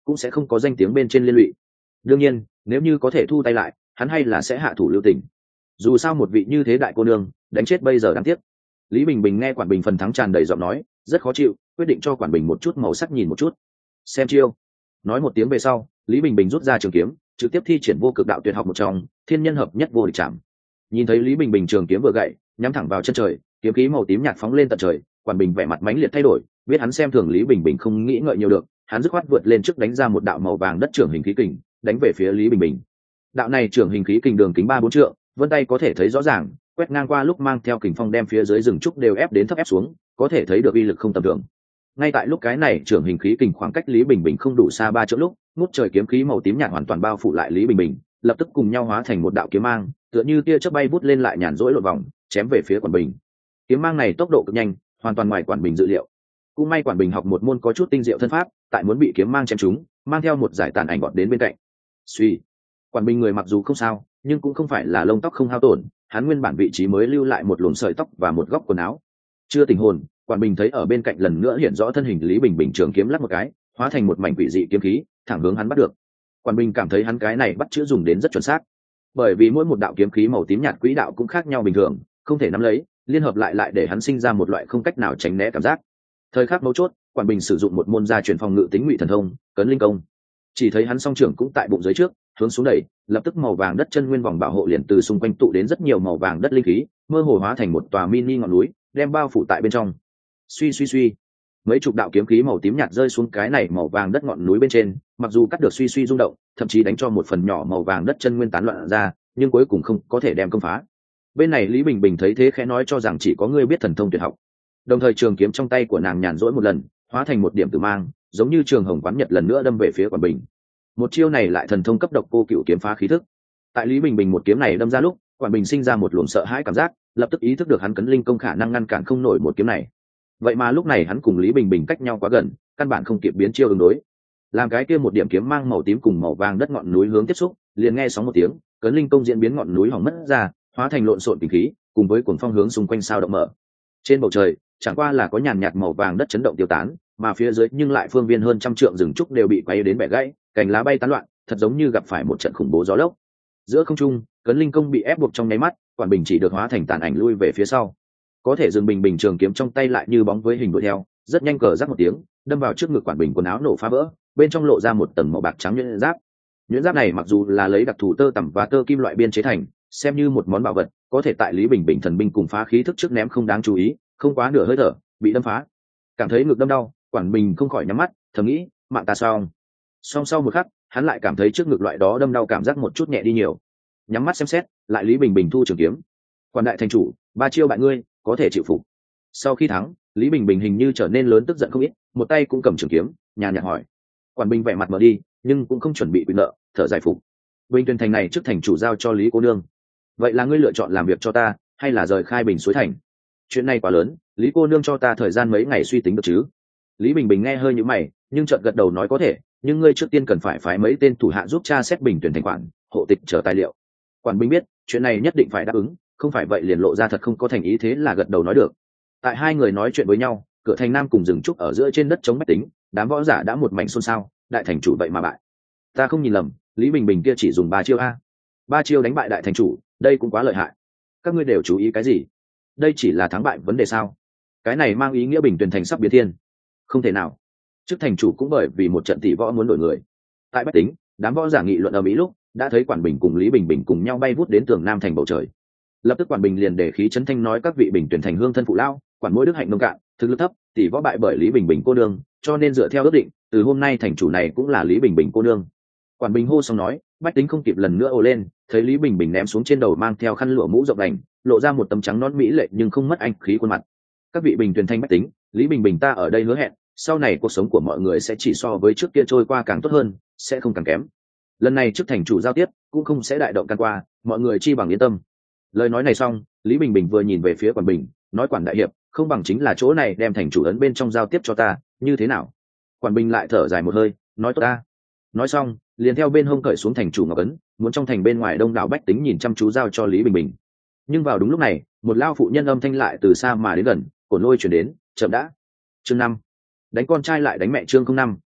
S1: cũng sẽ không có danh tiếng bên trên liên lụy. Đương nhiên nếu như có thể thu tay lại, hắn hay là sẽ hạ thủ lưu tình. Dù sao một vị như thế đại cô nương đánh chết bây giờ đáng tiếc. Lý Bình Bình nghe Quản Bình phần thắng tràn đầy giọng nói, rất khó chịu, quyết định cho Quản Bình một chút màu sắc nhìn một chút. Xem chiêu. Nói một tiếng về sau, Lý Bình Bình rút ra trường kiếm, trực tiếp thi triển vô cực đạo tuyệt học một trong, thiên nhân hợp nhất vô địch chạm. Nhìn thấy Lý Bình Bình trường kiếm vừa gậy, nhắm thẳng vào chân trời, kiếm khí màu tím nhạt phóng lên tận trời. Quản Bình vẻ mặt mãnh liệt thay đổi, biết hắn xem thường Lý Bình Bình không nghĩ ngợi nhiều được, hắn dứt khoát vượt lên trước đánh ra một đạo màu vàng đất trưởng hình khí kình, đánh về phía Lý Bình Bình. Đạo này trưởng hình khí kình đường kính 3-4 trượng, vân tay có thể thấy rõ ràng, quét ngang qua lúc mang theo kình phong đem phía dưới rừng trúc đều ép đến thấp ép xuống, có thể thấy được uy lực không tầm thường. Ngay tại lúc cái này trưởng hình khí kình khoảng cách Lý Bình Bình không đủ xa 3 trượng lúc, ngút trời kiếm khí màu tím nhạt hoàn toàn bao phủ lại Lý Bình Bình, lập tức cùng nhau hóa thành một đạo kiếm mang, tựa như tia chớp bay vút lên lại nhàn rỗi lộn vòng, chém về phía Quản Bình. Kiếm mang này tốc độ cực nhanh, hoàn toàn ngoài Quản Bình dự liệu. Cũng may Quản Bình học một môn có chút tinh diệu thân pháp, tại muốn bị kiếm mang chém trúng, mang theo một giải tàn ảnh gọt đến bên cạnh. Suy, Quản Bình người mặc dù không sao, nhưng cũng không phải là lông tóc không hao tổn, hắn nguyên bản vị trí mới lưu lại một luồng sợi tóc và một góc quần áo. Chưa tỉnh hồn, Quản Bình thấy ở bên cạnh lần nữa hiện rõ thân hình Lý Bình Bình trường kiếm lắc một cái, hóa thành một mảnh quỷ dị kiếm khí, thẳng hướng hắn bắt được. Quản Bình cảm thấy hắn cái này bắt chữ dùng đến rất chuẩn xác, bởi vì mỗi một đạo kiếm khí màu tím nhạt quỹ đạo cũng khác nhau bình thường, không thể nắm lấy, liên hợp lại để hắn sinh ra một loại không cách nào tránh né cảm giác. Thời khắc mấu chốt, Quản Bình sử dụng một môn gia truyền phòng ngự tính ngụy thần thông, Cấn Linh Công. Chỉ thấy hắn song trưởng cũng tại bụng dưới trước, hướng xuống đẩy, lập tức màu vàng đất chân nguyên vòng bảo hộ liền từ xung quanh tụ đến rất nhiều màu vàng đất linh khí, mơ hồ hóa thành một tòa mini ngọn núi, đem bao phủ tại bên trong. Suy suy suy, mấy chục đạo kiếm khí màu tím nhạt rơi xuống cái này màu vàng đất ngọn núi bên trên, mặc dù cắt được suy suy rung động, thậm chí đánh cho một phần nhỏ màu vàng đất chân nguyên tán loạn ra, nhưng cuối cùng không có thể đem công phá. Bên này Lý Bình Bình thấy thế khẽ nói cho rằng chỉ có ngươi biết thần thông tuyệt học. Đồng thời trường kiếm trong tay của nàng nhàn rỗi một lần, hóa thành một điểm tử mang, giống như trường hồng quán nhật lần nữa đâm về phía Quản Bình. Một chiêu này lại thần thông cấp độc cô cựu kiếm phá khí thức. Tại Lý Bình Bình một kiếm này đâm ra lúc, Quản Bình sinh ra một luồng sợ hãi cảm giác, lập tức ý thức được hắn Cấn Linh Công khả năng ngăn cản không nổi một kiếm này. Vậy mà lúc này hắn cùng Lý Bình Bình cách nhau quá gần, căn bản không kịp biến chiêu ứng đối. Làm cái kia một điểm kiếm mang màu tím cùng màu vàng đất ngọn núi hướng tiếp xúc, liền nghe sóng một tiếng, Cấn Linh Công diễn biến ngọn núi hỏng mất ra, hóa thành lộn xộn kinh khí, cùng với cuồng phong hướng xung quanh sao động mở. Trên bầu trời, chẳng qua là có nhàn nhạt màu vàng đất chấn động tiêu tán, mà phía dưới nhưng lại phương viên hơn trăm trượng rừng trúc đều bị quay đến bẻ gãy, cành lá bay tán loạn, thật giống như gặp phải một trận khủng bố gió lốc. Giữa không trung, Cấn Linh Công bị ép buộc trong nháy mắt, Quản Bình chỉ được hóa thành tàn ảnh lui về phía sau. Có thể dừng Bình Bình trường kiếm trong tay lại như bóng với hình đuổi theo, rất nhanh cờ rắc một tiếng, đâm vào trước ngực Quản Bình, quần áo nổ phá vỡ, bên trong lộ ra một tầng màu bạc trắng nhuyễn giáp. Nhuyễn giáp này mặc dù là lấy đặc thù tơ tằm và tơ kim loại biên chế thành, xem như một món bảo vật, có thể tại Lý Bình Bình thần binh cùng phá khí thức trước ném không đáng chú ý, không quá nửa hơi thở, bị đâm phá. Cảm thấy ngực đâm đau, Quản Bình không khỏi nhắm mắt, thầm nghĩ, mạng ta xong. Song sau một khắc, hắn lại cảm thấy trước ngực loại đó đâm đau cảm giác một chút nhẹ đi nhiều. Nhắm mắt xem xét, lại Lý Bình Bình thu trường kiếm. Quản đại thành chủ, 3 chiêu bại ngươi, có thể chịu phục. Sau khi thắng, Lý Bình Bình hình như trở nên lớn tức giận không ít, một tay cũng cầm trường kiếm, nhàn nhạt hỏi. Quản Bình vẻ mặt mở đi, nhưng cũng không chuẩn bị quyền nợ, thở dài phục. Bình Tuyền thành này trước thành chủ giao cho Lý cô nương. Vậy là ngươi lựa chọn làm việc cho ta, hay là rời khai Bình suối thành? Chuyện này quá lớn, Lý cô nương cho ta thời gian mấy ngày suy tính được chứ? Lý Bình Bình nghe hơi nhíu mày, nhưng chợt gật đầu nói có thể, nhưng ngươi trước tiên cần phải phái mấy tên thủ hạ giúp tra xét Bình Tuyền thành quản, hộ tịch chờ tài liệu. Quản Bình biết, chuyện này nhất định phải đáp ứng, không phải vậy liền lộ ra thật không có thành ý, thế là gật đầu nói được. Tại hai người nói chuyện với nhau, cửa thành nam cùng rừng trúc ở giữa trên đất chống bách tính, đám võ giả đã một mảnh xôn xao, đại thành chủ vậy mà bại. Ta không nhìn lầm, Lý Bình Bình kia chỉ dùng 3 chiêu a. 3 chiêu đánh bại đại thành chủ, đây cũng quá lợi hại. Các ngươi đều chú ý cái gì? Đây chỉ là thắng bại vấn đề sao? Cái này mang ý nghĩa Bình Tuyền thành sắp biến thiên. Không thể nào. Trước thành chủ cũng bởi vì một trận tỷ võ muốn đổi người. Tại bách tính, đám võ giả nghị luận ở mỹ lúc, đã thấy Quản Bình cùng Lý Bình Bình cùng nhau bay vút đến tường nam thành bầu trời. Lập tức Quản Bình liền để khí chấn thanh nói các vị Bình Tuyền thành hương thân phụ lao, quản mỗi đức hạnh nông cạn, thực lực thấp, tỷ võ bại bởi Lý Bình Bình cô nương, cho nên dựa theo ước định, từ hôm nay thành chủ này cũng là Lý Bình Bình cô nương. Quản Bình hô xong nói, bách tính không kịp lần nữa ồ lên, thấy Lý Bình Bình ném xuống trên đầu mang theo khăn lụa mũ rộng đành, lộ ra một tấm trắng nõn mỹ lệ nhưng không mất anh khí khuôn mặt. Các vị Bình Tuyền thanh bách tính, Lý Bình Bình ta ở đây hứa hẹn, sau này cuộc sống của mọi người sẽ chỉ so với trước kia trôi qua càng tốt hơn, sẽ không càng kém. Lần này trước thành chủ giao tiếp cũng không sẽ đại động can qua, mọi người chi bằng yên tâm. Lời nói này xong, Lý Bình Bình vừa nhìn về phía Quản Bình, nói Quản đại hiệp, không bằng chính là chỗ này đem thành chủ ấn bên trong giao tiếp cho ta, như thế nào? Quản Bình lại thở dài một hơi, nói tốt ta. Nói xong, liền theo bên hông cởi xuống thành chủ ngọc ấn, muốn trong thành bên ngoài đông đảo bách tính nhìn chăm chú giao cho Lý Bình Bình. Nhưng vào đúng lúc này, một lao phụ nhân âm thanh lại từ xa mà đến gần, cổn lôi chuyển đến, chậm đã. Chương 5. Đánh con trai lại đánh mẹ, chương 05,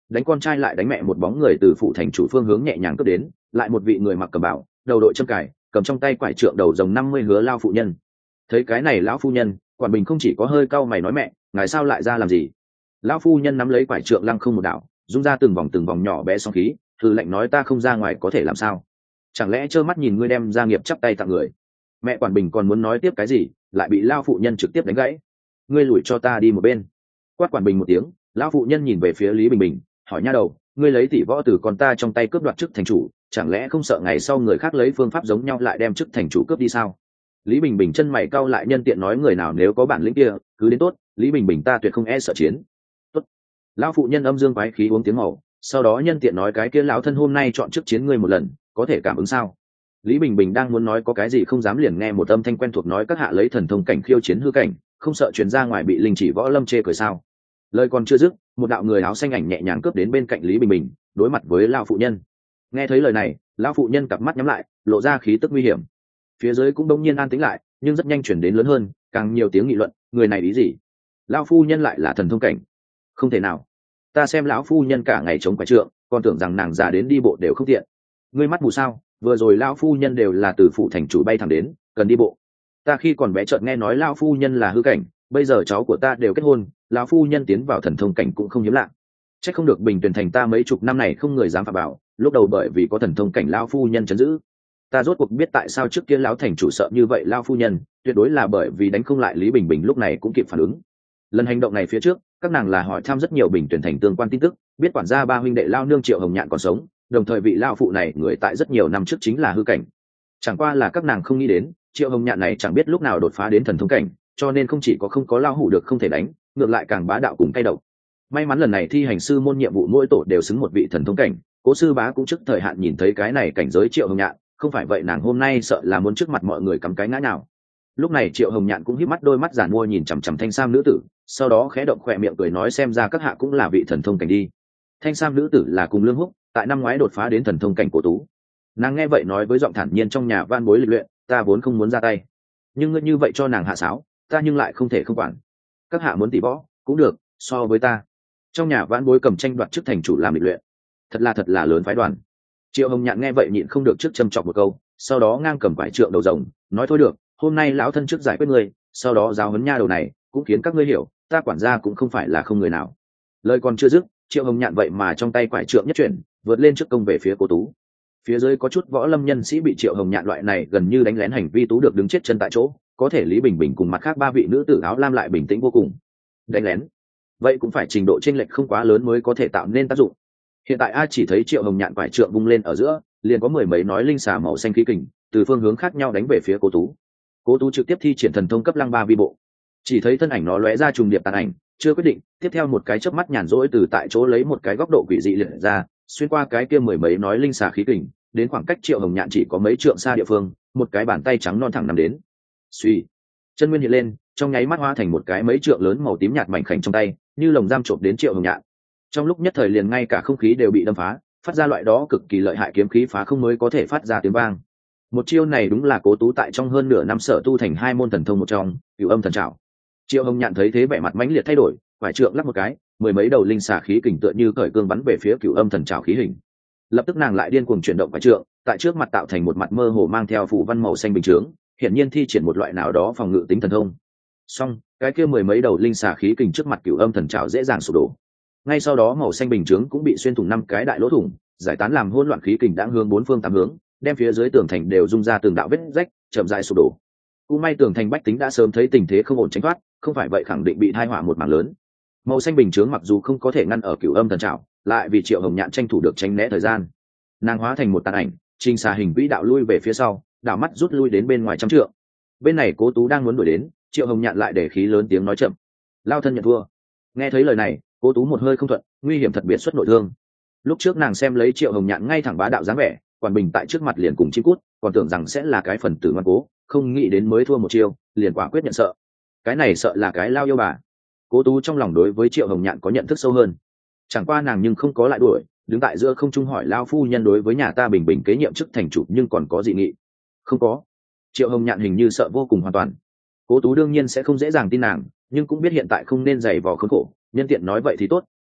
S1: đánh con trai lại đánh mẹ một bóng người từ phụ thành chủ phương hướng nhẹ nhàng cướp đến, lại một vị người mặc cẩm bào, đầu đội châm cài, cầm trong tay quải trượng đầu rồng 50 hứa lao phụ nhân. Thấy cái này lão phu nhân, Quản Bình không chỉ có hơi cau mày nói mẹ, ngài sao lại ra làm gì? Lão phu nhân nắm lấy quải trượng lăng không một đảo, rung ra từng vòng nhỏ bé sóng khí, thử lệnh nói ta không ra ngoài có thể làm sao? Chẳng lẽ trơ mắt nhìn ngươi đem gia nghiệp chắp tay tặng người? Mẹ Quản Bình còn muốn nói tiếp cái gì, lại bị lão phụ nhân trực tiếp đánh gãy. Ngươi lùi cho ta đi một bên. Quát Quản Bình một tiếng, lão phụ nhân nhìn về phía Lý Bình Bình, hỏi nha đầu, ngươi lấy tỷ võ từ con ta trong tay cướp đoạt chức thành chủ, chẳng lẽ không sợ ngày sau người khác lấy phương pháp giống nhau lại đem chức thành chủ cướp đi sao? Lý Bình Bình chân mày cau lại, nhân tiện nói người nào nếu có bản lĩnh kia cứ đến tốt, Lý Bình Bình ta tuyệt không e sợ chiến. Tốt. Lão phụ nhân âm dương quái khí uống tiếng màu, sau đó nhân tiện nói cái kia lão thân hôm nay chọn chức chiến ngươi một lần, có thể cảm ứng sao? Lý Bình Bình đang muốn nói có cái gì không dám, liền nghe một âm thanh quen thuộc nói các hạ lấy thần thông cảnh khiêu chiến hư cảnh, không sợ truyền ra ngoài bị linh chỉ võ lâm chê cười sao? Lời còn chưa dứt, một đạo người áo xanh ảnh nhẹ nhàng cướp đến bên cạnh Lý Bình Bình, đối mặt với lão phụ nhân. Nghe thấy lời này, lão phụ nhân cặp mắt nhắm lại, lộ ra khí tức nguy hiểm. Phía dưới cũng đông nhiên an tĩnh lại, nhưng rất nhanh chuyển đến lớn hơn, càng nhiều tiếng nghị luận, người này ý gì? Lão phu nhân lại là thần thông cảnh? Không thể nào, ta xem lão phu nhân cả ngày chống quải trượng, còn tưởng rằng nàng già đến đi bộ đều không tiện. Ngươi mắt mù sao? Vừa rồi lão phu nhân đều là từ phụ thành chủ bay thẳng đến, cần đi bộ. Ta khi còn bé chợt nghe nói lão phu nhân là hư cảnh, bây giờ cháu của ta đều kết hôn, lão phu nhân tiến vào thần thông cảnh cũng không hiếm lạ. Chắc không được Bình Tuyền thành ta mấy chục năm này không người dám phạm bảo, lúc đầu bởi vì có thần thông cảnh lão phu nhân trấn giữ. Ta rốt cuộc biết tại sao trước kia lão thành chủ sợ như vậy lão phu nhân, tuyệt đối là bởi vì đánh không lại Lý Bình Bình lúc này cũng kịp phản ứng. Lần hành động này phía trước, các nàng là hỏi thăm rất nhiều Bình Tuyền thành tương quan tin tức, biết quản gia ba huynh đệ lao nương Triệu Hồng Nhạn còn sống, đồng thời vị lao phụ này người tại rất nhiều năm trước chính là hư cảnh. Chẳng qua là các nàng không nghĩ đến, Triệu Hồng Nhạn này chẳng biết lúc nào đột phá đến thần thông cảnh, cho nên không chỉ có không có lao hủ được không thể đánh, ngược lại càng bá đạo cùng cay độc. May mắn lần này thi hành sư môn nhiệm vụ mỗi tổ đều xứng một vị thần thông cảnh, Cố sư bá cũng trước thời hạn nhìn thấy cái này cảnh giới Triệu Hồng Nhạn, không phải vậy nàng hôm nay sợ là muốn trước mặt mọi người cắm cái ngã nào. Lúc này Triệu Hồng Nhạn cũng híp mắt, đôi mắt giản mua nhìn chằm chằm thanh sam nữ tử, sau đó khẽ động khỏe miệng cười nói xem ra các hạ cũng là vị thần thông cảnh đi. Thanh sam nữ tử là cùng Lương Húc, tại năm ngoái đột phá đến thần thông cảnh của tú. Nàng nghe vậy nói với giọng thản nhiên trong nhà van bối lịch luyện, ta vốn không muốn ra tay, nhưng ngươi như vậy cho nàng hạ sáo, ta nhưng lại không thể không quản. Các hạ muốn tỷ võ cũng được, so với ta. Trong nhà van bối cầm tranh đoạt chức thành chủ làm lịch luyện, thật là lớn phái đoàn. Triệu Hồng Nhạn nghe vậy nhịn không được trước châm chọc một câu, sau đó ngang cầm vải trượng đầu rồng, nói thôi được, hôm nay lão thân trước giải quyết ngươi, sau đó giáo huấn nha đầu này, cũng khiến các ngươi hiểu, ta quản gia cũng không phải là không người nào. Lời còn chưa dứt, Triệu Hồng Nhạn vậy mà trong tay quải trượng nhất chuyển, vượt lên trước công về phía Cố Tú. Phía dưới có chút võ lâm nhân sĩ bị Triệu Hồng Nhạn loại này gần như đánh lén hành vi tú được đứng chết chân tại chỗ, có thể Lý Bình Bình cùng mặt khác ba vị nữ tử áo lam lại bình tĩnh vô cùng. Đánh lén, vậy cũng phải trình độ chênh lệch không quá lớn mới có thể tạo nên tác dụng. Hiện tại ai chỉ thấy Triệu Hồng Nhạn quải trượng vung lên ở giữa, liền có mười mấy nói linh xà màu xanh khí kình từ phương hướng khác nhau đánh về phía Cố Tú. Cố Tú trực tiếp thi triển thần thông cấp lăng ba vi bộ, chỉ thấy thân ảnh nó lóe ra trùng điệp tàn ảnh, chưa quyết định, tiếp theo một cái chớp mắt nhàn rỗi từ tại chỗ lấy một cái góc độ quỷ dị liệt ra, xuyên qua cái kia mười mấy nói linh xà khí kình, đến khoảng cách Triệu Hồng Nhạn chỉ có mấy trượng xa địa phương, một cái bàn tay trắng non thẳng nằm đến. Suy, chân nguyên hiện lên, trong nháy mắt hóa thành một cái mấy trượng lớn màu tím nhạt mảnh khảnh trong tay, như lồng giam trộm đến Triệu Hồng Nhạn. Trong lúc nhất thời liền ngay cả không khí đều bị đâm phá, phát ra loại đó cực kỳ lợi hại kiếm khí phá không mới có thể phát ra tiếng vang. Một chiêu này đúng là Cố Tú tại trong hơn nửa năm sở tu thành hai môn thần thông một trong, Cửu Âm Thần Trảo. Triệu Hồng Nhạn thấy thế vẻ mặt mãnh liệt thay đổi, quải trượng lắc một cái, mười mấy đầu linh xà khí kình tựa như cởi cương bắn về phía Cửu Âm Thần Trảo khí hình. Lập tức nàng lại điên cuồng chuyển động quải trượng, tại trước mặt tạo thành một mặt mơ hồ mang theo phủ văn màu xanh bình chướng, hiển nhiên thi triển một loại nào đó phòng ngự tính thần thông. Song, cái kia mười mấy đầu linh xà khí kình trước mặt Cửu Âm Thần Trảo dễ dàng sụp đổ. Ngay sau đó màu xanh bình chướng cũng bị xuyên thủng năm cái đại lỗ thủng, giải tán làm hỗn loạn khí kình đang hướng bốn phương tám hướng, đem phía dưới tường thành đều rung ra từng đạo vết rách, chậm rãi sụp đổ. Cũng may tường thành bách tính đã sớm thấy tình thế không ổn tránh thoát, không phải vậy khẳng định bị tai họa một mảng lớn. Màu xanh bình chướng mặc dù không có thể ngăn ở Cửu Âm Thần Trảo, lại vì Triệu Hồng Nhạn tranh thủ được tránh né thời gian, nàng hóa thành một tàn ảnh, trình xà hình vĩ đạo lui về phía sau, đảo mắt rút lui đến bên ngoài trăm trượng. Bên này Cố Tú đang muốn đuổi đến, Triệu Hồng Nhạn lại để khí lớn tiếng nói chậm, lao thân nhận thua. Nghe thấy lời này, Cố Tú một hơi không thuận, nguy hiểm thật biệt xuất nội thương. Lúc trước nàng xem lấy Triệu Hồng Nhạn ngay thẳng bá đạo dáng vẻ, Quản Bình tại trước mặt liền cùng chim cút, còn tưởng rằng sẽ là cái phần tử ngoan cố, không nghĩ đến mới thua một chiêu, liền quả quyết nhận sợ. Cái này sợ là cái lao yêu bà. Cố Tú trong lòng đối với Triệu Hồng Nhạn có nhận thức sâu hơn. Chẳng qua nàng nhưng không có lại đuổi, đứng tại giữa không trung hỏi lao phu nhân đối với nhà ta Bình Bình kế nhiệm chức thành chủ nhưng còn có dị nghị. Không có. Triệu Hồng Nhạn hình như sợ vô cùng hoàn toàn. Cố Tú đương nhiên sẽ không dễ dàng tin nàng, nhưng cũng biết hiện tại không nên giày vò khốn khổ, nhân tiện nói vậy thì tốt,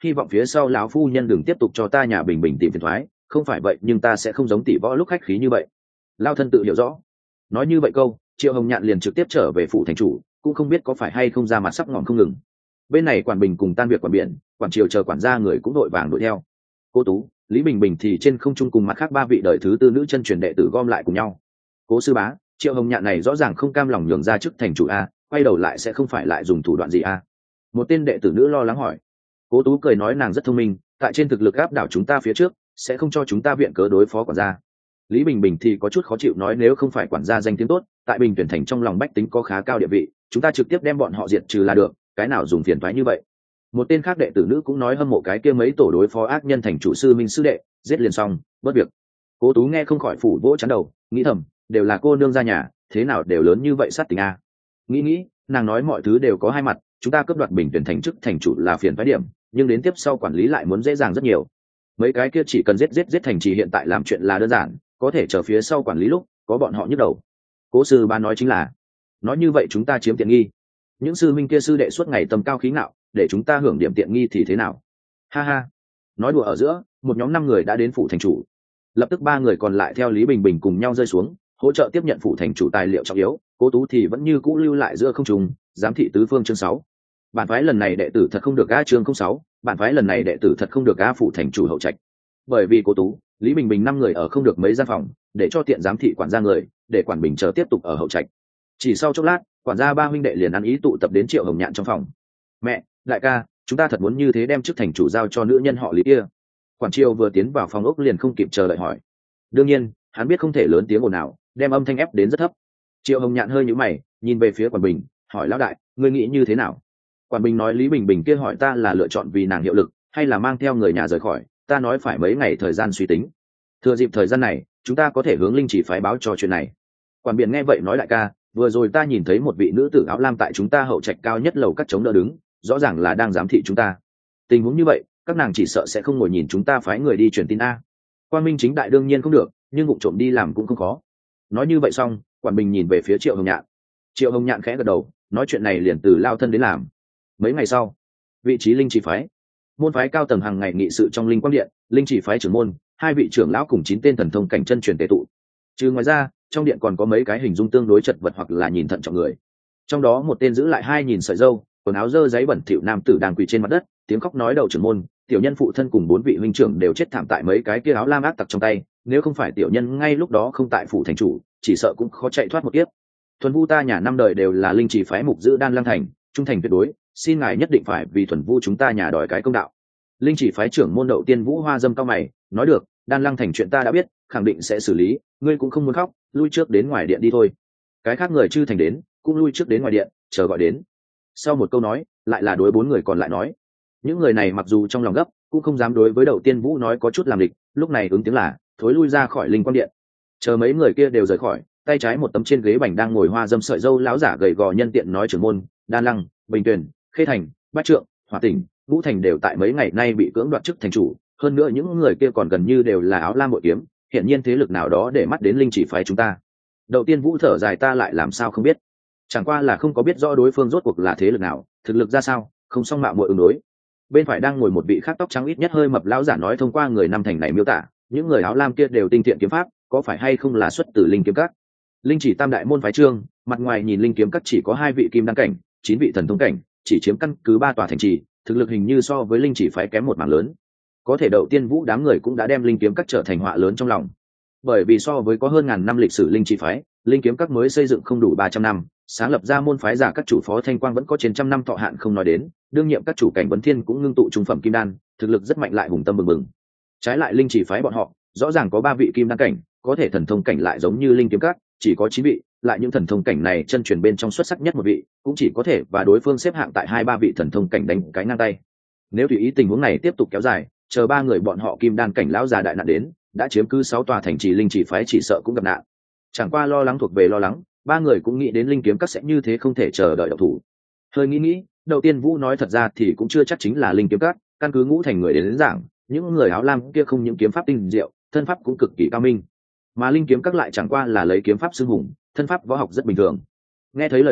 S1: hy vọng phía sau lão phu nhân đừng tiếp tục cho ta nhà bình bình tìm phiền thoái, không phải vậy nhưng ta sẽ không giống tỷ võ lúc khách khí như vậy. Lao thân tự hiểu rõ. Nói như vậy câu, Triệu Hồng Nhạn liền trực tiếp trở về phủ thành chủ, cũng không biết có phải hay không ra mặt sắp ngỏm không ngừng. Bên này quản bình cùng tan việc quản biển, quản triều chờ quản gia người cũng đội vàng đuổi theo. Cô Tú, Lý Bình Bình thì trên không trung cùng mặt khác ba vị đời thứ tư nữ chân truyền đệ tử gom lại cùng nhau. Cố sư bá, Triệu Hồng Nhạn này rõ ràng không cam lòng nhường ra chức thành chủ a, quay đầu lại sẽ không phải lại dùng thủ đoạn gì a? Một tên đệ tử nữ lo lắng hỏi. Cố Tú cười nói nàng rất thông minh, tại trên thực lực áp đảo chúng ta phía trước, sẽ không cho chúng ta viện cớ đối phó quản gia. Lý Bình Bình thì có chút khó chịu nói nếu không phải quản gia danh tiếng tốt, tại Bình Tuyển thành trong lòng bách tính có khá cao địa vị, chúng ta trực tiếp đem bọn họ diệt trừ là được, cái nào dùng phiền toái như vậy. Một tên khác đệ tử nữ cũng nói hâm mộ cái kia mấy tổ đối phó ác nhân thành chủ sư minh sư đệ, giết liền xong, bớt việc. Cố Tú nghe không khỏi phủ vỗ chán đầu, nghĩ thầm, đều là cô nương ra nhà, thế nào đều lớn như vậy sát tình a. Nghĩ, nàng nói mọi thứ đều có hai mặt, chúng ta cướp đoạt Bình Tuyển thành chức thành chủ là phiền toái điểm, nhưng đến tiếp sau quản lý lại muốn dễ dàng rất nhiều. Mấy cái kia chỉ cần giết thành trì hiện tại làm chuyện là đơn giản, có thể chờ phía sau quản lý lúc có bọn họ nhức đầu. Cố sư ba nói chính là, nói như vậy chúng ta chiếm tiện nghi, những sư minh kia sư đệ suốt ngày tầm cao khí ngạo, để chúng ta hưởng điểm tiện nghi thì thế nào? Ha ha. Nói đùa ở giữa, một nhóm 5 người đã đến phủ thành chủ. Lập tức 3 người còn lại theo Lý Bình Bình cùng nhau rơi xuống, hỗ trợ tiếp nhận phủ thành chủ tài liệu trọng yếu. Cố Tú thì vẫn như cũ lưu lại giữa không trung, giám thị tứ phương chương 6. Bản phái lần này đệ tử thật không được a chương 06, bản phái lần này đệ tử thật không được a phủ thành chủ hậu trạch. Bởi vì Cố Tú, Lý Bình Bình 5 người ở không được mấy gian phòng, để cho tiện giám thị quản gia người, để quản bình chờ tiếp tục ở hậu trạch. Chỉ sau chốc lát, quản gia 3 huynh đệ liền ăn ý tụ tập đến Triệu Hồng Nhạn trong phòng. Mẹ, đại ca, chúng ta thật muốn như thế đem chức thành chủ giao cho nữ nhân họ Lý kia. Quản Triều vừa tiến vào phòng ốc liền không kịp chờ đợi hỏi. Đương nhiên, hắn biết không thể lớn tiếng ồn nào, đem âm thanh ép đến rất thấp. Triệu Hồng Nhạn hơi nhíu mày, nhìn về phía quản bình, hỏi lão đại, ngươi nghĩ như thế nào? Quản bình nói Lý Bình Bình kia hỏi ta là lựa chọn vì nàng hiệu lực, hay là mang theo người nhà rời khỏi, ta nói phải mấy ngày thời gian suy tính. Thừa dịp thời gian này, chúng ta có thể hướng linh chỉ phái báo cho chuyện này. Quản biện nghe vậy nói đại ca, vừa rồi ta nhìn thấy một vị nữ tử áo lam tại chúng ta hậu trạch cao nhất lầu các chống đỡ đứng, rõ ràng là đang giám thị chúng ta. Tình huống như vậy, các nàng chỉ sợ sẽ không ngồi nhìn chúng ta phái người đi truyền tin a. Quan minh chính đại đương nhiên không được, nhưng vụng trộm đi làm cũng không khó. Nói như vậy xong, quản bình nhìn về phía Triệu Hồng Nhạn. Triệu Hồng Nhạn khẽ gật đầu, nói chuyện này liền từ lao thân đến làm. Mấy ngày sau, vị trí linh chỉ phái, môn phái cao tầng hàng ngày nghị sự trong linh quang điện, linh chỉ phái trưởng môn, 2 vị trưởng lão cùng 9 tên thần thông cảnh chân truyền tề tụ. Trừ ngoài ra, trong điện còn có mấy cái hình dung tương đối chật vật hoặc là nhìn thận trọng người. Trong đó một tên giữ lại 2 nhìn sợi râu, quần áo dơ giấy bẩn thỉu nam tử đang quỳ trên mặt đất, tiếng khóc nói đầu trưởng môn, tiểu nhân phụ thân cùng 4 vị huynh trưởng đều chết thảm tại mấy cái kia áo lam ác tặc trong tay, nếu không phải tiểu nhân ngay lúc đó không tại phủ thành chủ, chỉ sợ cũng khó chạy thoát một kiếp. Thuần Vu ta nhà 5 đời đều là linh chỉ phái mục giữ Đan Lăng thành, trung thành tuyệt đối, xin ngài nhất định phải vì Thuần Vu chúng ta nhà đòi cái công đạo. Linh chỉ phái trưởng môn Đậu Tiên Vũ Hoa dâm cao mày, nói được, Đan Lăng thành chuyện ta đã biết, khẳng định sẽ xử lý, ngươi cũng không muốn khóc, lui trước đến ngoài điện đi thôi. Cái khác người chư thành đến, cũng lui trước đến ngoài điện, chờ gọi đến. Sau một câu nói, lại là đối 4 người còn lại nói. Những người này mặc dù trong lòng gấp, cũng không dám đối với Đậu Tiên Vũ nói có chút làm địch, lúc này ứng tiếng là thối lui ra khỏi linh quang điện. Chờ mấy người kia đều rời khỏi, tay trái một tấm trên ghế bành đang ngồi hoa dâm sợi dâu lão giả gầy gò nhân tiện nói trưởng môn, Đan Lăng, Bình Tuyền, Khê Thành, Bát Trượng, Hòa Tỉnh, Ngũ Thành đều tại mấy ngày nay bị cưỡng đoạt chức thành chủ, hơn nữa những người kia còn gần như đều là áo lam bội kiếm, hiện nhiên thế lực nào đó để mắt đến linh chỉ phái chúng ta. Đầu tiên Vũ thở dài ta lại làm sao không biết, chẳng qua là không có biết rõ đối phương rốt cuộc là thế lực nào, thực lực ra sao, không song mạo muội ứng đối. Bên phải đang ngồi một vị khác tóc trắng ít nhất hơi mập lão giả nói thông qua người năm thành này miêu tả, những người áo lam kia đều tinh thiện kiếm pháp, có phải hay không là xuất từ linh kiếm các? Linh chỉ tam đại môn phái trương, mặt ngoài nhìn linh kiếm các chỉ có 2 vị kim đăng cảnh, 9 vị thần thông cảnh, chỉ chiếm căn cứ 3 tòa thành trì, thực lực hình như so với linh chỉ phái kém một mảng lớn. Có thể Đậu Tiên Vũ đám người cũng đã đem linh kiếm các trở thành họa lớn trong lòng. Bởi vì so với có hơn ngàn năm lịch sử linh chỉ phái, linh kiếm các mới xây dựng không đủ 300 năm, sáng lập ra môn phái giả các chủ phó Thanh Quang vẫn có trên trăm năm thọ hạn không nói đến, đương nhiệm các chủ cảnh Vấn Thiên cũng ngưng tụ trung phẩm kim đan, thực lực rất mạnh lại hùng tâm bừng bừng. Trái lại linh chỉ phái bọn họ, rõ ràng có 3 vị kim đan cảnh, có thể thần thông cảnh lại giống như linh kiếm các, chỉ có 9 vị, lại những thần thông cảnh này chân truyền bên trong xuất sắc nhất một vị, cũng chỉ có thể và đối phương xếp hạng tại 2-3 vị thần thông cảnh đánh cái ngang tay. Nếu tùy ý tình huống này tiếp tục kéo dài, chờ 3 người bọn họ kim đan cảnh lão già đại nạn đến, đã chiếm cứ 6 tòa thành trì linh chỉ phái chỉ sợ cũng gặp nạn. Chẳng qua lo lắng thuộc về lo lắng, 3 người cũng nghĩ đến linh kiếm các sẽ như thế không thể chờ đợi động thủ. Hơi nghĩ, Đầu Tiên Vũ nói thật ra thì cũng chưa chắc chính là linh kiếm các, căn cứ Ngũ Thành người đến giảng, những người áo lam kia không những kiếm pháp tinh diệu, thân pháp cũng cực kỳ cao minh, mà linh kiếm các lại chẳng qua là lấy kiếm pháp xưng hùng, thân pháp võ học rất bình thường. Nghe thấy lời này,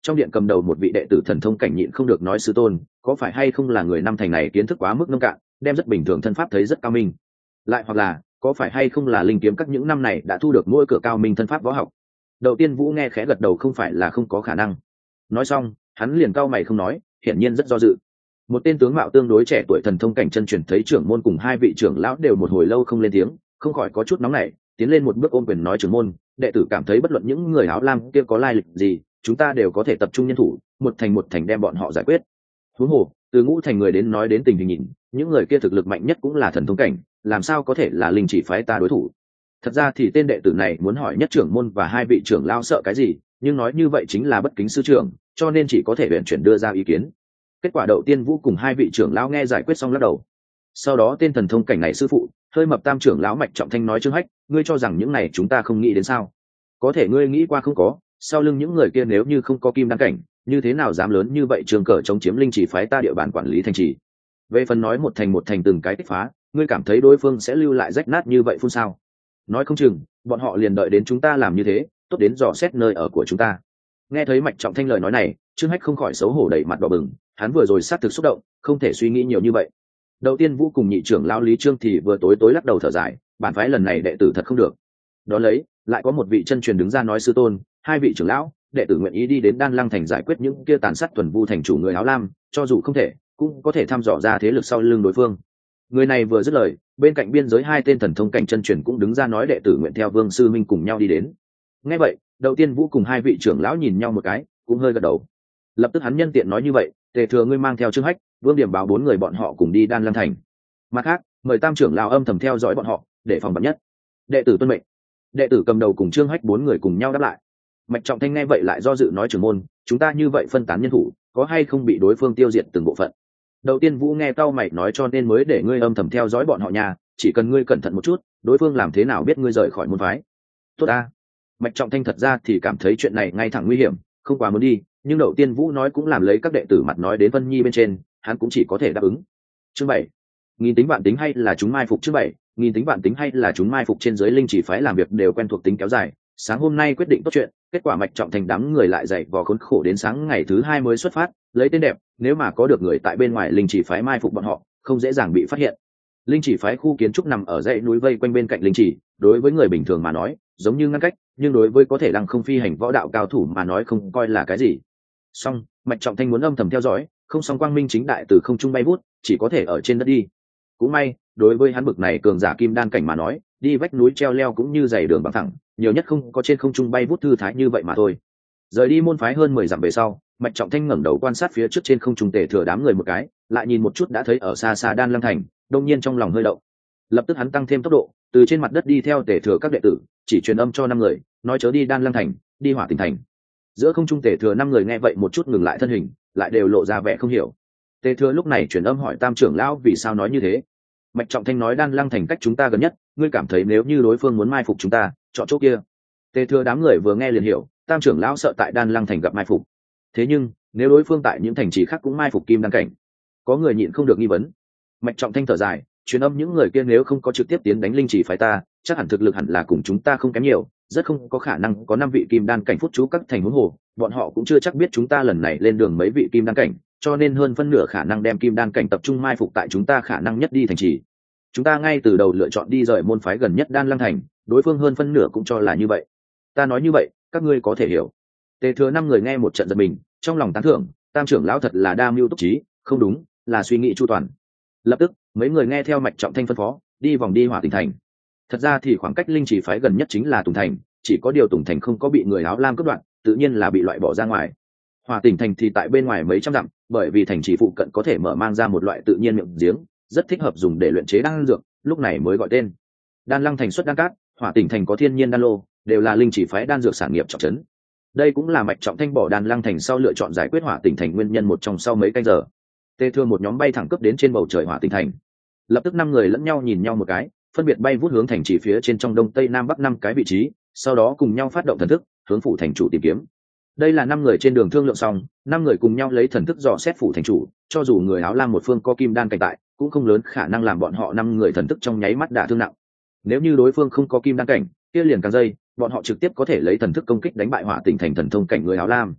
S1: Trong điện cầm đầu một vị đệ tử thần thông cảnh nhịn không được nói sư tôn, có phải hay không là người năm thành này kiến thức quá mức nông cạn, đem rất bình thường thân pháp thấy rất cao minh, lại hoặc là có phải hay không là linh kiếm các những năm này đã thu được mỗi cửa cao minh thân pháp võ học. Đầu tiên Vũ nghe khẽ gật đầu, không phải là không có khả năng. Nói xong hắn liền cau mày không nói, hiển nhiên rất do dự. Một tên tướng mạo tương đối trẻ tuổi thần thông cảnh chân truyền thấy trưởng môn cùng hai vị trưởng lão đều một hồi lâu không lên tiếng, không khỏi có chút nóng nảy, tiến lên một bước ôm quyền nói: trưởng môn, đệ tử cảm thấy bất luận những người áo lam kia có lai lịch gì, chúng ta đều có thể tập trung nhân thủ, một thành đem bọn họ giải quyết. Huống hồ từ Ngũ Thành người đến nói đến tình hình nhìn, những người kia thực lực mạnh nhất cũng là thần thông cảnh, làm sao có thể là linh chỉ phái ta đối thủ. Thật ra thì tên đệ tử này muốn hỏi nhất trưởng môn và hai vị trưởng lao sợ cái gì, nhưng nói như vậy chính là bất kính sư trưởng, cho nên chỉ có thể viện chuyển đưa ra ý kiến. Kết quả Đậu Tiên Vũ cùng hai vị trưởng lão nghe giải quyết xong lắc đầu. Sau đó tên thần thông cảnh này sư phụ hơi mập tam trưởng lão Mạch Trọng Thanh nói: Trương Hách, ngươi cho rằng những này chúng ta không nghĩ đến sao? Có thể ngươi nghĩ qua không có, sau lưng những người kia nếu như không có kim đăng cảnh, như thế nào dám lớn như vậy trường cờ chống chiếm linh chỉ phái ta địa bàn quản lý thành trì. Về phần nói một thành từng cái kích phá, ngươi cảm thấy đối phương sẽ lưu lại rách nát như vậy phun sao? Nói không chừng bọn họ liền đợi đến chúng ta làm như thế, tốt đến dò xét nơi ở của chúng ta. Nghe thấy Mạch Trọng Thanh lời nói này, Trương Hách không khỏi xấu hổ đẩy mặt đỏ bừng, hắn vừa rồi xác thực xúc động, không thể suy nghĩ nhiều như vậy. Đầu tiên Vũ cùng nhị trưởng lão Lý Trương thì vừa tối lắc đầu thở dài, bản phái lần này đệ tử thật không được. Đó lấy lại có một vị chân truyền đứng ra nói: sư tôn, hai vị trưởng lão, đệ tử nguyện ý đi đến Đan Lăng thành giải quyết những kia tàn sát tuần vu thành chủ người áo lam, cho dù không thể cũng có thể thăm dò ra thế lực sau lưng đối phương. Người này vừa dứt lời, bên cạnh biên giới hai tên thần thông cảnh chân truyền cũng đứng ra nói đệ tử nguyện theo Vương sư minh cùng nhau đi đến. Nghe vậy, Đầu Tiên Vũ cùng hai vị trưởng lão nhìn nhau một cái, cũng hơi gật đầu. Lập tức hắn nhân tiện nói như vậy: Tề Thừa ngươi mang theo Trương Hách, Vương Điểm báo bốn người bọn họ cùng đi Đan Lăng thành. Mặt khác mời tam trưởng lão âm thầm theo dõi bọn họ, để phòng bận nhất. Đệ tử tuân mệnh. Đệ tử cầm đầu cùng Trương Hách bốn người cùng nhau đáp lại. Mạch Trọng Thanh nghe vậy lại do dự nói: trưởng môn, chúng ta như vậy phân tán nhân thủ, có hay không bị đối phương tiêu diệt từng bộ phận? Đầu tiên Vũ nghe cau mày nói: cho nên mới để ngươi âm thầm theo dõi bọn họ nhà, chỉ cần ngươi cẩn thận một chút, đối phương làm thế nào biết ngươi rời khỏi môn phái. Tốt a. Mạch Trọng Thanh thật ra thì cảm thấy chuyện này ngay thẳng nguy hiểm, không quá muốn đi, nhưng Đầu Tiên Vũ nói cũng làm lấy các đệ tử mặt nói đến Vân Nhi bên trên, hắn cũng chỉ có thể đáp ứng. Chương 7. Nghìn tính vạn tính hay là chúng mai phục? Chương 7. Nghìn tính vạn tính hay là chúng mai phục? Trên dưới linh chỉ phái làm việc đều quen thuộc tính kéo dài, sáng hôm nay quyết định tốt chuyện, kết quả Mạch Trọng Thành đám người lại dậy vò khốn khổ đến sáng ngày thứ hai mới xuất phát, lấy tên đẹp, nếu mà có được người tại bên ngoài linh chỉ phái mai phục bọn họ, không dễ dàng bị phát hiện. Linh chỉ phái khu kiến trúc nằm ở dãy núi vây quanh bên cạnh linh chỉ, đối với người bình thường mà nói giống như ngăn cách, nhưng đối với có thể đăng không phi hành võ đạo cao thủ mà nói không coi là cái gì. Song Mạch Trọng Thanh muốn âm thầm theo dõi, không song quang minh chính đại từ không trung bay vút, chỉ có thể ở trên đất đi. Cũng may đối với hắn bực này cường giả kim đan cảnh mà nói, đi vách núi treo leo cũng như dày đường bằng thẳng, nhiều nhất không có trên không trung bay vút thư thái như vậy mà thôi. Rời đi môn phái hơn 10 dặm về sau, Mạch Trọng Thanh ngẩng đầu quan sát phía trước trên không trung Tề Thừa đám người một cái, lại nhìn một chút đã thấy ở xa xa Đan Lăng thành, đông nhiên trong lòng hơi động. Lập tức hắn tăng thêm tốc độ, từ trên mặt đất đi theo Tề Thừa các đệ tử, chỉ truyền âm cho 5 người, nói chớ đi Đan Lăng thành, đi Hỏa Tỉnh thành. Giữa không trung Tề Thừa 5 người nghe vậy một chút ngừng lại thân hình, lại đều lộ ra vẻ không hiểu. Tề Thừa lúc này truyền âm hỏi Tam trưởng lão vì sao nói như thế. Mạch Trọng Thanh nói Đan Lăng thành cách chúng ta gần nhất, ngươi cảm thấy nếu như đối phương muốn mai phục chúng ta, chọn chỗ kia. Tề Thừa đám người vừa nghe liền hiểu, Tam trưởng lão sợ tại Đan Lăng thành gặp mai phục. Thế nhưng nếu đối phương tại những thành trì khác cũng mai phục kim đan cảnh, có người nhịn không được nghi vấn. Mạch Trọng Thanh thở dài, truyền âm những người kia nếu không có trực tiếp tiến đánh linh chỉ phái ta, chắc hẳn thực lực hẳn là cùng chúng ta không kém nhiều, rất không có khả năng có 5 vị kim đan cảnh phút chú các thành huống hồ, bọn họ cũng chưa chắc biết chúng ta lần này lên đường mấy vị kim đan cảnh, cho nên hơn phân nửa khả năng đem kim đan cảnh tập trung mai phục tại chúng ta khả năng nhất đi thành trì. Chúng ta ngay từ đầu lựa chọn đi rời môn phái gần nhất Đan Lăng thành, đối phương hơn phân nửa cũng cho là như vậy. Ta nói như vậy, các ngươi có thể hiểu. Tề Thừa 5 người nghe một trận giật mình, trong lòng tán thưởng, Tam trưởng lão thật là đa mưu túc trí, không đúng, là suy nghĩ chu toàn. Lập tức, mấy người nghe theo Mạch Trọng Thanh phân phó, đi vòng đi Hỏa Tỉnh thành. Thật ra thì khoảng cách linh chỉ phái gần nhất chính là Tùng thành, chỉ có điều Tùng thành không có bị người áo lam cướp đoạt, tự nhiên là bị loại bỏ ra ngoài. Hỏa Tỉnh thành thì tại bên ngoài mấy trăm dặm, bởi vì thành trì phụ cận có thể mở mang ra một loại tự nhiên miệng giếng, rất thích hợp dùng để luyện chế đan dược, lúc này mới gọi tên. Đan Lăng thành xuất đan cát, Hỏa Tỉnh thành có thiên nhiên đan lô, đều là linh chỉ phái đan dược sản nghiệp trọng trấn. Đây cũng là Mạch Trọng Thanh bỏ Đan Lăng thành sau lựa chọn giải quyết Hỏa Tỉnh thành nguyên nhân một trong sau mấy canh giờ. Tề Thừa một nhóm bay thẳng cấp đến trên bầu trời Hỏa Tỉnh thành. Lập tức 5 người lẫn nhau nhìn nhau một cái, phân biệt bay vút hướng thành trì phía trên trong đông tây nam bắc 5 cái vị trí, sau đó cùng nhau phát động thần thức, hướng phủ thành chủ tìm kiếm. Đây là 5 người trên đường thương lượng xong, 5 người cùng nhau lấy thần thức dò xét phủ thành chủ, cho dù người áo lam một phương có kim đan cảnh tại, cũng không lớn khả năng làm bọn họ 5 người thần thức trong nháy mắt đả thương nặng. Nếu như đối phương không có kim đan cảnh, kia liền càng dây, bọn họ trực tiếp có thể lấy thần thức công kích đánh bại Hỏa Tỉnh thành thần thông cảnh người áo lam.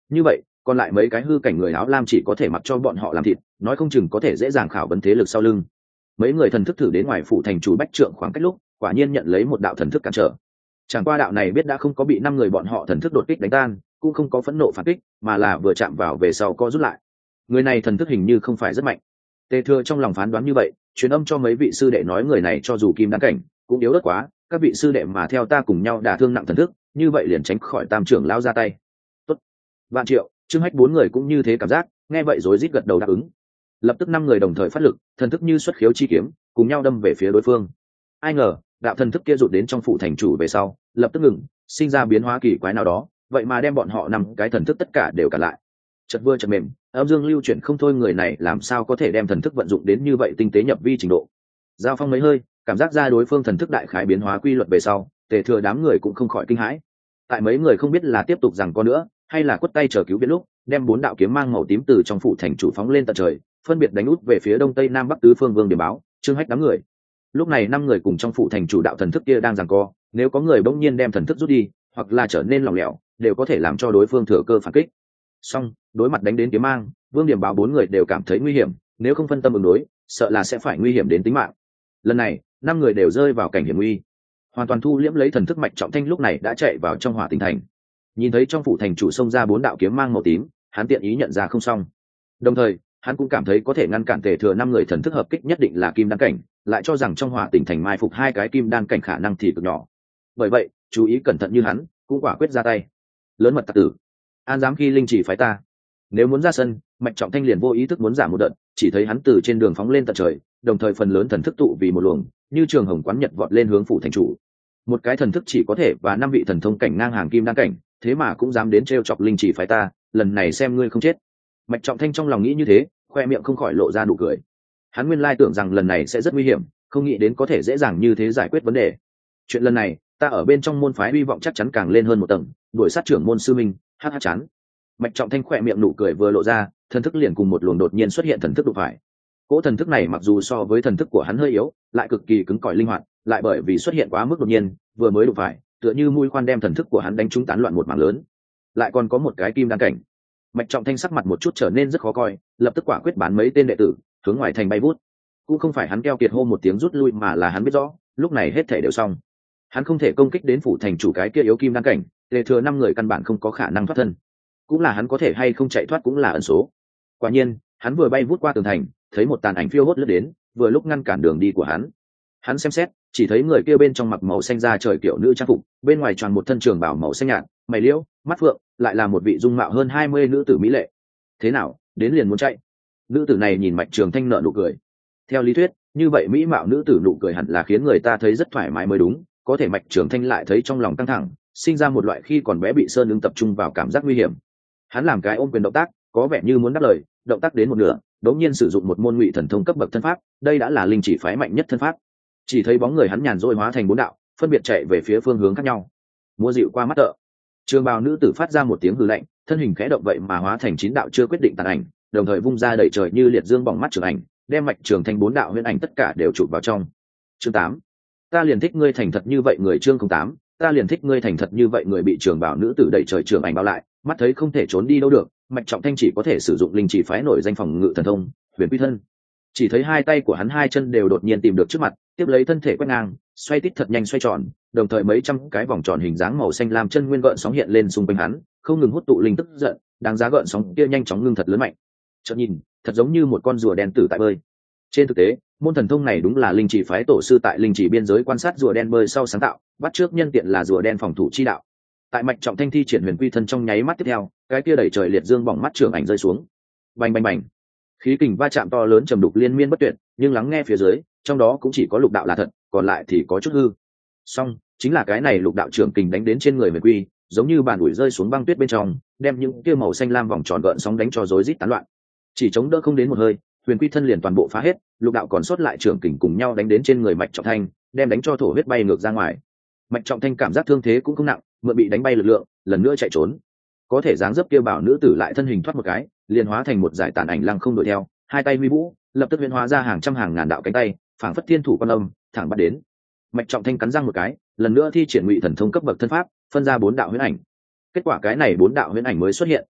S1: như vậy còn lại mấy cái hư cảnh người áo lam chỉ có thể mặc cho bọn họ làm thịt, nói không chừng có thể dễ dàng khảo vấn thế lực sau lưng. Mấy người thần thức thử đến ngoài phủ thành chủ bách trượng khoảng cách lúc, quả nhiên nhận lấy một đạo thần thức cản trở. Chẳng qua đạo này biết đã không có bị 5 người bọn họ thần thức đột kích đánh tan, cũng không có phẫn nộ phản kích, mà là vừa chạm vào về sau co rút lại. Người này thần thức hình như không phải rất mạnh. Tề Thừa trong lòng phán đoán như vậy, truyền âm cho mấy vị sư đệ nói người này cho dù kim đan cảnh cũng yếu ớt quá, các vị sư đệ mà theo ta cùng nhau đả thương nặng thần thức, như vậy liền tránh khỏi tam trưởng lao ra tay. Tốt. Vạn Triệu, Trương Hách 4 người cũng như thế cảm giác, nghe vậy rối rít gật đầu đáp ứng. Lập tức 5 người đồng thời phát lực, thần thức như xuất khiếu chi kiếm, cùng nhau đâm về phía đối phương. Ai ngờ, đạo thần thức kia rụt đến trong phủ thành chủ về sau, lập tức ngừng, sinh ra biến hóa kỳ quái nào đó, vậy mà đem bọn họ 5 cái thần thức tất cả đều cản lại. Chợt vừa chợt mềm, âm dương lưu chuyển không thôi, người này làm sao có thể đem thần thức vận dụng đến như vậy tinh tế nhập vi trình độ. Giao phong mấy hơi, cảm giác ra đối phương thần thức đại khái biến hóa quy luật về sau, Tề Thừa đám người cũng không khỏi kinh hãi. Tại mấy người không biết là tiếp tục rằng có nữa, hay là quất tay chờ cứu viện lúc, đem 4 đạo kiếm mang màu tím từ trong phủ thành chủ phóng lên tận trời, phân biệt đánh út về phía đông tây nam bắc tứ phương Vương Điểm Báo, Trương Hách đám người. Lúc này 5 người cùng trong phủ thành chủ đạo thần thức kia đang giằng co, nếu có người bỗng nhiên đem thần thức rút đi, hoặc là trở nên lỏng lẻo, đều có thể làm cho đối phương thừa cơ phản kích. Song, đối mặt đánh đến kiếm mang, Vương Điểm Báo 4 người đều cảm thấy nguy hiểm, nếu không phân tâm ứng đối, sợ là sẽ phải nguy hiểm đến tính mạng. Lần này, 5 người đều rơi vào cảnh hiểm nguy. Hoàn toàn thu liễm lấy thần thức Mạch Trọng Thanh lúc này đã chạy vào trong Hỏa Tỉnh thành. Nhìn thấy trong phủ thành chủ xông ra 4 đạo kiếm mang màu tím, hắn tiện ý nhận ra không xong. Đồng thời, hắn cũng cảm thấy có thể ngăn cản Tề Thừa 5 người thần thức hợp kích nhất định là kim đan cảnh, lại cho rằng trong Hỏa Tỉnh thành mai phục 2 cái kim đan cảnh khả năng thì cực nhỏ. Bởi vậy, chú ý cẩn thận như hắn, cũng quả quyết ra tay. Lớn mật tặc tử, an dám khi linh chỉ phái ta. Nếu muốn ra sân, Mạch Trọng Thanh liền vô ý thức muốn giảm một đợt, chỉ thấy hắn từ trên đường phóng lên tận trời, đồng thời phần lớn thần thức tụ vì một luồng, như trường hồng quán nhật vọt lên hướng phủ thành chủ. Một cái thần thức chỉ có thể và 5 vị thần thông cảnh ngang hàng kim đan cảnh, thế mà cũng dám đến trêu chọc linh chỉ phái ta, lần này xem ngươi không chết. Mạch Trọng Thanh trong lòng nghĩ như thế, khoe miệng không khỏi lộ ra nụ cười. Hắn nguyên lai tưởng rằng lần này sẽ rất nguy hiểm, không nghĩ đến có thể dễ dàng như thế giải quyết vấn đề. Chuyện lần này, ta ở bên trong môn phái hy vọng chắc chắn càng lên hơn một tầng, đuổi sát trưởng môn sư minh, hắc chán. Mạch Trọng Thanh khoe miệng nụ cười vừa lộ ra, thần thức liền cùng một luồng đột nhiên xuất hiện thần thức đụng phải. Cỗ thần thức này mặc dù so với thần thức của hắn hơi yếu, lại cực kỳ cứng cỏi linh hoạt, lại bởi vì xuất hiện quá mức đột nhiên, vừa mới đụng phải, tựa như mũi khoan đem thần thức của hắn đánh trúng tán loạn một mảng lớn. Lại còn có một cái kim đan cảnh. Mạch Trọng Thanh sắc mặt một chút trở nên rất khó coi, lập tức quả quyết bán mấy tên đệ tử, hướng ngoài thành bay vút. Cũng không phải hắn keo kiệt hô một tiếng rút lui, mà là hắn biết rõ, lúc này hết thể đều xong. Hắn không thể công kích đến phủ thành chủ cái kia yếu kim đan cảnh, Tề Thừa 5 người căn bản không có khả năng thoát thân. Cũng là hắn có thể hay không chạy thoát cũng là ẩn số. Quả nhiên, hắn vừa bay vút qua tường thành, thấy một tàn ảnh phiêu hốt lướt đến, vừa lúc ngăn cản đường đi của hắn. Hắn xem xét, chỉ thấy người kia bên trong mặc màu xanh da trời kiểu nữ trang phục, bên ngoài tròn một thân trường bào màu xanh nhạt, mày liễu, mắt phượng, lại là một vị dung mạo hơn 20 nữ tử mỹ lệ. Thế nào, đến liền muốn chạy? Nữ tử này nhìn Mạch Trường Thanh nở nụ cười. Theo lý thuyết, như vậy mỹ mạo nữ tử nụ cười hẳn là khiến người ta thấy rất thoải mái mới đúng, có thể Mạch Trường Thanh lại thấy trong lòng căng thẳng, sinh ra một loại khi còn bé bị sơn ứng tập trung vào cảm giác nguy hiểm. Hắn làm cái ôm quyền động tác, có vẻ như muốn đáp lời, động tác đến một nửa, đống nhiên sử dụng một môn ngụy thần thông cấp bậc thân pháp, đây đã là linh chỉ phái mạnh nhất thân pháp. Chỉ thấy bóng người hắn nhàn rỗi hóa thành 4 đạo, phân biệt chạy về phía phương hướng khác nhau. Mua dịu qua mắt tợ. Trường bào nữ tử phát ra một tiếng hừ lạnh, thân hình khẽ động vậy mà hóa thành 9 đạo chưa quyết định tàn ảnh, đồng thời vung ra đẩy trời như liệt dương bỏng mắt trường ảnh, đem Mạch Trường Thanh 4 đạo huyễn ảnh tất cả đều chụp vào trong. Chương 8. Ta liền thích ngươi thành thật như vậy người. Chương 08. Ta liền thích ngươi thành thật như vậy người. Bị trường bào nữ tử đẩy trời trường ảnh bao lại, mắt thấy không thể trốn đi đâu được, Mạch Trọng Thanh chỉ có thể sử dụng linh chỉ phái nổi danh phòng ngự thần thông Huyền Quy Thân. Chỉ thấy 2 tay của hắn 2 chân đều đột nhiên tìm được trước mặt, tiếp lấy thân thể quét ngang, xoay tít thật nhanh xoay tròn, đồng thời mấy trăm cái vòng tròn hình dáng màu xanh lam chân nguyên gợn sóng hiện lên xung quanh hắn, không ngừng hút tụ linh tức giận, đáng giá gợn sóng kia nhanh chóng ngưng thật lớn mạnh. Chợt nhìn, thật giống như một con rùa đen tử tại bơi. Trên thực tế, môn thần thông này đúng là linh chỉ phái tổ sư tại linh chỉ biên giới quan sát rùa đen bơi sau sáng tạo, bắt trước nhân tiện là rùa đen phòng thủ chi đạo. Tại Mạch Trọng Thanh thi triển Huyền Quy Thân trong nháy mắt tiếp theo, cái kia đẩy trời liệt dương bỏng mắt trường ảnh rơi xuống. Bành bành bành. Khí kình va chạm to lớn trầm đục liên miên bất tuyệt, nhưng lắng nghe phía dưới, trong đó cũng chỉ có lục đạo là thật, còn lại thì có chút hư. Song, chính là cái này lục đạo trưởng kình đánh đến trên người Huyền Quy, giống như bàn ủi rơi xuống băng tuyết bên trong, đem những kia màu xanh lam vòng tròn gợn sóng đánh cho rối rít tán loạn. Chỉ chống đỡ không đến một hơi, Huyền Quy Thân liền toàn bộ phá hết, lục đạo còn sót lại trưởng kình cùng nhau đánh đến trên người Mạch Trọng Thanh, đem đánh cho thổ huyết bay ngược ra ngoài. Mạch Trọng Thanh cảm giác thương thế cũng không nặng, mượn bị đánh bay lực lượng, lần nữa chạy trốn. Có thể dáng dấp kia bảo nữ tử lại thân hình thoát một cái, liền hóa thành một giải tàn ảnh lăng không đuổi theo, 2 tay huy vũ, lập tức huyễn hóa ra hàng trăm hàng ngàn đạo cánh tay, phảng phất thiên thủ quan âm, thẳng bắt đến. Mạch Trọng Thanh cắn răng một cái, lần nữa thi triển ngụy thần thông cấp bậc thân pháp, phân ra 4 đạo huyễn ảnh. Kết quả cái này 4 đạo huyễn ảnh mới xuất hiện,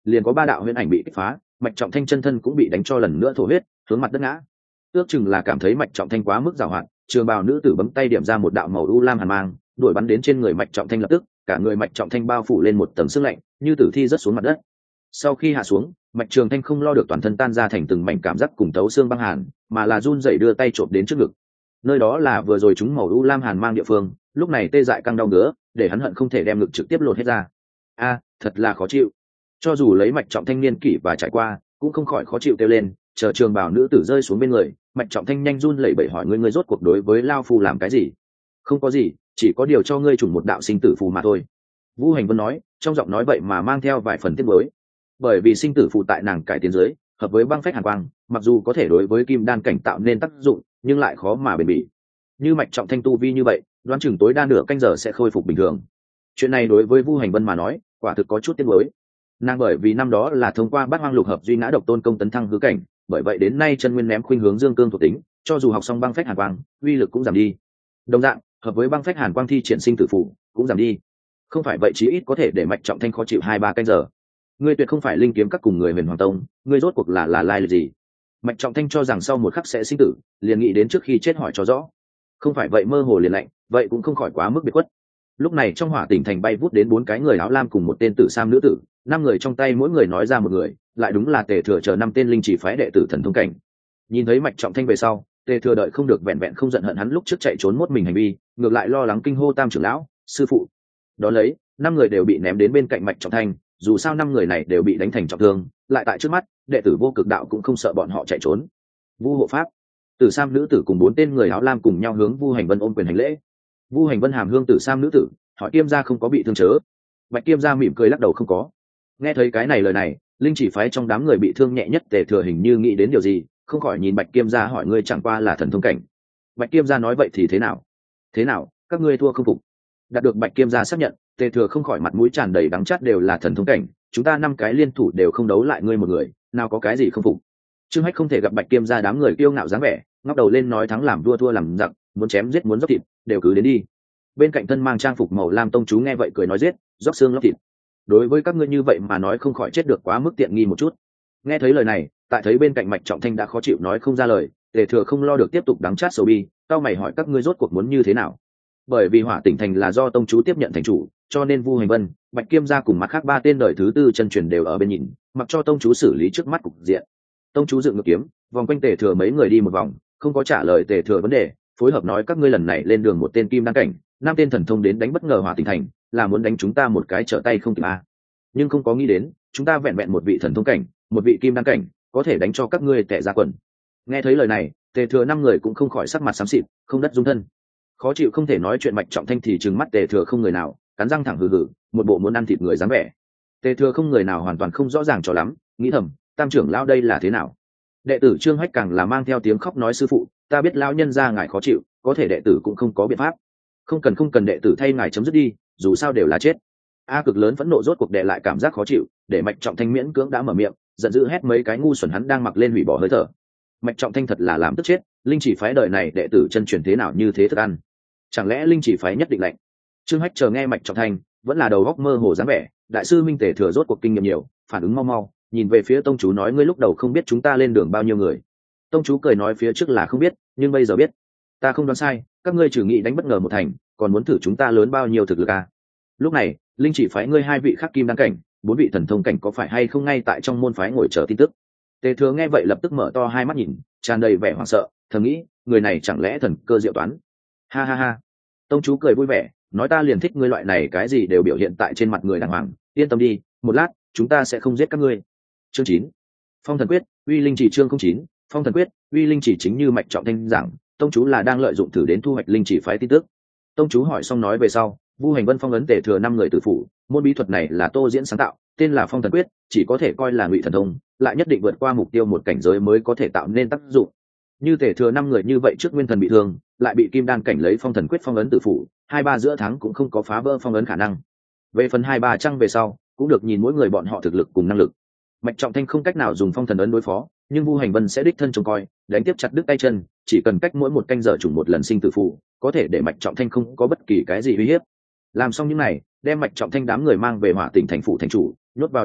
S1: liền có 3 đạo huyễn ảnh bị kích phá, Mạch Trọng Thanh chân thân cũng bị đánh cho lần nữa thổ huyết, hướng mặt đất ngã. Ước chừng là cảm thấy Mạch Trọng Thanh quá mức giàu hạn, trường bào nữ tử bấm tay điểm ra một đạo màu u lam hàn mang, đuổi bắn đến trên người Mạch Trọng Thanh, lập tức cả người Mạch Trọng Thanh bao phủ lên một tầng sương lạnh, như tử thi rớt xuống mặt đất. Sau khi hạ xuống, Mạch Trường Thanh không lo được toàn thân tan ra thành từng mảnh cảm giác cùng tấu xương băng hàn, mà là run rẩy đưa tay chộp đến trước ngực. Nơi đó là vừa rồi chúng màu u lam hàn mang địa phương, lúc này tê dại căng đau ngứa, để hắn hận không thể đem ngực trực tiếp lột hết ra. Thật là khó chịu. Cho dù lấy Mạch Trọng Thanh niên kỷ và trải qua, cũng không khỏi khó chịu kêu lên. Chờ trường bào nữ tử rơi xuống bên người, Mạch Trọng Thanh nhanh run lẩy bẩy hỏi ngươi rốt cuộc đối với lao phu làm cái gì? Không có gì, chỉ có điều cho ngươi trùng một đạo sinh tử phù mà thôi. Vu Hành Vân nói, trong giọng nói vậy mà mang theo vài phần tiếc nuối. Bởi vì sinh tử phù tại nàng cải tiến dưới, hợp với băng phách hàn quang, mặc dù có thể đối với kim đan cảnh tạo nên tác dụng, nhưng lại khó mà bền bỉ. Như Mạch Trọng Thanh tu vi như vậy, đoán chừng tối đa nửa canh giờ sẽ khôi phục bình thường. Chuyện này đối với Vu Hành Vân mà nói, quả thực có chút tiếc nuối. Nàng bởi vì năm đó là thông qua Bát Hoang Lục Hợp duy ngã độc tôn công tấn thăng hư cảnh, bởi vậy đến nay chân nguyên ném khuynh hướng dương cương thuộc tính, cho dù học xong băng phách hàn quang, uy lực cũng giảm đi. Đồng dạng, hợp với băng phách hàn quang thi triển sinh tử phù cũng giảm đi. Không phải vậy chí ít có thể để Mạch Trọng Thanh khó chịu 2-3 canh giờ. Ngươi tuyệt không phải linh kiếm các cùng người Huyền Hoàng Tông, ngươi rốt cuộc là lai lịch gì? Mạch Trọng Thanh cho rằng sau một khắc sẽ sinh tử, liền nghĩ đến trước khi chết hỏi cho rõ. Không phải vậy mơ hồ liền lạnh, vậy cũng không khỏi quá mức biệt khuất. Lúc này trong hỏa tỉnh thành bay vút đến 4 cái người áo lam cùng một tên tử sam nữ tử, 5 người trong tay mỗi người nói ra một người, lại đúng là Tề Thừa chờ 5 tên linh chỉ phái đệ tử thần thông cảnh. Nhìn thấy Mạch Trọng Thanh về sau, Tề Thừa đợi không được vẹn vẹn không giận hận hắn lúc trước chạy trốn mốt mình hành vi, ngược lại lo lắng kinh hô Tam trưởng lão, sư phụ. Đó lấy, 5 người đều bị ném đến bên cạnh Mạch Trọng Thanh, dù sao 5 người này đều bị đánh thành trọng thương, lại tại trước mắt, đệ tử Vô Cực đạo cũng không sợ bọn họ chạy trốn. Vu hộ pháp, tử sam nữ tử cùng 4 tên người áo lam cùng nhau hướng Vu Hành Vân ôm quyền hành lễ. Vu Hành Vân hàm hương tử sam nữ tử, hỏi Kiêm gia không có bị thương chớ? Bạch Kiêm gia mỉm cười lắc đầu không có. Nghe thấy cái này lời này, linh chỉ phái trong đám người bị thương nhẹ nhất Tề Thừa hình như nghĩ đến điều gì, không khỏi nhìn Bạch Kiêm gia hỏi ngươi chẳng qua là thần thông cảnh. Bạch Kiêm gia nói vậy thì thế nào? Thế nào, các ngươi thua không phục? Đạt được Bạch Kiêm gia xác nhận, Tề Thừa không khỏi mặt mũi tràn đầy đắng chát đều là thần thông cảnh, chúng ta 5 cái liên thủ đều không đấu lại ngươi một người, nào có cái gì không phục. Trương Hách không thể gặp Bạch Kiêm gia đám người kiêu ngạo dáng vẻ, ngóc đầu lên nói thắng làm vua thua làm giặc, muốn chém giết muốn dốc thịt, đều cứ đến đi. Bên cạnh thân mang trang phục màu lam tông chú nghe vậy cười nói giết, dốc xương lóc thịt. Đối với các ngươi như vậy mà nói không khỏi chết được quá mức tiện nghi một chút. Nghe thấy lời này, tại thấy bên cạnh Mạch Trọng Thanh đã khó chịu nói không ra lời, Tề Thừa không lo được tiếp tục đắng chát sầu bi, cao mày hỏi các ngươi rốt cuộc muốn như thế nào? Bởi vì Hỏa Tỉnh thành là do tông chú tiếp nhận thành chủ, cho nên Vu Hành Vân, Bạch Kiêm gia cùng mặt khác 3 tên đời thứ tư chân truyền đều ở bên nhìn, mặc cho tông chú xử lý trước mắt cục diện. Tông chú dựng ngược kiếm, vòng quanh Tề Thừa mấy người đi một vòng, không có trả lời Tề Thừa vấn đề, phối hợp nói các ngươi lần này lên đường một tên kim đan cảnh, 5 tên thần thông đến đánh bất ngờ Hỏa Tỉnh thành, là muốn đánh chúng ta một cái trở tay không kịp a. Nhưng không có nghĩ đến, chúng ta vẹn vẹn một vị thần thông cảnh, một vị kim đan cảnh, có thể đánh cho các ngươi tệ ra quần. Nghe thấy lời này, Tề Thừa 5 người cũng không khỏi sắc mặt xám xịt, không đất dung thân. Khó chịu không thể nói chuyện Mạch Trọng Thanh thì trừng mắt Tề Thừa không người nào, cắn răng thẳng hừ hừ, một bộ muốn ăn thịt người dáng vẻ. Tề Thừa không người nào hoàn toàn không rõ ràng cho lắm, nghĩ thầm, Tam trưởng lão đây là thế nào? Đệ tử Trương Hách càng là mang theo tiếng khóc nói sư phụ, ta biết lão nhân gia ngài khó chịu, có thể đệ tử cũng không có biện pháp. Không cần đệ tử thay ngài chấm dứt đi, dù sao đều là chết. Cực lớn phẫn nộ rốt cuộc đệ lại cảm giác khó chịu, để Mạch Trọng Thanh miễn cưỡng đã mở miệng, giận dữ hét mấy cái ngu xuẩn hắn đang mặc lên hủy bỏ hơi thở. Mạch Trọng Thanh thật là làm tức chết, linh chỉ phái đời này đệ tử chân truyền thế nào như thế thức ăn? Chẳng lẽ linh chỉ phái nhất định lạnh? Trương Hách chờ nghe Mạch Trọng Thanh, vẫn là đầu góc mơ hồ dáng vẻ, đại sư Minh Tề Thừa rốt cuộc kinh nghiệm nhiều, phản ứng mau mau, nhìn về phía tông chú nói ngươi lúc đầu không biết chúng ta lên đường bao nhiêu người. Tông chú cười nói phía trước là không biết, nhưng bây giờ biết. Ta không đoán sai, các ngươi trừ nghị đánh bất ngờ một thành, còn muốn thử chúng ta lớn bao nhiêu thực lực à? Lúc này, linh chỉ phái ngươi 2 vị khắc kim đan cảnh, 4 vị thần thông cảnh có phải hay không ngay tại trong môn phái ngồi chờ tin tức. Tề Thừa nghe vậy lập tức mở to hai mắt nhìn, tràn đầy vẻ hoảng sợ, thầm nghĩ, người này chẳng lẽ thần cơ diệu toán? Ha ha ha. Tông chú cười vui vẻ, nói ta liền thích ngươi loại này cái gì đều biểu hiện tại trên mặt người đàng hoàng, yên tâm đi, một lát, chúng ta sẽ không giết các ngươi. Chương 9. Phong thần quyết, uy linh chỉ chương 09, Phong thần quyết, uy linh chỉ chính như Mạch Trọng Thanh giảng, tông chú là đang lợi dụng thử đến thu hoạch linh chỉ phái tin tức. Tông chú hỏi xong nói về sau, Vu Hành Vân phong ấn Tề Thừa 5 người tử phủ, môn bí thuật này là Tô Diễn sáng tạo, tên là Phong thần quyết, chỉ có thể coi là ngụy thần thông, lại nhất định vượt qua mục tiêu một cảnh giới mới có thể tạo nên tác dụng. Như Tề Thừa 5 người như vậy trước nguyên thần bị thương, lại bị kim đan cảnh lấy Phong thần quyết phong ấn tử phủ, 2-3 giữa tháng cũng không có phá vỡ phong ấn khả năng. Về phần 2-3 trăng về sau, cũng được nhìn mỗi người bọn họ thực lực cùng năng lực. Mạch Trọng Thanh không cách nào dùng phong thần ấn đối phó, nhưng Vu Hành Vân sẽ đích thân trông coi, đánh tiếp chặt đứt tay chân, chỉ cần cách mỗi một canh giờ trùng một lần sinh tử phù, có thể để Mạch Trọng Thanh không có bất kỳ cái gì uy hiếp. Làm xong những này, đem Mạch Trọng Thanh đám người mang về Hỏa Tỉnh thành phủ thành chủ, nhốt vào địa lao,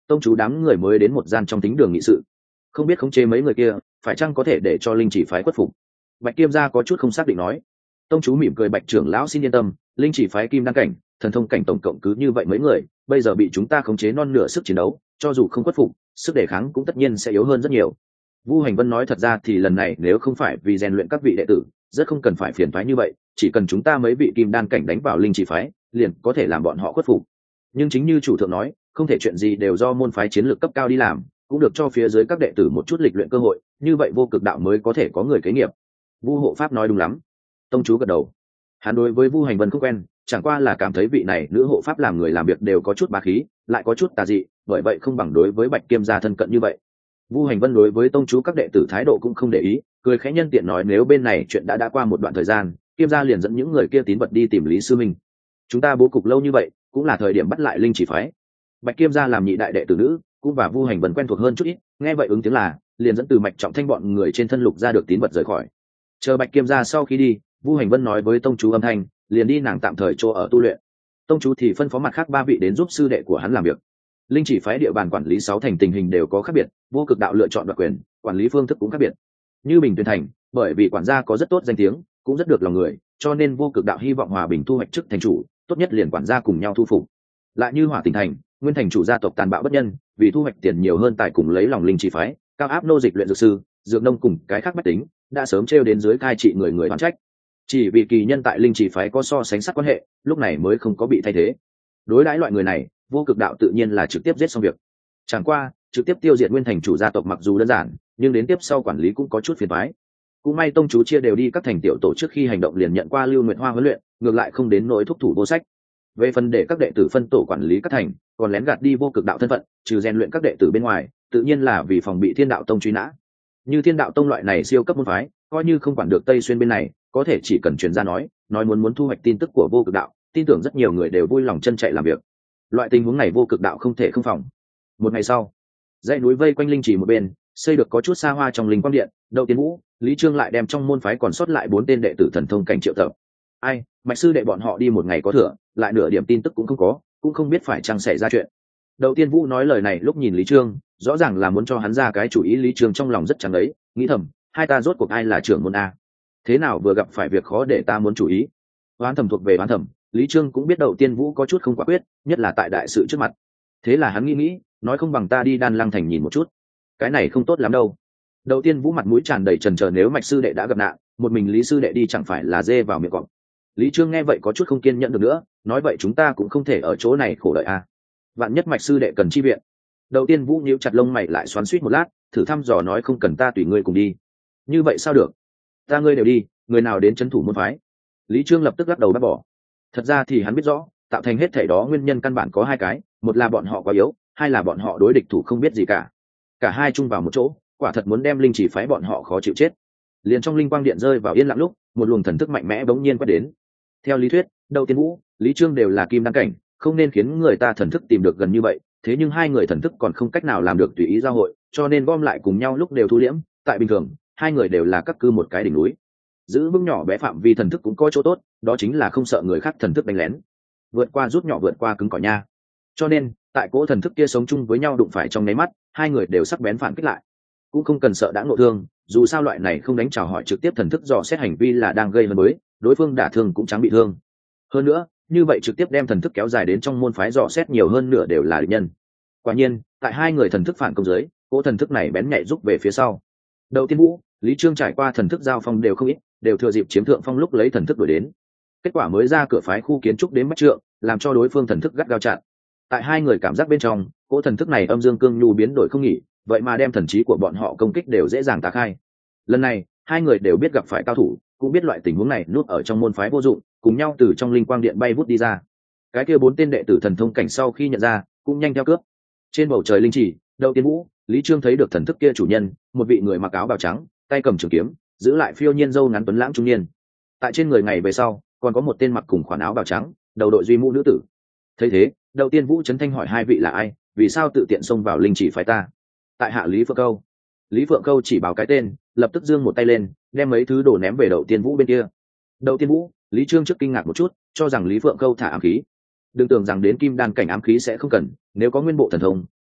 S1: tông chú đám người mới đến một gian trong tính đường nghị sự, không biết khống chế mấy người kia phải chăng có thể để cho linh chỉ phái khuất phục. Bạch Kiêm gia có chút không xác định nói. Tông chú mỉm cười, Bạch trưởng lão xin yên tâm, linh chỉ phái kim đăng cảnh, thần thông cảnh tổng cộng cứ như vậy mấy người, bây giờ bị chúng ta khống chế non nửa sức chiến đấu, cho dù không khuất phục, sức đề kháng cũng tất nhiên sẽ yếu hơn rất nhiều. Vu Hành Vân nói, thật ra thì lần này nếu không phải vì rèn luyện các vị đệ tử, rất không cần phải phiền toái như vậy, chỉ cần chúng ta mấy vị kim đan cảnh đánh vào linh chỉ phái, liền có thể làm bọn họ khuất phục. Nhưng chính như chủ thượng nói, không thể chuyện gì đều do môn phái chiến lược cấp cao đi làm, cũng được cho phía dưới các đệ tử một chút lịch luyện cơ hội, như vậy vô cực đạo mới có thể có người kế nghiệp. Vu hộ pháp nói đúng lắm. Tông chú gật đầu. Hắn đối với Vu Hành Vân không quen, chẳng qua là cảm thấy vị này nữ hộ pháp làm người làm việc đều có chút bá khí, lại có chút tà dị, bởi vậy không bằng đối với Bạch Kiêm gia thân cận như vậy. Vu Hành Vân đối với tông chú các đệ tử thái độ cũng không để ý, cười khẽ nhân tiện nói, nếu bên này chuyện đã qua một đoạn thời gian, Kiêm gia liền dẫn những người kia tín vật đi tìm Lý sư minh. Chúng ta bố cục lâu như vậy, cũng là thời điểm bắt lại linh chỉ phái. Bạch Kiêm gia làm nhị đại đệ tử nữ, cũng và Vu Hành Vân quen thuộc hơn chút ít, nghe vậy ứng tiếng là, liền dẫn từ Mạch Trọng Thanh bọn người trên thân lục ra được tín vật rời khỏi. Chờ Bạch Kiêm gia sau khi đi, Vu Hành Vân nói với tông chú âm thanh, liền đi nàng tạm thời chỗ ở tu luyện. Tông chú thì phân phó mặt khác 3 vị đến giúp sư đệ của hắn làm việc. Linh chỉ phái địa bàn quản lý 6 thành tình hình đều có khác biệt, vô cực đạo lựa chọn đoạt quyền, quản lý phương thức cũng khác biệt. Như Bình Tuyền thành, bởi vì quản gia có rất tốt danh tiếng, cũng rất được lòng người, cho nên vô cực đạo hy vọng hòa bình thu hoạch chức thành chủ, tốt nhất liền quản gia cùng nhau thu phục. Lại như Hỏa Tỉnh thành, nguyên thành chủ gia tộc tàn bạo bất nhân, vì thu hoạch tiền nhiều hơn tài cùng lấy lòng linh chỉ phái, cao áp nô dịch luyện dược sư, dược nông cùng cái khác bách tính, đã sớm trêu đến dưới cai trị người oán trách. Chỉ vì kỳ nhân tại linh chỉ phái có so sánh sát quan hệ, lúc này mới không có bị thay thế. Đối đãi loại người này, vô cực đạo tự nhiên là trực tiếp giết xong việc. Chẳng qua trực tiếp tiêu diệt nguyên thành chủ gia tộc mặc dù đơn giản, nhưng đến tiếp sau quản lý cũng có chút phiền toái. Cũng may tông chú chia đều đi các thành tiểu tổ trước khi hành động liền nhận qua Lưu Nguyệt Hoa huấn luyện, ngược lại không đến nỗi thúc thủ vô sách. Về phần để các đệ tử phân tổ quản lý các thành, còn lén gạt đi vô cực đạo thân phận, trừ rèn luyện các đệ tử bên ngoài, tự nhiên là vì phòng bị Thiên Đạo Tông truy nã. Như Thiên Đạo Tông loại này siêu cấp môn phái, coi như không quản được Tây Xuyên bên này, có thể chỉ cần truyền ra nói muốn thu hoạch tin tức của vô cực đạo, tin tưởng rất nhiều người đều vui lòng chân chạy làm việc. Loại tình huống này vô cực đạo không thể không phòng. Một ngày sau, dãy núi vây quanh linh chỉ một bên, xây được có chút xa hoa trong linh quang điện, Đậu Tiên Vũ, Lý Trương lại đem trong môn phái còn sót lại 4 tên đệ tử thần thông cảnh triệu tập. Ai, Mạch sư đệ bọn họ đi một ngày có thừa, lại nửa điểm tin tức cũng không có, cũng không biết phải chăng xảy ra chuyện. Đậu Tiên Vũ nói lời này lúc nhìn Lý Trương, rõ ràng là muốn cho hắn ra cái chủ ý. Lý Trương trong lòng rất chẳng ấy, nghĩ thầm, hai ta rốt cuộc ai là trưởng môn a? Thế nào vừa gặp phải việc khó để ta muốn chủ ý? Oán thầm thuộc về oán thầm, Lý Trương cũng biết Đậu Tiên Vũ có chút không quả quyết, nhất là tại đại sự trước mặt. Thế là hắn nghĩ, nói không bằng ta đi Đan Lăng thành nhìn một chút. Cái này không tốt lắm đâu. Đậu Tiên Vũ mặt mũi tràn đầy chần chờ, nếu Mạch sư đệ đã gặp nạn, một mình Lý sư đệ đi chẳng phải là dê vào miệng cọp. Lý Trương nghe vậy có chút không kiên nhẫn được nữa, nói vậy chúng ta cũng không thể ở chỗ này khổ đợi a. Vạn nhất Mạch sư đệ cần chi viện. Đậu Tiên Vũ nhíu chặt lông mày lại xoắn xuýt một lát, thử thăm dò nói, không cần ta tùy ngươi cùng đi. Như vậy sao được? Ta ngươi đều đi, người nào đến trấn thủ môn phái? Lý Trương lập tức lắc đầu bác bỏ. Thật ra thì hắn biết rõ, tạo thành hết thảy đó nguyên nhân căn bản có 2 cái, một là bọn họ quá yếu, hai là bọn họ đối địch thủ không biết gì cả. Cả hai chung vào một chỗ, quả thật muốn đem linh chỉ phái bọn họ khó chịu chết. Liền trong linh quang điện rơi vào yên lặng lúc, một luồng thần thức mạnh mẽ bỗng nhiên quét đến. Theo lý thuyết, Đậu Tiên Vũ, Lý Trương đều là kim đăng cảnh, không nên khiến người ta thần thức tìm được gần như vậy, thế nhưng hai người thần thức còn không cách nào làm được tùy ý giao hội, cho nên gom lại cùng nhau lúc đều thu liễm. Tại bình thường, hai người đều là các cư một cái đỉnh núi, giữ vững nhỏ bé phạm vi thần thức cũng có chỗ tốt, đó chính là không sợ người khác thần thức đánh lén, vượt qua rút nhỏ vượt qua cứng cỏi nha. Cho nên tại cỗ thần thức kia sống chung với nhau đụng phải trong nháy mắt, hai người đều sắc bén phản kích lại, cũng không cần sợ đã ngộ thương, dù sao loại này không đánh chào hỏi trực tiếp thần thức dò xét hành vi là đang gây hấn với đối phương, đả thương cũng chẳng bị thương. Hơn nữa như vậy trực tiếp đem thần thức kéo dài đến trong môn phái dò xét nhiều hơn nửa đều là địch nhân. Quả nhiên tại hai người thần thức phản công dưới, cỗ thần thức này bén nhạy rút về phía sau. Đậu Tiên Vũ, Lý Trương trải qua thần thức giao phong đều không ít, đều thừa dịp chiếm thượng phong lúc lấy thần thức đuổi đến. Kết quả mới ra cửa phái khu kiến trúc đến mất trượng, làm cho đối phương thần thức gắt gao chặn. Tại hai người cảm giác bên trong, cỗ thần thức này âm dương cương nhu biến đổi không nghỉ, vậy mà đem thần trí của bọn họ công kích đều dễ dàng tá khai. Lần này hai người đều biết gặp phải cao thủ, cũng biết loại tình huống này núp ở trong môn phái vô dụng, cùng nhau từ trong linh quang điện bay vút đi ra. Cái kia 4 tên đệ tử thần thông cảnh sau khi nhận ra, cũng nhanh theo cướp. Trên bầu trời linh chỉ, Đậu Tiên Vũ, Lý Trương thấy được thần thức kia chủ nhân, một vị người mặc áo bào trắng, tay cầm trường kiếm, giữ lại phiêu nhiên râu ngắn tuấn lãng trung niên. Tại trên người ngày về sau, còn có một tên mặc cùng khoản áo bào trắng, đầu đội duy mũ nữ tử. Thấy thế, Đậu Tiên Vũ chấn thanh hỏi, hai vị là ai, vì sao tự tiện xông vào linh chỉ phái ta? Tại hạ Lý Phượng Câu. Lý Phượng Câu chỉ báo cái tên, lập tức giương một tay lên, đem mấy thứ đồ ném về Đậu Tiên Vũ bên kia. Đậu Tiên Vũ, Lý Trương trước kinh ngạc một chút, cho rằng Lý Phượng Câu thả ám khí. Đừng tưởng rằng đến kim đan cảnh ám khí sẽ không cần, nếu có nguyên bộ thần thông,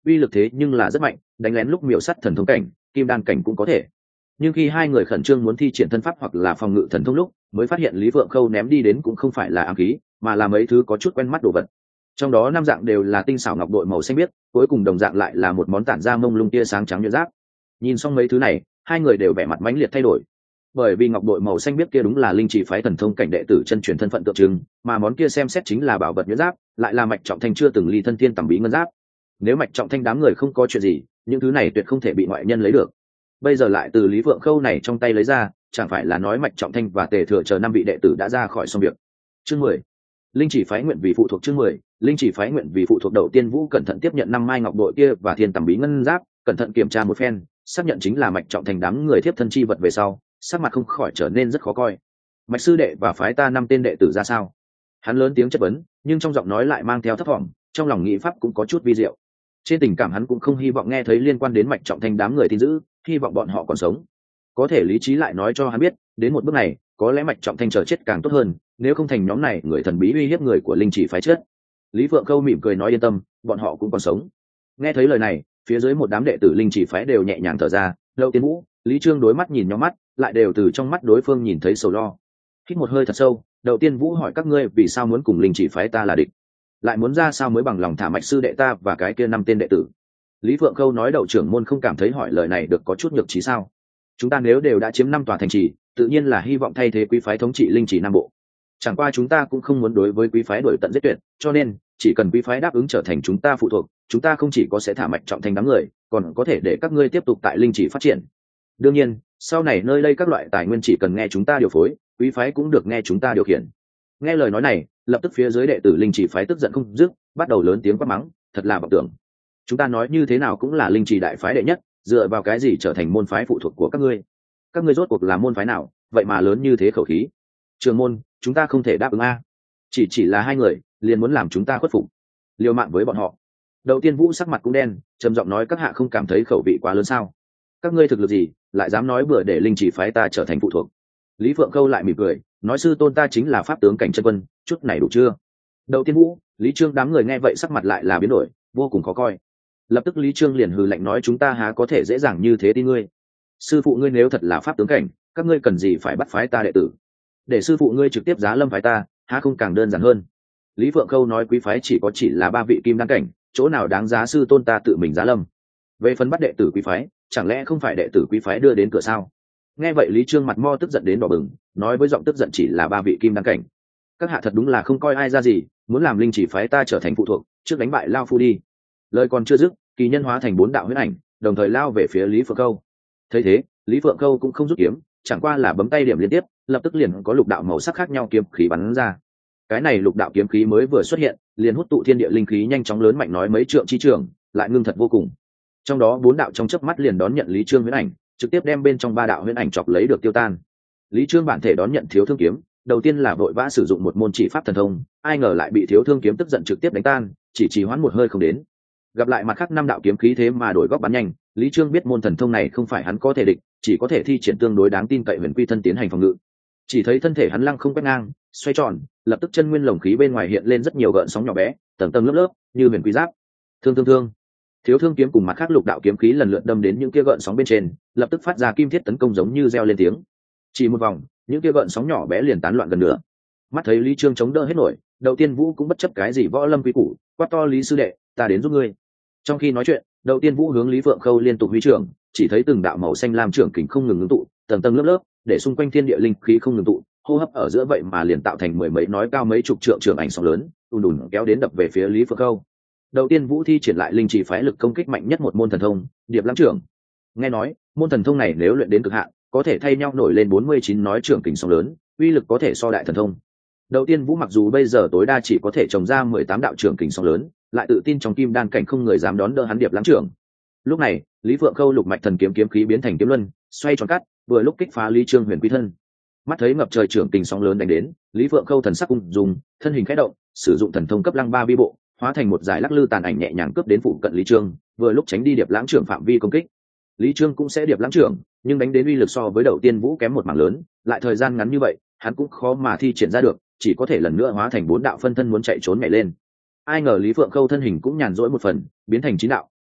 S1: uy lực thế nhưng là rất mạnh, đánh lén lúc miểu sát thần thông cảnh, kim đan cảnh cũng có thể. Nhưng khi hai người khẩn trương muốn thi triển thân pháp hoặc là phòng ngự thần thông lúc, mới phát hiện Lý Phượng Khâu ném đi đến cũng không phải là ám khí, mà là mấy thứ có chút quen mắt đồ vật. Trong đó 5 dạng đều là tinh xảo ngọc bội màu xanh biếc, cuối cùng đồng dạng lại là một món tản ra mông lung tia sáng trắng nhuyễn giáp. Nhìn xong mấy thứ này, hai người đều vẻ mặt mãnh liệt thay đổi. Bởi vì ngọc bội màu xanh biếc kia đúng là linh chỉ phái thần thông cảnh đệ tử chân truyền thân phận tượng trưng, mà món kia xem xét chính là bảo vật nhuyễn giáp, lại là Mạch Trọng Thanh chưa từng ly thân thiên tầm bí ngân giáp. Nếu Mạch Trọng Thanh đám người không có chuyện gì, những thứ này tuyệt không thể bị ngoại nhân lấy được. Bây giờ lại từ Lý Phượng Khâu này trong tay lấy ra, chẳng phải là nói Mạch Trọng Thanh và Tề Thừa chờ 5 vị đệ tử đã ra khỏi xong việc. Chương 10. Linh chỉ phái nguyện vì phụ thuộc. Chương 10. Linh chỉ phái nguyện vì phụ thuộc. Đầu tiên Vũ cẩn thận tiếp nhận 5 mai ngọc bội kia và thiên tầm bí ngân giáp, cẩn thận kiểm tra một phen, xác nhận chính là Mạch Trọng Thanh đám người thiếp thân chi vật về sau, sắc mặt không khỏi trở nên rất khó coi. Mạch sư đệ và phái ta 5 tên đệ tử ra sao? Hắn lớn tiếng chất vấn, nhưng trong giọng nói lại mang theo thấp thỏm, trong lòng nghĩ pháp cũng có chút vi diệu. Trên tình cảm hắn cũng không hy vọng nghe thấy liên quan đến Mạch Trọng Thanh đám người tin dữ, hy vọng bọn họ còn sống. Có thể lý trí lại nói cho hắn biết, đến một bước này, có lẽ Mạch Trọng Thanh chờ chết càng tốt hơn, nếu không thành nhóm này người thần bí uy hiếp người của linh chỉ phái chết. Lý Phượng Khâu mỉm cười nói yên tâm, bọn họ cũng còn sống. Nghe thấy lời này, phía dưới một đám đệ tử linh chỉ phái đều nhẹ nhàng thở ra, Lâu Tiên Vũ, Lý Trương đối mắt nhìn nhau mắt, lại đều từ trong mắt đối phương nhìn thấy sầu lo. Hít một hơi thật sâu, Đầu Tiên Vũ hỏi các ngươi vì sao muốn cùng linh chỉ phái ta là địch, lại muốn ra sao mới bằng lòng thả Mạch sư đệ ta và cái kia 5 tên đệ tử. Lý Phượng Khâu nói đầu trưởng môn không cảm thấy hỏi lời này được có chút nhược trí sao? Chúng ta nếu đều đã chiếm 5 tòa thành trì, tự nhiên là hy vọng thay thế quý phái thống trị linh chỉ Nam Bộ. Chẳng qua chúng ta cũng không muốn đối với quý phái đổi tận giết tuyệt, cho nên chỉ cần quý phái đáp ứng trở thành chúng ta phụ thuộc, chúng ta không chỉ có sẽ thả Mạch Trọng Thanh đám người, còn có thể để các ngươi tiếp tục tại linh chỉ phát triển. Đương nhiên, sau này nơi đây các loại tài nguyên chỉ cần nghe chúng ta điều phối, quý phái cũng được nghe chúng ta điều khiển. Nghe lời nói này, lập tức phía dưới đệ tử linh chỉ phái tức giận không dứt, bắt đầu lớn tiếng quát mắng, thật là vọng tưởng. Chúng ta nói như thế nào cũng là linh chỉ đại phái đệ nhất, dựa vào cái gì trở thành môn phái phụ thuộc của các ngươi? Các ngươi rốt cuộc là môn phái nào, vậy mà lớn như thế khẩu khí? Trường môn, chúng ta không thể đáp ứng a. Chỉ là 2 người, liền muốn làm chúng ta khuất phục, liều mạng với bọn họ. Đầu tiên Vũ sắc mặt cũng đen, trầm giọng nói các hạ không cảm thấy khẩu vị quá lớn sao? Các ngươi thực lực gì, lại dám nói bừa để linh chỉ phái ta trở thành phụ thuộc? Lý Phượng Khâu lại mỉm cười, nói sư tôn ta chính là pháp tướng cảnh chân quân, chút này đủ chưa? Đầu tiên Vũ, Lý Trương đám người nghe vậy sắc mặt lại là biến đổi, vô cùng khó coi. Lập tức Lý Trương liền hừ lạnh nói chúng ta há có thể dễ dàng như thế tin ngươi? Sư phụ ngươi nếu thật là pháp tướng cảnh, các ngươi cần gì phải bắt phái ta đệ tử? Để sư phụ ngươi trực tiếp giá lâm phái ta, há không càng đơn giản hơn? Lý Phượng Khâu nói quý phái chỉ là 3 vị kim đan cảnh, chỗ nào đáng giá sư tôn ta tự mình giá lâm? Về phần bắt đệ tử quý phái, chẳng lẽ không phải đệ tử quý phái đưa đến cửa sao? Nghe vậy Lý Trương mặt mo tức giận đến đỏ bừng, nói với giọng tức giận chỉ là 3 vị kim đan cảnh. Các hạ thật đúng là không coi ai ra gì, muốn làm linh chỉ phái ta trở thành phụ thuộc, trước đánh bại lao phu đi. Lời còn chưa dứt, kỳ nhân hóa thành 4 đạo huyết ảnh, đồng thời lao về phía Lý Phượng Khâu. Thấy thế, Lý Phượng Khâu cũng không rút kiếm, chẳng qua là bấm tay điểm liên tiếp, lập tức liền có lục đạo màu sắc khác nhau kiếm khí bắn ra. Cái này lục đạo kiếm khí mới vừa xuất hiện, liền hút tụ thiên địa linh khí nhanh chóng lớn mạnh nói mấy trượng chi trường, lại ngưng thật vô cùng. Trong đó 4 đạo trong chớp mắt liền đón nhận Lý Trương huyễn ảnh, trực tiếp đem bên trong 3 đạo huyễn ảnh chọc lấy được tiêu tan. Lý Trương bản thể đón nhận thiếu thương kiếm, đầu tiên là vội vã sử dụng một môn chỉ pháp thần thông, ai ngờ lại bị thiếu thương kiếm tức giận trực tiếp đánh tan, chỉ trì hoãn một hơi không đến. Gặp lại mặt khác 5 đạo kiếm khí thế mà đổi góc bắn nhanh, Lý Trương biết môn thần thông này không phải hắn có thể địch, chỉ có thể thi triển tương đối đáng tin cậy huyền quy thân tiến hành phòng ngự. Chỉ thấy thân thể hắn lăng không quét ngang, xoay tròn, lập tức chân nguyên lồng khí bên ngoài hiện lên rất nhiều gợn sóng nhỏ bé, tầng tầng lớp lớp, như huyền quy giáp. Thương. Thiếu thương kiếm cùng mặt khác lục đạo kiếm khí lần lượt đâm đến những kia gợn sóng bên trên, lập tức phát ra kim thiết tấn công giống như reo lên tiếng. Chỉ một vòng, những kia gợn sóng nhỏ bé liền tán loạn gần nửa. Mắt thấy Lý Trương chống đỡ hết nổi, Đầu Tiên Vũ cũng bất chấp cái gì võ lâm quý củ, quát to Lý sư đệ, ta đến giúp ngươi. Trong khi nói chuyện, Đầu Tiên Vũ hướng Lý Phượng Khâu liên tục huy trưởng, chỉ thấy từng đạo màu xanh lam trưởng kình không ngừng ngưng tụ, tầng tầng lớp lớp, để xung quanh thiên địa linh khí không ngừng tụ, hô hấp ở giữa vậy mà liền tạo thành mười mấy nói cao mấy chục trượng trưởng ảnh sóng lớn, ùn ùn kéo đến đập về phía Lý Phượng Khâu. Đầu tiên Vũ thi triển lại linh chỉ phái lực công kích mạnh nhất một môn thần thông, Điệp Lãng Trưởng. Nghe nói, môn thần thông này nếu luyện đến cực hạn, có thể thay nhau nổi lên 49 nói trưởng kình sóng lớn, uy lực có thể so đại thần thông. Đầu tiên Vũ mặc dù bây giờ tối đa chỉ có thể trồng ra 18 đạo trưởng kình sóng lớn, lại tự tin trong kim đan cảnh không người dám đón đỡ hắn Điệp Lãng Trưởng. Lúc này, Lý Phượng Khâu lục mạch thần kiếm kiếm khí biến thành kiếm luân, xoay tròn cắt, vừa lúc kích phá Lý Trương Huyền Quy thân. Mắt thấy ngập trời trưởng kình sóng lớn đánh đến, Lý Phượng Khâu thần sắc ung dung, thân hình khẽ động, sử dụng thần thông cấp lăng ba vi bộ, hóa thành một giải lắc lư tàn ảnh nhẹ nhàng cướp đến phụ cận Lý Trương, vừa lúc tránh đi Điệp Lãng Trưởng phạm vi công kích. Lý Trương cũng sẽ Điệp Lãng Trưởng, nhưng đánh đến uy lực so với Đầu Tiên Vũ kém một mảng lớn, lại thời gian ngắn như vậy, hắn cũng khó mà thi triển ra được, chỉ có thể lần nữa hóa thành 4 đạo phân thân muốn chạy trốn nhảy lên. Ai ngờ Lý Phượng Khâu thân hình cũng nhàn rỗi một phần, biến thành 9 đạo,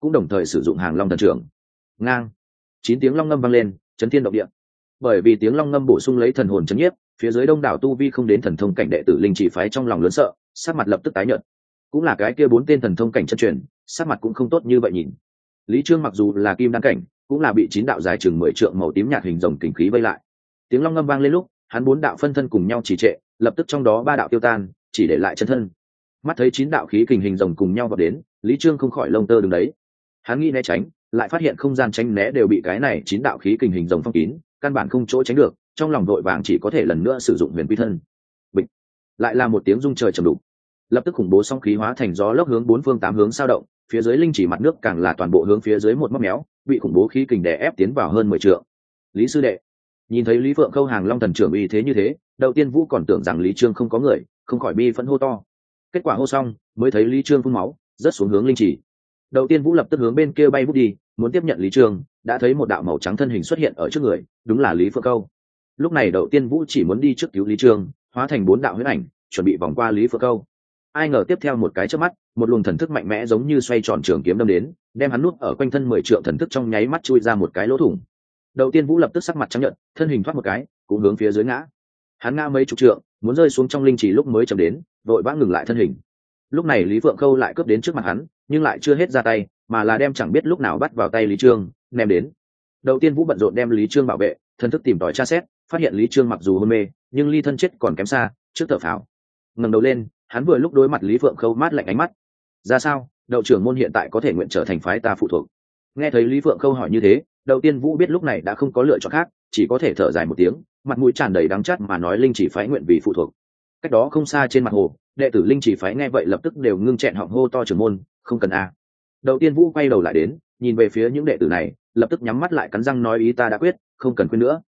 S1: cũng đồng thời sử dụng hàng long thần trưởng. Ngang, 9 tiếng long ngâm vang lên, chấn thiên động địa. Bởi vì tiếng long ngâm bổ sung lấy thần hồn chấn nhiếp, phía dưới đông đảo tu vi không đến thần thông cảnh đệ tử linh chỉ phái trong lòng lớn sợ, sắc mặt lập tức tái nhợt. Cũng là cái kia 4 tên thần thông cảnh chân truyền, sắc mặt cũng không tốt như vậy nhìn. Lý Trương mặc dù là kim đan cảnh, cũng là bị 9 đạo dài chừng 10 trượng màu tím nhạt hình rồng kình khí vây lại. Tiếng long ngâm vang lên lúc, hắn 4 đạo phân thân cùng nhau trì trệ, lập tức trong đó 3 đạo tiêu tan, chỉ để lại chân thân. Mắt thấy 9 đạo khí kình hình rồng cùng nhau vào đến, Lý Trương không khỏi lông tơ đứng đấy. Hắn nghĩ né tránh, lại phát hiện không gian tránh né đều bị cái này 9 đạo khí kình hình rồng phong kín, căn bản không chỗ tránh được, trong lòng vội vàng chỉ có thể lần nữa sử dụng huyền quy thân. Bịch, lại là một tiếng rung trời trầm đục. Lập tức khủng bố song khí hóa thành gió lốc hướng 4 phương 8 hướng sao động, phía dưới linh chỉ mặt nước càng là toàn bộ hướng phía dưới một móc méo, bị khủng bố khí kình đè ép tiến vào hơn 10 trượng. Lý sư đệ, nhìn thấy Lý Phượng Khâu hàng long thần trưởng uy thế như thế, đầu tiên Vũ còn tưởng rằng Lý Trương không có người, không khỏi bi phẫn hô to. Kết quả hô xong, mới thấy Lý Trương phun máu, rớt xuống hướng linh chỉ. Đầu tiên Vũ lập tức hướng bên kia bay vút đi, muốn tiếp nhận Lý Trương, đã thấy một đạo màu trắng thân hình xuất hiện ở trước người, đúng là Lý Phượng Khâu. Lúc này đầu tiên Vũ chỉ muốn đi trước cứu Lý Trương, hóa thành 4 đạo huyết ảnh, chuẩn bị vòng qua Lý Phượng Khâu. Ai ngờ tiếp theo một cái chớp mắt, một luồng thần thức mạnh mẽ giống như xoay tròn trường kiếm đâm đến, đem hắn nuốt ở quanh thân 10 trượng thần thức trong nháy mắt chui ra một cái lỗ thủng. Đầu tiên Vũ lập tức sắc mặt trắng nhợt, thân hình thoát một cái, cũng hướng phía dưới ngã. Hắn ngã mấy chục trượng, muốn rơi xuống trong linh trì lúc mới chậm đến, vội vã ngừng lại thân hình. Lúc này Lý Phượng Khâu lại cướp đến trước mặt hắn, nhưng lại chưa hết ra tay, mà là đem chẳng biết lúc nào bắt vào tay Lý Trương, ném đến. Đầu tiên Vũ bận rộn đem Lý Trương bảo vệ, thần thức tìm tòi tra xét, phát hiện Lý Trương mặc dù hôn mê, nhưng ly thân chết còn kém xa, trước thở phào. Ngẩng đầu lên, hắn vừa lúc đối mặt Lý Phượng Khâu mát lạnh ánh mắt. Ra sao, đậu trưởng môn hiện tại có thể nguyện trở thành phái ta phụ thuộc? Nghe thấy Lý Phượng Khâu hỏi như thế, đầu tiên Vũ biết lúc này đã không có lựa chọn khác, chỉ có thể thở dài một tiếng, mặt mũi tràn đầy đắng chát mà nói linh chỉ phái nguyện vì phụ thuộc. Cách đó không xa trên mặt hồ, đệ tử linh chỉ phái nghe vậy lập tức đều ngưng chẹn họng hô to trưởng môn, không cần a. Đầu tiên Vũ quay đầu lại đến, nhìn về phía những đệ tử này, lập tức nhắm mắt lại cắn răng nói ý ta đã quyết, không cần khuyên nữa.